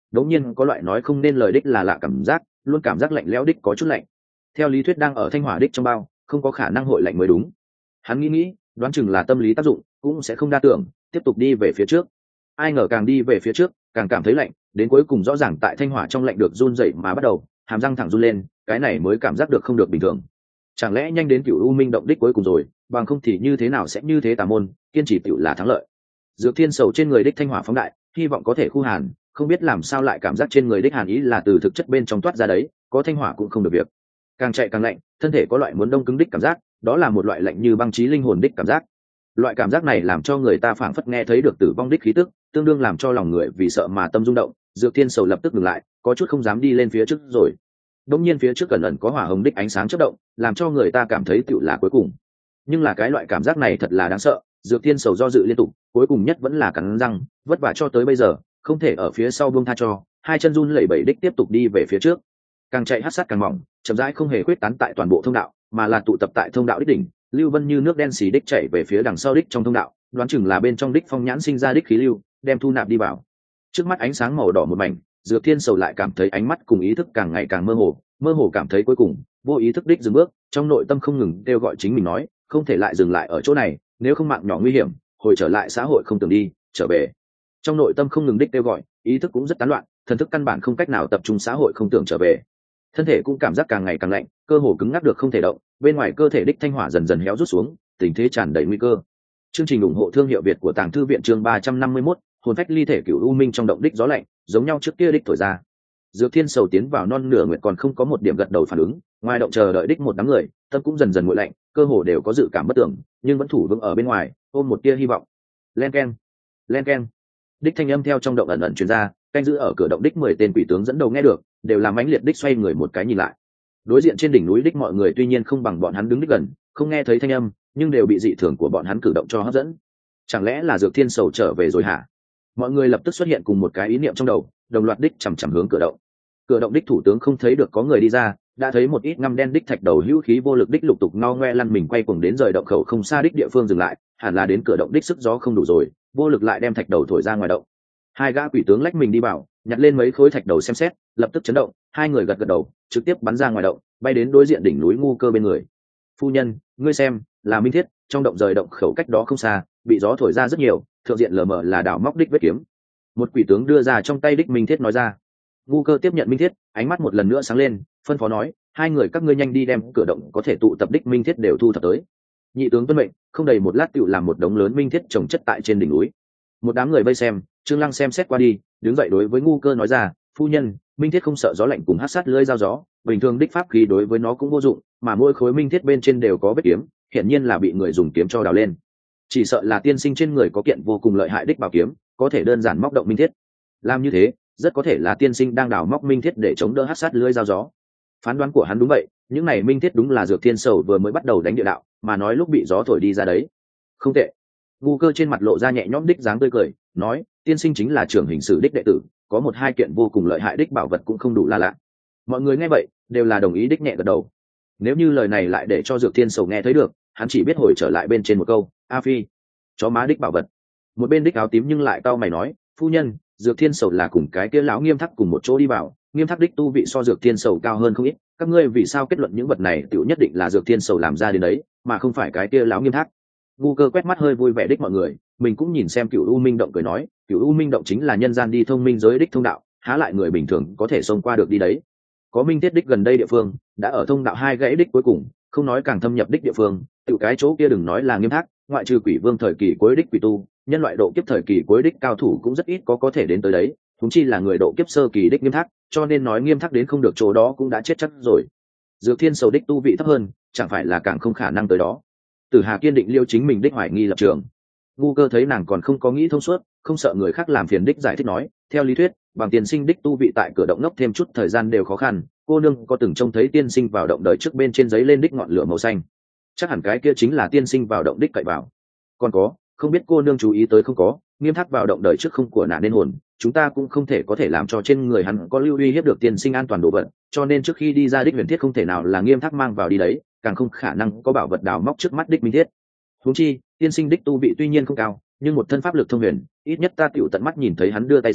đống nhiên có loại nói không nên lời đích là lạ cảm giác, luôn cảm giác lạnh lẽo đích có chút lạnh. Theo lý thuyết đang ở thanh hỏa đích trong bao, không có khả năng hội lạnh mới đúng. Hắn nghĩ nghĩ, đoán chừng là tâm lý tác dụng, cũng sẽ không đa tưởng, tiếp tục đi về phía trước. Ai ngờ càng đi về phía trước, càng cảm thấy lạnh, đến cuối cùng rõ ràng tại thanh hỏa trong lạnh được run rẩy mà bắt đầu, hàm răng thẳng run lên, cái này mới cảm giác được không được bình thường. Chẳng lẽ nhanh đến Cửu U Minh động đích cuối cùng rồi, bằng không thì như thế nào sẽ như thế tà môn, kiên trì tiểu là thắng lợi. Dược Thiên Sầu trên người đích thanh hỏa phóng đại, hy vọng có thể khu hàn, không biết làm sao lại cảm giác trên người đích hàn ý là từ thực chất bên trong toát ra đấy, có thanh hỏa cũng không được việc. Càng chạy càng lạnh, thân thể có loại muốn đông cứng đích cảm giác, đó là một loại lạnh như băng chí linh hồn đích cảm giác. Loại cảm giác này làm cho người ta phảng phất nghe thấy được tử vong đích khí tức, tương đương làm cho lòng người vì sợ mà tâm rung động. Dược Thiên Sầu lập tức ngừng lại, có chút không dám đi lên phía trước rồi. Đống nhiên phía trước cẩn ẩn có hỏa hồng đích ánh sáng chớp động, làm cho người ta cảm thấy tựu là cuối cùng. Nhưng là cái loại cảm giác này thật là đáng sợ. Dược Thiên Sầu do dự liên tục, cuối cùng nhất vẫn là cắn răng, vất vả cho tới bây giờ, không thể ở phía sau buông tha cho, hai chân run lẩy bẩy đích tiếp tục đi về phía trước. Càng chạy hắc sát càng mỏng, chậm rãi không hề khuyết tán tại toàn bộ thông đạo, mà là tụ tập tại thông đạo đích đỉnh. Lưu Vân như nước đen xì đích chạy về phía đằng sau đích trong thông đạo, đoán chừng là bên trong đích phong nhãn sinh ra đích khí lưu, đem thu nạp đi vào. Trước mắt ánh sáng màu đỏ một mảnh, Dược Thiên Sầu lại cảm thấy ánh mắt cùng ý thức càng ngày càng mơ hồ, mơ hồ cảm thấy cuối cùng, vô ý thức đích dừng bước, trong nội tâm không ngừng kêu gọi chính mình nói, không thể lại dừng lại ở chỗ này, nếu không mạng nhỏ nguy hiểm, hồi trở lại xã hội không tưởng đi, trở về. Trong nội tâm không ngừng đích kêu gọi, ý thức cũng rất tán loạn, thần thức căn bản không cách nào tập trung xã hội không tưởng trở về. Thân thể cũng cảm giác càng ngày càng lạnh, cơ hồ cứng ngắc được không thể động, bên ngoài cơ thể đích thanh hỏa dần dần héo rút xuống, tình thế tràn đầy nguy cơ. Chương trình ủng hộ thương hiệu Việt của Tàng Thư viện chương ba trăm năm mươi mốt, hồn phách ly thể Cửu U Minh trong động đích gió lạnh, giống nhau trước kia đích thổi ra. Dược Thiên Sầu tiến vào non nửa nguyệt còn không có một điểm gật đầu phản ứng, ngoài động chờ đợi đích một đám người, tâm cũng dần dần nguội lạnh, cơ hồ đều có dự cảm bất tưởng, nhưng vẫn thủ vững ở bên ngoài, ôm một tia hy vọng. Len keng, len keng. Đích thanh âm theo trong động ẩn ẩn truyền ra, canh giữ ở cửa động đích mười tên quỷ tướng dẫn đầu nghe được, đều làm mãnh liệt đích xoay người một cái nhìn lại. Đối diện trên đỉnh núi đích mọi người tuy nhiên không bằng bọn hắn đứng đích gần, không nghe thấy thanh âm, nhưng đều bị dị thường của bọn hắn cử động cho hấp dẫn. Chẳng lẽ là Dược Thiên Sầu trở về rồi hả? Mọi người lập tức xuất hiện cùng một cái ý niệm trong đầu, đồng loạt đích chằm chằm hướng cửa động. Cửa động đích thủ tướng không thấy được có người đi ra, đã thấy một ít ngăm đen đích thạch đầu hữu khí vô lực đích lục tục ngao ngoe lăn mình quay cuồng đến rời động khẩu không xa đích địa phương dừng lại, hẳn là đến cửa động đích sức gió không đủ rồi, vô lực lại đem thạch đầu thổi ra ngoài động. Hai gã quỷ tướng lách mình đi vào, nhặt lên mấy khối thạch đầu xem xét, lập tức chấn động, hai người gật gật đầu, trực tiếp bắn ra ngoài động, bay đến đối diện đỉnh núi ngu cơ bên người. Phu nhân, ngươi xem, là minh thiết, trong động rời động khẩu cách đó không xa, bị gió thổi ra rất nhiều, thượng diện lờ mờ là đảo móc đích vết kiếm. Một quỷ tướng đưa ra trong tay đích minh thiết nói ra. Ngu cơ tiếp nhận minh thiết, ánh mắt một lần nữa sáng lên, phân phó nói, hai người các ngươi nhanh đi đem cửa động có thể tụ tập đích minh thiết đều thu thập tới. Nhị tướng tuân mệnh, không đầy một lát tựu làm một đống lớn minh thiết trồng chất tại trên đỉnh núi. Một đám người vây xem, Trương Lăng xem xét qua đi, đứng dậy đối với ngu cơ nói ra, phu nhân, minh thiết không sợ gió lạnh cùng hắc sát lưỡi dao gió, bình thường đích pháp khí đối với nó cũng vô dụng, mà mỗi khối minh thiết bên trên đều có vết kiếm, hiển nhiên là bị người dùng kiếm cho đào lên. Chỉ sợ là tiên sinh trên người có kiện vô cùng lợi hại đích bảo kiếm, có thể đơn giản móc động minh thiết. Làm như thế, rất có thể là tiên sinh đang đào móc minh thiết để chống đỡ hắc sát lưỡi dao gió. Phán đoán của hắn đúng vậy, những này minh thiết đúng là Dược Thiên Sầu vừa mới bắt đầu đánh địa đạo, mà nói lúc bị gió thổi đi ra đấy. Không tệ. Ngu cơ trên mặt lộ ra nhẹ nhõm đích dáng tươi cười, nói, tiên sinh chính là trưởng hình sử đích đệ tử, có một hai kiện vô cùng lợi hại đích bảo vật cũng không đủ là lạ. Mọi người nghe vậy, đều là đồng ý đích nhẹ gật đầu. Nếu như lời này lại để cho Dược Thiên Sầu nghe thấy được, hắn chỉ biết hồi trở lại bên trên một câu, a phi, chó má đích bảo vật. Một bên đích áo tím nhưng lại cau mày nói, phu nhân, Dược Thiên Sầu là cùng cái kia lão Nghiêm Thắc cùng một chỗ đi vào, Nghiêm Thắc đích tu vị so Dược Thiên Sầu cao hơn không ít, các ngươi vì sao kết luận những vật này tiểu nhất định là Dược Thiên Sầu làm ra đến đấy, mà không phải cái kia lão Nghiêm Thắc? Ngu cơ quét mắt hơi vui vẻ đích mọi người, mình cũng nhìn xem Cửu U Minh động cười nói, Cửu U Minh động chính là nhân gian đi thông minh giới đích thông đạo, há lại người bình thường có thể xông qua được đi đấy. Có minh thiết đích gần đây địa phương, đã ở thông đạo hai gãy đích cuối cùng, không nói càng thâm nhập đích địa phương, tự cái chỗ kia đừng nói là Nghiêm Thác, ngoại trừ Quỷ Vương thời kỳ cuối đích quỷ tu, nhân loại độ kiếp thời kỳ cuối đích cao thủ cũng rất ít có có thể đến tới đấy, huống chi là người độ kiếp sơ kỳ đích Nghiêm Thác, cho nên nói Nghiêm Thác đến không được chỗ đó cũng đã chết chắc rồi. Dược Thiên Sầu đích tu vị thấp hơn, chẳng phải là càng không khả năng tới đó. Tử Hà kiên định liêu chính mình đích hoài nghi lập trường. Ngu cơ thấy nàng còn không có nghĩ thông suốt, không sợ người khác làm phiền đích giải thích nói, theo lý thuyết, bằng tiền sinh đích tu vị tại cửa động ngốc thêm chút thời gian đều khó khăn, cô nương có từng trông thấy tiên sinh vào động đời trước bên trên giấy lên đích ngọn lửa màu xanh, chắc hẳn cái kia chính là tiên sinh vào động đích cậy vào. Còn có, không biết cô nương chú ý tới không có, Nghiêm Thác vào động đời trước không của nạn nên hồn, chúng ta cũng không thể có thể làm cho trên người hắn có lưu uy hiếp được tiên sinh an toàn đồ vật, cho nên trước khi đi ra đích huyền thiết không thể nào là Nghiêm Thác mang vào đi đấy, càng không khả năng có bảo vật đào móc trước mắt đích minh thiết. Huống chi, tiên sinh đích tu vị tuy nhiên không cao, nhưng một thân pháp lực thông huyền, ít nhất ta tiểu tận mắt nhìn thấy hắn đưa tay gian,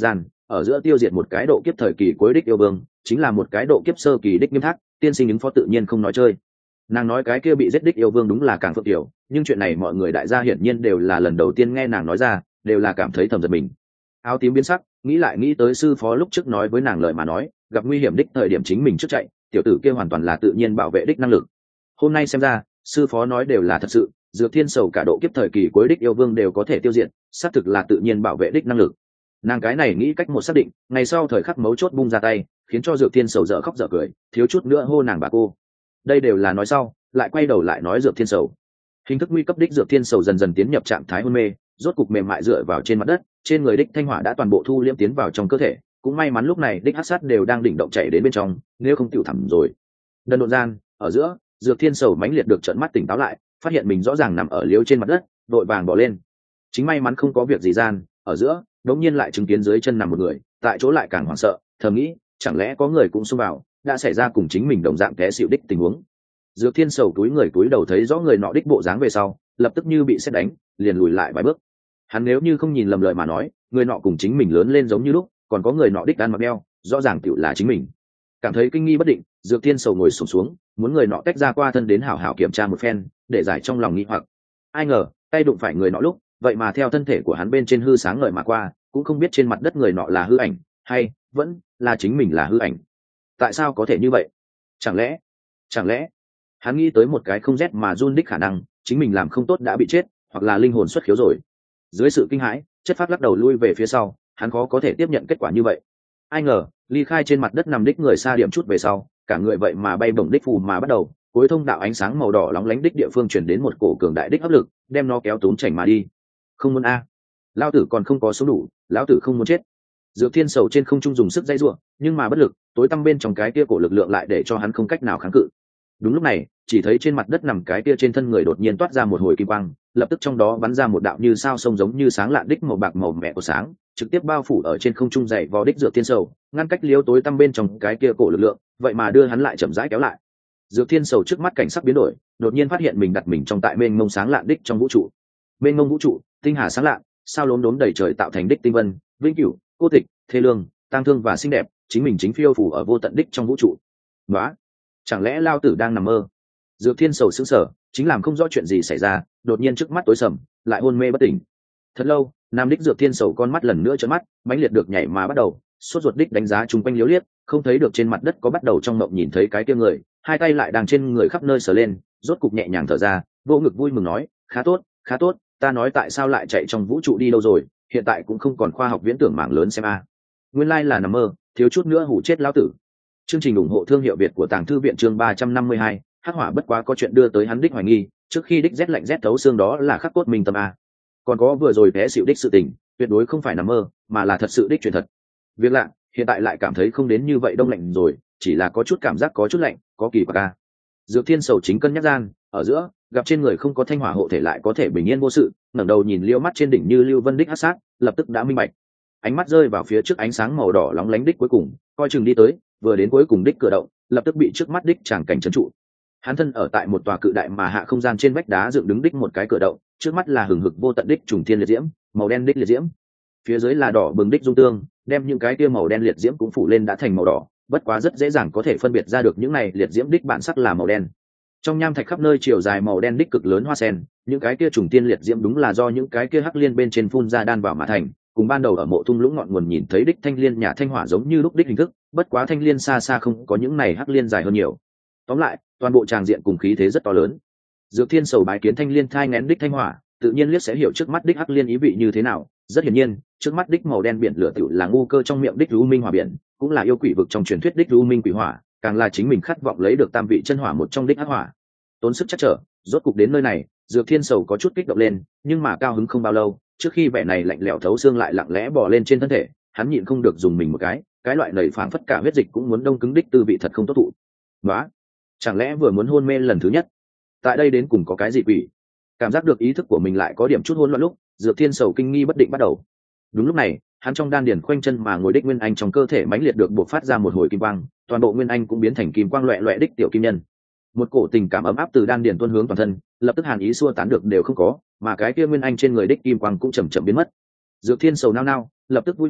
ở giữa tiêu diệt một cái độ kiếp thời kỳ cuối đích yêu vương, chính là một cái độ kiếp sơ kỳ đích nghiêm thác, tiên sinh ứng phó tự nhiên không nói chơi. Nàng nói cái kia bị giết đích yêu vương đúng là càng phượng tiểu, nhưng chuyện này mọi người đại gia hiển nhiên đều là lần đầu tiên nghe nàng nói ra, đều là cảm thấy thầm giật mình. Áo tím biến sắc, nghĩ lại nghĩ tới sư phó lúc trước nói với nàng lời mà nói, gặp nguy hiểm đích thời điểm chính mình trước chạy, tiểu tử kia hoàn toàn là tự nhiên bảo vệ đích năng lực. Hôm nay xem ra, sư phó nói đều là thật sự, Dược Thiên Sầu cả độ kiếp thời kỳ cuối đích yêu vương đều có thể tiêu diệt, xác thực là tự nhiên bảo vệ đích năng lực. Nàng cái này nghĩ cách một xác định, ngày sau thời khắc mấu chốt bung ra tay, khiến cho Dược Thiên Sầu dở khóc dở cười, thiếu chút nữa hô nàng bà cô. Đây đều là nói sau, lại quay đầu lại nói Dược Thiên Sầu. Hình thức nguy cấp đích Dược Thiên Sầu dần dần tiến nhập trạng thái hôn mê, rốt cục mềm mại dựa vào trên mặt đất, trên người đích thanh hỏa đã toàn bộ thu liễm tiến vào trong cơ thể, cũng may mắn lúc này đích hắc sát đều đang đỉnh động chạy đến bên trong, nếu không tiểu thẳm rồi. Đần độn gian, ở giữa, Dược Thiên Sầu mãnh liệt được trợn mắt tỉnh táo lại, phát hiện mình rõ ràng nằm ở liếu trên mặt đất, vội vàng bỏ lên. Chính may mắn không có việc gì gian, ở giữa, đống nhiên lại chứng kiến dưới chân nằm một người, tại chỗ lại càng hoảng sợ, thầm nghĩ, chẳng lẽ có người cũng xông vào, đã xảy ra cùng chính mình đồng dạng té xỉu đích tình huống. Dược Thiên Sầu túi người túi đầu thấy rõ người nọ đích bộ dáng về sau, lập tức như bị sét đánh, liền lùi lại vài bước. Hắn nếu như không nhìn lầm lời mà nói, người nọ cùng chính mình lớn lên giống như lúc, còn có người nọ đích ăn mặc đeo, rõ ràng tựu là chính mình. Cảm thấy kinh nghi bất định, Dược Thiên Sầu ngồi xổm xuống, muốn người nọ tách ra qua thân đến hảo hảo kiểm tra một phen, để giải trong lòng nghi hoặc. Ai ngờ, tay đụng phải người nọ lúc, vậy mà theo thân thể của hắn bên trên hư sáng ngời mà qua, cũng không biết trên mặt đất người nọ là hư ảnh, hay vẫn là chính mình là hư ảnh. Tại sao có thể như vậy? Chẳng lẽ, chẳng lẽ hắn nghĩ tới một cái không rét mà run đích khả năng, chính mình làm không tốt đã bị chết, hoặc là linh hồn xuất khiếu rồi. Dưới sự kinh hãi, chất phát lắc đầu lui về phía sau, hắn khó có thể tiếp nhận kết quả như vậy. Ai ngờ, ly khai trên mặt đất nằm đích người xa điểm chút về sau, cả người vậy mà bay bổng đích phù mà bắt đầu, cuối thông đạo ánh sáng màu đỏ lóng lánh đích địa phương chuyển đến một cổ cường đại đích áp lực, đem nó kéo túm chảnh mà đi. Không muốn a, à. Lão tử còn không có số đủ, lão tử không muốn chết. Dược Thiên Sầu trên không trung dùng sức dây rủa, nhưng mà bất lực, tối tăm bên trong cái kia cổ lực lượng lại để cho hắn không cách nào kháng cự. Đúng lúc này, chỉ thấy trên mặt đất nằm cái kia trên thân người đột nhiên toát ra một hồi kim quang, lập tức trong đó bắn ra một đạo như sao sông giống như sáng lạn đích màu bạc màu mẹ của sáng, trực tiếp bao phủ ở trên không trung dày vò đích Dược Thiên Sầu, ngăn cách liếu tối tăm bên trong cái kia cổ lực lượng, vậy mà đưa hắn lại chậm rãi kéo lại. Dược Thiên Sầu trước mắt cảnh sắc biến đổi, đột nhiên phát hiện mình đặt mình trong tại mênh mông sáng lạn đích trong vũ trụ. Mênh mông vũ trụ, tinh hà sáng lạn, sao lốm đốm đầy trời tạo thành đích tinh vân, vĩnh cửu, cô tịch, thê lương, tang thương và xinh đẹp, chính mình chính phiêu phù ở vô tận đích trong vũ trụ. Đó, chẳng lẽ lao tử đang nằm mơ? Dược Thiên Sầu sững sờ, chính làm không rõ chuyện gì xảy ra, đột nhiên trước mắt tối sầm, lại hôn mê bất tỉnh. Thật lâu, nam đích Dược Thiên Sầu con mắt lần nữa trợn mắt, mãnh liệt được nhảy mà bắt đầu, sốt ruột đích đánh giá chung quanh liếu liếc, không thấy được trên mặt đất có bắt đầu trong mộng nhìn thấy cái kia người, hai tay lại đang trên người khắp nơi sờ lên, rốt cục nhẹ nhàng thở ra, vỗ ngực vui mừng nói, khá tốt, khá tốt, ta nói tại sao lại chạy trong vũ trụ đi đâu rồi, hiện tại cũng không còn khoa học viễn tưởng mảng lớn xem a. Nguyên lai là nằm mơ, thiếu chút nữa hủ chết lão tử. Chương trình ủng hộ thương hiệu Việt của Tàng Thư viện chương ba trăm năm mươi hai, Hắc Hỏa bất quá có chuyện đưa tới hắn đích hoài nghi, trước khi đích rét lạnh rét thấu xương đó là khắc cốt minh tâm a. Còn có vừa rồi té xỉu đích sự tình, tuyệt đối không phải nằm mơ, mà là thật sự đích chuyện thật. Việc lạ, hiện tại lại cảm thấy không đến như vậy đông lạnh rồi, chỉ là có chút cảm giác có chút lạnh, có kỳ quặc a. Dược Thiên Sầu chính cân nhắc gian, ở giữa, gặp trên người không có thanh hỏa hộ thể lại có thể bình yên vô sự, ngẩng đầu nhìn liêu mắt trên đỉnh như lưu vân đích hắc sát, lập tức đã minh bạch. Ánh mắt rơi vào phía trước ánh sáng màu đỏ lóng lánh đích cuối cùng, coi chừng đi tới, vừa đến cuối cùng đích cửa động, lập tức bị trước mắt đích tràng cảnh trấn trụ. Hắn thân ở tại một tòa cự đại mà hạ không gian trên vách đá dựng đứng đích một cái cửa động, trước mắt là hừng hực vô tận đích trùng thiên liệt diễm, màu đen đích liệt diễm. Phía dưới là đỏ bừng đích dung tương, đem những cái kia màu đen liệt diễm cũng phủ lên đã thành màu đỏ, bất quá rất dễ dàng có thể phân biệt ra được những này liệt diễm đích bản sắc là màu đen. Trong nham thạch khắp nơi chiều dài màu đen đích cực lớn hoa sen, những cái kia trùng tiên liệt diễm đúng là do những cái kia hắc liên bên trên phun ra đan vào mà thành, cùng ban đầu ở mộ thung lũng ngọn nguồn nhìn thấy đích thanh liên nhà thanh hỏa giống như lúc đích hình thức, bất quá thanh liên xa xa không có những này hắc liên dài hơn nhiều. Tóm lại, toàn bộ tràng diện cùng khí thế rất to lớn. Dược Thiên Sầu bái kiến thanh liên thai nghén đích thanh hỏa, tự nhiên liếc sẽ hiểu trước mắt đích hắc liên ý vị như thế nào. Rất hiển nhiên, trước mắt đích màu đen biển lửa tiểu là ngu cơ trong miệng đích U Minh hỏa biển, cũng là yêu quỷ vực trong truyền thuyết đích U Minh quỷ hỏa, càng là chính mình khát vọng lấy được tam vị chân hỏa một trong đích hắc hỏa. Tốn sức chắc trở, rốt cục đến nơi này, Dược Thiên Sầu có chút kích động lên, nhưng mà cao hứng không bao lâu, trước khi vẻ này lạnh lẽo thấu xương lại lặng lẽ bò lên trên thân thể, hắn nhịn không được dùng mình một cái, cái loại nảy phảng phất cả huyết dịch cũng muốn đông cứng đích tư vị thật không tốt thụ. Nóa, chẳng lẽ vừa muốn hôn mê lần thứ nhất? Tại đây đến cùng có cái gì quỷ? Cảm giác được ý thức của mình lại có điểm chút hỗn loạn lúc, Dược Thiên Sầu kinh nghi bất định bắt đầu. Đúng lúc này, hắn trong đan điền khoanh chân mà ngồi đích nguyên anh trong cơ thể mãnh liệt được bộc phát ra một hồi kim quang, toàn bộ nguyên anh cũng biến thành kim quang loẹt loẹt đích tiểu kim nhân. Một cổ tình cảm ấm áp từ đan điền tuôn hướng toàn thân, lập tức hàn ý xua tán được đều không có, mà cái kia nguyên anh trên người đích kim quang cũng chậm chậm biến mất. Dược Thiên Sầu nao nao, lập tức vui vẻ,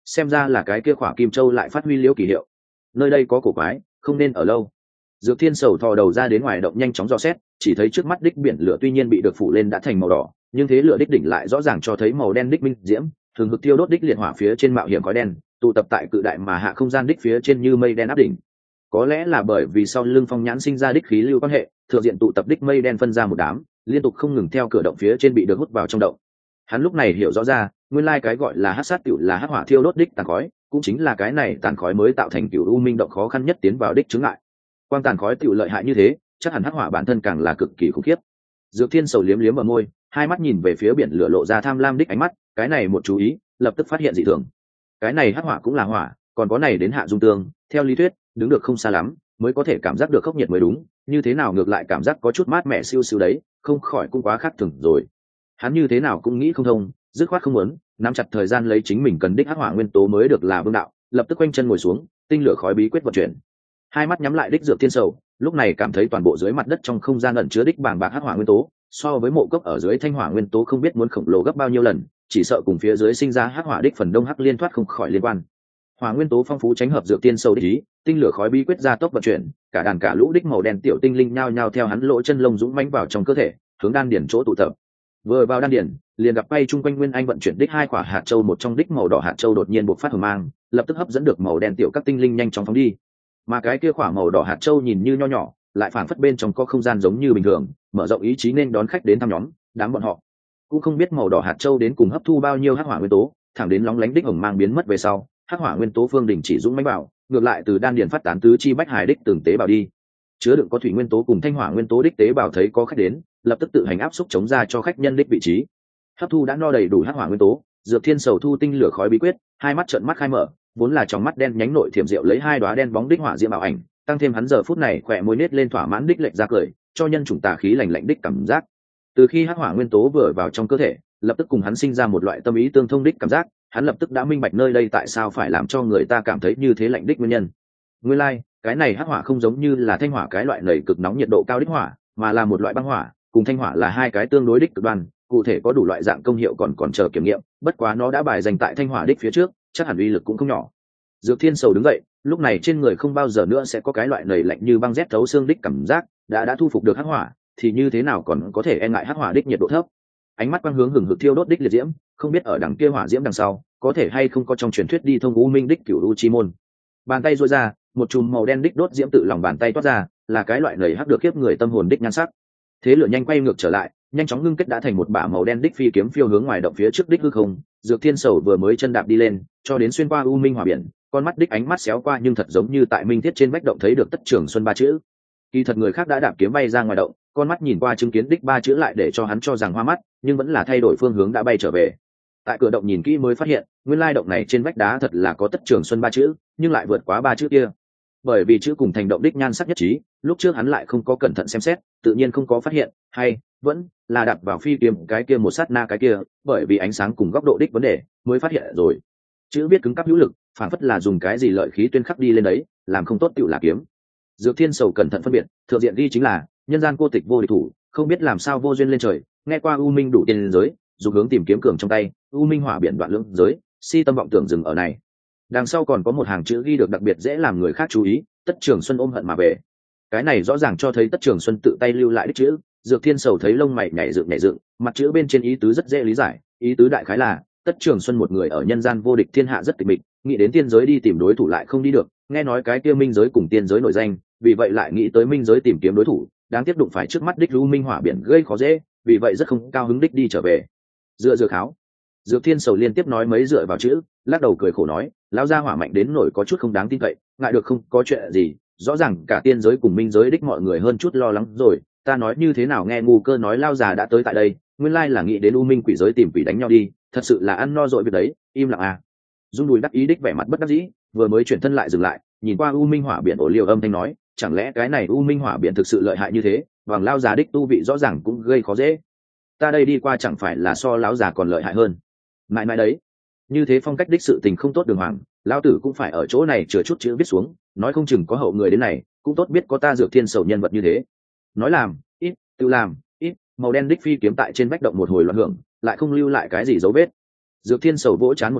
xem ra là cái kia khỏa kim châu lại phát huy liễu kỳ hiệu. Nơi đây có cổ quái, không nên ở lâu. Dược Thiên Sầu thò đầu ra đến ngoài động nhanh chóng dò xét, chỉ thấy trước mắt đích biển lửa tuy nhiên bị được phủ lên đã thành màu đỏ, nhưng thế lửa đích đỉnh lại rõ ràng cho thấy màu đen đích minh diễm, thường hực tiêu đốt đích liệt hỏa phía trên mạo hiểm khói đen, tụ tập tại cự đại mà hạ không gian đích phía trên như mây đen áp đỉnh. Có lẽ là bởi vì sau lưng Phong Nhãn sinh ra đích khí lưu quan hệ, thượng diện tụ tập đích mây đen phân ra một đám, liên tục không ngừng theo cửa động phía trên bị được hút vào trong động. Hắn lúc này hiểu rõ ra, nguyên lai cái gọi là hắc sát cựu là hắc hỏa thiêu đốt đích tàn khói, cũng chính là cái này tàn khói mới tạo thành cựu u minh động khó khăn nhất tiến vào đích chứng ngại. Quang tàn khói tiểu lợi hại như thế, chắc hẳn hắc hỏa bản thân càng là cực kỳ khủng khiếp. Dược Thiên Sầu liếm liếm ở môi, hai mắt nhìn về phía biển lửa lộ ra tham lam đích ánh mắt, cái này một chú ý, lập tức phát hiện dị thường. Cái này hắc hỏa cũng là hỏa, còn có này đến hạ dung tương, theo lý thuyết, đứng được không xa lắm, mới có thể cảm giác được khốc nhiệt mới đúng, như thế nào ngược lại cảm giác có chút mát mẻ siêu siêu đấy, không khỏi cũng quá khác thường rồi. Hắn như thế nào cũng nghĩ không thông, dứt khoát không muốn, nắm chặt thời gian lấy chính mình cần đích hắc hỏa nguyên tố mới được là vương đạo, lập tức quanh chân ngồi xuống, tinh lửa khói bí quyết vận chuyển. Hai mắt nhắm lại đích Dược Thiên Sầu, lúc này cảm thấy toàn bộ dưới mặt đất trong không gian ẩn chứa đích bàng bạc hắc hỏa nguyên tố, so với mộ cốc ở dưới thanh hỏa nguyên tố không biết muốn khổng lồ gấp bao nhiêu lần, chỉ sợ cùng phía dưới sinh ra hắc hỏa đích phần đông hắc liên thoát không khỏi liên quan. Hỏa nguyên tố phong phú tránh hợp Dược Tiên Sầu đích ý, tinh lửa khói bí quyết ra tốc vận chuyển, cả đàn cả lũ đích màu đen tiểu tinh linh nhao nhao theo hắn lỗ chân lông dũng mãnh vào trong cơ thể, hướng đan điển chỗ tụ tập. Vừa vào đan điển, liền gặp bay chung quanh Nguyên Anh vận chuyển đích hai quả hạt châu, một trong đích màu đỏ hạt châu đột nhiên bộc phát hồng mang, lập tức hấp dẫn được màu đen tiểu các tinh linh nhanh chóng phóng đi. Mà cái kia quả màu đỏ hạt châu nhìn như nho nhỏ, lại phản phất bên trong có không gian giống như bình thường, mở rộng ý chí nên đón khách đến thăm nhóm, đám bọn họ cũng không biết màu đỏ hạt châu đến cùng hấp thu bao nhiêu hắc hỏa nguyên tố, thẳng đến lóng lánh đích hồng mang biến mất về sau, hắc hỏa nguyên tố phương đỉnh chỉ dũng mãnh bảo, ngược lại từ đan điền phát tán tứ chi bách hải đích từng tế bào đi. Chứa đựng có thủy nguyên tố cùng thanh hỏa nguyên tố đích tế bào thấy có khách đến, lập tức tự hành áp xúc chống ra cho khách nhân đích vị trí. Hấp thu đã no đầy đủ hắc hỏa nguyên tố, Dược Thiên Sầu thu tinh lửa khói bí quyết, hai mắt trợn mắt khai mở, vốn là trong mắt đen nhánh nội thiểm diệu lấy hai đóa đen bóng đích hỏa diễm bảo ảnh, tăng thêm hắn giờ phút này khỏe môi nết lên thỏa mãn đích lệch ra cười, cho nhân chủng tà khí lạnh lạnh đích cảm giác. Từ khi hắc hỏa nguyên tố vừa vào trong cơ thể, lập tức cùng hắn sinh ra một loại tâm ý tương thông đích cảm giác, hắn lập tức đã minh bạch nơi đây tại sao phải làm cho người ta cảm thấy như thế lạnh đích nguyên nhân. Nguyên lai, like, cái này hắc hỏa không giống như là thanh hỏa cái loại nảy cực nóng nhiệt độ cao đích hỏa, mà là một loại băng hỏa, cùng thanh hỏa là hai cái tương đối đích cực đoan, cụ thể có đủ loại dạng công hiệu còn còn chờ kiểm nghiệm, bất quá nó đã bài dành tại thanh hỏa đích phía trước, chắc hẳn uy lực cũng không nhỏ. Dược Thiên Sầu đứng dậy, lúc này trên người không bao giờ nữa sẽ có cái loại nảy lạnh như băng rét thấu xương đích cảm giác, đã đã thu phục được hắc hỏa, thì như thế nào còn có thể e ngại hắc hỏa đích nhiệt độ thấp. Ánh mắt quang hướng hừng hực thiêu đốt đích liệt diễm, không biết ở đằng kia hỏa diễm đằng sau, có thể hay không có trong truyền thuyết đi thông u minh đích cửu u chi môn. Bàn tay duỗi ra, một chùm màu đen đích đốt diễm tự lòng bàn tay toát ra, là cái loại nảy hắc được khiếp người tâm hồn đích nhan sắc. Thế lửa nhanh quay ngược trở lại, nhanh chóng ngưng kết đã thành một bả màu đen đích phi kiếm phiêu hướng ngoài động phía trước đích hư không. Dược Thiên Sầu vừa mới chân đạp đi lên, cho đến xuyên qua u minh hỏa biển, con mắt đích ánh mắt xéo qua nhưng thật giống như tại minh thiết trên vách động thấy được Tất Trường Xuân ba chữ. Kỳ thật người khác đã đạp kiếm bay ra ngoài động, con mắt nhìn qua chứng kiến đích ba chữ lại để cho hắn cho rằng hoa mắt, nhưng vẫn là thay đổi phương hướng đã bay trở về. Tại cửa động nhìn kỹ mới phát hiện, nguyên lai động này trên vách đá thật là có Tất Trường Xuân ba chữ, nhưng lại vượt quá ba chữ kia. Bởi vì chữ cùng thành động đích nhan sắc nhất trí, lúc trước hắn lại không có cẩn thận xem xét, tự nhiên không có phát hiện, hay vẫn là đạp vào phi kiếm cái kia một sát na cái kia, bởi vì ánh sáng cùng góc độ đích vấn đề, mới phát hiện rồi. Chữ viết cứng cáp hữu lực, phản phất là dùng cái gì lợi khí tuyên khắc đi lên đấy, làm không tốt tựu là kiếm. Dược Thiên Sầu cẩn thận phân biệt, thượng diện ghi chính là nhân gian cô tịch vô địch thủ, không biết làm sao vô duyên lên trời, nghe qua u minh đủ tiền giới, dùng hướng tìm kiếm cường trong tay, u minh hỏa biển đoạn lưỡng giới, si tâm vọng tưởng dừng ở này. Đằng sau còn có một hàng chữ ghi được đặc biệt dễ làm người khác chú ý, Tất Trường Xuân ôm hận mà về. Cái này rõ ràng cho thấy Tất Trường Xuân tự tay lưu lại đích chữ. Dược Thiên Sầu thấy lông mày nhảy dựng nhảy dựng, mặt chữ bên trên ý tứ rất dễ lý giải, ý tứ đại khái là Tất Trường Xuân một người ở nhân gian vô địch thiên hạ rất tịch mịch, nghĩ đến tiên giới đi tìm đối thủ lại không đi được, nghe nói cái kia minh giới cùng tiên giới nổi danh, vì vậy lại nghĩ tới minh giới tìm kiếm đối thủ, đáng tiếc đụng phải trước mắt đích lưu minh hỏa biển gây khó dễ, vì vậy rất không cao hứng đích đi trở về. Dựa dược kháo. Dược Thiên Sầu liên tiếp nói mấy dựa vào chữ, lắc đầu cười khổ nói, lão gia hỏa mạnh đến nổi có chút không đáng tin cậy, ngại được không có chuyện gì, rõ ràng cả tiên giới cùng minh giới đích mọi người hơn chút lo lắng rồi, ta nói như thế nào nghe ngu cơ nói lao già đã tới tại đây, nguyên lai là nghĩ đến u minh quỷ giới tìm quỷ đánh nhau đi, thật sự là ăn no rồi việc đấy, im lặng à. Dung Đùi đắc ý đích vẻ mặt bất đắc dĩ, vừa mới chuyển thân lại dừng lại, nhìn qua u minh hỏa biển ổ liều âm thanh nói, chẳng lẽ cái này u minh hỏa biển thực sự lợi hại như thế, vàng lao già đích tu vị rõ ràng cũng gây khó dễ, ta đây đi qua chẳng phải là so lão già còn lợi hại hơn. Mãi mãi đấy, như thế phong cách đích sự tình không tốt đường hoàng, lão tử cũng phải ở chỗ này chừa chút chữ viết xuống, nói không chừng có hậu người đến này, cũng tốt biết có ta Dược Thiên Sầu nhân vật như thế. Nói làm ít, tự làm ít, màu đen đích phi kiếm tại trên vách động một hồi loạn hưởng, lại không lưu lại cái gì dấu vết. Dược Thiên Sầu vỗ chán một cái,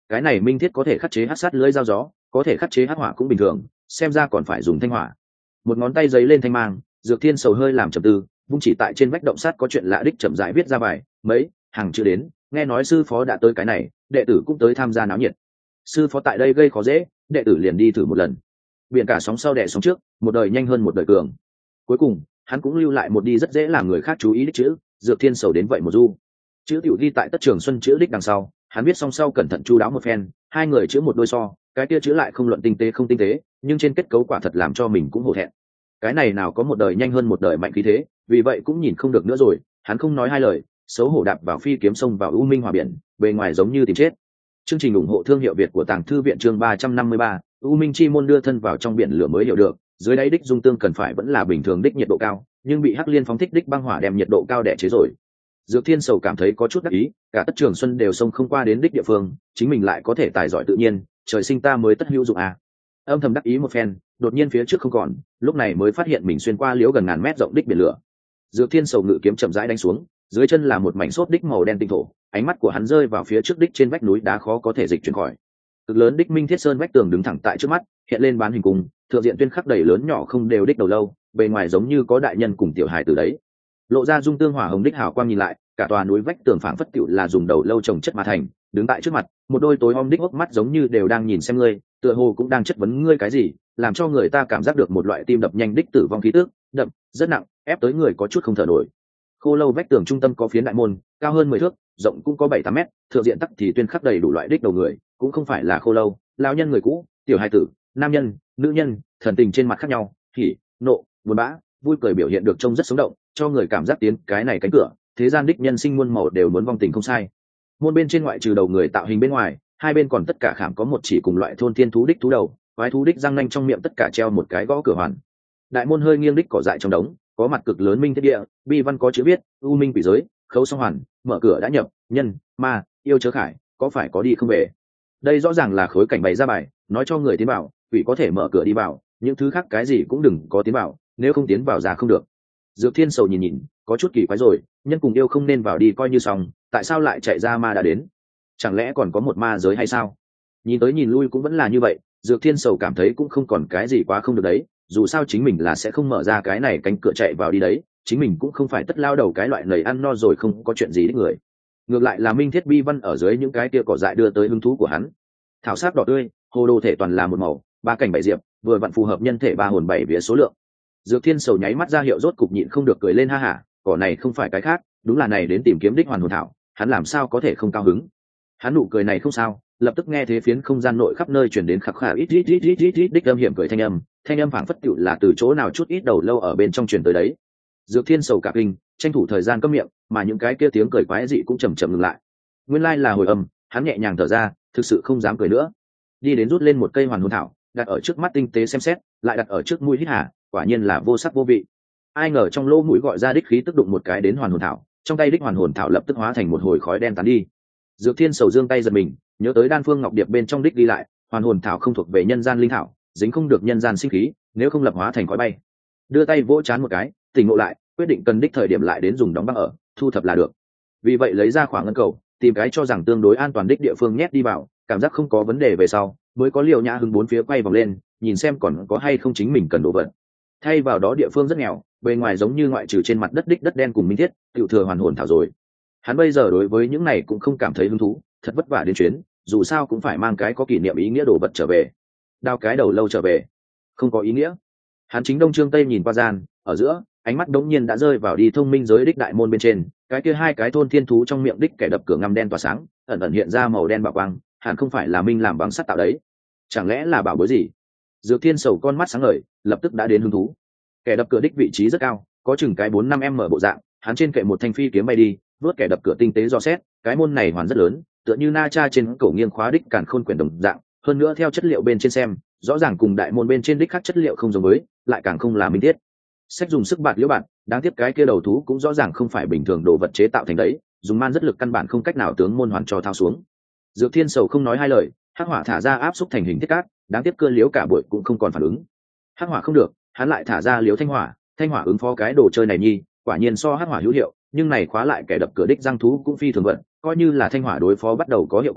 cái này minh thiết có thể khắc chế hắc sát lưỡi dao gió, có thể khắc chế hắc hỏa cũng bình thường, xem ra còn phải dùng thanh hỏa. Một ngón tay giấy lên thanh mang, Dược Thiên Sầu hơi làm trầm tư, vung chỉ tại trên vách động sát có chuyện lạ đích chậm rãi viết ra bài, mấy hàng chữ đến, nghe nói sư phó đã tới cái này, đệ tử cũng tới tham gia náo nhiệt. Sư phó tại đây gây khó dễ, đệ tử liền đi thử một lần. Biển cả sóng sau đẻ sóng trước, một đời nhanh hơn một đời cường. Cuối cùng, hắn cũng lưu lại một đi rất dễ làm người khác chú ý đích chữ, Dược Thiên Sầu đến vậy một du. Chữ tiểu ghi tại Tất Trường Xuân chữ đích đằng sau, hắn viết xong sau cẩn thận chu đáo một phen, hai người chữ một đôi so, cái kia chữ lại không luận tinh tế không tinh tế, nhưng trên kết cấu quả thật làm cho mình cũng hổ thẹn. Cái này nào có một đời nhanh hơn một đời mạnh khí thế, vì vậy cũng nhìn không được nữa rồi, hắn không nói hai lời, xấu hổ đạp vào phi kiếm sông vào u minh hòa biển, bề ngoài giống như tìm chết. Chương trình ủng hộ thương hiệu Việt của Tàng Thư viện chương ba trăm năm mươi ba, u minh chi môn đưa thân vào trong biển lửa mới hiểu được, dưới đáy đích dung tương cần phải vẫn là bình thường đích nhiệt độ cao, nhưng bị Hắc Liên phóng thích đích băng hỏa đem nhiệt độ cao đè chế rồi. Dược Thiên Sầu cảm thấy có chút đắc ý, cả Tất Trường Xuân đều sông không qua đến đích địa phương, chính mình lại có thể tài giỏi tự nhiên, trời sinh ta mới tất hữu dụng à. Âm thầm đắc ý một phen, đột nhiên phía trước không còn, lúc này mới phát hiện mình xuyên qua liễu gần ngàn mét rộng đích biển lửa. Dược Thiên Sầu ngự kiếm chậm rãi đánh xuống, dưới chân là một mảnh sốt đích màu đen tinh thổ, ánh mắt của hắn rơi vào phía trước đích trên vách núi đá khó có thể dịch chuyển khỏi. Cực lớn đích Minh Thiết Sơn vách tường đứng thẳng tại trước mắt, hiện lên bán hình cung, thượng diện tuyên khắc đầy lớn nhỏ không đều đích đầu lâu, bề ngoài giống như có đại nhân cùng tiểu hài từ đấy. Lộ ra dung tương hỏa hồng đích hào quang nhìn lại, cả tòa núi vách tường phảng phất tựu là dùng đầu lâu trồng chất mà thành, đứng tại trước mặt, một đôi tối om đích hốc mắt giống như đều đang nhìn xem ngươi, tựa hồ cũng đang chất vấn ngươi cái gì, làm cho người ta cảm giác được một loại tim đập nhanh đích tử vong khí tức, đậm, rất nặng, ép tới người có chút không thở nổi. Khô lâu vách tường trung tâm có phiến đại môn, cao hơn mười thước, rộng cũng có bảy tám mét, thượng diện tắc thì tuyên khắc đầy đủ loại đích đầu người, cũng không phải là khô lâu, lão nhân người cũ, tiểu hài tử, nam nhân, nữ nhân, thần tình trên mặt khác nhau, hỉ, nộ, buồn bã, vui cười biểu hiện được trông rất sống động, cho người cảm giác tiến cái này cánh cửa, thế gian đích nhân sinh muôn màu đều muốn vong tình không sai. Môn bên trên ngoại trừ đầu người tạo hình bên ngoài, hai bên còn tất cả khảm có một chỉ cùng loại thôn thiên thú đích thú đầu, quái thú đích răng nanh trong miệng tất cả treo một cái gõ cửa hoàn. Đại môn hơi nghiêng đích cỏ dại trong đống, có mặt cực lớn minh thiết địa, bi văn có chữ viết, u minh quỷ giới, khấu song hoàn, mở cửa đã nhập, nhân, ma, yêu chớ khải, có phải có đi không về. Đây rõ ràng là khối cảnh bày ra bài, nói cho người tiến vào, quỷ có thể mở cửa đi vào, những thứ khác cái gì cũng đừng có tiến vào, nếu không tiến vào ra không được. Dược Thiên Sầu nhìn nhìn, có chút kỳ quái rồi, nhân cùng yêu không nên vào đi coi như xong, tại sao lại chạy ra ma đã đến? Chẳng lẽ còn có một ma giới hay sao? Nhìn tới nhìn lui cũng vẫn là như vậy, Dược Thiên Sầu cảm thấy cũng không còn cái gì quá không được đấy, dù sao chính mình là sẽ không mở ra cái này cánh cửa chạy vào đi đấy, chính mình cũng không phải tất lao đầu cái loại lầy ăn no rồi không có chuyện gì đích người. Ngược lại là minh thiết bi văn ở dưới những cái tia cỏ dại đưa tới hứng thú của hắn. Thảo sắc đỏ tươi, hồ đồ thể toàn là một màu, ba cảnh bảy diệp, vừa vặn phù hợp nhân thể ba hồn bảy vía số lượng. Dược Thiên Sầu nháy mắt ra hiệu rốt cục nhịn không được cười lên ha hả, cỏ này không phải cái khác, đúng là này đến tìm kiếm đích hoàn hồn thảo, hắn làm sao có thể không cao hứng. Hắn nụ cười này không sao, lập tức nghe thế phiến không gian nội khắp nơi truyền đến khắc khả ít ít ít ít ít ít đích âm hiểm cười thanh âm, thanh âm phảng phất tựu là từ chỗ nào chút ít đầu lâu ở bên trong truyền tới đấy. Dược Thiên Sầu cả kinh, tranh thủ thời gian câm miệng, mà những cái kia tiếng cười quái dị cũng chậm chậm ngừng lại. Nguyên lai là hồi âm, hắn nhẹ nhàng thở ra, thực sự không dám cười nữa. Đi đến rút lên một cây hoàn hồn thảo, đặt ở trước mắt tinh tế xem xét, lại đặt ở trước mũi hít hà, quả nhiên là vô sắc vô vị. Ai ngờ trong lỗ mũi gọi ra đích khí tức đụng một cái đến hoàn hồn thảo, trong tay đích hoàn hồn thảo lập tức hóa thành một hồi khói đen tán đi. Dược Thiên Sầu giương tay giật mình, nhớ tới đan phương ngọc điệp bên trong đích đi lại, hoàn hồn thảo không thuộc về nhân gian linh thảo, dính không được nhân gian sinh khí, nếu không lập hóa thành khói bay. Đưa tay vỗ chán một cái, tỉnh ngộ lại, quyết định cần đích thời điểm lại đến dùng đóng băng ở, thu thập là được. Vì vậy lấy ra khoảng ngân cầu, tìm cái cho rằng tương đối an toàn đích địa phương nhét đi vào, cảm giác không có vấn đề về sau, mới có liều nhã hứng bốn phía quay vòng lên, nhìn xem còn có hay không chính mình cần đồ vật. Thay vào đó địa phương rất nghèo, bề ngoài giống như ngoại trừ trên mặt đất đích đất đen cùng minh thiết, tiểu thừa hoàn hồn thảo rồi. Hắn bây giờ đối với những này cũng không cảm thấy hứng thú, thật vất vả đến chuyến, dù sao cũng phải mang cái có kỷ niệm ý nghĩa đồ vật trở về. Đao cái đầu lâu trở về, không có ý nghĩa. Hắn chính đông trương tây nhìn qua gian, ở giữa, ánh mắt đống nhiên đã rơi vào đi thông minh giới đích đại môn bên trên, cái kia hai cái thôn thiên thú trong miệng đích kẻ đập cửa ngăm đen tỏa sáng, ẩn ẩn hiện ra màu đen bảo quang, hẳn không phải là minh làm bằng sắt tạo đấy. Chẳng lẽ là bảo bối gì? Dược Thiên Sầu con mắt sáng ngời, lập tức đã đến hứng thú. Kẻ đập cửa đích vị trí rất cao, có chừng cái bốn năm m bộ dạng, hắn trên kệ một thanh phi kiếm bay đi, vớt kẻ đập cửa tinh tế do xét, cái môn này hoàn rất lớn, tựa như na cha trên cổ nghiêng khóa đích càn khôn quyển đồng dạng, hơn nữa theo chất liệu bên trên xem, rõ ràng cùng đại môn bên trên đích khác chất liệu không giống với, lại càng không là minh thiết. Sách dùng sức bạt liễu bạn, đáng tiếc cái kia đầu thú cũng rõ ràng không phải bình thường đồ vật chế tạo thành đấy, dùng man rất lực căn bản không cách nào tướng môn hoàn cho thao xuống. Dược Thiên Sầu không nói hai lời, hắc hỏa thả ra áp xúc thành hình thiết cát, đáng tiếc cưa liễu cả buổi cũng không còn phản ứng. Hắc hỏa không được, hắn lại thả ra liễu thanh hỏa, thanh hỏa ứng phó cái đồ chơi này nhi, quả nhiên so hắc hỏa hữu hiệu, nhưng này khóa lại kẻ đập cửa đích răng thú cũng phi thường vận, coi như là thanh hỏa đối phó bắt đầu có hiệu quả,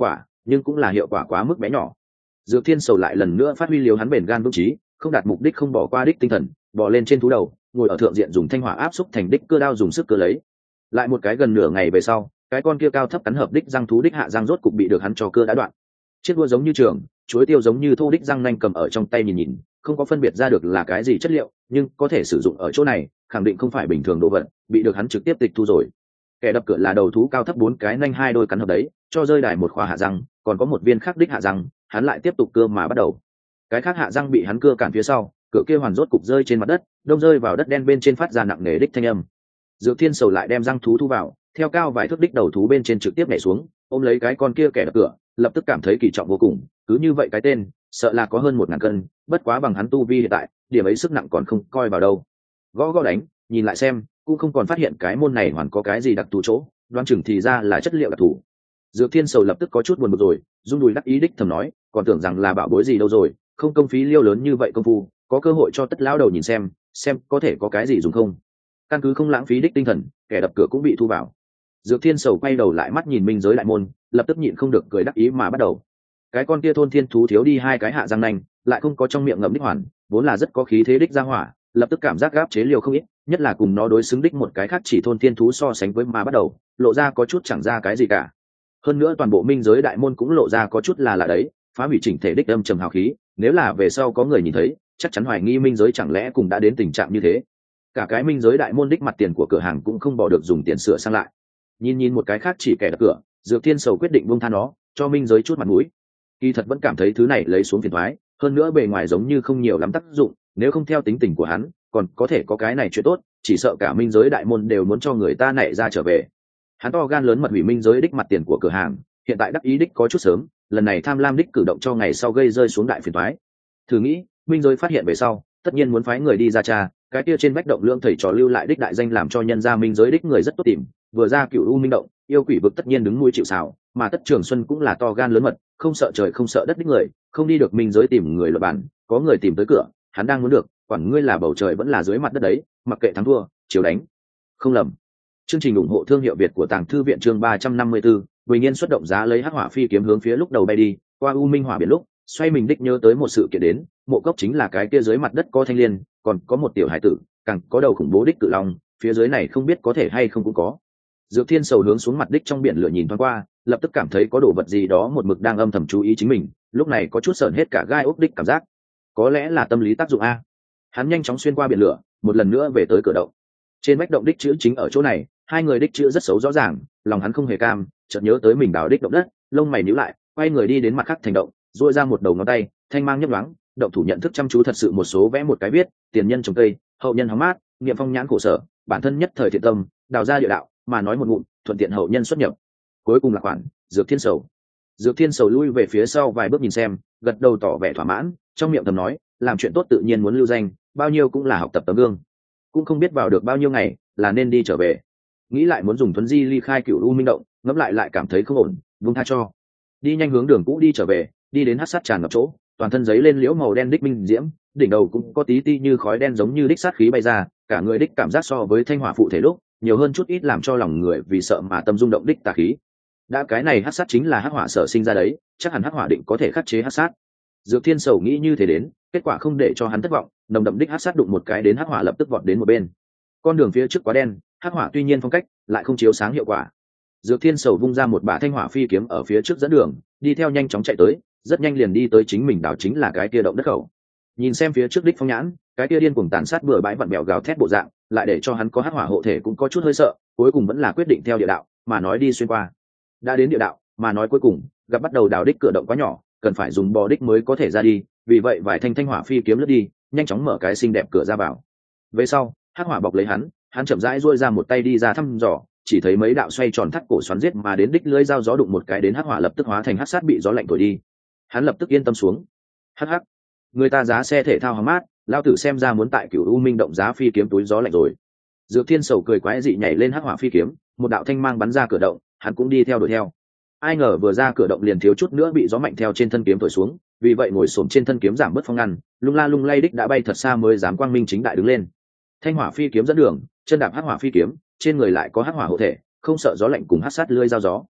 nhưng cũng là hiệu quả quá mức bé nhỏ. Dược Thiên Sầu lại lần nữa phát huy liều hắn bền gan vững chí, không đạt mục đích không bỏ qua đích tinh thần, bò lên trên thú đầu, ngồi ở thượng diện dùng thanh hỏa áp xúc thành đích cưa đao dùng sức cưa lấy. Lại một cái gần nửa ngày về sau, cái con kia cao thấp cắn hợp đích răng thú đích hạ răng rốt cục bị được hắn cho cưa đã đoạn. Chiếc đua giống như trường, chuối tiêu giống như thô đích răng nanh cầm ở trong tay nhìn nhìn, không có phân biệt ra được là cái gì chất liệu, nhưng có thể sử dụng ở chỗ này, khẳng định không phải bình thường đồ vật, bị được hắn trực tiếp tịch thu rồi. Kẻ đập cửa là đầu thú cao thấp bốn cái nanh hai đôi cắn hợp đấy, cho rơi đài một khóa hạ răng, còn có một viên khác đích hạ răng, hắn lại tiếp tục cưa mà bắt đầu. Cái khác hạ răng bị hắn cưa cản phía sau, cửa kia hoàn rốt cục rơi trên mặt đất, đông rơi vào đất đen bên trên phát ra nặng nề đích thanh âm. Dược Thiên Sầu lại đem răng thú thu vào, theo cao vài thước đích đầu thú bên trên trực tiếp nhảy xuống, ôm lấy cái con kia kẻ đập cửa, lập tức cảm thấy kỳ trọng vô cùng. Cứ như vậy cái tên, sợ là có hơn một ngàn cân, bất quá bằng hắn tu vi hiện tại, điểm ấy sức nặng còn không coi vào đâu. Gõ gõ đánh, nhìn lại xem, cũng không còn phát hiện cái môn này hoàn có cái gì đặc thù chỗ, đoán chừng thì ra là chất liệu đặc thù. Dược Thiên Sầu lập tức có chút buồn bực rồi, rung đùi đắc ý đích thầm nói, còn tưởng rằng là bảo bối gì đâu rồi, không công phí liêu lớn như vậy công phu, có cơ hội cho tất lão đầu nhìn xem, xem có thể có cái gì dùng không. Căn cứ không lãng phí đích tinh thần, kẻ đập cửa cũng bị thu vào. Dược Thiên Sầu quay đầu lại mắt nhìn minh giới đại môn, lập tức nhịn không được cười đắc ý mà bắt đầu. Cái con kia thôn thiên thú thiếu đi hai cái hạ răng nanh, lại không có trong miệng ngậm đích hoàn, vốn là rất có khí thế đích ra hỏa, lập tức cảm giác gáp chế liều không ít, nhất là cùng nó đối xứng đích một cái khác chỉ thôn thiên thú so sánh với mà bắt đầu, lộ ra có chút chẳng ra cái gì cả. Hơn nữa toàn bộ minh giới đại môn cũng lộ ra có chút là lạ đấy, phá hủy chỉnh thể đích âm trầm hào khí, nếu là về sau có người nhìn thấy, chắc chắn hoài nghi minh giới chẳng lẽ cùng đã đến tình trạng như thế. Cả cái minh giới đại môn đích mặt tiền của cửa hàng cũng không bỏ được dùng tiền sửa sang lại. Nhìn nhìn một cái khác chỉ kẻ đập cửa, Dược Thiên Sầu quyết định buông tha nó, cho minh giới chút mặt mũi. Kỳ thật vẫn cảm thấy thứ này lấy xuống phiền toái, hơn nữa bề ngoài giống như không nhiều lắm tác dụng, nếu không theo tính tình của hắn, còn có thể có cái này chuyện tốt, chỉ sợ cả minh giới đại môn đều muốn cho người ta nảy ra trở về. Hắn to gan lớn mật hủy minh giới đích mặt tiền của cửa hàng, hiện tại đắc ý đích có chút sớm, lần này tham lam đích cử động cho ngày sau gây rơi xuống đại phiền toái. Thử nghĩ, minh giới phát hiện về sau, tất nhiên muốn phái người đi ra tra, cái kia trên vách động lương thầy trò lưu lại đích đại danh làm cho nhân gia minh giới đích người rất tốt tìm, vừa ra cựu u minh động, yêu quỷ vực tất nhiên đứng nuôi chịu sào, mà Tất Trường Xuân cũng là to gan lớn mật, không sợ trời không sợ đất đích người, không đi được minh giới tìm người luật bản, có người tìm tới cửa, hắn đang muốn được, quản ngươi là bầu trời vẫn là dưới mặt đất đấy, mặc kệ thắng thua, chiếu đánh. Không lầm. Chương trình ủng hộ thương hiệu Việt của Tàng Thư viện chương ba trăm năm mươi tư, Bình Yên xuất động giá lấy hắc hỏa phi kiếm hướng phía lúc đầu bay đi, qua u minh hỏa biển lúc, xoay mình đích nhớ tới một sự kiện đến, mộ cốc chính là cái kia dưới mặt đất có thanh liên, còn có một tiểu hải tử, càng có đầu khủng bố đích cự long, phía dưới này không biết có thể hay không cũng có. Dược Thiên Sầu hướng xuống mặt đích trong biển lửa nhìn thoáng qua, lập tức cảm thấy có đồ vật gì đó một mực đang âm thầm chú ý chính mình, lúc này có chút sởn hết cả gai ốc đích cảm giác. Có lẽ là tâm lý tác dụng a. Hắn nhanh chóng xuyên qua biển lửa, một lần nữa về tới cửa động. Trên vách động đích chữ chính ở chỗ này, hai người đích chữ rất xấu rõ ràng, lòng hắn không hề cam, chợt nhớ tới mình đào đích động đất, lông mày nhíu lại, quay người đi đến mặt khác thành động, duỗi ra một đầu ngón tay, thanh mang nhấp nhoáng, động thủ nhận thức chăm chú thật sự một số vẽ một cái viết, tiền nhân trồng cây, hậu nhân hóng mát, niệm phong nhãn khổ sở, bản thân nhất thời thiện tâm, đào ra địa đạo, mà nói một ngụm, thuận tiện hậu nhân xuất nhập. Cuối cùng là khoản, Dược Thiên Sầu. Dược Thiên Sầu lui về phía sau vài bước nhìn xem, gật đầu tỏ vẻ thỏa mãn, trong miệng thầm nói, làm chuyện tốt tự nhiên muốn lưu danh, bao nhiêu cũng là học tập tấm gương. Cũng không biết vào được bao nhiêu ngày, là nên đi trở về. Nghĩ lại muốn dùng thuấn di ly khai cựu u minh động, ngẫm lại lại cảm thấy không ổn, vung tha cho. Đi nhanh hướng đường cũ đi trở về, đi đến hắc sát tràn ngập chỗ, toàn thân giấy lên liễu màu đen đích minh diễm, đỉnh đầu cũng có tí ti như khói đen giống như đích sát khí bay ra, cả người đích cảm giác so với thanh hỏa phụ thể lúc nhiều hơn chút ít, làm cho lòng người vì sợ mà tâm rung động đích tà khí. Đã cái này hắc sát chính là hắc hỏa sở sinh ra đấy, chắc hẳn hắc hỏa định có thể khắc chế hắc sát. Dược Thiên Sầu nghĩ như thế đến, kết quả không để cho hắn thất vọng, nồng đậm đích hắc sát đụng một cái đến hắc hỏa lập tức vọt đến một bên. Con đường phía trước quá đen, hắc hỏa tuy nhiên phong cách lại không chiếu sáng hiệu quả. Dược Thiên Sầu vung ra một bả thanh hỏa phi kiếm ở phía trước dẫn đường, đi theo nhanh chóng chạy tới, rất nhanh liền đi tới chính mình đảo chính là cái kia động đất khẩu. Nhìn xem phía trước đích phong nhãn, cái kia điên cuồng tàn sát bừa bãi vặn bèo gào thét bộ dạng, lại để cho hắn có hắc hỏa hộ thể cũng có chút hơi sợ, cuối cùng vẫn là quyết định theo địa đạo, mà nói đi xuyên qua. Đã đến địa đạo, mà nói cuối cùng gặp bắt đầu đào đích cửa động quá nhỏ, cần phải dùng bò đích mới có thể ra đi, vì vậy vài thanh thanh hỏa phi kiếm lướt đi, nhanh chóng mở cái xinh đẹp cửa ra vào. Về sau, hắc hỏa bọc lấy hắn, hắn chậm rãi duỗi ra một tay đi ra thăm dò, chỉ thấy mấy đạo xoay tròn thắt cổ xoắn giết mà đến đích lưỡi dao gió đụng một cái đến hắc hỏa lập tức hóa thành hắc sát bị gió lạnh thổi đi. Hắn lập tức yên tâm xuống. Hắc hắc, người ta giá xe thể thao hóng mát, lao tử xem ra muốn tại cửu u minh động giá phi kiếm túi gió lạnh rồi. Dược Thiên Sầu cười quái dị nhảy lên hắc hỏa phi kiếm, một đạo thanh mang bắn ra cửa động, hắn cũng đi theo đuổi theo. Ai ngờ vừa ra cửa động liền thiếu chút nữa bị gió mạnh theo trên thân kiếm thổi xuống, vì vậy ngồi xổm trên thân kiếm giảm bớt phong ngăn, lung la lung lay đích đã bay thật xa mới dám quang minh chính đại đứng lên. Thanh hỏa phi kiếm dẫn đường, chân đạp hắc hỏa phi kiếm, trên người lại có hắc hỏa hộ thể, không sợ gió lạnh cùng hắc sát lưỡi dao gió.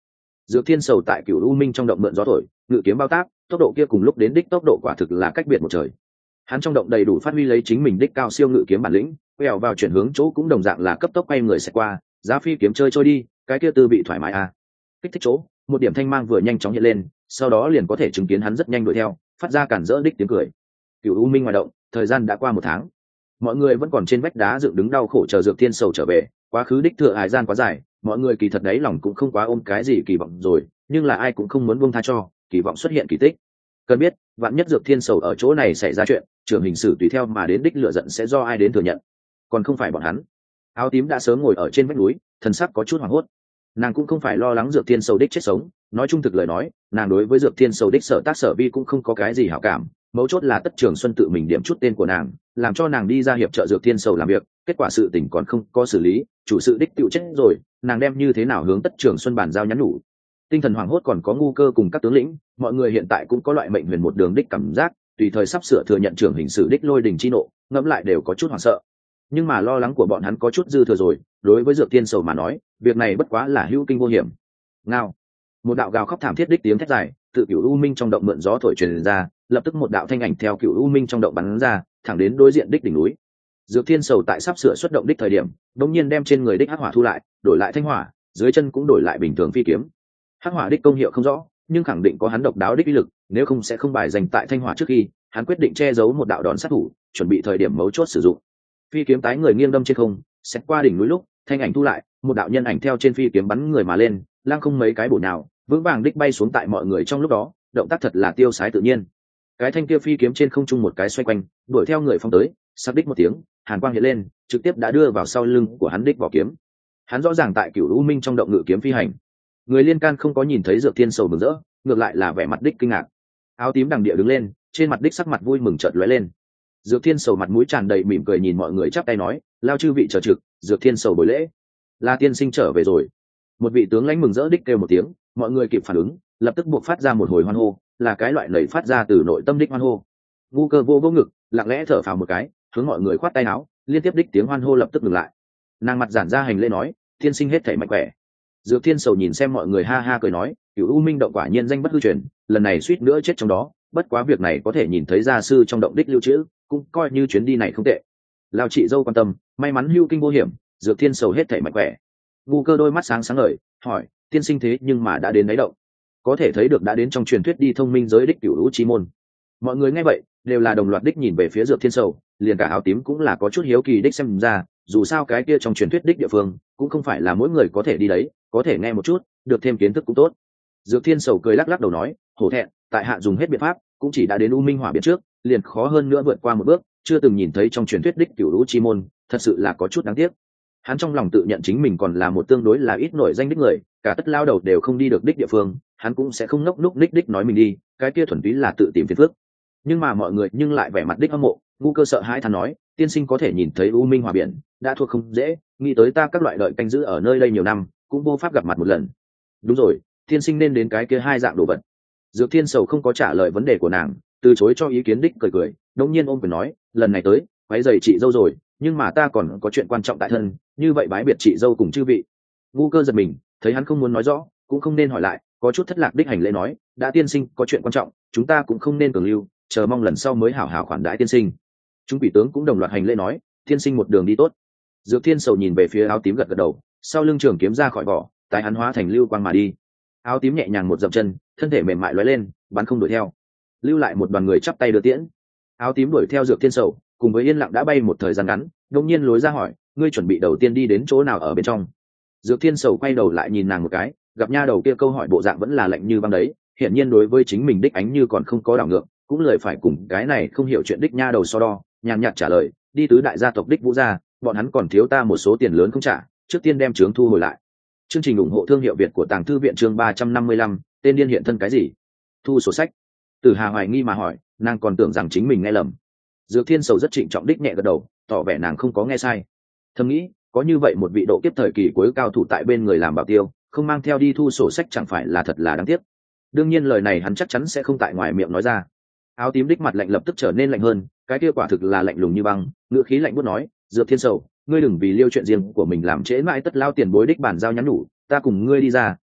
Dược Thiên Sầu tại Cửu U Minh trong động mượn gió thổi, ngự kiếm bao tác, tốc độ kia cùng lúc đến đích tốc độ quả thực là cách biệt một trời. Hắn trong động đầy đủ phát huy lấy chính mình đích cao siêu ngự kiếm bản lĩnh, quẹo vào chuyển hướng chỗ cũng đồng dạng là cấp tốc quay người sẽ qua, giá phi kiếm chơi trôi đi, cái kia tư bị thoải mái à. Kích thích chỗ, một điểm thanh mang vừa nhanh chóng hiện lên, sau đó liền có thể chứng kiến hắn rất nhanh đuổi theo, phát ra cản rỡ đích tiếng cười. Cửu U Minh ngoài động, thời gian đã qua một tháng, mọi người vẫn còn trên vách đá dựng đứng đau khổ chờ Dược Thiên Sầu trở về. Quá khứ đích thừa hải gian quá dài, mọi người kỳ thật đấy lòng cũng không quá ôm cái gì kỳ vọng rồi, nhưng là ai cũng không muốn buông tha cho kỳ vọng xuất hiện kỳ tích. Cần biết, vạn nhất Dược Thiên Sầu ở chỗ này xảy ra chuyện, trưởng hình sử tùy theo mà đến đích lựa giận sẽ do ai đến thừa nhận, còn không phải bọn hắn. Áo tím đã sớm ngồi ở trên vách núi, thần sắc có chút hoảng hốt. Nàng cũng không phải lo lắng Dược Thiên Sầu đích chết sống, nói trung thực lời nói, nàng đối với Dược Thiên Sầu đích sở tác sở vi cũng không có cái gì hảo cảm, mấu chốt là Tất Trường Xuân tự mình điểm chút tên của nàng, làm cho nàng đi ra hiệp trợ Dược Thiên Sầu làm việc, kết quả sự tình còn không có xử lý, chủ sự đích tựu chết rồi, nàng đem như thế nào hướng Tất Trường Xuân bàn giao nhắn nhủ. Tinh thần hoảng hốt còn có ngu cơ cùng các tướng lĩnh, mọi người hiện tại cũng có loại mệnh huyền một đường đích cảm giác, tùy thời sắp sửa thừa nhận trưởng hình sử đích lôi đình chi nộ, ngẫm lại đều có chút hoảng sợ. Nhưng mà lo lắng của bọn hắn có chút dư thừa rồi, đối với Dược Thiên Sầu mà nói, việc này bất quá là hữu kinh vô hiểm. Ngao, một đạo gào khóc thảm thiết đích tiếng thét dài, tự Cửu U Minh trong động mượn gió thổi truyền ra, lập tức một đạo thanh ảnh theo Cửu U Minh trong động bắn ra, thẳng đến đối diện đích đỉnh núi. Dược Thiên Sầu tại sắp sửa xuất động đích thời điểm, đột nhiên đem trên người đích hắc hỏa thu lại, đổi lại thanh hỏa, dưới chân cũng đổi lại bình thường phi kiếm. Hắc hỏa đích công hiệu không rõ, nhưng khẳng định có hắn độc đáo đích uy lực, nếu không sẽ không bài dành tại thanh hỏa trước khi, hắn quyết định che giấu một đạo đòn sát thủ, chuẩn bị thời điểm mấu chốt sử dụng. Phi kiếm tái người nghiêng đâm trên không, xét qua đỉnh núi lúc, thanh ảnh thu lại, một đạo nhân ảnh theo trên phi kiếm bắn người mà lên, lang không mấy cái bổ nào, vững vàng đích bay xuống tại mọi người trong lúc đó, động tác thật là tiêu sái tự nhiên. Cái thanh kia phi kiếm trên không trung một cái xoay quanh, đuổi theo người phong tới, sắc đích một tiếng, hàn quang hiện lên, trực tiếp đã đưa vào sau lưng của hắn đích vỏ kiếm. Hắn rõ ràng tại Cửu U Minh trong động ngự kiếm phi hành. Người liên can không có nhìn thấy Dược Thiên Sầu mừng rỡ, ngược lại là vẻ mặt đích kinh ngạc. Áo tím đằng địa đứng lên, trên mặt đích sắc mặt vui mừng chợt lóe lên. Dược Thiên Sầu mặt mũi tràn đầy mỉm cười nhìn mọi người chắp tay nói, lao chư vị chờ trực, Dược Thiên Sầu buổi lễ. La tiên sinh trở về rồi. Một vị tướng lãnh mừng rỡ đích kêu một tiếng, mọi người kịp phản ứng, lập tức buộc phát ra một hồi hoan hô, là cái loại nảy phát ra từ nội tâm đích hoan hô. Vu Cơ vô vô ngực, lặng lẽ thở phào một cái, hướng mọi người khoát tay áo, liên tiếp đích tiếng hoan hô lập tức ngừng lại. Nàng mặt giản ra hành lễ nói, tiên sinh hết thảy mạnh khỏe. Dược Thiên Sầu nhìn xem mọi người ha ha cười nói, Cửu U Minh động quả nhiên danh bất hư truyền, lần này suýt nữa chết trong đó, bất quá việc này có thể nhìn thấy gia sư trong động đích lưu trữ, cũng coi như chuyến đi này không tệ. Lão chị dâu quan tâm, may mắn hữu kinh vô hiểm, Dược Thiên Sầu hết thảy mạnh khỏe. Vu Cơ đôi mắt sáng sáng ngời, hỏi, tiên sinh thế nhưng mà đã đến đáy động, có thể thấy được đã đến trong truyền thuyết đi thông minh giới đích Cửu U chi môn. Mọi người nghe vậy đều là đồng loạt đích nhìn về phía Dược Thiên Sầu, liền cả áo tím cũng là có chút hiếu kỳ đích xem ra, dù sao cái kia trong truyền thuyết đích địa phương cũng không phải là mỗi người có thể đi đấy, có thể nghe một chút, được thêm kiến thức cũng tốt. Dược Thiên Sầu cười lắc lắc đầu nói, hổ thẹn, tại hạ dùng hết biện pháp, cũng chỉ đã đến U Minh Hỏa Biển trước, liền khó hơn nữa vượt qua một bước, chưa từng nhìn thấy trong truyền thuyết đích Cửu U chi môn, thật sự là có chút đáng tiếc. Hắn trong lòng tự nhận chính mình còn là một tương đối là ít nổi danh đích người, cả tất lao đầu đều không đi được đích địa phương, hắn cũng sẽ không ngốc núc ních đích nói mình đi, cái kia thuần túy là tự tìm phiền phức. Nhưng mà mọi người nhưng lại vẻ mặt đích hâm mộ, ngu cơ sợ hãi thán nói, tiên sinh có thể nhìn thấy U Minh Hỏa Biển, đã thuộc không dễ, nghĩ tới ta các loại đợi canh giữ ở nơi đây nhiều năm, cũng vô pháp gặp mặt một lần. Đúng rồi, tiên sinh nên đến cái kia hai dạng đồ vật. Dược Thiên Sầu không có trả lời vấn đề của nàng, từ chối cho ý kiến đích cười cười, đống nhiên ôm quyền nói, lần này tới, váy giày chị dâu rồi, nhưng mà ta còn có chuyện quan trọng tại thân, như vậy bái biệt chị dâu cùng chư vị. Ngu cơ giật mình, thấy hắn không muốn nói rõ, cũng không nên hỏi lại, có chút thất lạc đích hành lễ nói, đã tiên sinh có chuyện quan trọng, chúng ta cũng không nên cường lưu, chờ mong lần sau mới hảo hảo khoản đãi tiên sinh. Chúng quỷ tướng cũng đồng loạt hành lễ nói, tiên sinh một đường đi tốt. Dược Thiên Sầu nhìn về phía áo tím gật gật đầu, sau lưng trường kiếm ra khỏi vỏ, tái hắn hóa thành lưu quang mà đi. Áo tím nhẹ nhàng một dậm chân, thân thể mềm mại lóe lên, bắn không đuổi theo, lưu lại một đoàn người chắp tay đưa tiễn. Áo tím đuổi theo Dược Thiên Sầu, cùng với yên lặng đã bay một thời gian ngắn, đột nhiên lối ra hỏi, ngươi chuẩn bị đầu tiên đi đến chỗ nào ở bên trong? Dược Thiên Sầu quay đầu lại nhìn nàng một cái, gặp nha đầu kia câu hỏi bộ dạng vẫn là lạnh như băng đấy, hiển nhiên đối với chính mình đích ánh như còn không có đảo ngược, cũng lời phải cùng cái này không hiểu chuyện đích nha đầu so đo, nhàn nhạt trả lời, đi tứ đại gia tộc đích Vũ gia, bọn hắn còn thiếu ta một số tiền lớn không trả, trước tiên đem trướng thu hồi lại. Chương trình ủng hộ thương hiệu Việt của Tàng Thư viện chương ba trăm năm mươi lăm, tên điên hiện thân cái gì? Thu sổ sách. Tử Hà hoài nghi mà hỏi, nàng còn tưởng rằng chính mình nghe lầm. Dược Thiên Sầu rất trịnh trọng đích nhẹ gật đầu, tỏ vẻ nàng không có nghe sai. Thầm nghĩ, có như vậy một vị độ kiếp thời kỳ cuối cao thủ tại bên người làm bảo tiêu, không mang theo đi thu sổ sách chẳng phải là thật là đáng tiếc. Đương nhiên lời này hắn chắc chắn sẽ không tại ngoài miệng nói ra. Áo tím đích mặt lạnh lập tức trở nên lạnh hơn, cái kia quả thực là lạnh lùng như băng, ngữ khí lạnh buốt nói, Dược Thiên Sầu, ngươi đừng vì liêu chuyện riêng của mình làm trễ mãi tất lao tiền bối đích bản giao nhắn nhủ, ta cùng ngươi đi ra,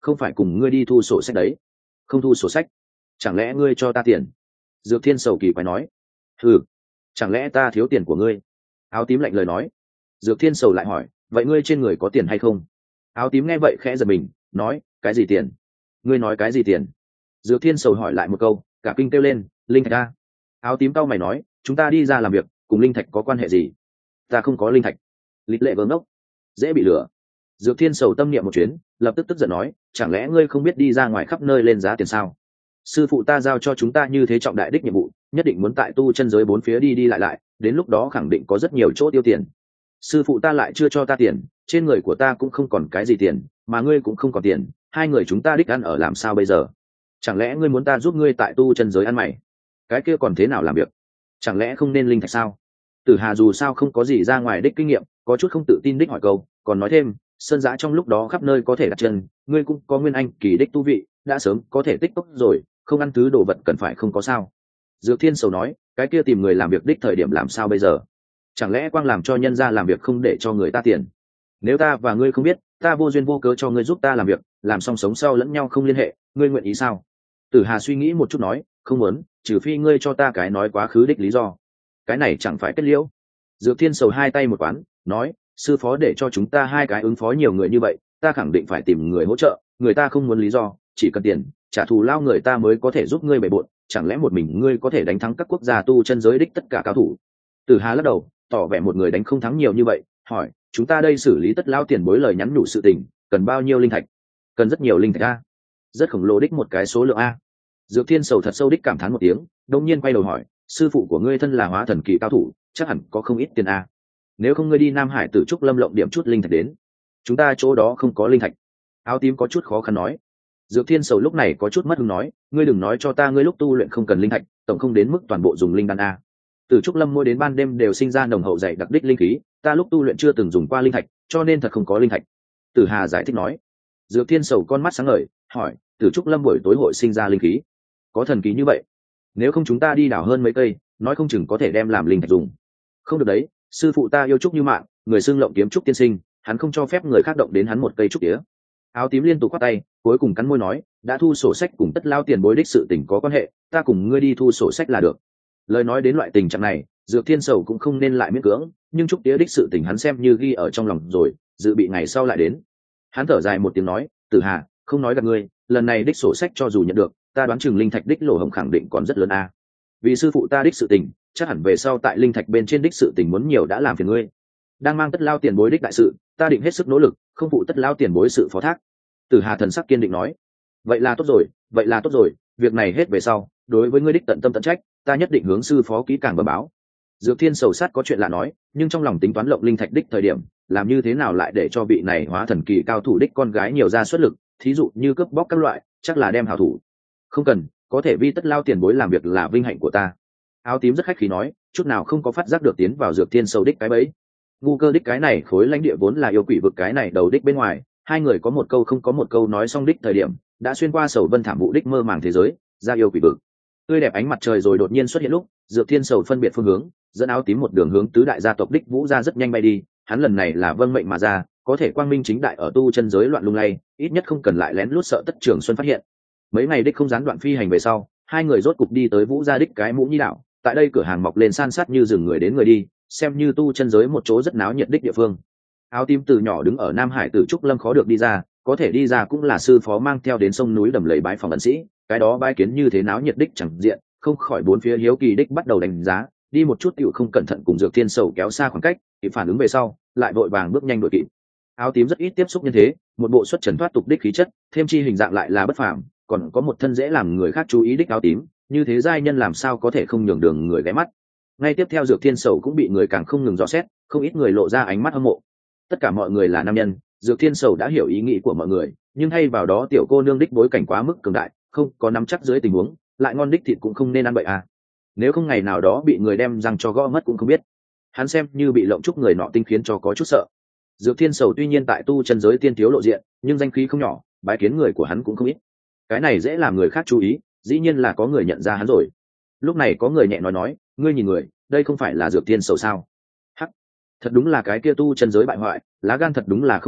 không phải cùng ngươi đi thu sổ sách đấy. Không thu sổ sách? Chẳng lẽ ngươi cho ta tiền? Dược Thiên sầu kỳ quái nói. Ừ, chẳng lẽ ta thiếu tiền của ngươi? Áo tím lạnh lời nói. Dược Thiên sầu lại hỏi, vậy ngươi trên người có tiền hay không? Áo tím nghe vậy khẽ giật mình, nói, cái gì tiền? Ngươi nói cái gì tiền? Dược Thiên sầu hỏi lại một câu, cả kinh kêu lên, linh thạch a. Áo tím cau mày nói, chúng ta đi ra làm việc, cùng linh thạch có quan hệ gì? Ta không có linh thạch. Lịch lệ vớ ngốc, dễ bị lừa. Dược Thiên sầu tâm niệm một chuyến, lập tức tức giận nói, chẳng lẽ ngươi không biết đi ra ngoài khắp nơi lên giá tiền sao? Sư phụ ta giao cho chúng ta như thế trọng đại đích nhiệm vụ, nhất định muốn tại tu chân giới bốn phía đi đi lại lại, đến lúc đó khẳng định có rất nhiều chỗ tiêu tiền. Sư phụ ta lại chưa cho ta tiền, trên người của ta cũng không còn cái gì tiền, mà ngươi cũng không còn tiền, hai người chúng ta đích ăn ở làm sao bây giờ? Chẳng lẽ ngươi muốn ta giúp ngươi tại tu chân giới ăn mày? Cái kia còn thế nào làm việc? Chẳng lẽ không nên linh thạch sao? Tử Hà dù sao không có gì ra ngoài đích kinh nghiệm, có chút không tự tin đích hỏi câu, còn nói thêm, sơn giã trong lúc đó khắp nơi có thể đặt chân, ngươi cũng có nguyên anh kỳ đích tu vị, đã sớm có thể tích tốc rồi, không ăn thứ đồ vật cần phải không có sao. Dược Thiên sầu nói, cái kia tìm người làm việc đích thời điểm làm sao bây giờ? Chẳng lẽ quang làm cho nhân ra làm việc không để cho người ta tiền? Nếu ta và ngươi không biết, ta vô duyên vô cớ cho ngươi giúp ta làm việc, làm xong sống sau lẫn nhau không liên hệ, ngươi nguyện ý sao? Tử Hà suy nghĩ một chút nói, không muốn, trừ phi ngươi cho ta cái nói quá khứ đích lý do. Cái này chẳng phải kết liễu. Dược Thiên sầu hai tay một quán, nói, sư phó để cho chúng ta hai cái ứng phó nhiều người như vậy, ta khẳng định phải tìm người hỗ trợ, người ta không muốn lý do, chỉ cần tiền, trả thù lao người ta mới có thể giúp ngươi bày bộn, chẳng lẽ một mình ngươi có thể đánh thắng các quốc gia tu chân giới đích tất cả cao thủ? Tử Hà lắc đầu, tỏ vẻ một người đánh không thắng nhiều như vậy, hỏi, chúng ta đây xử lý tất lao tiền bối lời nhắn nhủ sự tình, cần bao nhiêu linh thạch? Cần rất nhiều linh thạch a. Rất khổng lồ đích một cái số lượng a. Dược Thiên sầu thật sâu đích cảm thán một tiếng, đông nhiên quay đầu hỏi, sư phụ của ngươi thân là hóa thần kỳ cao thủ, chắc hẳn có không ít tiền a. Nếu không ngươi đi Nam Hải Tử Trúc Lâm lộng điểm chút linh thạch đến. Chúng ta chỗ đó không có linh thạch. Áo tím có chút khó khăn nói. Dược Thiên sầu lúc này có chút mất hứng nói, ngươi đừng nói cho ta ngươi lúc tu luyện không cần linh thạch, tổng không đến mức toàn bộ dùng linh đan a. Tử Trúc Lâm mỗi đến ban đêm đều sinh ra nồng hậu dày đặc đích linh khí, ta lúc tu luyện chưa từng dùng qua linh thạch, cho nên thật không có linh thạch. Tử Hà giải thích nói. Dược Thiên sầu con mắt sáng ngời, hỏi, Tử Trúc Lâm buổi tối hội sinh ra linh khí, có thần kỳ như vậy? Nếu không chúng ta đi đào hơn mấy cây, nói không chừng có thể đem làm linh thạch dùng. Không được đấy, sư phụ ta yêu trúc như mạng, người xưng lộng kiếm trúc tiên sinh, hắn không cho phép người khác động đến hắn một cây trúc tía. Áo tím liên tục quát tay, cuối cùng cắn môi nói, đã thu sổ sách cùng tất lao tiền bối đích sự tình có quan hệ, ta cùng ngươi đi thu sổ sách là được. Lời nói đến loại tình trạng này, Dược Thiên sầu cũng không nên lại miễn cưỡng, nhưng trúc tía đích sự tình hắn xem như ghi ở trong lòng rồi, dự bị ngày sau lại đến. Hắn thở dài một tiếng nói, Tử Hà, không nói gặp ngươi, lần này đích sổ sách cho dù nhận được, ta đoán chừng linh thạch đích lỗ hổng khẳng định còn rất lớn a. Vì sư phụ ta đích sự tình, chắc hẳn về sau tại linh thạch bên trên đích sự tình muốn nhiều đã làm phiền ngươi. Đang mang tất lao tiền bối đích đại sự, ta định hết sức nỗ lực, không phụ tất lao tiền bối sự phó thác. Tử Hà thần sắc kiên định nói, vậy là tốt rồi, vậy là tốt rồi, việc này hết về sau, đối với ngươi đích tận tâm tận trách, ta nhất định hướng sư phó kỹ càng bẩm báo. Dược Thiên sầu sát có chuyện lạ nói, nhưng trong lòng tính toán lộng linh thạch đích thời điểm, làm như thế nào lại để cho vị này hóa thần kỳ cao thủ đích con gái nhiều ra xuất lực, thí dụ như cướp bóc các loại, chắc là đem hảo thủ. Không cần, có thể vi tất lao tiền bối làm việc là vinh hạnh của ta. Áo tím rất khách khí nói, chút nào không có phát giác được tiến vào Dược Thiên sầu đích cái bẫy. Ngu cơ đích cái này khối lãnh địa vốn là yêu quỷ vực cái này đầu đích bên ngoài, hai người có một câu không có một câu nói xong đích thời điểm, đã xuyên qua sầu vân thảm vụ đích mơ màng thế giới, ra yêu quỷ vực. Tươi đẹp ánh mặt trời rồi đột nhiên xuất hiện lúc, Dược Thiên sầu phân biệt phương hướng, dẫn áo tím một đường hướng tứ đại gia tộc đích Vũ gia rất nhanh bay đi, hắn lần này là vâng mệnh mà ra, có thể quang minh chính đại ở tu chân giới loạn lung lay, ít nhất không cần lại lén lút sợ Tất Trường Xuân phát hiện. Mấy ngày đích không gián đoạn phi hành về sau, hai người rốt cục đi tới Vũ gia đích cái Mũ Nhi đảo, tại đây cửa hàng mọc lên san sát như rừng người đến người đi, xem như tu chân giới một chỗ rất náo nhiệt đích địa phương. Áo tím từ nhỏ đứng ở Nam Hải Tử Trúc Lâm khó được đi ra, có thể đi ra cũng là sư phó mang theo đến sông núi đầm lầy bái phòng ẩn sĩ, cái đó bái kiến như thế náo nhiệt đích chẳng diện, không khỏi bốn phía hiếu kỳ đích bắt đầu đánh giá, đi một chút tiểu không cẩn thận cùng Dược Thiên sầu kéo xa khoảng cách, kịp phản ứng về sau, lại vội vàng bước nhanh đuổi kịp. Áo tím rất ít tiếp xúc như thế, một bộ xuất trần thoát tục đích khí chất, thêm chi hình dạng lại là bất phàm, còn có một thân dễ làm người khác chú ý đích áo tím, như thế giai nhân làm sao có thể không nhường đường người ghé mắt. Ngay tiếp theo Dược Thiên sầu cũng bị người càng không ngừng dò xét, không ít người lộ ra ánh mắt hâm mộ. Tất cả mọi người là nam nhân, Dược Thiên sầu đã hiểu ý nghĩ của mọi người, nhưng thay vào đó tiểu cô nương đích bối cảnh quá mức cường đại, không có nắm chắc dưới tình huống, lại ngon đích thịt cũng không nên ăn bậy à. Nếu không ngày nào đó bị người đem răng cho gõ mất cũng không biết. Hắn xem như bị lộng chúc người nọ tinh khiến cho có chút sợ. Dược Thiên sầu tuy nhiên tại tu chân giới tiên thiếu lộ diện, nhưng danh khí không nhỏ, bái kiến người của hắn cũng không ít. Cái này dễ làm người khác chú ý, dĩ nhiên là có người nhận ra hắn rồi. Lúc này có người nhẹ nói nói, ngươi nhìn người, đây không phải là Dược Thiên sầu sao? Hắc, thật đúng là cái kia tu chân giới bại hoại, lá gan thật đúng là không nhỏ,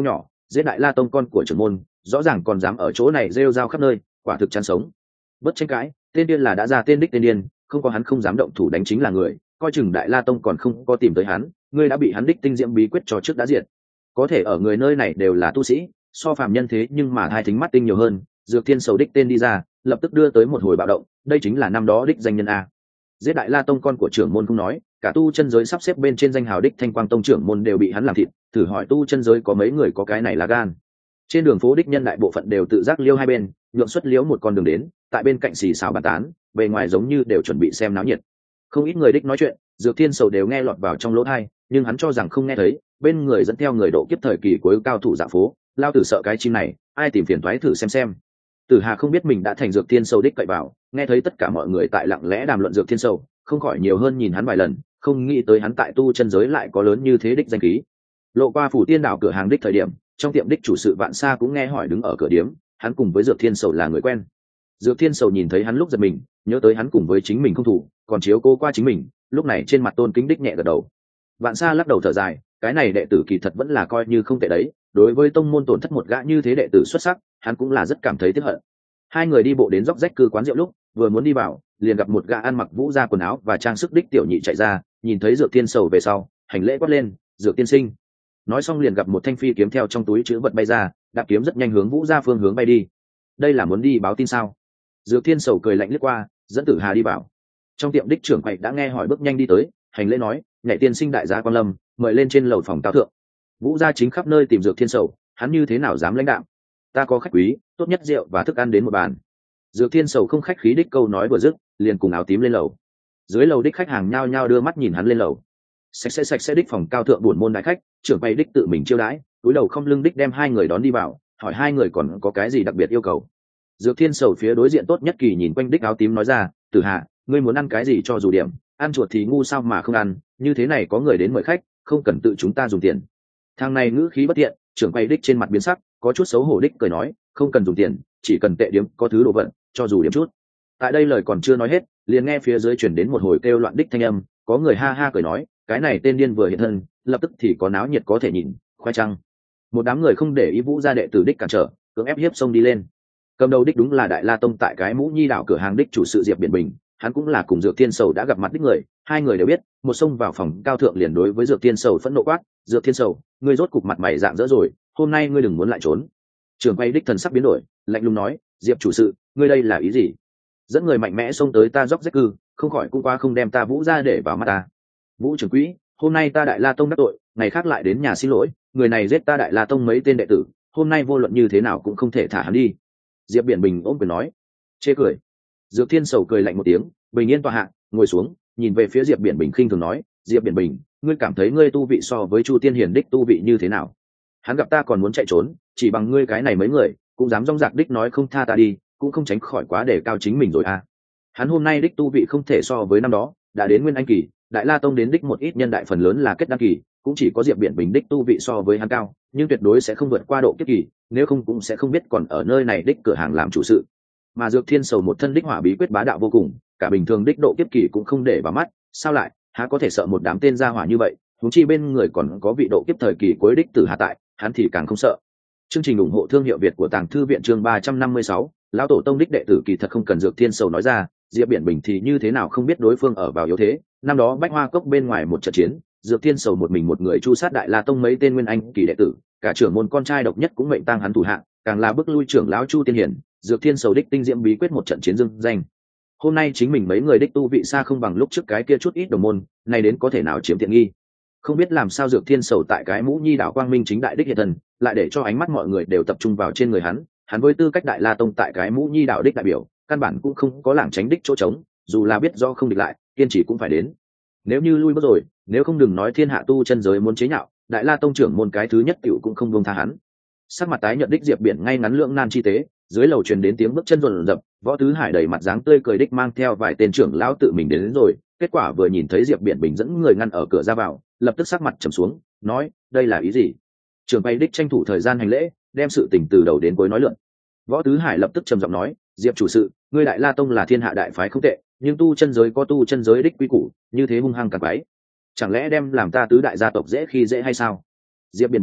giết đại la tông con của trưởng môn, rõ ràng còn dám ở chỗ này rêu rao khắp nơi, quả thực chán sống. Bất tranh cãi, tên điên là đã ra tên đích tên điên, không có hắn không dám động thủ đánh chính là người, coi chừng đại la tông còn không có tìm tới hắn, ngươi đã bị hắn đích tinh diễm bí quyết cho trước đã diệt. Có thể ở người nơi này đều là tu sĩ, so phàm nhân thế nhưng mà hai thính mắt tinh nhiều hơn. Dược Thiên Sầu đích tên đi ra, lập tức đưa tới một hồi bạo động, đây chính là năm đó đích danh nhân a. Giết đại la tông con của trưởng môn không nói, cả tu chân giới sắp xếp bên trên danh hào đích Thanh Quang tông trưởng môn đều bị hắn làm thịt, thử hỏi tu chân giới có mấy người có cái này là gan. Trên đường phố đích nhân đại bộ phận đều tự giác liêu hai bên, nhượng xuất liếu một con đường đến, tại bên cạnh xì xào bàn tán, bề ngoài giống như đều chuẩn bị xem náo nhiệt. Không ít người đích nói chuyện, Dược Thiên Sầu đều nghe lọt vào trong lỗ tai, nhưng hắn cho rằng không nghe thấy, bên người dẫn theo người độ kiếp thời kỳ cuối cao thủ dạ phố, lao tử sợ cái chim này, ai tìm phiền toái thử xem xem. Tử Hà không biết mình đã thành Dược Thiên Sầu đích cậy vào, nghe thấy tất cả mọi người tại lặng lẽ đàm luận Dược Thiên Sầu, không khỏi nhiều hơn nhìn hắn vài lần, không nghĩ tới hắn tại tu chân giới lại có lớn như thế đích danh khí. Lộ qua phủ tiên đảo cửa hàng đích thời điểm, trong tiệm đích chủ sự Vạn Sa cũng nghe hỏi đứng ở cửa điếm, hắn cùng với Dược Thiên Sầu là người quen. Dược Thiên Sầu nhìn thấy hắn lúc giật mình, nhớ tới hắn cùng với chính mình không thủ, còn chiếu cố qua chính mình, lúc này trên mặt tôn kính đích nhẹ gật đầu. Vạn Sa lắc đầu thở dài, cái này đệ tử kỳ thật vẫn là coi như không tệ đấy, đối với tông môn tổn thất một gã như thế đệ tử xuất sắc, hắn cũng là rất cảm thấy tiếc hận. Hai người đi bộ đến dốc rách cư quán rượu lúc, vừa muốn đi vào, liền gặp một gã ăn mặc vũ gia quần áo và trang sức đích tiểu nhị chạy ra, nhìn thấy Dược Thiên Sầu về sau, hành lễ quát lên, "Dược tiên sinh." Nói xong liền gặp một thanh phi kiếm theo trong túi trữ vật bay ra, đạp kiếm rất nhanh hướng vũ gia phương hướng bay đi. Đây là muốn đi báo tin sao? Dược Thiên Sầu cười lạnh liếc qua, dẫn Tử Hà đi vào. Trong tiệm đích trưởng quầy đã nghe hỏi bước nhanh đi tới, hành lễ nói, "Nhảy tiên sinh đại gia quan lâm, mời lên trên lầu phòng cao thượng." Vũ gia chính khắp nơi tìm Dược Thiên Sầu, hắn như thế nào dám lãnh đạm? "Ta có khách quý, tốt nhất rượu và thức ăn đến một bàn." Dược Thiên Sầu không khách khí đích câu nói vừa dứt, liền cùng áo tím lên lầu. Dưới lầu đích khách hàng nhao nhao đưa mắt nhìn hắn lên lầu. Sạch sẽ sạch sẽ đích phòng cao thượng buồn môn đại khách, trưởng quầy đích tự mình chiêu đãi, túi đầu không lưng đích đem hai người đón đi vào, hỏi hai người còn có cái gì đặc biệt yêu cầu. Dược Thiên Sầu phía đối diện tốt nhất kỳ nhìn quanh đích áo tím nói ra, "Tử Hạ, ngươi muốn ăn cái gì cho dù điểm, ăn chuột thì ngu sao mà không ăn, như thế này có người đến mời khách, không cần tự chúng ta dùng tiền." Thằng này ngữ khí bất thiện, trưởng quầy đích trên mặt biến sắc, có chút xấu hổ đích cười nói, "Không cần dùng tiền, chỉ cần tệ điểm có thứ đồ vật, cho dù điểm chút." Tại đây lời còn chưa nói hết, liền nghe phía dưới chuyển đến một hồi kêu loạn đích thanh âm, có người ha ha cười nói, "Cái này tên điên vừa hiện thân, lập tức thì có náo nhiệt có thể nhìn, khoai trăng." Một đám người không để ý Vũ gia đệ tử đích cản trở, cưỡng ép hiếp xông đi lên. Cầm đầu đích đúng là Đại La Tông tại cái Mũ Nhi đảo cửa hàng đích chủ sự Diệp Biển Bình, hắn cũng là cùng Dược Thiên Sầu đã gặp mặt đích người, hai người đều biết, một xông vào phòng cao thượng liền đối với Dược Thiên Sầu phẫn nộ quát, "Dược Thiên Sầu, ngươi rốt cục mặt mày dạng dỡ rồi, hôm nay ngươi đừng muốn lại trốn." Trường quay đích thần sắc biến đổi, lạnh lùng nói, "Diệp chủ sự, ngươi đây là ý gì? Dẫn người mạnh mẽ xông tới ta dốc rách cư, không khỏi cũng qua không đem ta Vũ ra để vào mắt ta." "Vũ trưởng quỹ, hôm nay ta Đại La Tông đắc tội, ngày khác lại đến nhà xin lỗi, người này giết ta Đại La Tông mấy tên đệ tử, hôm nay vô luận như thế nào cũng không thể thả hắn đi." Diệp Biển Bình ôm quyền nói. Chê cười. Dược Thiên Sầu cười lạnh một tiếng, bình yên tọa hạ, ngồi xuống, nhìn về phía Diệp Biển Bình khinh thường nói, "Diệp Biển Bình, ngươi cảm thấy ngươi tu vị so với Chu Tiên Hiền đích tu vị như thế nào? Hắn gặp ta còn muốn chạy trốn, chỉ bằng ngươi cái này mấy người, cũng dám rong rạc đích nói không tha ta đi, cũng không tránh khỏi quá để cao chính mình rồi à? Hắn hôm nay đích tu vị không thể so với năm đó, đã đến Nguyên Anh kỳ, Đại La Tông đến đích một ít nhân đại phần lớn là kết đăng kỳ, cũng chỉ có Diệp Biển Bình đích tu vị so với hắn cao, nhưng tuyệt đối sẽ không vượt qua độ kiếp kỳ, nếu không cũng sẽ không biết còn ở nơi này đích cửa hàng làm chủ sự." Mà Dược Thiên Sầu một thân đích hỏa bí quyết bá đạo vô cùng, cả bình thường đích độ kiếp kỳ cũng không để vào mắt, sao lại há có thể sợ một đám tên gia hỏa như vậy, huống chi bên người còn có vị độ kiếp thời kỳ cuối đích Tử Hà tại, hắn thì càng không sợ. Chương trình ủng hộ thương hiệu Việt của Tàng Thư viện chương ba trăm năm mươi sáu, lão tổ tông đích đệ tử kỳ thật không cần Dược Thiên Sầu nói ra, Diệp Biển Bình thì như thế nào không biết đối phương ở vào yếu thế, năm đó Bách Hoa Cốc bên ngoài một trận chiến, Dược Thiên Sầu một mình một người chu sát Đại La Tông mấy tên Nguyên Anh kỳ đệ tử, cả trưởng môn con trai độc nhất cũng mệnh tang hắn thủ hạ, càng là bức lui trưởng lão Chu Tiên Hiển, Dược Thiên Sầu đích tinh diễm bí quyết một trận chiến dưng danh. Hôm nay chính mình mấy người đích tu vị xa không bằng lúc trước cái kia chút ít đồng môn, nay đến có thể nào chiếm tiện nghi. Không biết làm sao Dược Thiên Sầu tại cái Mũ Nhi đảo quang minh chính đại đích hiện thần, lại để cho ánh mắt mọi người đều tập trung vào trên người hắn, hắn với tư cách Đại La Tông tại cái Mũ Nhi đảo đích đại biểu, căn bản cũng không có lảng tránh đích chỗ trống, dù là biết do không địch lại, kiên trì cũng phải đến. Nếu như lui bước rồi, nếu không đừng nói thiên hạ tu chân giới muốn chế nhạo, Đại La Tông trưởng môn cái thứ nhất tiểu cũng không buông tha hắn. Sắc mặt tái nhợt đích Diệp Biển ngay ngắn lượng nan chi tế, dưới lầu truyền đến tiếng bước chân rồn rập, Võ Tứ Hải đầy mặt dáng tươi cười đích mang theo vài tên trưởng lão tự mình đến, đến rồi, kết quả vừa nhìn thấy Diệp Biển Bình dẫn người ngăn ở cửa ra vào, lập tức sắc mặt trầm xuống, nói, "Đây là ý gì?" Trưởng quầy đích tranh thủ thời gian hành lễ, đem sự tình từ đầu đến cuối nói lượn. Võ Tứ Hải lập tức trầm giọng nói, "Diệp chủ sự, ngươi Đại La Tông là thiên hạ đại phái không tệ, nhưng tu chân giới có tu chân giới đích quy củ, như thế hung hăng cả bấy, chẳng lẽ đem làm ta tứ đại gia tộc dễ khi dễ hay sao?" Diệp Biển Bình,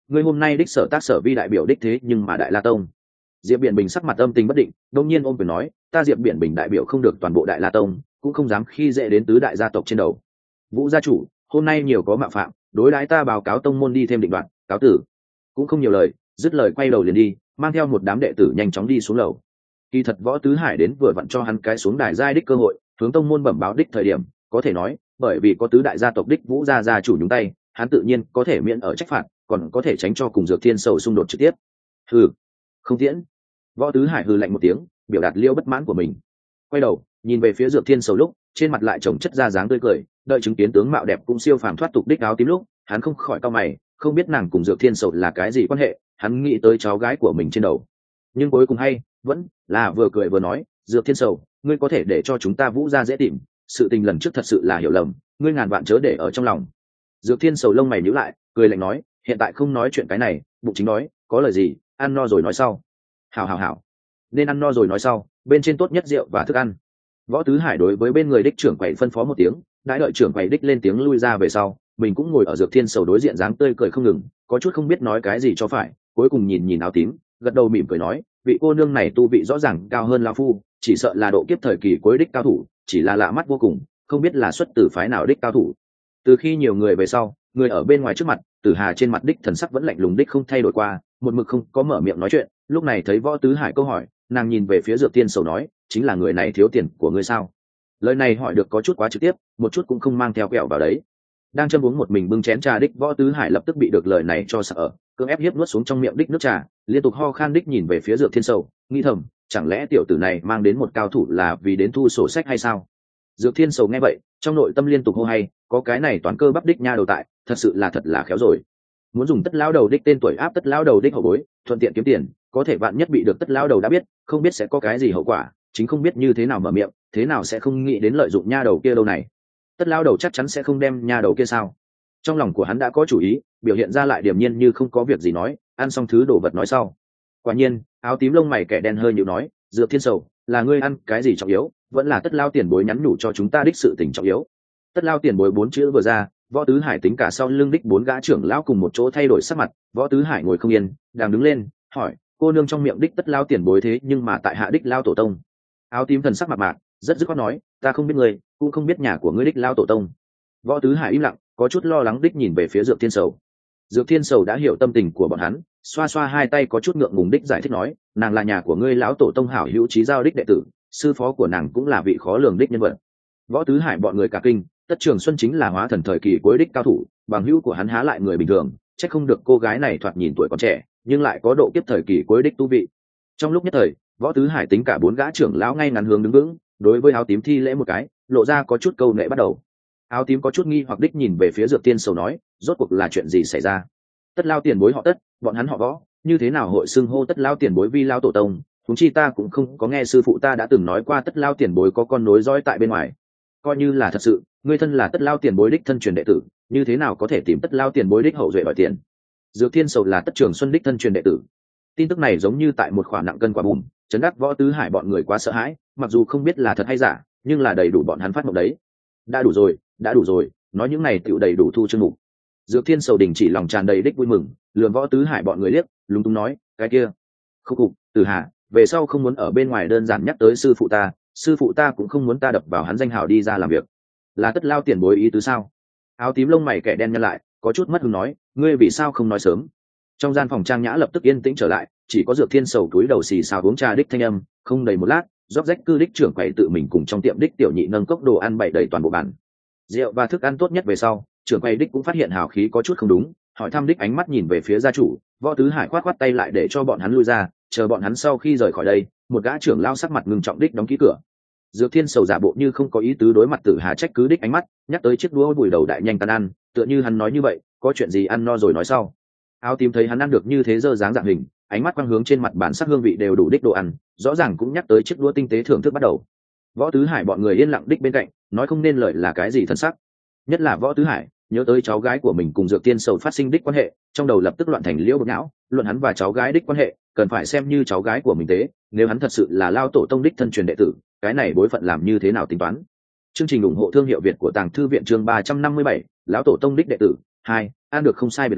ngươi hôm nay đích sở tác sở vi đại biểu đích thế nhưng mà đại la tông. Diệp Biển Bình sắc mặt âm tình bất định, đông nhiên ôm quyền nói, ta Diệp Biển Bình đại biểu không được toàn bộ đại la tông, cũng không dám khi dễ đến tứ đại gia tộc trên đầu. Vũ gia chủ, hôm nay nhiều có mạo phạm, đối đãi ta báo cáo tông môn đi thêm định đoạn, cáo tử. Cũng không nhiều lời, dứt lời quay đầu liền đi, mang theo một đám đệ tử nhanh chóng đi xuống lầu. Kỳ thật Võ Tứ Hải đến vừa vặn cho hắn cái xuống đài giai đích cơ hội, hướng tông môn bẩm báo đích thời điểm, có thể nói, bởi vì có tứ đại gia tộc đích Vũ gia gia chủ nhúng tay, hắn tự nhiên có thể miễn ở trách phạt, còn có thể tránh cho cùng Dược Thiên Sầu xung đột trực tiếp. Hừ, không tiễn. Võ Tứ Hải hừ lạnh một tiếng, biểu đạt liêu bất mãn của mình. Quay đầu, nhìn về phía Dược Thiên Sầu lúc, trên mặt lại trồng chất ra dáng tươi cười, đợi chứng kiến tướng mạo đẹp cũng siêu phàm thoát tục đích áo tím lúc, hắn không khỏi cau mày, không biết nàng cùng Dược Thiên Sầu là cái gì quan hệ, hắn nghĩ tới cháu gái của mình trên đầu. Nhưng cuối cùng hay, vẫn là vừa cười vừa nói, Dược Thiên Sầu, ngươi có thể để cho chúng ta Vũ gia dễ tìm, sự tình lần trước thật sự là hiểu lầm, ngươi ngàn vạn chớ để ở trong lòng. Dược Thiên Sầu lông mày nhíu lại, cười lạnh nói, hiện tại không nói chuyện cái này, bụng chính nói, có lời gì, ăn no rồi nói sau. Hảo hảo hảo, nên ăn no rồi nói sau, bên trên tốt nhất rượu và thức ăn. Võ Tứ Hải đối với bên người đích trưởng quầy phân phó một tiếng, đãi đợi trưởng quầy đích lên tiếng lui ra về sau, mình cũng ngồi ở Dược Thiên Sầu đối diện dáng tươi cười không ngừng, có chút không biết nói cái gì cho phải, cuối cùng nhìn nhìn áo tím, gật đầu mỉm cười nói, vị cô nương này tu vị rõ ràng cao hơn lão phu, chỉ sợ là độ kiếp thời kỳ cuối đích cao thủ, chỉ là lạ mắt vô cùng, không biết là xuất từ phái nào đích cao thủ. Từ khi nhiều người về sau, người ở bên ngoài trước mặt, Tử Hà trên mặt đích thần sắc vẫn lạnh lùng đích không thay đổi qua, một mực không có mở miệng nói chuyện. Lúc này thấy Võ Tứ Hải câu hỏi, nàng nhìn về phía Dược Thiên Sầu nói, chính là người này thiếu tiền của ngươi sao? Lời này hỏi được có chút quá trực tiếp, một chút cũng không mang theo kẹo vào đấy. Đang châm uống một mình bưng chén trà đích Võ Tứ Hải lập tức bị được lời này cho sợ, cưỡng ép hiếp nuốt xuống trong miệng đích nước trà, liên tục ho khan đích nhìn về phía Dược Thiên Sầu, nghĩ thầm, chẳng lẽ tiểu tử này mang đến một cao thủ là vì đến thu sổ sách hay sao? Dược Thiên Sầu nghe vậy, trong nội tâm liên tục hô hay, có cái này toán cơ bắp đích nha đầu tại, thật sự là thật là khéo rồi. Muốn dùng Tất lão đầu đích tên tuổi áp Tất lão đầu đích hậu bối, thuận tiện kiếm tiền, có thể vạn nhất bị được Tất lão đầu đã biết, không biết sẽ có cái gì hậu quả, chính không biết như thế nào mở miệng, thế nào sẽ không nghĩ đến lợi dụng nha đầu kia đâu này. Tất lão đầu chắc chắn sẽ không đem nha đầu kia sao? Trong lòng của hắn đã có chủ ý, biểu hiện ra lại điềm nhiên như không có việc gì nói, ăn xong thứ đồ vật nói sau. Quả nhiên, áo tím lông mày kẻ đen hơi nhíu nói, Dược Thiên Sầu, là ngươi ăn cái gì trọng yếu, vẫn là Tất lao tiền bối nhắn nhủ cho chúng ta đích sự tình trọng yếu. Tất lao tiền bối bốn chữ vừa ra, Võ Tứ Hải tính cả sau lưng đích bốn gã trưởng lão cùng một chỗ thay đổi sắc mặt. Võ Tứ Hải ngồi không yên, đang đứng lên, hỏi, cô nương trong miệng đích Tất lao tiền bối thế nhưng mà tại hạ đích lao tổ tông. Áo tím thần sắc mặt mạc, rất dứt khoát nói, ta không biết ngươi, cũng không biết nhà của ngươi đích lao tổ tông. Võ Tứ Hải im lặng, có chút lo lắng đích nhìn về phía Dược Thiên Sầu. Dược Thiên Sầu đã hiểu tâm tình của bọn hắn, xoa xoa hai tay có chút ngượng ngùng đích giải thích nói, nàng là nhà của ngươi lão tổ tông hảo hữu chí giao đích đệ tử, sư phó của nàng cũng là vị khó lường đích nhân vật. Võ Tứ Hải bọn người cả kinh, Tất Trường Xuân chính là hóa thần thời kỳ cuối đích cao thủ, bằng hữu của hắn há lại người bình thường, chắc không được cô gái này thoạt nhìn tuổi còn trẻ, nhưng lại có độ kiếp thời kỳ cuối đích tu vị. Trong lúc nhất thời, Võ Tứ Hải tính cả bốn gã trưởng lão ngay ngắn hướng đứng vững, đối với áo tím thi lễ một cái, lộ ra có chút câu nệ bắt đầu. Áo tím có chút nghi hoặc đích nhìn về phía Dược Thiên Sầu nói, rốt cuộc là chuyện gì xảy ra? Tất lao tiền bối họ Tất, bọn hắn họ Võ, như thế nào hội xưng hô Tất lao tiền bối vi lao tổ tông? Chúng chi ta cũng không có nghe sư phụ ta đã từng nói qua Tất lao tiền bối có con nối dõi tại bên ngoài. Coi như là thật sự, ngươi thân là Tất lao tiền bối đích thân truyền đệ tử, như thế nào có thể tìm Tất lao tiền bối đích hậu duệ đòi tiền? Dược Thiên Sầu là Tất Trường Xuân đích thân truyền đệ tử. Tin tức này giống như tại một khoản nặng cân quả bùm, chấn đắc Võ Tứ Hải bọn người quá sợ hãi, mặc dù không biết là thật hay giả, nhưng là đầy đủ bọn hắn phát mộng đấy. Đã đủ rồi, đã đủ rồi, nói những này tựu đầy đủ thu chương mục. Dược Thiên Sầu đình chỉ lòng tràn đầy đích vui mừng, lườm Võ Tứ Hải bọn người liếc, lúng túng nói, cái kia, khúc cục, Từ Hà, về sau không muốn ở bên ngoài đơn giản nhắc tới sư phụ ta, sư phụ ta cũng không muốn ta đập vào hắn danh hào đi ra làm việc. Là Tất lao tiền bối ý tứ sao? Áo tím lông mày kẻ đen nhăn lại, có chút mất hứng nói, ngươi vì sao không nói sớm? Trong gian phòng trang nhã lập tức yên tĩnh trở lại, chỉ có Dược Thiên Sầu túi đầu xì xào uống trà đích thanh âm, không đầy một lát, róc rách cư đích trưởng quầy tự mình cùng trong tiệm đích tiểu nhị nâng cốc đồ ăn bày đầy toàn bộ bàn. Rượu và thức ăn tốt nhất về sau, trưởng quầy đích cũng phát hiện hào khí có chút không đúng, hỏi thăm đích ánh mắt nhìn về phía gia chủ. Võ Tứ Hải khoát khoát tay lại để cho bọn hắn lui ra, chờ bọn hắn sau khi rời khỏi đây, một gã trưởng lao sắc mặt ngưng trọng đích đóng ký cửa. Dược Thiên Sầu giả bộ như không có ý tứ đối mặt Tử Hà trách cứ đích ánh mắt, nhắc tới chiếc đũa bùi đầu đại nhanh tan ăn, tựa như hắn nói như vậy, có chuyện gì ăn no rồi nói sau. Áo tím thấy hắn ăn được như thế dơ dáng dạng hình, ánh mắt quang hướng trên mặt bản sắc hương vị đều đủ đích đồ ăn, rõ ràng cũng nhắc tới chiếc đũa tinh tế thưởng thức bắt đầu. Võ Tứ Hải bọn người yên lặng đích bên cạnh, nói không nên lời là cái gì thân sắc. Nhất là Võ Tứ Hải nhớ tới cháu gái của mình cùng Dược Thiên Sầu phát sinh đích quan hệ, trong đầu lập tức loạn thành liễu bực não, luận hắn và cháu gái đích quan hệ, cần phải xem như cháu gái của mình tế, nếu hắn thật sự là lao tổ tông đích thân truyền đệ tử, cái này bối phận làm như thế nào tính toán. Chương trình ủng hộ thương hiệu Việt của Tàng Thư viện chương ba trăm năm mươi bảy, lão tổ tông đích đệ tử hai, ăn được không sai biệt lắm,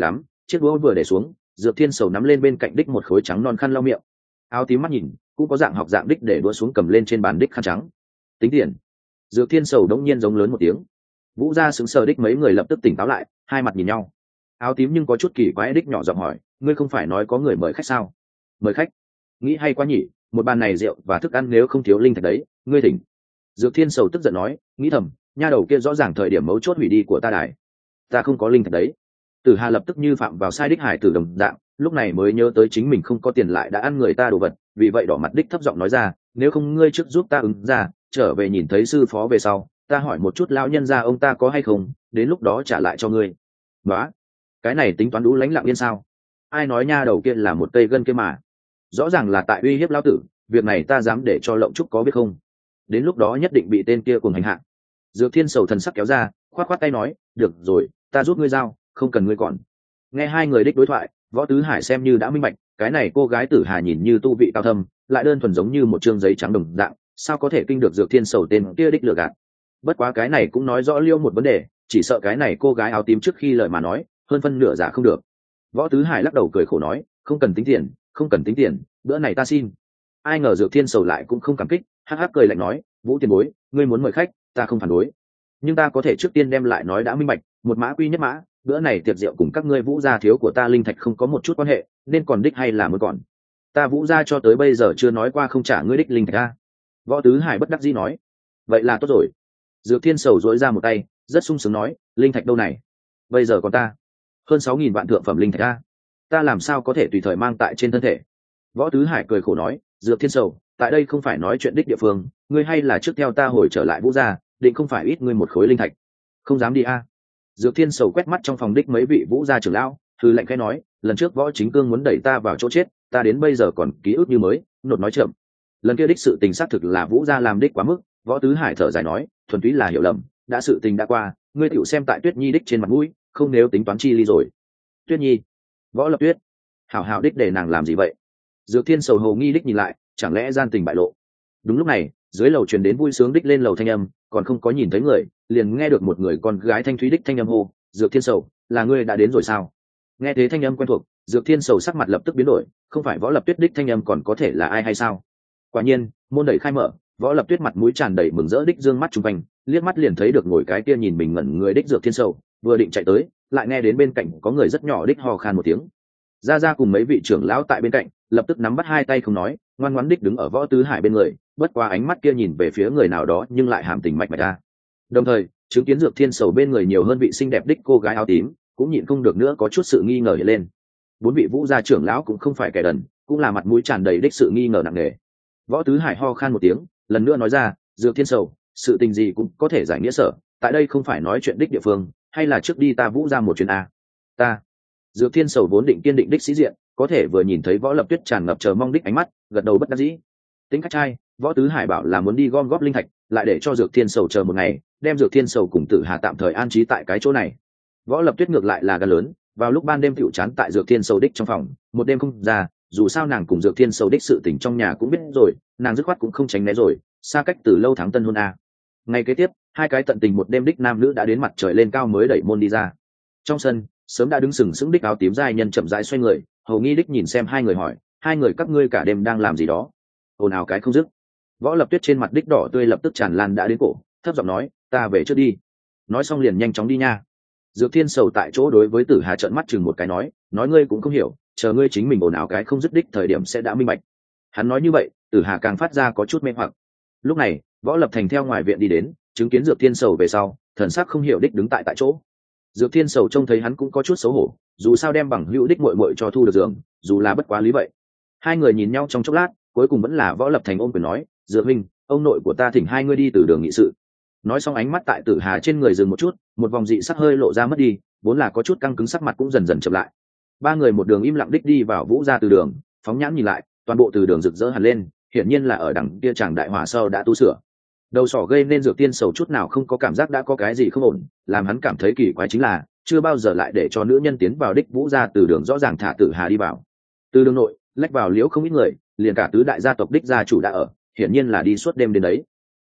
chiếc đũa vừa để xuống, Dược Thiên Sầu nắm lên bên cạnh đích một khối trắng non khăn lau miệng. Áo tím mắt nhìn, cũng có dạng học dạng đích để đũa xuống cầm lên trên bàn đích khăn trắng. Tính tiền. Dược Thiên Sầu đống nhiên giống lớn một tiếng. Vũ gia sững sờ đích mấy người lập tức tỉnh táo lại, hai mặt nhìn nhau. Áo tím nhưng có chút kỳ quái đích nhỏ giọng hỏi, ngươi không phải nói có người mời khách sao? Mời khách? Nghĩ hay quá nhỉ, một bàn này rượu và thức ăn nếu không thiếu linh thạch đấy, ngươi thỉnh. Dược Thiên Sầu tức giận nói, nghĩ thầm, nha đầu kia rõ ràng thời điểm mấu chốt hủy đi của ta đài. Ta không có linh thạch đấy. Tử Hà lập tức như phạm vào sai đích hải tử đồng dạng, lúc này mới nhớ tới chính mình không có tiền lại đã ăn người ta đồ vật, vì vậy đỏ mặt đích thấp giọng nói ra, nếu không ngươi trước giúp ta ứng ra, trở về nhìn thấy sư phó về sau, ta hỏi một chút lão nhân gia ông ta có hay không, đến lúc đó trả lại cho ngươi. Đó, cái này tính toán đũ lãnh lặng yên sao? Ai nói nha đầu kia là một cây gân kia mà? Rõ ràng là tại uy hiếp lão tử, việc này ta dám để cho Lộng Trúc có biết không? Đến lúc đó nhất định bị tên kia cùng hành hạ. Dược Thiên Sầu thần sắc kéo ra, khoát khoát tay nói, được rồi, ta giúp ngươi giao, không cần ngươi còn. Nghe hai người đích đối thoại, Võ Tứ Hải xem như đã minh bạch, cái này cô gái Tử Hà nhìn như tu vị cao thâm, lại đơn thuần giống như một trương giấy trắng đồng dạng, sao có thể kinh được Dược Thiên Sầu tên kia đích lừa gạt. Bất quá cái này cũng nói rõ liêu một vấn đề, chỉ sợ cái này cô gái áo tím trước khi lời mà nói, hơn phân nửa giả không được. Võ Tứ Hải lắc đầu cười khổ nói, không cần tính tiền, không cần tính tiền, bữa này ta xin. Ai ngờ Dược Thiên Sầu lại cũng không cảm kích, hắc hắc cười lạnh nói, Vũ tiền bối, ngươi muốn mời khách, ta không phản đối, nhưng ta có thể trước tiên đem lại nói đã minh bạch, một mã quy nhất mã, bữa này tiệc rượu cùng các ngươi Vũ gia thiếu của ta linh thạch không có một chút quan hệ, nên còn đích hay là mới còn. Ta Vũ gia cho tới bây giờ chưa nói qua không trả ngươi đích linh thạch a. Võ Tứ Hải bất đắc dĩ nói, vậy là tốt rồi. Dược Thiên Sầu dỗi ra một tay, rất sung sướng nói, linh thạch đâu này? Bây giờ còn ta hơn sáu nghìn vạn thượng phẩm linh thạch a, ta làm sao có thể tùy thời mang tại trên thân thể? Võ Tứ Hải cười khổ nói, Dược Thiên Sầu, tại đây không phải nói chuyện đích địa phương, ngươi hay là trước theo ta hồi trở lại Vũ gia, định không phải ít ngươi một khối linh thạch. Không dám đi a. Dược Thiên Sầu quét mắt trong phòng đích mấy vị Vũ gia trưởng lão, thư lạnh khẽ nói, lần trước Võ Chính Cương muốn đẩy ta vào chỗ chết, ta đến bây giờ còn ký ức như mới, nột nói chậm. Lần kia đích sự tình xác thực là Vũ gia làm đích quá mức. Võ Tứ Hải thở dài nói, thuần túy là hiểu lầm, đã sự tình đã qua, ngươi tiểu xem tại Tuyết Nhi đích trên mặt mũi, không nếu tính toán chi ly rồi. Tuyết Nhi? Võ Lập Tuyết? Hảo hảo đích để nàng làm gì vậy? Dược Thiên Sầu hồ nghi đích nhìn lại, chẳng lẽ gian tình bại lộ? Đúng lúc này, dưới lầu truyền đến vui sướng đích lên lầu thanh âm, còn không có nhìn thấy người, liền nghe được một người con gái thanh thúy đích thanh âm hô, Dược Thiên Sầu, là ngươi đã đến rồi sao? Nghe thế thanh âm quen thuộc, Dược Thiên Sầu sắc mặt lập tức biến đổi, không phải Võ Lập Tuyết đích thanh âm còn có thể là ai hay sao? Quả nhiên, môn đẩy khai mở, Võ Lập Tuyết mặt mũi tràn đầy mừng rỡ đích dương mắt trung quanh, liếc mắt liền thấy được ngồi cái kia nhìn mình ngẩn người đích Dược Thiên Sầu, vừa định chạy tới, lại nghe đến bên cạnh có người rất nhỏ đích hò khan một tiếng. Gia Gia cùng mấy vị trưởng lão tại bên cạnh, lập tức nắm bắt hai tay không nói, ngoan ngoãn đích đứng ở Võ Tứ Hải bên người, bất qua ánh mắt kia nhìn về phía người nào đó nhưng lại hàm tình mạch mạch ra. Đồng thời, chứng kiến Dược Thiên Sầu bên người nhiều hơn vị xinh đẹp đích cô gái áo tím, cũng nhịn không được nữa có chút sự nghi ngờ hiện lên. Bốn vị Vũ gia trưởng lão cũng không phải kẻ đần, cũng là mặt mũi tràn đầy đích sự nghi ngờ nặng nề. Võ Tứ Hải ho khan một tiếng, lần nữa nói ra, Dược Thiên Sầu, sự tình gì cũng có thể giải nghĩa sở, tại đây không phải nói chuyện đích địa phương, hay là trước đi ta Vũ ra một chuyến a. Ta. Dược Thiên Sầu vốn định kiên định đích sĩ diện, có thể vừa nhìn thấy Võ Lập Tuyết tràn ngập chờ mong đích ánh mắt, gật đầu bất đắc dĩ. Tính cách trai, Võ Tứ Hải bảo là muốn đi gom góp linh thạch, lại để cho Dược Thiên Sầu chờ một ngày, đem Dược Thiên Sầu cùng Tử Hà tạm thời an trí tại cái chỗ này. Võ Lập Tuyết ngược lại là gan lớn, vào lúc ban đêm tiểu chán tại Dược Thiên Sầu đích trong phòng, một đêm không ra, dù sao nàng cùng Dược Thiên Sầu đích sự tình trong nhà cũng biết rồi, nàng dứt khoát cũng không tránh né rồi, xa cách từ lâu tháng tân hôn a. Ngày kế tiếp, hai cái tận tình một đêm đích nam nữ đã đến mặt trời lên cao mới đẩy môn đi ra. Trong sân, sớm đã đứng sừng sững đích áo tím giai nhân chậm rãi xoay người, hầu nghi đích nhìn xem hai người hỏi, hai người các ngươi cả đêm đang làm gì đó? Ồn ào cái không dứt. Võ Lập Tuyết trên mặt đích đỏ tươi lập tức tràn lan đã đến cổ, thấp giọng nói, ta về trước đi. Nói xong liền nhanh chóng đi nha. Dược Thiên Sầu tại chỗ đối với Tử Hà trợn mắt chừng một cái nói, nói ngươi cũng không hiểu, chờ ngươi chính mình ồn ào cái không dứt đích thời điểm sẽ đã minh bạch. Hắn nói như vậy, Tử Hà càng phát ra có chút mê hoặc. Lúc này, Võ Lập Thành theo ngoài viện đi đến, chứng kiến Dược Thiên Sầu về sau, thần sắc không hiểu đích đứng tại tại chỗ. Dược Thiên Sầu trông thấy hắn cũng có chút xấu hổ, dù sao đem bằng hữu đích muội muội cho thu được giường, dù là bất quá lý vậy. Hai người nhìn nhau trong chốc lát, cuối cùng vẫn là Võ Lập Thành ôm quyền nói, Dược huynh, ông nội của ta thỉnh hai ngươi đi từ đường nghị sự. Nói xong ánh mắt tại Tử Hà trên người dừng một chút, một vòng dị sắc hơi lộ ra mất đi, vốn là có chút căng cứng sắc mặt cũng dần dần chậm lại. Ba người một đường im lặng đích đi vào Vũ gia từ đường, phóng nhãn nhìn lại, toàn bộ từ đường rực rỡ hẳn lên, hiển nhiên là ở đằng kia chàng đại hỏa sau đã tu sửa. Đầu sỏ gây nên Dược Thiên Sầu chút nào không có cảm giác đã có cái gì không ổn, làm hắn cảm thấy kỳ quái chính là chưa bao giờ lại để cho nữ nhân tiến vào đích Vũ gia từ đường rõ ràng thả Tử Hà đi vào. Từ đường nội, lách vào liễu không ít người, liền cả tứ đại gia tộc đích gia chủ đã ở, hiển nhiên là đi suốt đêm đến đấy.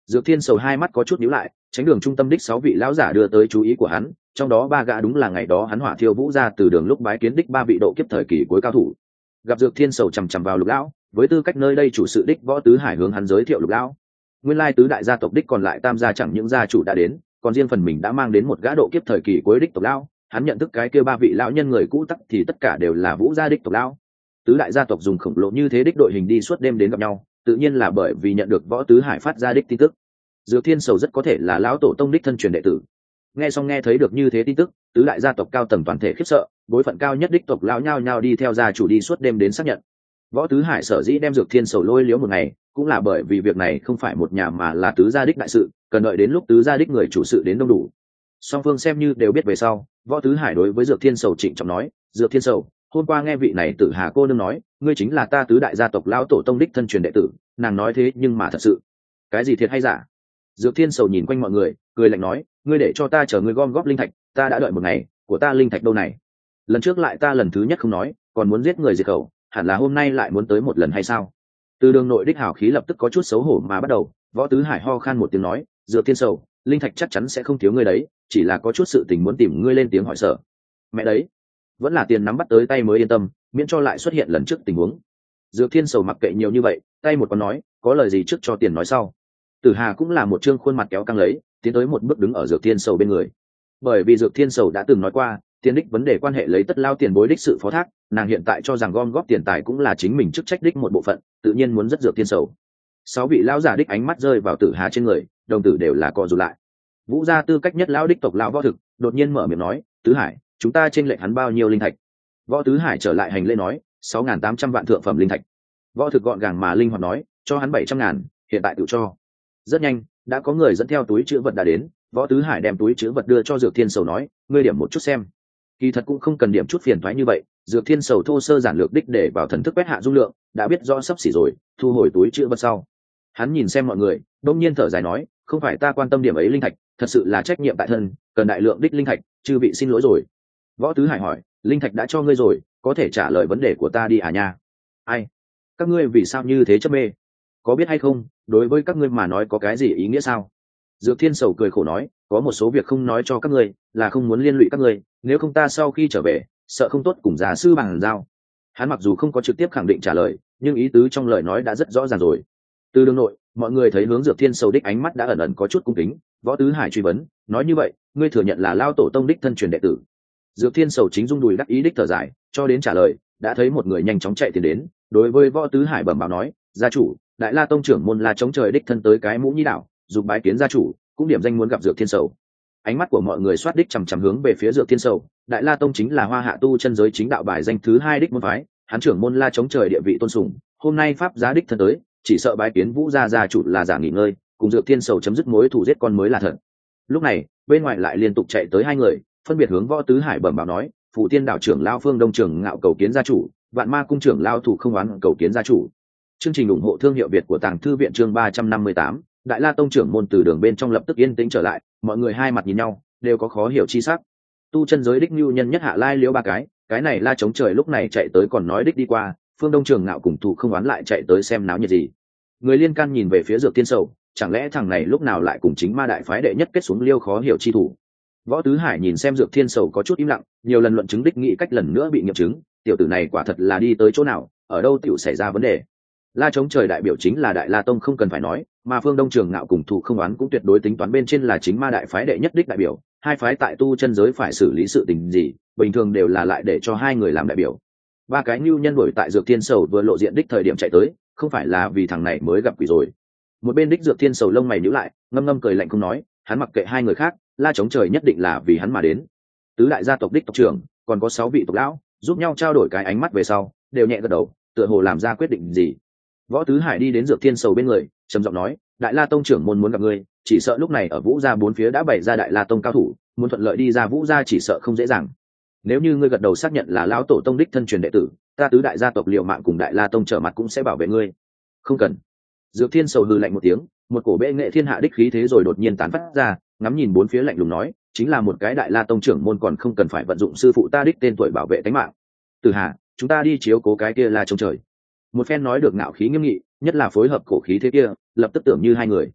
Dược Thiên Sầu hai mắt có chút nhíu lại, tránh đường trung tâm đích sáu vị lão giả đưa tới chú ý của hắn, trong đó ba gã đúng là ngày đó hắn hỏa thiêu vũ ra từ đường lúc bái kiến đích ba vị độ kiếp thời kỳ cuối cao thủ. Gặp Dược Thiên Sầu chằm chằm vào Lục lão, với tư cách nơi đây chủ sự đích Võ Tứ Hải hướng hắn giới thiệu Lục lão. Nguyên lai tứ đại gia tộc đích còn lại tam gia chẳng những gia chủ đã đến, còn riêng phần mình đã mang đến một gã độ kiếp thời kỳ cuối đích tộc lão, hắn nhận thức cái kia ba vị lão nhân người cũ tắc thì tất cả đều là Vũ gia đích tộc lão. Tứ đại gia tộc dùng khổng lồ như thế đích đội hình đi suốt đêm đến gặp nhau, tự nhiên là bởi vì nhận được Võ Tứ Hải phát ra đích tin tức. Dược Thiên Sầu rất có thể là lão tổ tông đích thân truyền đệ tử. Nghe xong nghe thấy được như thế tin tức, tứ đại gia tộc cao tầng toàn thể khiếp sợ, bối phận cao nhất đích tộc lão nhao nhao đi theo gia chủ đi suốt đêm đến xác nhận. Võ Tứ Hải sở dĩ đem Dược Thiên Sầu lôi liếu một ngày, cũng là bởi vì việc này không phải một nhà mà là tứ gia đích đại sự, cần đợi đến lúc tứ gia đích người chủ sự đến đông đủ. Song phương xem như đều biết về sau, Võ Tứ Hải đối với Dược Thiên Sầu trịnh trọng nói, "Dược Thiên Sầu, hôm qua nghe vị này Tử Hà cô nương nói, ngươi chính là ta tứ đại gia tộc lão tổ tông đích thân truyền đệ tử, nàng nói thế nhưng mà thật sự, cái gì thiệt hay giả?" Dược Thiên Sầu nhìn quanh mọi người, cười lạnh nói, "Ngươi để cho ta chờ ngươi gom góp linh thạch, ta đã đợi một ngày, của ta linh thạch đâu này? Lần trước lại ta lần thứ nhất không nói, còn muốn giết người diệt khẩu, hẳn là hôm nay lại muốn tới một lần hay sao?" Từ đường nội đích hào khí lập tức có chút xấu hổ mà bắt đầu. Võ Tứ Hải ho khan một tiếng nói, "Dược Thiên Sầu, linh thạch chắc chắn sẽ không thiếu ngươi đấy, chỉ là có chút sự tình muốn tìm ngươi lên tiếng hỏi sở." "Mẹ đấy, vẫn là tiền nắm bắt tới tay mới yên tâm, miễn cho lại xuất hiện lần trước tình huống." Dược Thiên Sầu mặc kệ nhiều như vậy, tay một con nói, "Có lời gì trước cho tiền nói sau." Tử Hà cũng là một trương khuôn mặt kéo căng lấy, tiến tới một bước đứng ở Dược Thiên Sầu bên người. Bởi vì Dược Thiên Sầu đã từng nói qua, tiền đích vấn đề quan hệ lấy tất lao tiền bối đích sự phó thác, nàng hiện tại cho rằng gom góp tiền tài cũng là chính mình chức trách đích một bộ phận, tự nhiên muốn rất Dược Thiên Sầu. Sáu vị lão giả đích ánh mắt rơi vào Tử Hà trên người, đồng tử đều là co rụt lại. Vũ gia tư cách nhất lão đích tộc lão Võ Thực đột nhiên mở miệng nói, "Tứ Hải, chúng ta trên lệnh hắn bao nhiêu linh thạch?" Võ Tứ Hải trở lại hành lễ nói, sáu ngàn tám trăm vạn thượng phẩm linh thạch. Võ Thực gọn gàng mà linh hoạt nói, "Cho hắn bảy trăm ngàn, hiện tại tự cho." Rất nhanh, đã có người dẫn theo túi chữ vật đã đến. Võ Tứ Hải đem túi chữ vật đưa cho Dược Thiên Sầu nói, "Ngươi điểm một chút xem." Kỳ thật cũng không cần điểm chút phiền toái như vậy, Dược Thiên Sầu thô sơ giản lược đích để vào thần thức quét hạ dung lượng, đã biết rõ sắp xỉ rồi, thu hồi túi chữ vật sau. Hắn nhìn xem mọi người, đông nhiên thở dài nói, "Không phải ta quan tâm điểm ấy linh thạch, thật sự là trách nhiệm tại thân, cần đại lượng đích linh thạch, chư vị xin lỗi rồi." Võ Tứ Hải hỏi, "Linh thạch đã cho ngươi rồi, có thể trả lời vấn đề của ta đi à nha?" "Ai? Các ngươi vì sao như thế chấp mê? Có biết hay không, đối với các ngươi mà nói có cái gì ý nghĩa sao?" Dược Thiên Sầu cười khổ nói, "Có một số việc không nói cho các ngươi, là không muốn liên lụy các ngươi, nếu không ta sau khi trở về, sợ không tốt cùng già sư bằng giao." Hắn mặc dù không có trực tiếp khẳng định trả lời, nhưng ý tứ trong lời nói đã rất rõ ràng rồi. Từ đường nội, mọi người thấy hướng Dược Thiên Sầu đích ánh mắt đã ẩn ẩn có chút cung kính. Võ Tứ Hải truy vấn, "Nói như vậy, ngươi thừa nhận là lao tổ tông đích thân truyền đệ tử?" Dược Thiên Sầu chính dung đùi đắc ý đích thở dài, cho đến trả lời, đã thấy một người nhanh chóng chạy tiến đến, đối với Võ Tứ Hải bẩm báo nói, "Gia chủ, Đại La tông trưởng môn La chống trời đích thân tới cái Mũ Nhĩ đảo, dục bái kiến gia chủ, cũng điểm danh muốn gặp Dược Thiên Sầu." Ánh mắt của mọi người xoát đích chằm chằm hướng về phía Dược Thiên Sầu. Đại La tông chính là Hoa Hạ tu chân giới chính đạo bài danh thứ hai đích môn phái, hắn trưởng môn La chống trời địa vị tôn sùng, hôm nay pháp giá đích thân tới, chỉ sợ bái kiến Vũ gia gia chủ là giả nghỉ ngơi, cùng Dược Thiên Sầu chấm dứt mối thù giết con mới là thật. Lúc này, bên ngoài lại liên tục chạy tới hai người, phân biệt hướng Võ Tứ Hải bẩm báo nói, "Phụ Tiên đảo trưởng lao Phương Đông trưởng ngạo cầu kiến gia chủ, Vạn Ma cung trưởng lao thủ không oán cầu kiến gia chủ." Chương trình ủng hộ thương hiệu Việt của Tàng Thư viện chương ba trăm năm mươi tám, Đại La tông trưởng môn từ đường bên trong lập tức yên tĩnh trở lại, mọi người hai mặt nhìn nhau, đều có khó hiểu chi sắc. Tu chân giới đích nhu nhân nhất hạ lai liễu ba cái, cái này La chống trời lúc này chạy tới còn nói đích đi qua, Phương Đông trưởng ngạo cùng thủ không oán lại chạy tới xem náo nhiệt gì. Người liên can nhìn về phía Dược Thiên Sầu, chẳng lẽ thằng này lúc nào lại cùng chính ma đại phái đệ nhất kết xuống liêu khó hiểu chi thủ. Võ Tứ Hải nhìn xem Dược Thiên Sầu có chút im lặng, nhiều lần luận chứng đích nghĩ cách lần nữa bị nghiệm chứng, tiểu tử này quả thật là đi tới chỗ nào, ở đâu tiểu xảy ra vấn đề. La chống trời đại biểu chính là Đại La tông không cần phải nói, mà Phương Đông trường ngạo cùng thủ không oán cũng tuyệt đối tính toán bên trên là chính ma đại phái đệ nhất đích đại biểu, hai phái tại tu chân giới phải xử lý sự tình gì, bình thường đều là lại để cho hai người làm đại biểu. Ba cái nhu nhân đuổi tại Dược Thiên Sầu vừa lộ diện đích thời điểm chạy tới, không phải là vì thằng này mới gặp quỷ rồi. Một bên đích Dược Thiên Sầu lông mày nhíu lại, ngâm ngâm cười lạnh không nói, hắn mặc kệ hai người khác, La chống trời nhất định là vì hắn mà đến. Tứ đại gia tộc đích tộc trưởng, còn có sáu vị tộc lão, giúp nhau trao đổi cái ánh mắt về sau, đều nhẹ gật đầu, tựa hồ làm ra quyết định gì. Võ Tứ Hải đi đến Dược Thiên Sầu bên người, trầm giọng nói, Đại La tông trưởng môn muốn gặp ngươi, chỉ sợ lúc này ở Vũ gia bốn phía đã bày ra Đại La tông cao thủ, muốn thuận lợi đi ra Vũ gia chỉ sợ không dễ dàng. Nếu như ngươi gật đầu xác nhận là lão tổ tông đích thân truyền đệ tử, ta tứ đại gia tộc liều mạng cùng Đại La tông trở mặt cũng sẽ bảo vệ ngươi. Không cần. Dược Thiên Sầu hừ lạnh một tiếng, một cổ bệ nghệ thiên hạ đích khí thế rồi đột nhiên tán phát ra, ngắm nhìn bốn phía lạnh lùng nói, chính là một cái Đại La tông trưởng môn còn không cần phải vận dụng sư phụ ta đích tên tuổi bảo vệ tính mạng. Từ Hà, chúng ta đi chiếu cố cái kia là trông trời. Một phen nói được ngạo khí nghiêm nghị, nhất là phối hợp cổ khí thế kia, lập tức tưởng như hai người.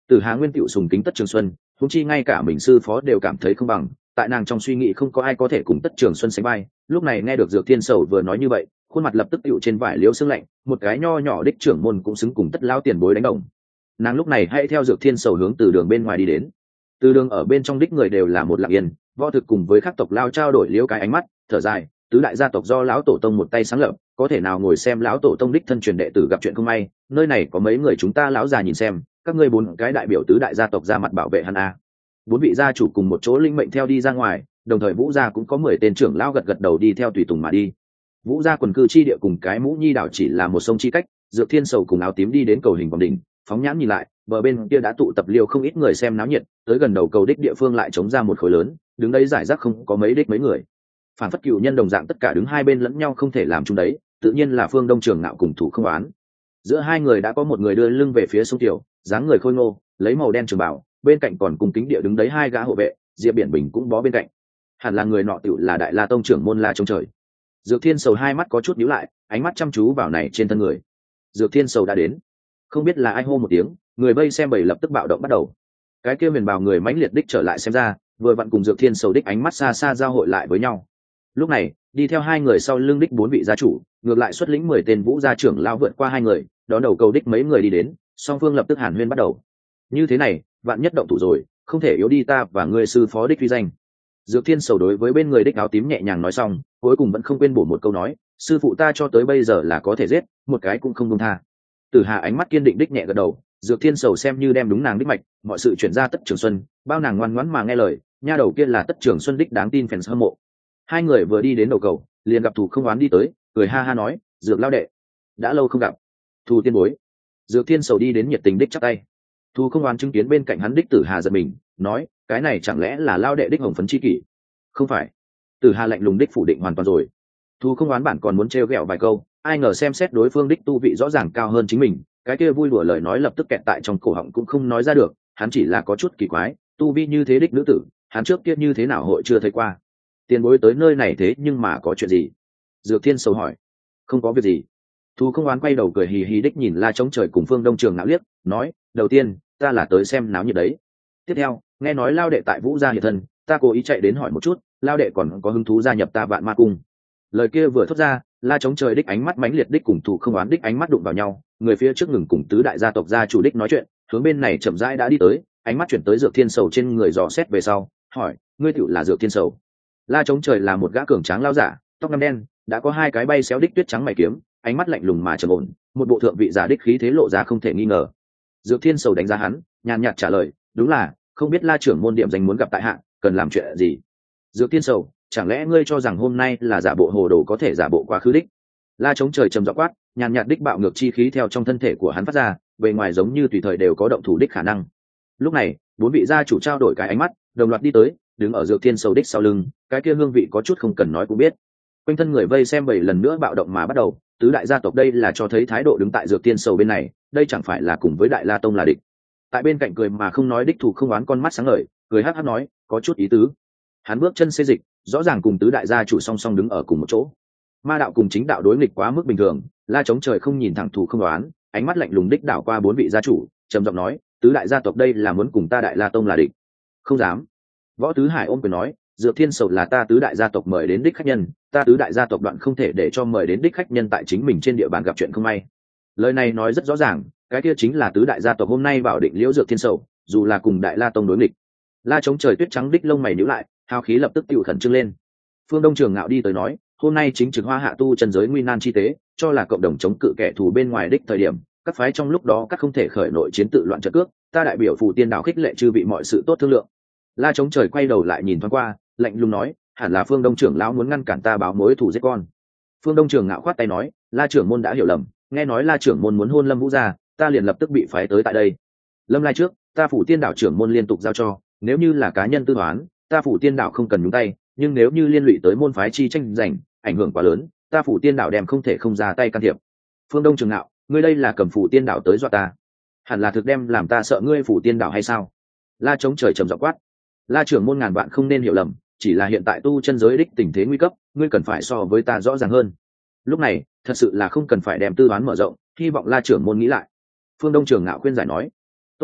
Tử Hà Nguyên tiểu sùng kính Tất Trường Xuân, huống chi ngay cả mình sư phó đều cảm thấy không bằng, tại nàng trong suy nghĩ không có ai có thể cùng Tất Trường Xuân sánh vai. Lúc này nghe được Dược Thiên Sầu vừa nói như vậy, khuôn mặt lập tức tựu trên vải liếu sương lạnh, một cái nho nhỏ đích trưởng môn cũng xứng cùng Tất lão tiền bối đánh đồng. Nàng lúc này hãy theo Dược Thiên Sầu hướng từ đường bên ngoài đi đến. Từ đường ở bên trong đích người đều là một lặng yên, võ thực cùng với các tộc lao trao đổi liếu cái ánh mắt, thở dài, tứ đại gia tộc do lão tổ tông một tay sáng lập, có thể nào ngồi xem lão tổ tông đích thân truyền đệ tử gặp chuyện không may, nơi này có mấy người chúng ta lão già nhìn xem, các ngươi bốn cái đại biểu tứ đại gia tộc ra mặt bảo vệ hắn a. Bốn vị gia chủ cùng một chỗ linh mệnh theo đi ra ngoài, đồng thời Vũ gia cũng có mười tên trưởng lão gật gật đầu đi theo tùy tùng mà đi. Vũ gia quần cư chi địa cùng cái Mũ Nhi đảo chỉ là một sông chi cách, Dược Thiên Sầu cùng áo tím đi đến cầu hình vòng đỉnh, phóng nhãn nhìn lại, bờ bên kia đã tụ tập liều không ít người xem náo nhiệt, tới gần đầu cầu đích địa phương lại chống ra một khối lớn, đứng đấy giải rác không có mấy đích mấy người. Phản phất cựu nhân đồng dạng tất cả đứng hai bên lẫn nhau không thể làm chung đấy, tự nhiên là Phương Đông Trường Nạo cùng Thủ Không Oán. Giữa hai người đã có một người đưa lưng về phía sông tiểu, dáng người khôi ngô, lấy màu đen trường bảo, bên cạnh còn cùng kính địa đứng đấy hai gã hộ vệ, Diệp Biển Bình cũng bó bên cạnh. Hẳn là người nọ tựu là Đại La tông trưởng môn La Trông Trời. Dược Thiên Sầu hai mắt có chút nhíu lại, ánh mắt chăm chú vào này trên thân người. Dược Thiên Sầu đã đến, không biết là ai hô một tiếng, người vây xem bầy lập tức bạo động bắt đầu. Cái kia huyền bào người mãnh liệt đích trở lại xem ra, vừa vặn cùng Dược Thiên Sầu đích ánh mắt xa xa giao hội lại với nhau. Lúc này, đi theo hai người sau lưng đích bốn vị gia chủ, ngược lại xuất lĩnh mười tên Vũ gia trưởng lao vượt qua hai người, đón đầu cầu đích mấy người đi đến, song phương lập tức hàn huyên bắt đầu. Như thế này, vạn nhất động thủ rồi, không thể yếu đi ta và ngươi sư phó đích uy danh. Dược Thiên Sầu đối với bên người đích áo tím nhẹ nhàng nói xong, cuối cùng vẫn không quên bổ một câu nói, sư phụ ta cho tới bây giờ là có thể giết, một cái cũng không buông tha. Tử Hà ánh mắt kiên định đích nhẹ gật đầu, Dược Thiên Sầu xem như đem đúng nàng đích mạch, mọi sự chuyển ra Tất Trường Xuân, bao nàng ngoan ngoãn mà nghe lời, nha đầu kia là Tất Trường Xuân đích đáng tin fans hâm mộ. Hai người vừa đi đến đầu cầu, liền gặp Thủ Không Oán đi tới, cười ha ha nói, Dược lao đệ, đã lâu không gặp. Thu tiên bối. Dược Thiên Sầu đi đến nhiệt tình đích chắp tay. Thu Không Oán chứng kiến bên cạnh hắn đích Tử Hà giật mình, nói, cái này chẳng lẽ là lao đệ đích hồng phấn chi kỷ? Không phải. Tử Hà lạnh lùng đích phủ định hoàn toàn rồi. Thu Không Oán bản còn muốn trêu ghẹo vài câu, ai ngờ xem xét đối phương đích tu vị rõ ràng cao hơn chính mình, cái kia vui đùa lời nói lập tức kẹt tại trong cổ họng cũng không nói ra được, hắn chỉ là có chút kỳ quái, tu vi như thế đích nữ tử, hắn trước kia như thế nào hội chưa thấy qua. Tiền bối tới nơi này thế nhưng mà có chuyện gì? Dược Thiên Sầu hỏi. Không có việc gì. Thu Không Oán quay đầu cười hì hì đích nhìn La Trống Trời cùng Phương Đông Trường Nạo liếc, nói, đầu tiên, ta là tới xem náo nhiệt đấy. Tiếp theo, nghe nói lao đệ tại Vũ gia hiện thân, ta cố ý chạy đến hỏi một chút, lao đệ còn có hứng thú gia nhập ta Vạn Ma Cung. Lời kia vừa thốt ra, La Trống Trời đích ánh mắt mãnh liệt đích cùng Thủ Không Oán đích ánh mắt đụng vào nhau, người phía trước ngừng cùng tứ đại gia tộc gia chủ đích nói chuyện, hướng bên này chậm rãi đã đi tới, ánh mắt chuyển tới Dược Thiên Sầu trên người dò xét về sau, hỏi, ngươi tựu là Dược Thiên Sầu? La Trống Trời là một gã cường tráng lao giả, tóc ngăm đen, đã có hai cái bay xéo đích tuyết trắng mày kiếm, ánh mắt lạnh lùng mà trầm ổn, một bộ thượng vị giả đích khí thế lộ ra không thể nghi ngờ. Dược Thiên Sầu đánh giá hắn, nhàn nhạt trả lời, đúng là, không biết La trưởng môn điểm danh muốn gặp tại hạ, cần làm chuyện gì? Dược Thiên Sầu, chẳng lẽ ngươi cho rằng hôm nay là giả bộ hồ đồ có thể giả bộ quá khứ đích? La Trống Trời trầm giọng quát, nhàn nhạt đích bạo ngược chi khí theo trong thân thể của hắn phát ra, bề ngoài giống như tùy thời đều có động thủ đích khả năng. Lúc này, bốn vị gia chủ trao đổi cái ánh mắt, đồng loạt đi tới, đứng ở Dược Thiên Sầu đích sau lưng, cái kia hương vị có chút không cần nói cũng biết. Quanh thân người vây xem bảy lần nữa bạo động mà bắt đầu, tứ đại gia tộc đây là cho thấy thái độ đứng tại Dược Thiên Sầu bên này, đây chẳng phải là cùng với Đại La tông là địch. Tại bên cạnh cười mà không nói đích Thủ Không Oán con mắt sáng ngời, cười hắc hắc nói, có chút ý tứ. Hắn bước chân xê dịch, rõ ràng cùng tứ đại gia chủ song song đứng ở cùng một chỗ. Ma đạo cùng chính đạo đối nghịch quá mức bình thường, La Trống Trời không nhìn thẳng Thủ Không Oán, ánh mắt lạnh lùng đích đảo qua bốn vị gia chủ, trầm giọng nói, tứ đại gia tộc đây là muốn cùng ta Đại La tông là địch. Không dám. Võ Tứ Hải ôm quyền nói, Dược Thiên Sầu là ta tứ đại gia tộc mời đến đích khách nhân, ta tứ đại gia tộc đoạn không thể để cho mời đến đích khách nhân tại chính mình trên địa bàn gặp chuyện không may. Lời này nói rất rõ ràng, cái kia chính là tứ đại gia tộc hôm nay bảo định liễu Dược Thiên Sầu, dù là cùng Đại La tông đối nghịch. La Trống Trời tuyết trắng đích lông mày nhíu lại, hào khí lập tức tiêu khẩn trương lên. Phương Đông Trường Ngạo đi tới nói, hôm nay chính trực hoa hạ tu chân giới nguy nan chi tế, cho là cộng đồng chống cự kẻ thù bên ngoài đích thời điểm, các phái trong lúc đó các không thể khởi nội chiến tự loạn trận cước, ta đại biểu Phù Tiên Đạo khích lệ chư vị mọi sự tốt thương lượng. La Trống Trời quay đầu lại nhìn thoáng qua, lạnh lùng nói, hẳn là Phương Đông trưởng lão muốn ngăn cản ta báo mối thù giết con. Phương Đông Trường Ngạo khoát tay nói, La trưởng môn đã hiểu lầm, nghe nói La trưởng môn muốn hôn Lâm Vũ gia, ta liền lập tức bị phái tới tại đây. Lâm lai trước, ta Phủ Tiên Đạo trưởng môn liên tục giao cho, nếu như là cá nhân tư toán, ta Phủ Tiên Đạo không cần nhúng tay, nhưng nếu như liên lụy tới môn phái chi tranh giành, ảnh hưởng quá lớn, ta Phủ Tiên Đạo đem không thể không ra tay can thiệp. Phương Đông Trường Ngạo, ngươi đây là cầm Phủ Tiên Đạo tới dọa ta, hẳn là thực đem làm ta sợ ngươi Phủ Tiên Đạo hay sao? La Trống Trời trầm giọng quát. La trưởng môn ngàn vạn không nên hiểu lầm, chỉ là hiện tại tu chân giới đích tình thế nguy cấp, ngươi cần phải so với ta rõ ràng hơn. Lúc này, thật sự là không cần phải đem tư đoán mở rộng, hy vọng La trưởng môn nghĩ lại. Phương Đông Trường Ngạo khuyên giải nói. Tốt.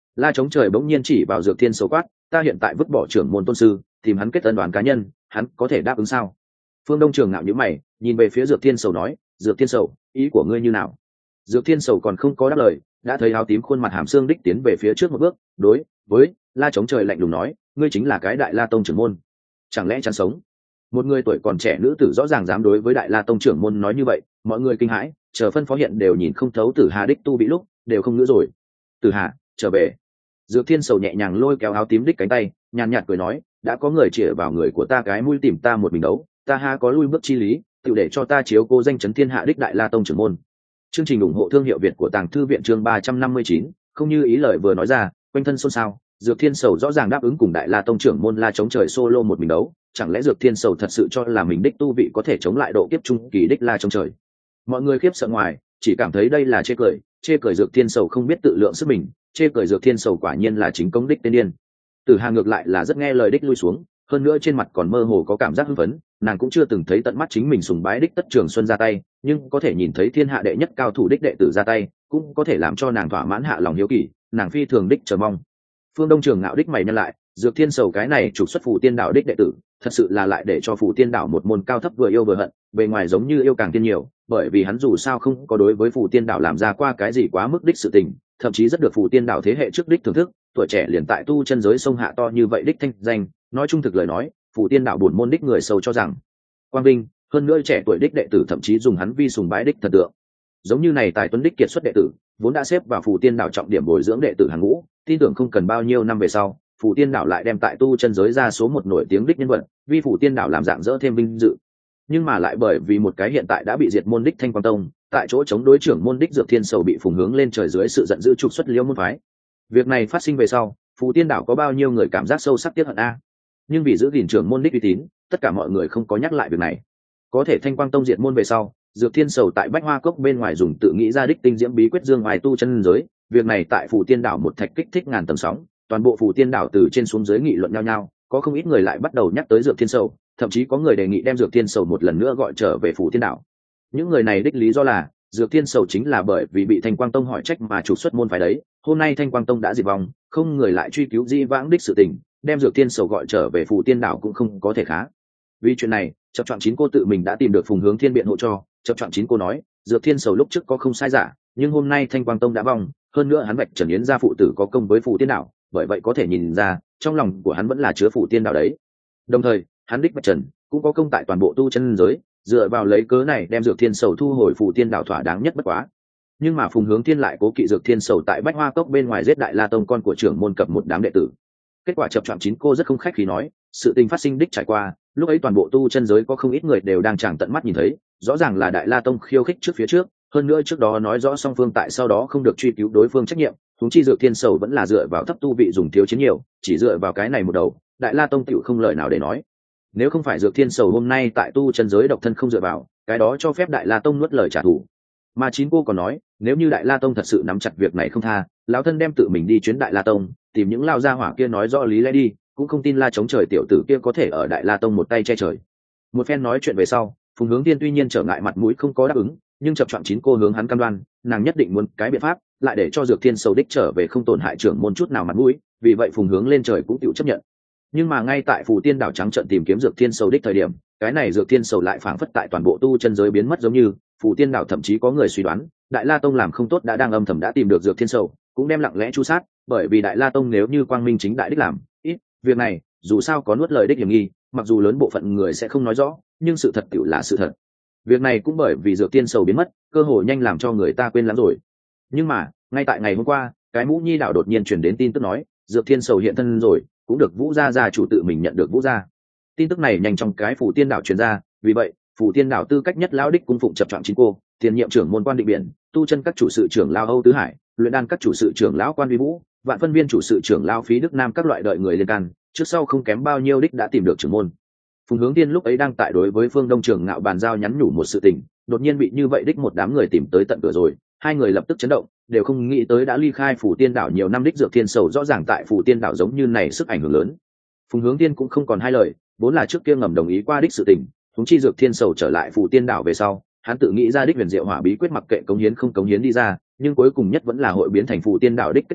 La chống trời bỗng nhiên chỉ vào Dược Thiên Sầu quát, ta hiện tại vứt bỏ trưởng môn tôn sư, tìm hắn kết ân đoán cá nhân, hắn có thể đáp ứng sao? Phương Đông Trường ngạo nhíu mày, nhìn về phía Dược Thiên Sầu nói, Dược Thiên Sầu, ý của ngươi như nào? Dược Thiên Sầu còn không có đáp lời, đã thấy áo tím khuôn mặt hàm xương đích tiến về phía trước một bước, đối với La chống trời lạnh lùng nói, ngươi chính là cái Đại La tông trưởng môn, chẳng lẽ chán sống? Một người tuổi còn trẻ nữ tử rõ ràng dám đối với Đại La tông trưởng môn nói như vậy, mọi người kinh hãi, chờ phân phó hiện đều nhìn không thấu Tử Hà đích tu bị lúc, đều không nữa rồi. Tử Hà, trở về. Dược Thiên Sầu nhẹ nhàng lôi kéo áo tím đích cánh tay, nhàn nhạt cười nói, đã có người chĩa vào người của ta cái mũi tìm ta một mình đấu, ta ha có lui bước chi lý, tự để cho ta chiếu cô danh chấn thiên hạ đích Đại La tông trưởng môn. Chương trình ủng hộ thương hiệu Việt của Tàng Thư viện chương ba trăm năm mươi chín, không như ý lời vừa nói ra, quanh thân xôn xao, Dược Thiên Sầu rõ ràng đáp ứng cùng Đại La tông trưởng môn La chống trời solo một mình đấu, chẳng lẽ Dược Thiên Sầu thật sự cho là mình đích tu vị có thể chống lại độ kiếp trung kỳ đích La chống trời? Mọi người khiếp sợ ngoài, chỉ cảm thấy đây là chê cười, chê cười Dược Thiên Sầu không biết tự lượng sức mình, chê cười Dược Thiên Sầu quả nhiên là chính công đích tiên điên. Tử Hà ngược lại là rất nghe lời đích lui xuống, hơn nữa trên mặt còn mơ hồ có cảm giác hưng phấn, nàng cũng chưa từng thấy tận mắt chính mình sùng bái đích Tất Trường Xuân ra tay, nhưng có thể nhìn thấy thiên hạ đệ nhất cao thủ đích đệ tử ra tay, cũng có thể làm cho nàng thỏa mãn hạ lòng hiếu kỳ, nàng phi thường đích chờ mong. Phương Đông Trường ngạo đích mày nhân lại, Dược Thiên Sầu cái này trục xuất Phù Tiên Đạo đích đệ tử, thật sự là lại để cho Phù Tiên Đạo một môn cao thấp vừa yêu vừa hận, bề ngoài giống như yêu càng tiên nhiều, bởi vì hắn dù sao không có đối với Phù Tiên Đạo làm ra qua cái gì quá mức đích sự tình, thậm chí rất được Phù Tiên Đạo thế hệ trước đích thưởng thức, tuổi trẻ liền tại tu chân giới sông hạ to như vậy đích thanh danh, nói trung thực lời nói, Phù Tiên Đạo buồn môn đích người sâu cho rằng quang vinh, hơn nữa trẻ tuổi đích đệ tử thậm chí dùng hắn vi sùng bái đích thần tượng. Giống như này tài tuấn đích kiệt xuất đệ tử, vốn đã xếp vào Phù Tiên Đạo trọng điểm bồi dưỡng đệ tử hàng ngũ, tin tưởng không cần bao nhiêu năm về sau, Phù Tiên Đạo lại đem tại tu chân giới ra số một nổi tiếng đích nhân vật, vì Phù Tiên Đạo làm dạng dỡ thêm vinh dự. Nhưng mà lại bởi vì một cái hiện tại đã bị diệt môn đích Thanh Quang Tông, tại chỗ chống đối trưởng môn đích Dược Thiên Sầu bị phùng hướng lên trời dưới sự giận dữ trục xuất Liễu môn phái. Việc này phát sinh về sau, Phù Tiên Đạo có bao nhiêu người cảm giác sâu sắc tiếc hận a. Nhưng vì giữ gìn trưởng môn đích uy tín, tất cả mọi người không có nhắc lại việc này. Có thể Thanh Quang Tông diệt môn về sau, Dược Thiên Sầu tại Bách Hoa Cốc bên ngoài dùng tự nghĩ ra đích tinh diễm bí quyết dương ngoài tu chân giới, việc này tại Phù Tiên Đạo một thạch kích thích ngàn tầng sóng, toàn bộ Phù Tiên Đạo từ trên xuống dưới nghị luận nhau nhau, có không ít người lại bắt đầu nhắc tới Dược Thiên Sầu, thậm chí có người đề nghị đem Dược Thiên Sầu một lần nữa gọi trở về Phù Tiên Đạo. Những người này đích lý do là, Dược Thiên Sầu chính là bởi vì bị Thanh Quang Tông hỏi trách mà trục xuất môn phái đấy, hôm nay Thanh Quang Tông đã diệt vong, không người lại truy cứu di vãng đích sự tình, đem Dược Thiên Sầu gọi trở về Phù Tiên Đạo cũng không có thể khá. Vì chuyện này, Chập Choạng Chín Cô tự mình đã tìm được Phùng Hướng Thiên biện hộ cho. Chập Choạng Chín Cô nói, Dược Thiên Sầu lúc trước có không sai giả, nhưng hôm nay Thanh Quang Tông đã vong, hơn nữa hắn vạch Trần Yến gia phụ tử có công với Phù Tiên Đạo, bởi vậy có thể nhìn ra, trong lòng của hắn vẫn là chứa Phù Tiên Đạo đấy. Đồng thời, hắn đích vạch Trần cũng có công tại toàn bộ tu chân giới, dựa vào lấy cớ này đem Dược Thiên Sầu thu hồi Phù Tiên Đạo thỏa đáng nhất bất quá. Nhưng mà Phùng Hướng Thiên lại cố kỵ Dược Thiên Sầu tại Bách Hoa Cốc bên ngoài giết Đại La Tông con của trưởng môn cập một đám đệ tử. Kết quả Chập Choạng Chín Cô rất không khách khí nói, sự tình phát sinh đích trải qua, lúc ấy toàn bộ tu chân giới có không ít người đều đang chẳng tận mắt nhìn thấy, rõ ràng là Đại La Tông khiêu khích trước phía trước, hơn nữa trước đó nói rõ song phương tại sau đó không được truy cứu đối phương trách nhiệm, huống chi Dược Thiên Sầu vẫn là dựa vào thấp tu vị dùng thiếu chiến nhiều, chỉ dựa vào cái này một đầu, Đại La Tông tiểu không lời nào để nói. Nếu không phải Dược Thiên Sầu hôm nay tại tu chân giới độc thân không dựa vào, cái đó cho phép Đại La Tông nuốt lời trả thù. Mà Chín Cô còn nói, nếu như Đại La Tông thật sự nắm chặt việc này không tha, lão thân đem tự mình đi chuyến Đại La Tông, tìm những lao gia hỏa kia nói rõ lý lẽ đi, cũng không tin La chống trời tiểu tử kia có thể ở Đại La Tông một tay che trời. Một phen nói chuyện về sau, Phùng Hướng Tiên tuy nhiên trở ngại mặt mũi không có đáp ứng, nhưng Chập Choạng Chín Cô hướng hắn cam đoan, nàng nhất định muốn cái biện pháp, lại để cho Dược Thiên Sầu đích trở về không tổn hại trưởng môn chút nào mặt mũi, vì vậy Phùng Hướng lên trời cũng chịu chấp nhận. Nhưng mà ngay tại Phù Tiên Đảo trắng trận tìm kiếm Dược Thiên Sầu đích thời điểm, cái này Dược Thiên Sầu lại phảng phất tại toàn bộ tu chân giới biến mất giống như, Phù Tiên Đảo thậm chí có người suy đoán, Đại La Tông làm không tốt đã đang âm thầm đã tìm được Dược Thiên Sầu, cũng đem lặng lẽ chu sát, bởi vì Đại La Tông nếu như quang minh chính đại đích làm, ít, việc này, dù sao có nuốt lời đích hiểm nghi, mặc dù lớn bộ phận người sẽ không nói rõ, nhưng sự thật tựu là sự thật. Việc này cũng bởi vì Dược Thiên Sầu biến mất, cơ hội nhanh làm cho người ta quên lãng rồi. Nhưng mà, ngay tại ngày hôm qua, cái Mũ Nhi đảo đột nhiên truyền đến tin tức nói, Dược Thiên Sầu hiện thân rồi, cũng được Vũ gia gia chủ tự mình nhận được Vũ gia. Tin tức này nhanh trong cái Phù Tiên Đảo truyền ra, vì vậy, Phù Tiên Đảo tư cách nhất lão đích cung phụng Chập Choạng Chín Cô, tiền nhiệm trưởng môn quan định biển, tu chân các chủ sự trưởng lão Âu Tứ Hải, luyện đan các chủ sự trưởng lão Quan Vi Vũ, vạn phân viên chủ sự trưởng lão Phí Đức Nam các loại đợi người liên can, trước sau không kém bao nhiêu đích đã tìm được trưởng môn. Phùng Hướng Tiên lúc ấy đang tại đối với Phương Đông Trường Ngạo bàn giao nhắn nhủ một sự tình, đột nhiên bị như vậy đích một đám người tìm tới tận cửa rồi, hai người lập tức chấn động, đều không nghĩ tới đã ly khai Phù Tiên Đảo nhiều năm đích Dược Thiên Sầu rõ ràng tại Phù Tiên Đảo giống như này sức ảnh hưởng lớn. Phùng Hướng Tiên cũng không còn hai lời, vốn là trước kia ngầm đồng ý qua đích sự tình, huống chi Dược Thiên Sầu trở lại Phù Tiên Đảo về sau, hắn tự nghĩ ra đích huyền diệu hỏa bí quyết mặc kệ cống hiến không cống hiến đi ra, nhưng cuối cùng nhất vẫn là hội biến thành Phù Tiên Đảo đích kết quả,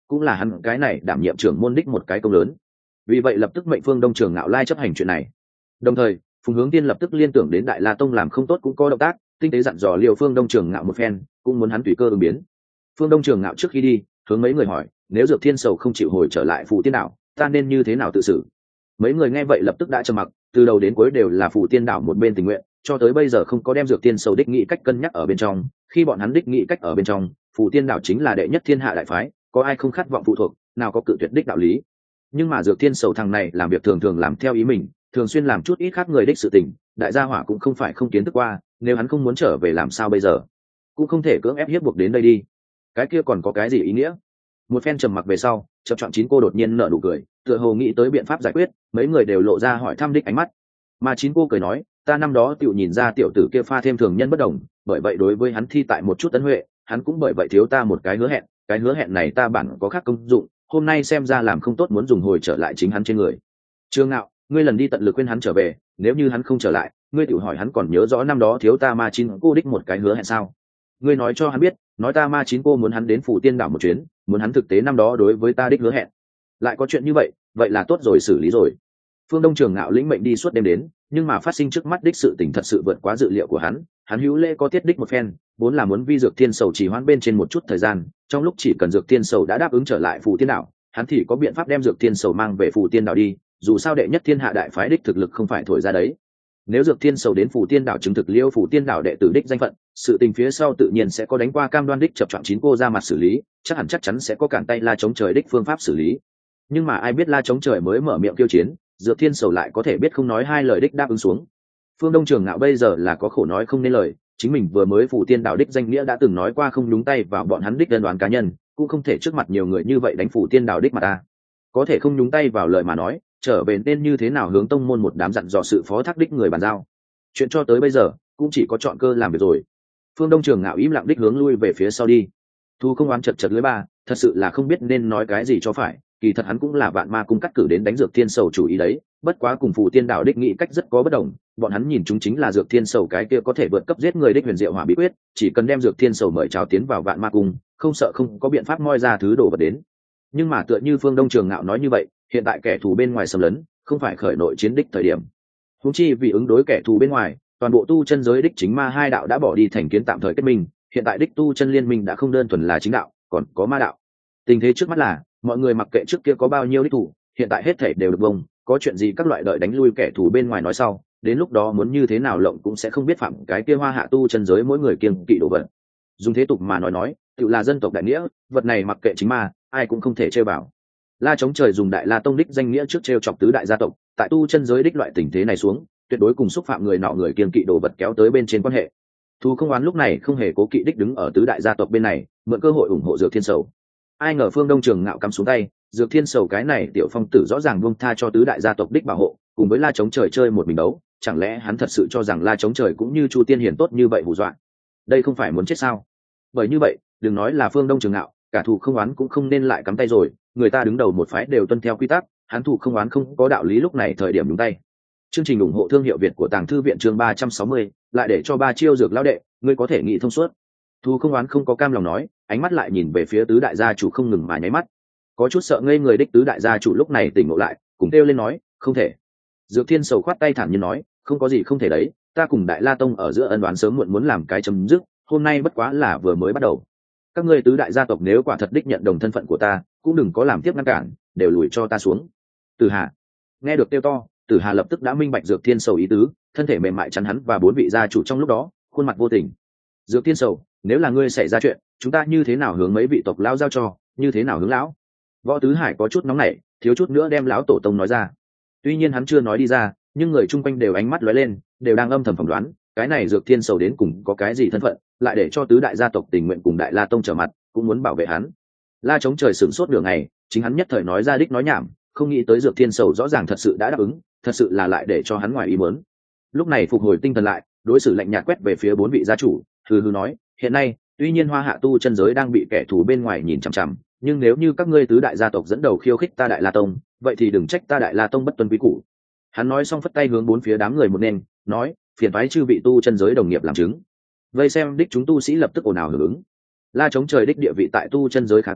cũng là hắn cái này đảm nhiệm trưởng môn đích một cái công lớn. Vì vậy lập tức mệnh Phương Đông Trường Ngạo lai chấp hành chuyện này. Đồng thời Phùng Hướng Tiên lập tức liên tưởng đến Đại La Tông làm không tốt cũng có động tác, tinh tế dặn dò Liêu Phương Đông Trường Ngạo một phen, cũng muốn hắn tùy cơ ứng biến. Phương Đông Trường Ngạo trước khi đi hướng mấy người hỏi, nếu Dược Thiên Sầu không chịu hồi trở lại Phù Tiên Đảo, ta nên như thế nào tự xử? Mấy người nghe vậy lập tức đã trầm mặc, từ đầu đến cuối đều là Phù Tiên Đảo một bên tình nguyện, cho tới bây giờ không có đem Dược Thiên Sầu đích nghị cách cân nhắc ở bên trong. Khi bọn hắn đích nghị cách ở bên trong, Phù Tiên Đảo chính là đệ nhất thiên hạ đại phái, có ai không khát vọng phụ thuộc, nào có cự tuyệt đích đạo lý. Nhưng mà Dược Thiên Sầu thằng này làm việc thường thường làm theo ý mình, thường xuyên làm chút ít khác người đích sự tình, đại gia hỏa cũng không phải không kiến thức qua, nếu hắn không muốn trở về làm sao bây giờ? Cũng không thể cưỡng ép hiếp buộc đến đây đi. Cái kia còn có cái gì ý nghĩa? Một phen trầm mặc về sau, chập chọn chín cô đột nhiên nở nụ cười, tựa hồ nghĩ tới biện pháp giải quyết, mấy người đều lộ ra hỏi thăm đích ánh mắt. Mà chín cô cười nói, ta năm đó tiểu nhìn ra tiểu tử kia pha thêm thường nhân bất đồng, bởi vậy đối với hắn thi tại một chút tấn huệ, hắn cũng bởi vậy thiếu ta một cái hứa hẹn, cái hứa hẹn này ta bản có khác công dụng, hôm nay xem ra làm không tốt muốn dùng hồi trở lại chính hắn trên người. Trương Ngạo, ngươi lần đi tận lực khuyên hắn trở về, nếu như hắn không trở lại, ngươi tự hỏi hắn còn nhớ rõ năm đó thiếu ta ma chín cô đích một cái hứa hẹn sao? Ngươi nói cho hắn biết, nói ta ma chín cô muốn hắn đến Phù Tiên Đảo một chuyến, muốn hắn thực tế năm đó đối với ta đích hứa hẹn. Lại có chuyện như vậy, vậy là tốt rồi, xử lý rồi. Phương Đông Trường Ngạo lĩnh mệnh đi suốt đêm đến, nhưng mà phát sinh trước mắt đích sự tình thật sự vượt quá dự liệu của hắn, hắn hữu lễ có tiết đích một phen, vốn là muốn vi Dược Thiên Sầu chỉ hoãn bên trên một chút thời gian, trong lúc chỉ cần Dược Thiên Sầu đã đáp ứng trở lại Phù Tiên Đảo, hắn thì có biện pháp đem Dược Thiên Sầu mang về Phù Tiên Đảo đi, dù sao đệ nhất thiên hạ đại phái đích thực lực không phải thổi ra đấy. Nếu Dược Thiên Sầu đến Phù Tiên Đảo chứng thực Liêu Phù Tiên Đảo đệ tử đích danh phận, sự tình phía sau tự nhiên sẽ có đánh qua cam đoan đích chập chọn chín cô ra mặt xử lý, chắc hẳn chắc chắn sẽ có cản tay La Chống Trời đích phương pháp xử lý. Nhưng mà ai biết La Chống Trời mới mở miệng kêu chiến, Dược Thiên Sầu lại có thể biết không nói hai lời đích đáp ứng xuống. Phương Đông Trường Ngạo bây giờ là có khổ nói không nên lời, chính mình vừa mới Phù Tiên Đảo đích danh nghĩa đã từng nói qua không đúng tay vào bọn hắn đích đơn đoán cá nhân, cũng không thể trước mặt nhiều người như vậy đánh Phù Tiên Đảo đích mà ta. Có thể không nhúng tay vào lời mà nói, trở về nên như thế nào hướng tông môn một đám dặn dò sự phó thác đích người bàn giao. Chuyện cho tới bây giờ cũng chỉ có chọn cơ làm việc rồi. Phương Đông Trường Ngạo im lặng đích hướng lui về phía sau đi. Thu không oán chật chật lưới ba, thật sự là không biết nên nói cái gì cho phải, kỳ thật hắn cũng là vạn ma cung cắt cử đến đánh Dược Thiên Sầu chủ ý đấy, bất quá cùng Phù Tiên Đảo đích nghĩ cách rất có bất đồng, bọn hắn nhìn chúng chính là Dược Thiên Sầu cái kia có thể vượt cấp giết người đích huyền diệu hỏa bí quyết, chỉ cần đem Dược Thiên Sầu mời chào tiến vào vạn ma cung, không sợ không có biện pháp moi ra thứ đồ vật đến. Nhưng mà tựa như Phương Đông Trường Ngạo nói như vậy, hiện tại kẻ thù bên ngoài xâm lấn, không phải khởi nội chiến đích thời điểm. Huống chi vì ứng đối kẻ thù bên ngoài, toàn bộ tu chân giới đích chính ma hai đạo đã bỏ đi thành kiến tạm thời kết minh, hiện tại đích tu chân liên minh đã không đơn thuần là chính đạo, còn có ma đạo. Tình thế trước mắt là, mọi người mặc kệ trước kia có bao nhiêu đích thủ, hiện tại hết thảy đều được bông, có chuyện gì các loại đợi đánh lui kẻ thù bên ngoài nói sau, đến lúc đó muốn như thế nào lộng cũng sẽ không biết phạm cái kia hoa hạ tu chân giới mỗi người kiêng kỵ đồ vật. Dùng thế tục mà nói nói, tự là dân tộc đại nghĩa, vật này mặc kệ chính ma, ai cũng không thể chơi bảo. La Chống Trời dùng Đại La Tông đích danh nghĩa trước trêu chọc tứ đại gia tộc, tại tu chân giới đích loại tình thế này xuống, tuyệt đối cùng xúc phạm người nọ người kiêng kỵ đồ vật kéo tới bên trên quan hệ. Thu không oán lúc này không hề cố kỵ đích đứng ở tứ đại gia tộc bên này, mượn cơ hội ủng hộ Dược Thiên Sầu. Ai ngờ Phương Đông Trường Ngạo cắm xuống tay, Dược Thiên Sầu cái này tiểu phong tử rõ ràng buông tha cho tứ đại gia tộc đích bảo hộ, cùng với La Chống Trời chơi một mình đấu, chẳng lẽ hắn thật sự cho rằng La Chống Trời cũng như Chu Tiên Hiền tốt như vậy hù dọa? Đây không phải muốn chết sao? Bởi như vậy, đừng nói là Phương Đông Trường Ngạo, cả Thù không oán cũng không nên lại cắm tay rồi, người ta đứng đầu một phái đều tuân theo quy tắc, hắn Thù không oán không có đạo lý lúc này thời điểm đúng tay. Chương trình ủng hộ thương hiệu Việt của Tàng Thư viện chương ba trăm sáu mươi, lại để cho ba chiêu dược lão đệ, ngươi có thể nghĩ thông suốt. Thu không oán không có cam lòng nói, ánh mắt lại nhìn về phía tứ đại gia chủ không ngừng mà nháy mắt. Có chút sợ ngây người đích tứ đại gia chủ lúc này tỉnh ngộ lại, cùng kêu lên nói, không thể. Dược Thiên Sầu khoát tay thản nhiên nói, không có gì không thể đấy, ta cùng Đại La Tông ở giữa ân đoán sớm muộn muốn làm cái chấm dứt, hôm nay bất quá là vừa mới bắt đầu. Các ngươi tứ đại gia tộc nếu quả thật đích nhận đồng thân phận của ta, cũng đừng có làm tiếp ngăn cản, đều lùi cho ta xuống. Từ Hà nghe được kêu to, Tử Hà lập tức đã minh bạch Dược Thiên Sầu ý tứ, thân thể mềm mại chắn hắn và bốn vị gia chủ trong lúc đó, khuôn mặt vô tình. Dược Thiên Sầu, nếu là ngươi xảy ra chuyện, chúng ta như thế nào hướng mấy vị tộc lão giao cho, như thế nào hướng lão? Võ Tứ Hải có chút nóng nảy, thiếu chút nữa đem lão tổ tông nói ra. Tuy nhiên hắn chưa nói đi ra, nhưng người chung quanh đều ánh mắt lóe lên, đều đang âm thầm phỏng đoán, cái này Dược Thiên Sầu đến cùng có cái gì thân phận, lại để cho tứ đại gia tộc tình nguyện cùng Đại La Tông trở mặt, cũng muốn bảo vệ hắn. La Chống Trời sửng sốt nửa ngày, chính hắn nhất thời nói ra đích nói nhảm, không nghĩ tới Dược Thiên Sầu rõ ràng thật sự đã đáp ứng, thật sự là lại để cho hắn ngoài ý muốn. Lúc này phục hồi tinh thần lại, đối xử lạnh nhạt quét về phía bốn vị gia chủ, hừ hừ nói, hiện nay tuy nhiên Hoa Hạ tu chân giới đang bị kẻ thù bên ngoài nhìn chằm chằm, nhưng nếu như các ngươi tứ đại gia tộc dẫn đầu khiêu khích ta Đại La Tông, vậy thì đừng trách ta Đại La Tông bất tuân quý củ. Hắn nói xong phất tay hướng bốn phía đám người một nền, nói, phiền toái chư vị tu chân giới đồng nghiệp làm chứng. Vây xem đích chúng tu sĩ lập tức ồn ào hưởng ứng. La Chống Trời đích địa vị tại tu chân giới khá cao,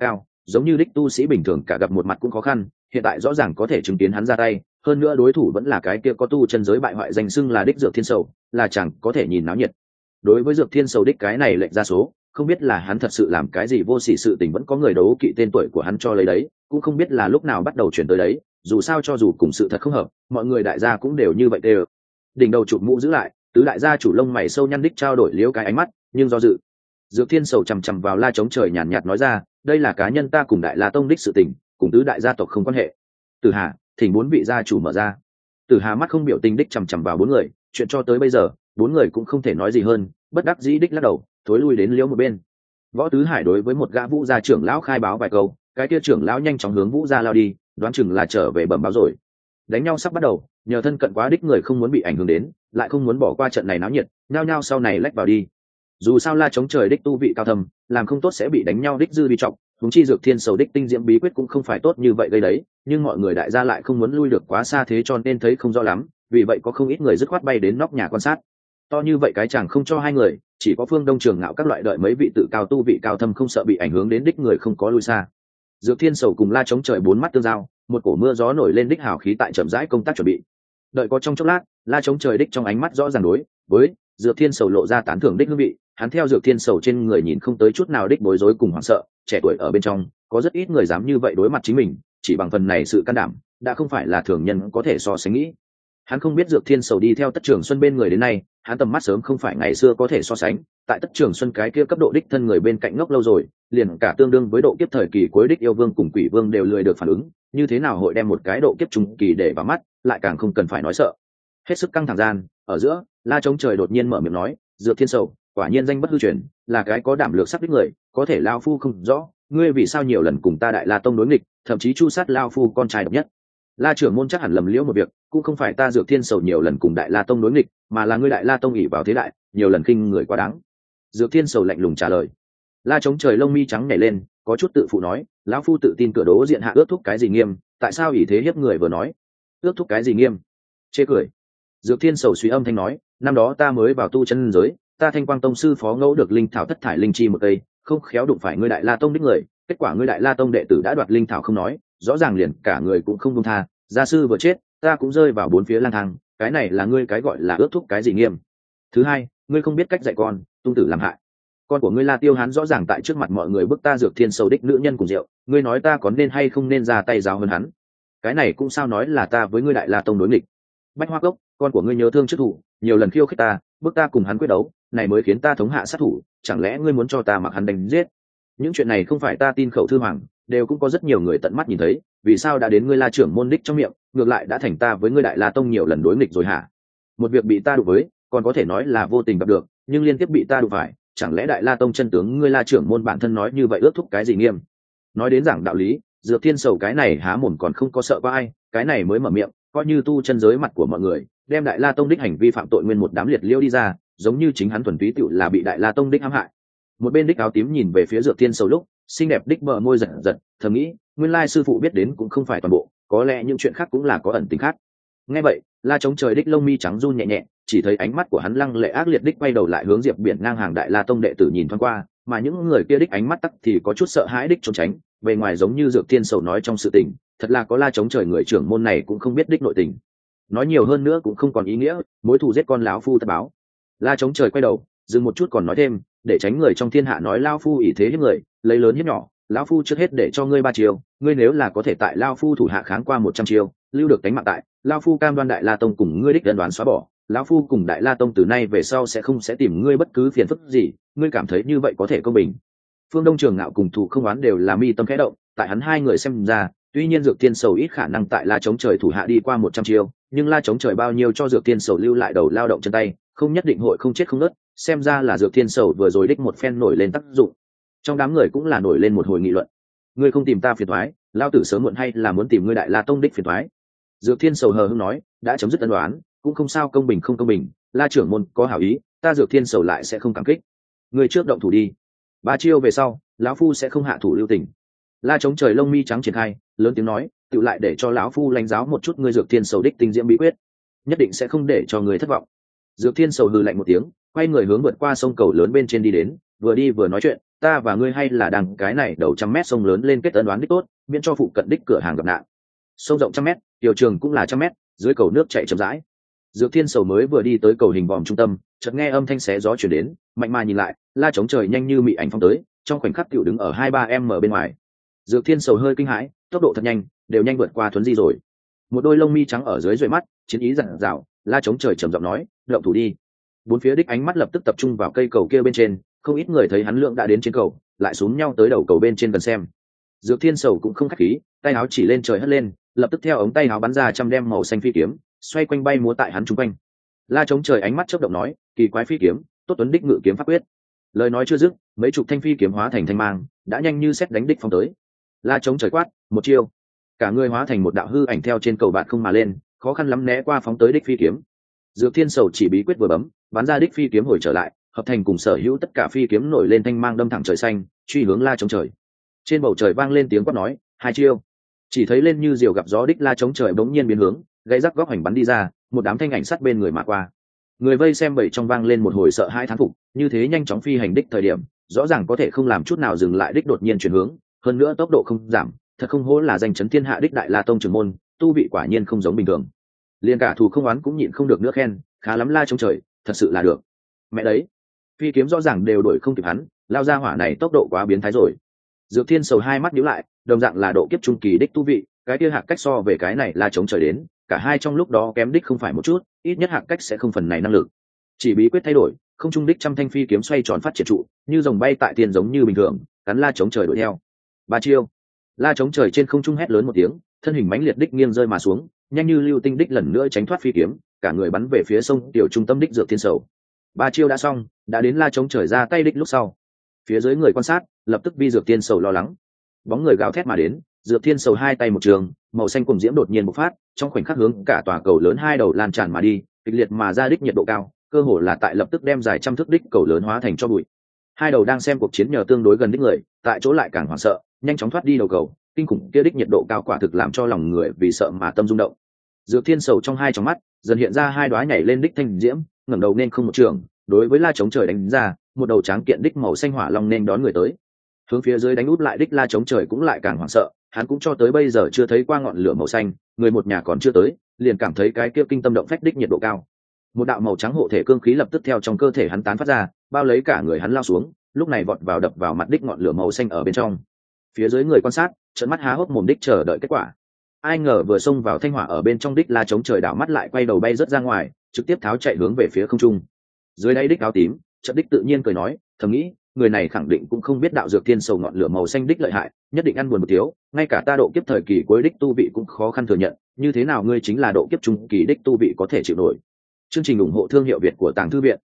giống như đích tu sĩ bình thường cả gặp một mặt cũng khó khăn, hiện tại rõ ràng có thể chứng kiến hắn ra tay, hơn nữa đối thủ vẫn là cái kia có tu chân giới bại hoại danh xưng là đích Dược Thiên Sầu, là chẳng có thể nhìn náo nhiệt. Đối với Dược Thiên Sầu đích cái này lệnh ra số, không biết là hắn thật sự làm cái gì vô sỉ sự tình vẫn có người đấu kỵ tên tuổi của hắn cho lấy đấy, cũng không biết là lúc nào bắt đầu chuyển tới đấy, dù sao cho dù cùng sự thật không hợp, mọi người đại gia cũng đều như vậy đều. Đỉnh đầu chụp mũ giữ lại, tứ đại gia chủ lông mày sâu nhăn đích trao đổi liếu cái ánh mắt, nhưng do dự. Dược Thiên Sầu chằm chằm vào La Chống Trời nhàn nhạt nói ra, đây là cá nhân ta cùng Đại La Tông đích sự tình, cùng tứ đại gia tộc không quan hệ. Tử Hà, thỉnh bốn vị gia chủ mở ra. Tử Hà mắt không biểu tình đích chằm chằm vào bốn người, chuyện cho tới bây giờ, bốn người cũng không thể nói gì hơn, bất đắc dĩ đích lắc đầu, thối lui đến liễu một bên. Võ Tứ Hải đối với một gã Vũ gia trưởng lão khai báo vài câu, cái kia trưởng lão nhanh chóng hướng Vũ gia lao đi, đoán chừng là trở về bẩm báo rồi. Đánh nhau sắp bắt đầu, nhờ thân cận quá đích người không muốn bị ảnh hưởng đến, lại không muốn bỏ qua trận này náo nhiệt, nhao nhao sau này lách vào đi. Dù sao La Chống Trời đích tu vị cao thâm, làm không tốt sẽ bị đánh nhau đích dư vi trọng, huống chi Dược Thiên Sầu đích tinh diễm bí quyết cũng không phải tốt như vậy gây đấy, nhưng mọi người đại gia lại không muốn lui được quá xa thế cho nên thấy không rõ lắm, vì vậy có không ít người dứt khoát bay đến nóc nhà quan sát. To như vậy cái chẳng không cho hai người, chỉ có Phương Đông Trường Ngạo các loại đợi mấy vị tự cao tu vị cao thâm không sợ bị ảnh hưởng đến đích người không có lui xa. Dược Thiên Sầu cùng La Chống Trời bốn mắt tương giao, một cổ mưa gió nổi lên đích hào khí tại chậm rãi công tác chuẩn bị. Đợi có trong chốc lát, La Chống Trời đích trong ánh mắt rõ ràng đối với Dược Thiên Sầu lộ ra tán thưởng đích hương vị, hắn theo Dược Thiên Sầu trên người nhìn không tới chút nào đích bối rối cùng hoảng sợ, trẻ tuổi ở bên trong, có rất ít người dám như vậy đối mặt chính mình, chỉ bằng phần này sự can đảm, đã không phải là thường nhân có thể so sánh nghĩ. Hắn không biết Dược Thiên Sầu đi theo Tất Trường Xuân bên người đến nay, hắn tầm mắt sớm không phải ngày xưa có thể so sánh, tại Tất Trường Xuân cái kia cấp độ đích thân người bên cạnh ngốc lâu rồi, liền cả tương đương với độ kiếp thời kỳ cuối đích yêu vương cùng quỷ vương đều lười được phản ứng, như thế nào hội đem một cái độ kiếp trung kỳ để vào mắt, lại càng không cần phải nói sợ. Hết sức căng thẳng gian, ở giữa, La Chống Trời đột nhiên mở miệng nói, Dược Thiên Sầu, quả nhiên danh bất hư truyền, là cái có đảm lược sắc đích người, có thể lao phu không rõ, ngươi vì sao nhiều lần cùng ta Đại La Tông đối nghịch, thậm chí chu sát lao phu con trai độc nhất. La trưởng môn chắc hẳn lầm liễu một việc, cũng không phải ta Dược Thiên Sầu nhiều lần cùng Đại La Tông đối nghịch, mà là ngươi Đại La Tông ỷ vào thế đại, nhiều lần khinh người quá đáng. Dược Thiên Sầu lạnh lùng trả lời. La Chống Trời lông mi trắng nhảy lên, có chút tự phụ nói, lão phu tự tin cửa đố diện hạ ước thúc cái gì nghiêm, tại sao ỷ thế hiếp người vừa nói, ước thúc cái gì nghiêm? Chê cười. Dược Thiên Sầu suy âm thanh nói, năm đó ta mới vào tu chân giới, ta Thanh Quang Tông sư phó ngẫu được linh thảo thất thải linh chi một cây, không khéo đụng phải ngươi Đại La Tông đích người, kết quả ngươi Đại La Tông đệ tử đã đoạt linh thảo không nói, rõ ràng liền cả người cũng không buông tha, gia sư vừa chết, ta cũng rơi vào bốn phía lang thang, cái này là ngươi cái gọi là ước thúc cái gì nghiêm? Thứ hai, ngươi không biết cách dạy con, tung tử làm hại. Con của ngươi La Tiêu Hán rõ ràng tại trước mặt mọi người bức ta Dược Thiên Sầu đích nữ nhân cùng rượu, ngươi nói ta có nên hay không nên ra tay giáo hơn hắn? Cái này cũng sao nói là ta với ngươi Đại La Tông đối nghịch. Bách Hoa Cốc, con của ngươi nhớ thương trước thủ, nhiều lần khiêu khích ta, bức ta cùng hắn quyết đấu, này mới khiến ta thống hạ sát thủ, chẳng lẽ ngươi muốn cho ta mặc hắn đánh giết? Những chuyện này không phải ta tin khẩu thư hoàng, đều cũng có rất nhiều người tận mắt nhìn thấy, vì sao đã đến ngươi La trưởng môn đích trong miệng, ngược lại đã thành ta với ngươi Đại La Tông nhiều lần đối nghịch rồi hả? Một việc bị ta đụng với, còn có thể nói là vô tình gặp được, nhưng liên tiếp bị ta đụng phải, chẳng lẽ Đại La Tông chân tướng ngươi La trưởng môn bản thân nói như vậy ước thúc cái gì nghiêm? Nói đến giảng đạo lý, Dược Thiên Sầu cái này há mồm còn không có sợ qua ai, cái này mới mở miệng, coi như tu chân giới mặt của mọi người, đem Đại La Tông đích hành vi phạm tội nguyên một đám liệt liêu đi ra, giống như chính hắn thuần túy tựu là bị Đại La Tông đích hãm hại. Một bên đích áo tím nhìn về phía Dược Thiên Sầu lúc, xinh đẹp đích bờ môi giật giật, thầm nghĩ, nguyên lai sư phụ biết đến cũng không phải toàn bộ, có lẽ những chuyện khác cũng là có ẩn tình khác. Nghe vậy, La Chống Trời đích lông mi trắng run nhẹ nhẹ, chỉ thấy ánh mắt của hắn lăng lệ ác liệt đích quay đầu lại hướng Diệp Biển ngang hàng Đại La Tông đệ tử nhìn thoáng qua, mà những người kia đích ánh mắt tắc thì có chút sợ hãi đích trốn tránh, bề ngoài giống như Dược Thiên Sầu nói trong sự tình, thật là có La Chống Trời người trưởng môn này cũng không biết đích nội tình. Nói nhiều hơn nữa cũng không còn ý nghĩa, mối thù giết con lão phu tất báo. La Chống Trời quay đầu, dừng một chút còn nói thêm, để tránh người trong thiên hạ nói lão phu ỷ thế hiếp người, lấy lớn hiếp nhỏ, lão phu trước hết để cho ngươi ba chiêu, ngươi nếu là có thể tại lão phu thủ hạ kháng qua một trăm chiêu, lưu được tính mạng tại, lão phu cam đoan Đại La Tông cùng ngươi đích đơn đoán xóa bỏ, lão phu cùng Đại La Tông từ nay về sau sẽ không sẽ tìm ngươi bất cứ phiền phức gì, ngươi cảm thấy như vậy có thể công bình? Phương Đông Trường Ngạo cùng thủ không oán đều là mi tâm khẽ động, tại hắn hai người xem ra, tuy nhiên Dược Thiên Sầu ít khả năng tại La Chống Trời thủ hạ đi qua một trăm chiêu, nhưng La Chống Trời bao nhiêu cho Dược Thiên Sầu lưu lại đầu lao động chân tay, không nhất định hội không chết không nứt, xem ra là Dược Thiên Sầu vừa rồi đích một phen nổi lên tác dụng. Trong đám người cũng là nổi lên một hồi nghị luận. Ngươi không tìm ta phiền toái, lao tử sớm muộn hay là muốn tìm ngươi Đại La Tông đích phiền toái. Dược Thiên Sầu hờ hững nói, đã chấm dứt ân đoán, cũng không sao, công bình không công bình, La trưởng môn có hảo ý, ta Dược Thiên Sầu lại sẽ không cảm kích. Ngươi trước động thủ đi, ba chiêu về sau, lão phu sẽ không hạ thủ lưu tình. La Chống Trời lông mi trắng triển khai, lớn tiếng nói, tự lại để cho lão phu lãnh giáo một chút ngươi Dược Thiên Sầu đích tinh diễm bí quyết, nhất định sẽ không để cho người thất vọng. Dược Thiên Sầu hừ lạnh một tiếng, quay người hướng vượt qua sông cầu lớn bên trên đi đến, vừa đi vừa nói chuyện, ta và ngươi hay là đằng cái này đầu trăm mét sông lớn lên kết ấn đoán đích tốt, miễn cho phụ cận đích cửa hàng gặp nạn. Sông rộng trăm mét, chiều trường cũng là trăm mét, dưới cầu nước chảy chậm rãi. Dược Thiên Sầu mới vừa đi tới cầu hình vòm trung tâm, chợt nghe âm thanh xé gió truyền đến, mạnh mà nhìn lại, La Chống Trời nhanh như mị ảnh phong tới, trong khoảnh khắc tiểu đứng ở hai ba em mở bên ngoài. Dược Thiên Sầu hơi kinh hãi, tốc độ thật nhanh, đều nhanh vượt qua Thuấn Di rồi. Một đôi lông mi trắng ở dưới dõi mắt, chiến ý dặn dào, La Chống Trời trầm giọng nói, động thủ đi. Bốn phía đích ánh mắt lập tức tập trung vào cây cầu kia bên trên, không ít người thấy hắn lượng đã đến trên cầu, lại xúm nhau tới đầu cầu bên trên gần xem. Dược Thiên Sầu cũng không khách khí, tay áo chỉ lên trời hất lên, lập tức theo ống tay áo bắn ra trăm đem màu xanh phi kiếm, xoay quanh bay múa tại hắn trung quanh. La Chống Trời ánh mắt chớp động nói, kỳ quái phi kiếm, tốt tuấn đích ngự kiếm pháp quyết. Lời nói chưa dứt, mấy chục thanh phi kiếm hóa thành thanh mang, đã nhanh như xét đánh đích phong tới. La Chống Trời quát, một chiêu, cả người hóa thành một đạo hư ảnh theo trên cầu bạt không mà lên, khó khăn lắm né qua phóng tới đích phi kiếm. Dược Thiên Sầu chỉ bí quyết vừa bấm, bắn ra đích phi kiếm hồi trở lại, hợp thành cùng sở hữu tất cả phi kiếm nổi lên thanh mang đâm thẳng trời xanh, truy hướng La Chống Trời. Trên bầu trời vang lên tiếng quát nói, hai chiêu. Chỉ thấy lên như diều gặp gió đích La Chống Trời bỗng nhiên biến hướng, gây rắc góc hành bắn đi ra, một đám thanh ảnh sát bên người mà qua. Người vây xem bảy trong vang lên một hồi sợ hãi thán phục, như thế nhanh chóng phi hành đích thời điểm, rõ ràng có thể không làm chút nào dừng lại đích đột nhiên chuyển hướng, hơn nữa tốc độ không giảm, thật không hổ là danh chấn thiên hạ đích Đại La Tông trưởng môn, tu vị quả nhiên không giống bình thường. Liên cả thù không oán cũng nhịn không được nữa khen, khá lắm La Chống Trời, thật sự là được. Mẹ đấy, phi kiếm rõ ràng đều đuổi không kịp hắn, lao ra hỏa này tốc độ quá biến thái rồi. Dược Thiên Sầu hai mắt nhíu lại, đồng dạng là độ kiếp trung kỳ đích tu vị, cái kia hạc cách so về cái này La Chống Trời đến, cả hai trong lúc đó kém đích không phải một chút, ít nhất hạc cách sẽ không phần này năng lực. Chỉ bí quyết thay đổi, không trung đích trăm thanh phi kiếm xoay tròn phát triển trụ, như rồng bay tại tiền giống như bình thường, cắn La Chống Trời đuổi theo. Ba chiêu. La Chống Trời trên không trung hét lớn một tiếng, thân hình mãnh liệt đích nghiêng rơi mà xuống, nhanh như lưu tinh đích lần nữa tránh thoát phi kiếm, cả người bắn về phía sông tiểu trung tâm đích Dược Thiên Sầu. Ba chiêu đã xong, đã đến La Chống Trời ra tay đích lúc sau. Phía dưới người quan sát, lập tức vi Dược Thiên Sầu lo lắng. Bóng người gào thét mà đến, Dược Thiên Sầu hai tay một trường, màu xanh cùng diễm đột nhiên bộc phát, trong khoảnh khắc hướng cả tòa cầu lớn hai đầu lan tràn mà đi, kịch liệt mà ra đích nhiệt độ cao, cơ hồ là tại lập tức đem dài trăm thước đích cầu lớn hóa thành cho bụi. Hai đầu đang xem cuộc chiến nhờ tương đối gần đích người, tại chỗ lại càng hoảng sợ, nhanh chóng thoát đi đầu cầu, kinh khủng kia đích nhiệt độ cao quả thực làm cho lòng người vì sợ mà tâm rung động. Dược Thiên Sầu trong hai tròng mắt, dần hiện ra hai đóa nhảy lên đích thanh diễm, ngẩng đầu nên không một trường, đối với La Chống Trời đánh ra, một đầu tráng kiện đích màu xanh hỏa long nên đón người tới. Hướng phía dưới đánh út lại đích La Chống Trời cũng lại càng hoảng sợ, hắn cũng cho tới bây giờ chưa thấy qua ngọn lửa màu xanh, người một nhà còn chưa tới, liền cảm thấy cái kia kinh tâm động phách đích nhiệt độ cao. Một đạo màu trắng hộ thể cương khí lập tức theo trong cơ thể hắn tán phát ra, bao lấy cả người hắn lao xuống, lúc này vọt vào đập vào mặt đích ngọn lửa màu xanh ở bên trong. Phía dưới người quan sát, trợn mắt há hốc mồm đích chờ đợi kết quả. Ai ngờ vừa xông vào thanh hỏa ở bên trong đích La Chống Trời đảo mắt lại quay đầu bay rất ra ngoài, trực tiếp tháo chạy hướng về phía không trung. Dưới đây đích áo tím, trận đích tự nhiên cười nói, thầm nghĩ, người này khẳng định cũng không biết đạo Dược Thiên Sầu ngọn lửa màu xanh đích lợi hại, nhất định ăn buồn một thiếu, ngay cả ta độ kiếp thời kỳ cuối đích tu vị cũng khó khăn thừa nhận, như thế nào ngươi chính là độ kiếp trung kỳ đích tu vị có thể chịu nổi. Chương trình ủng hộ thương hiệu Việt của Tàng Thư Viện.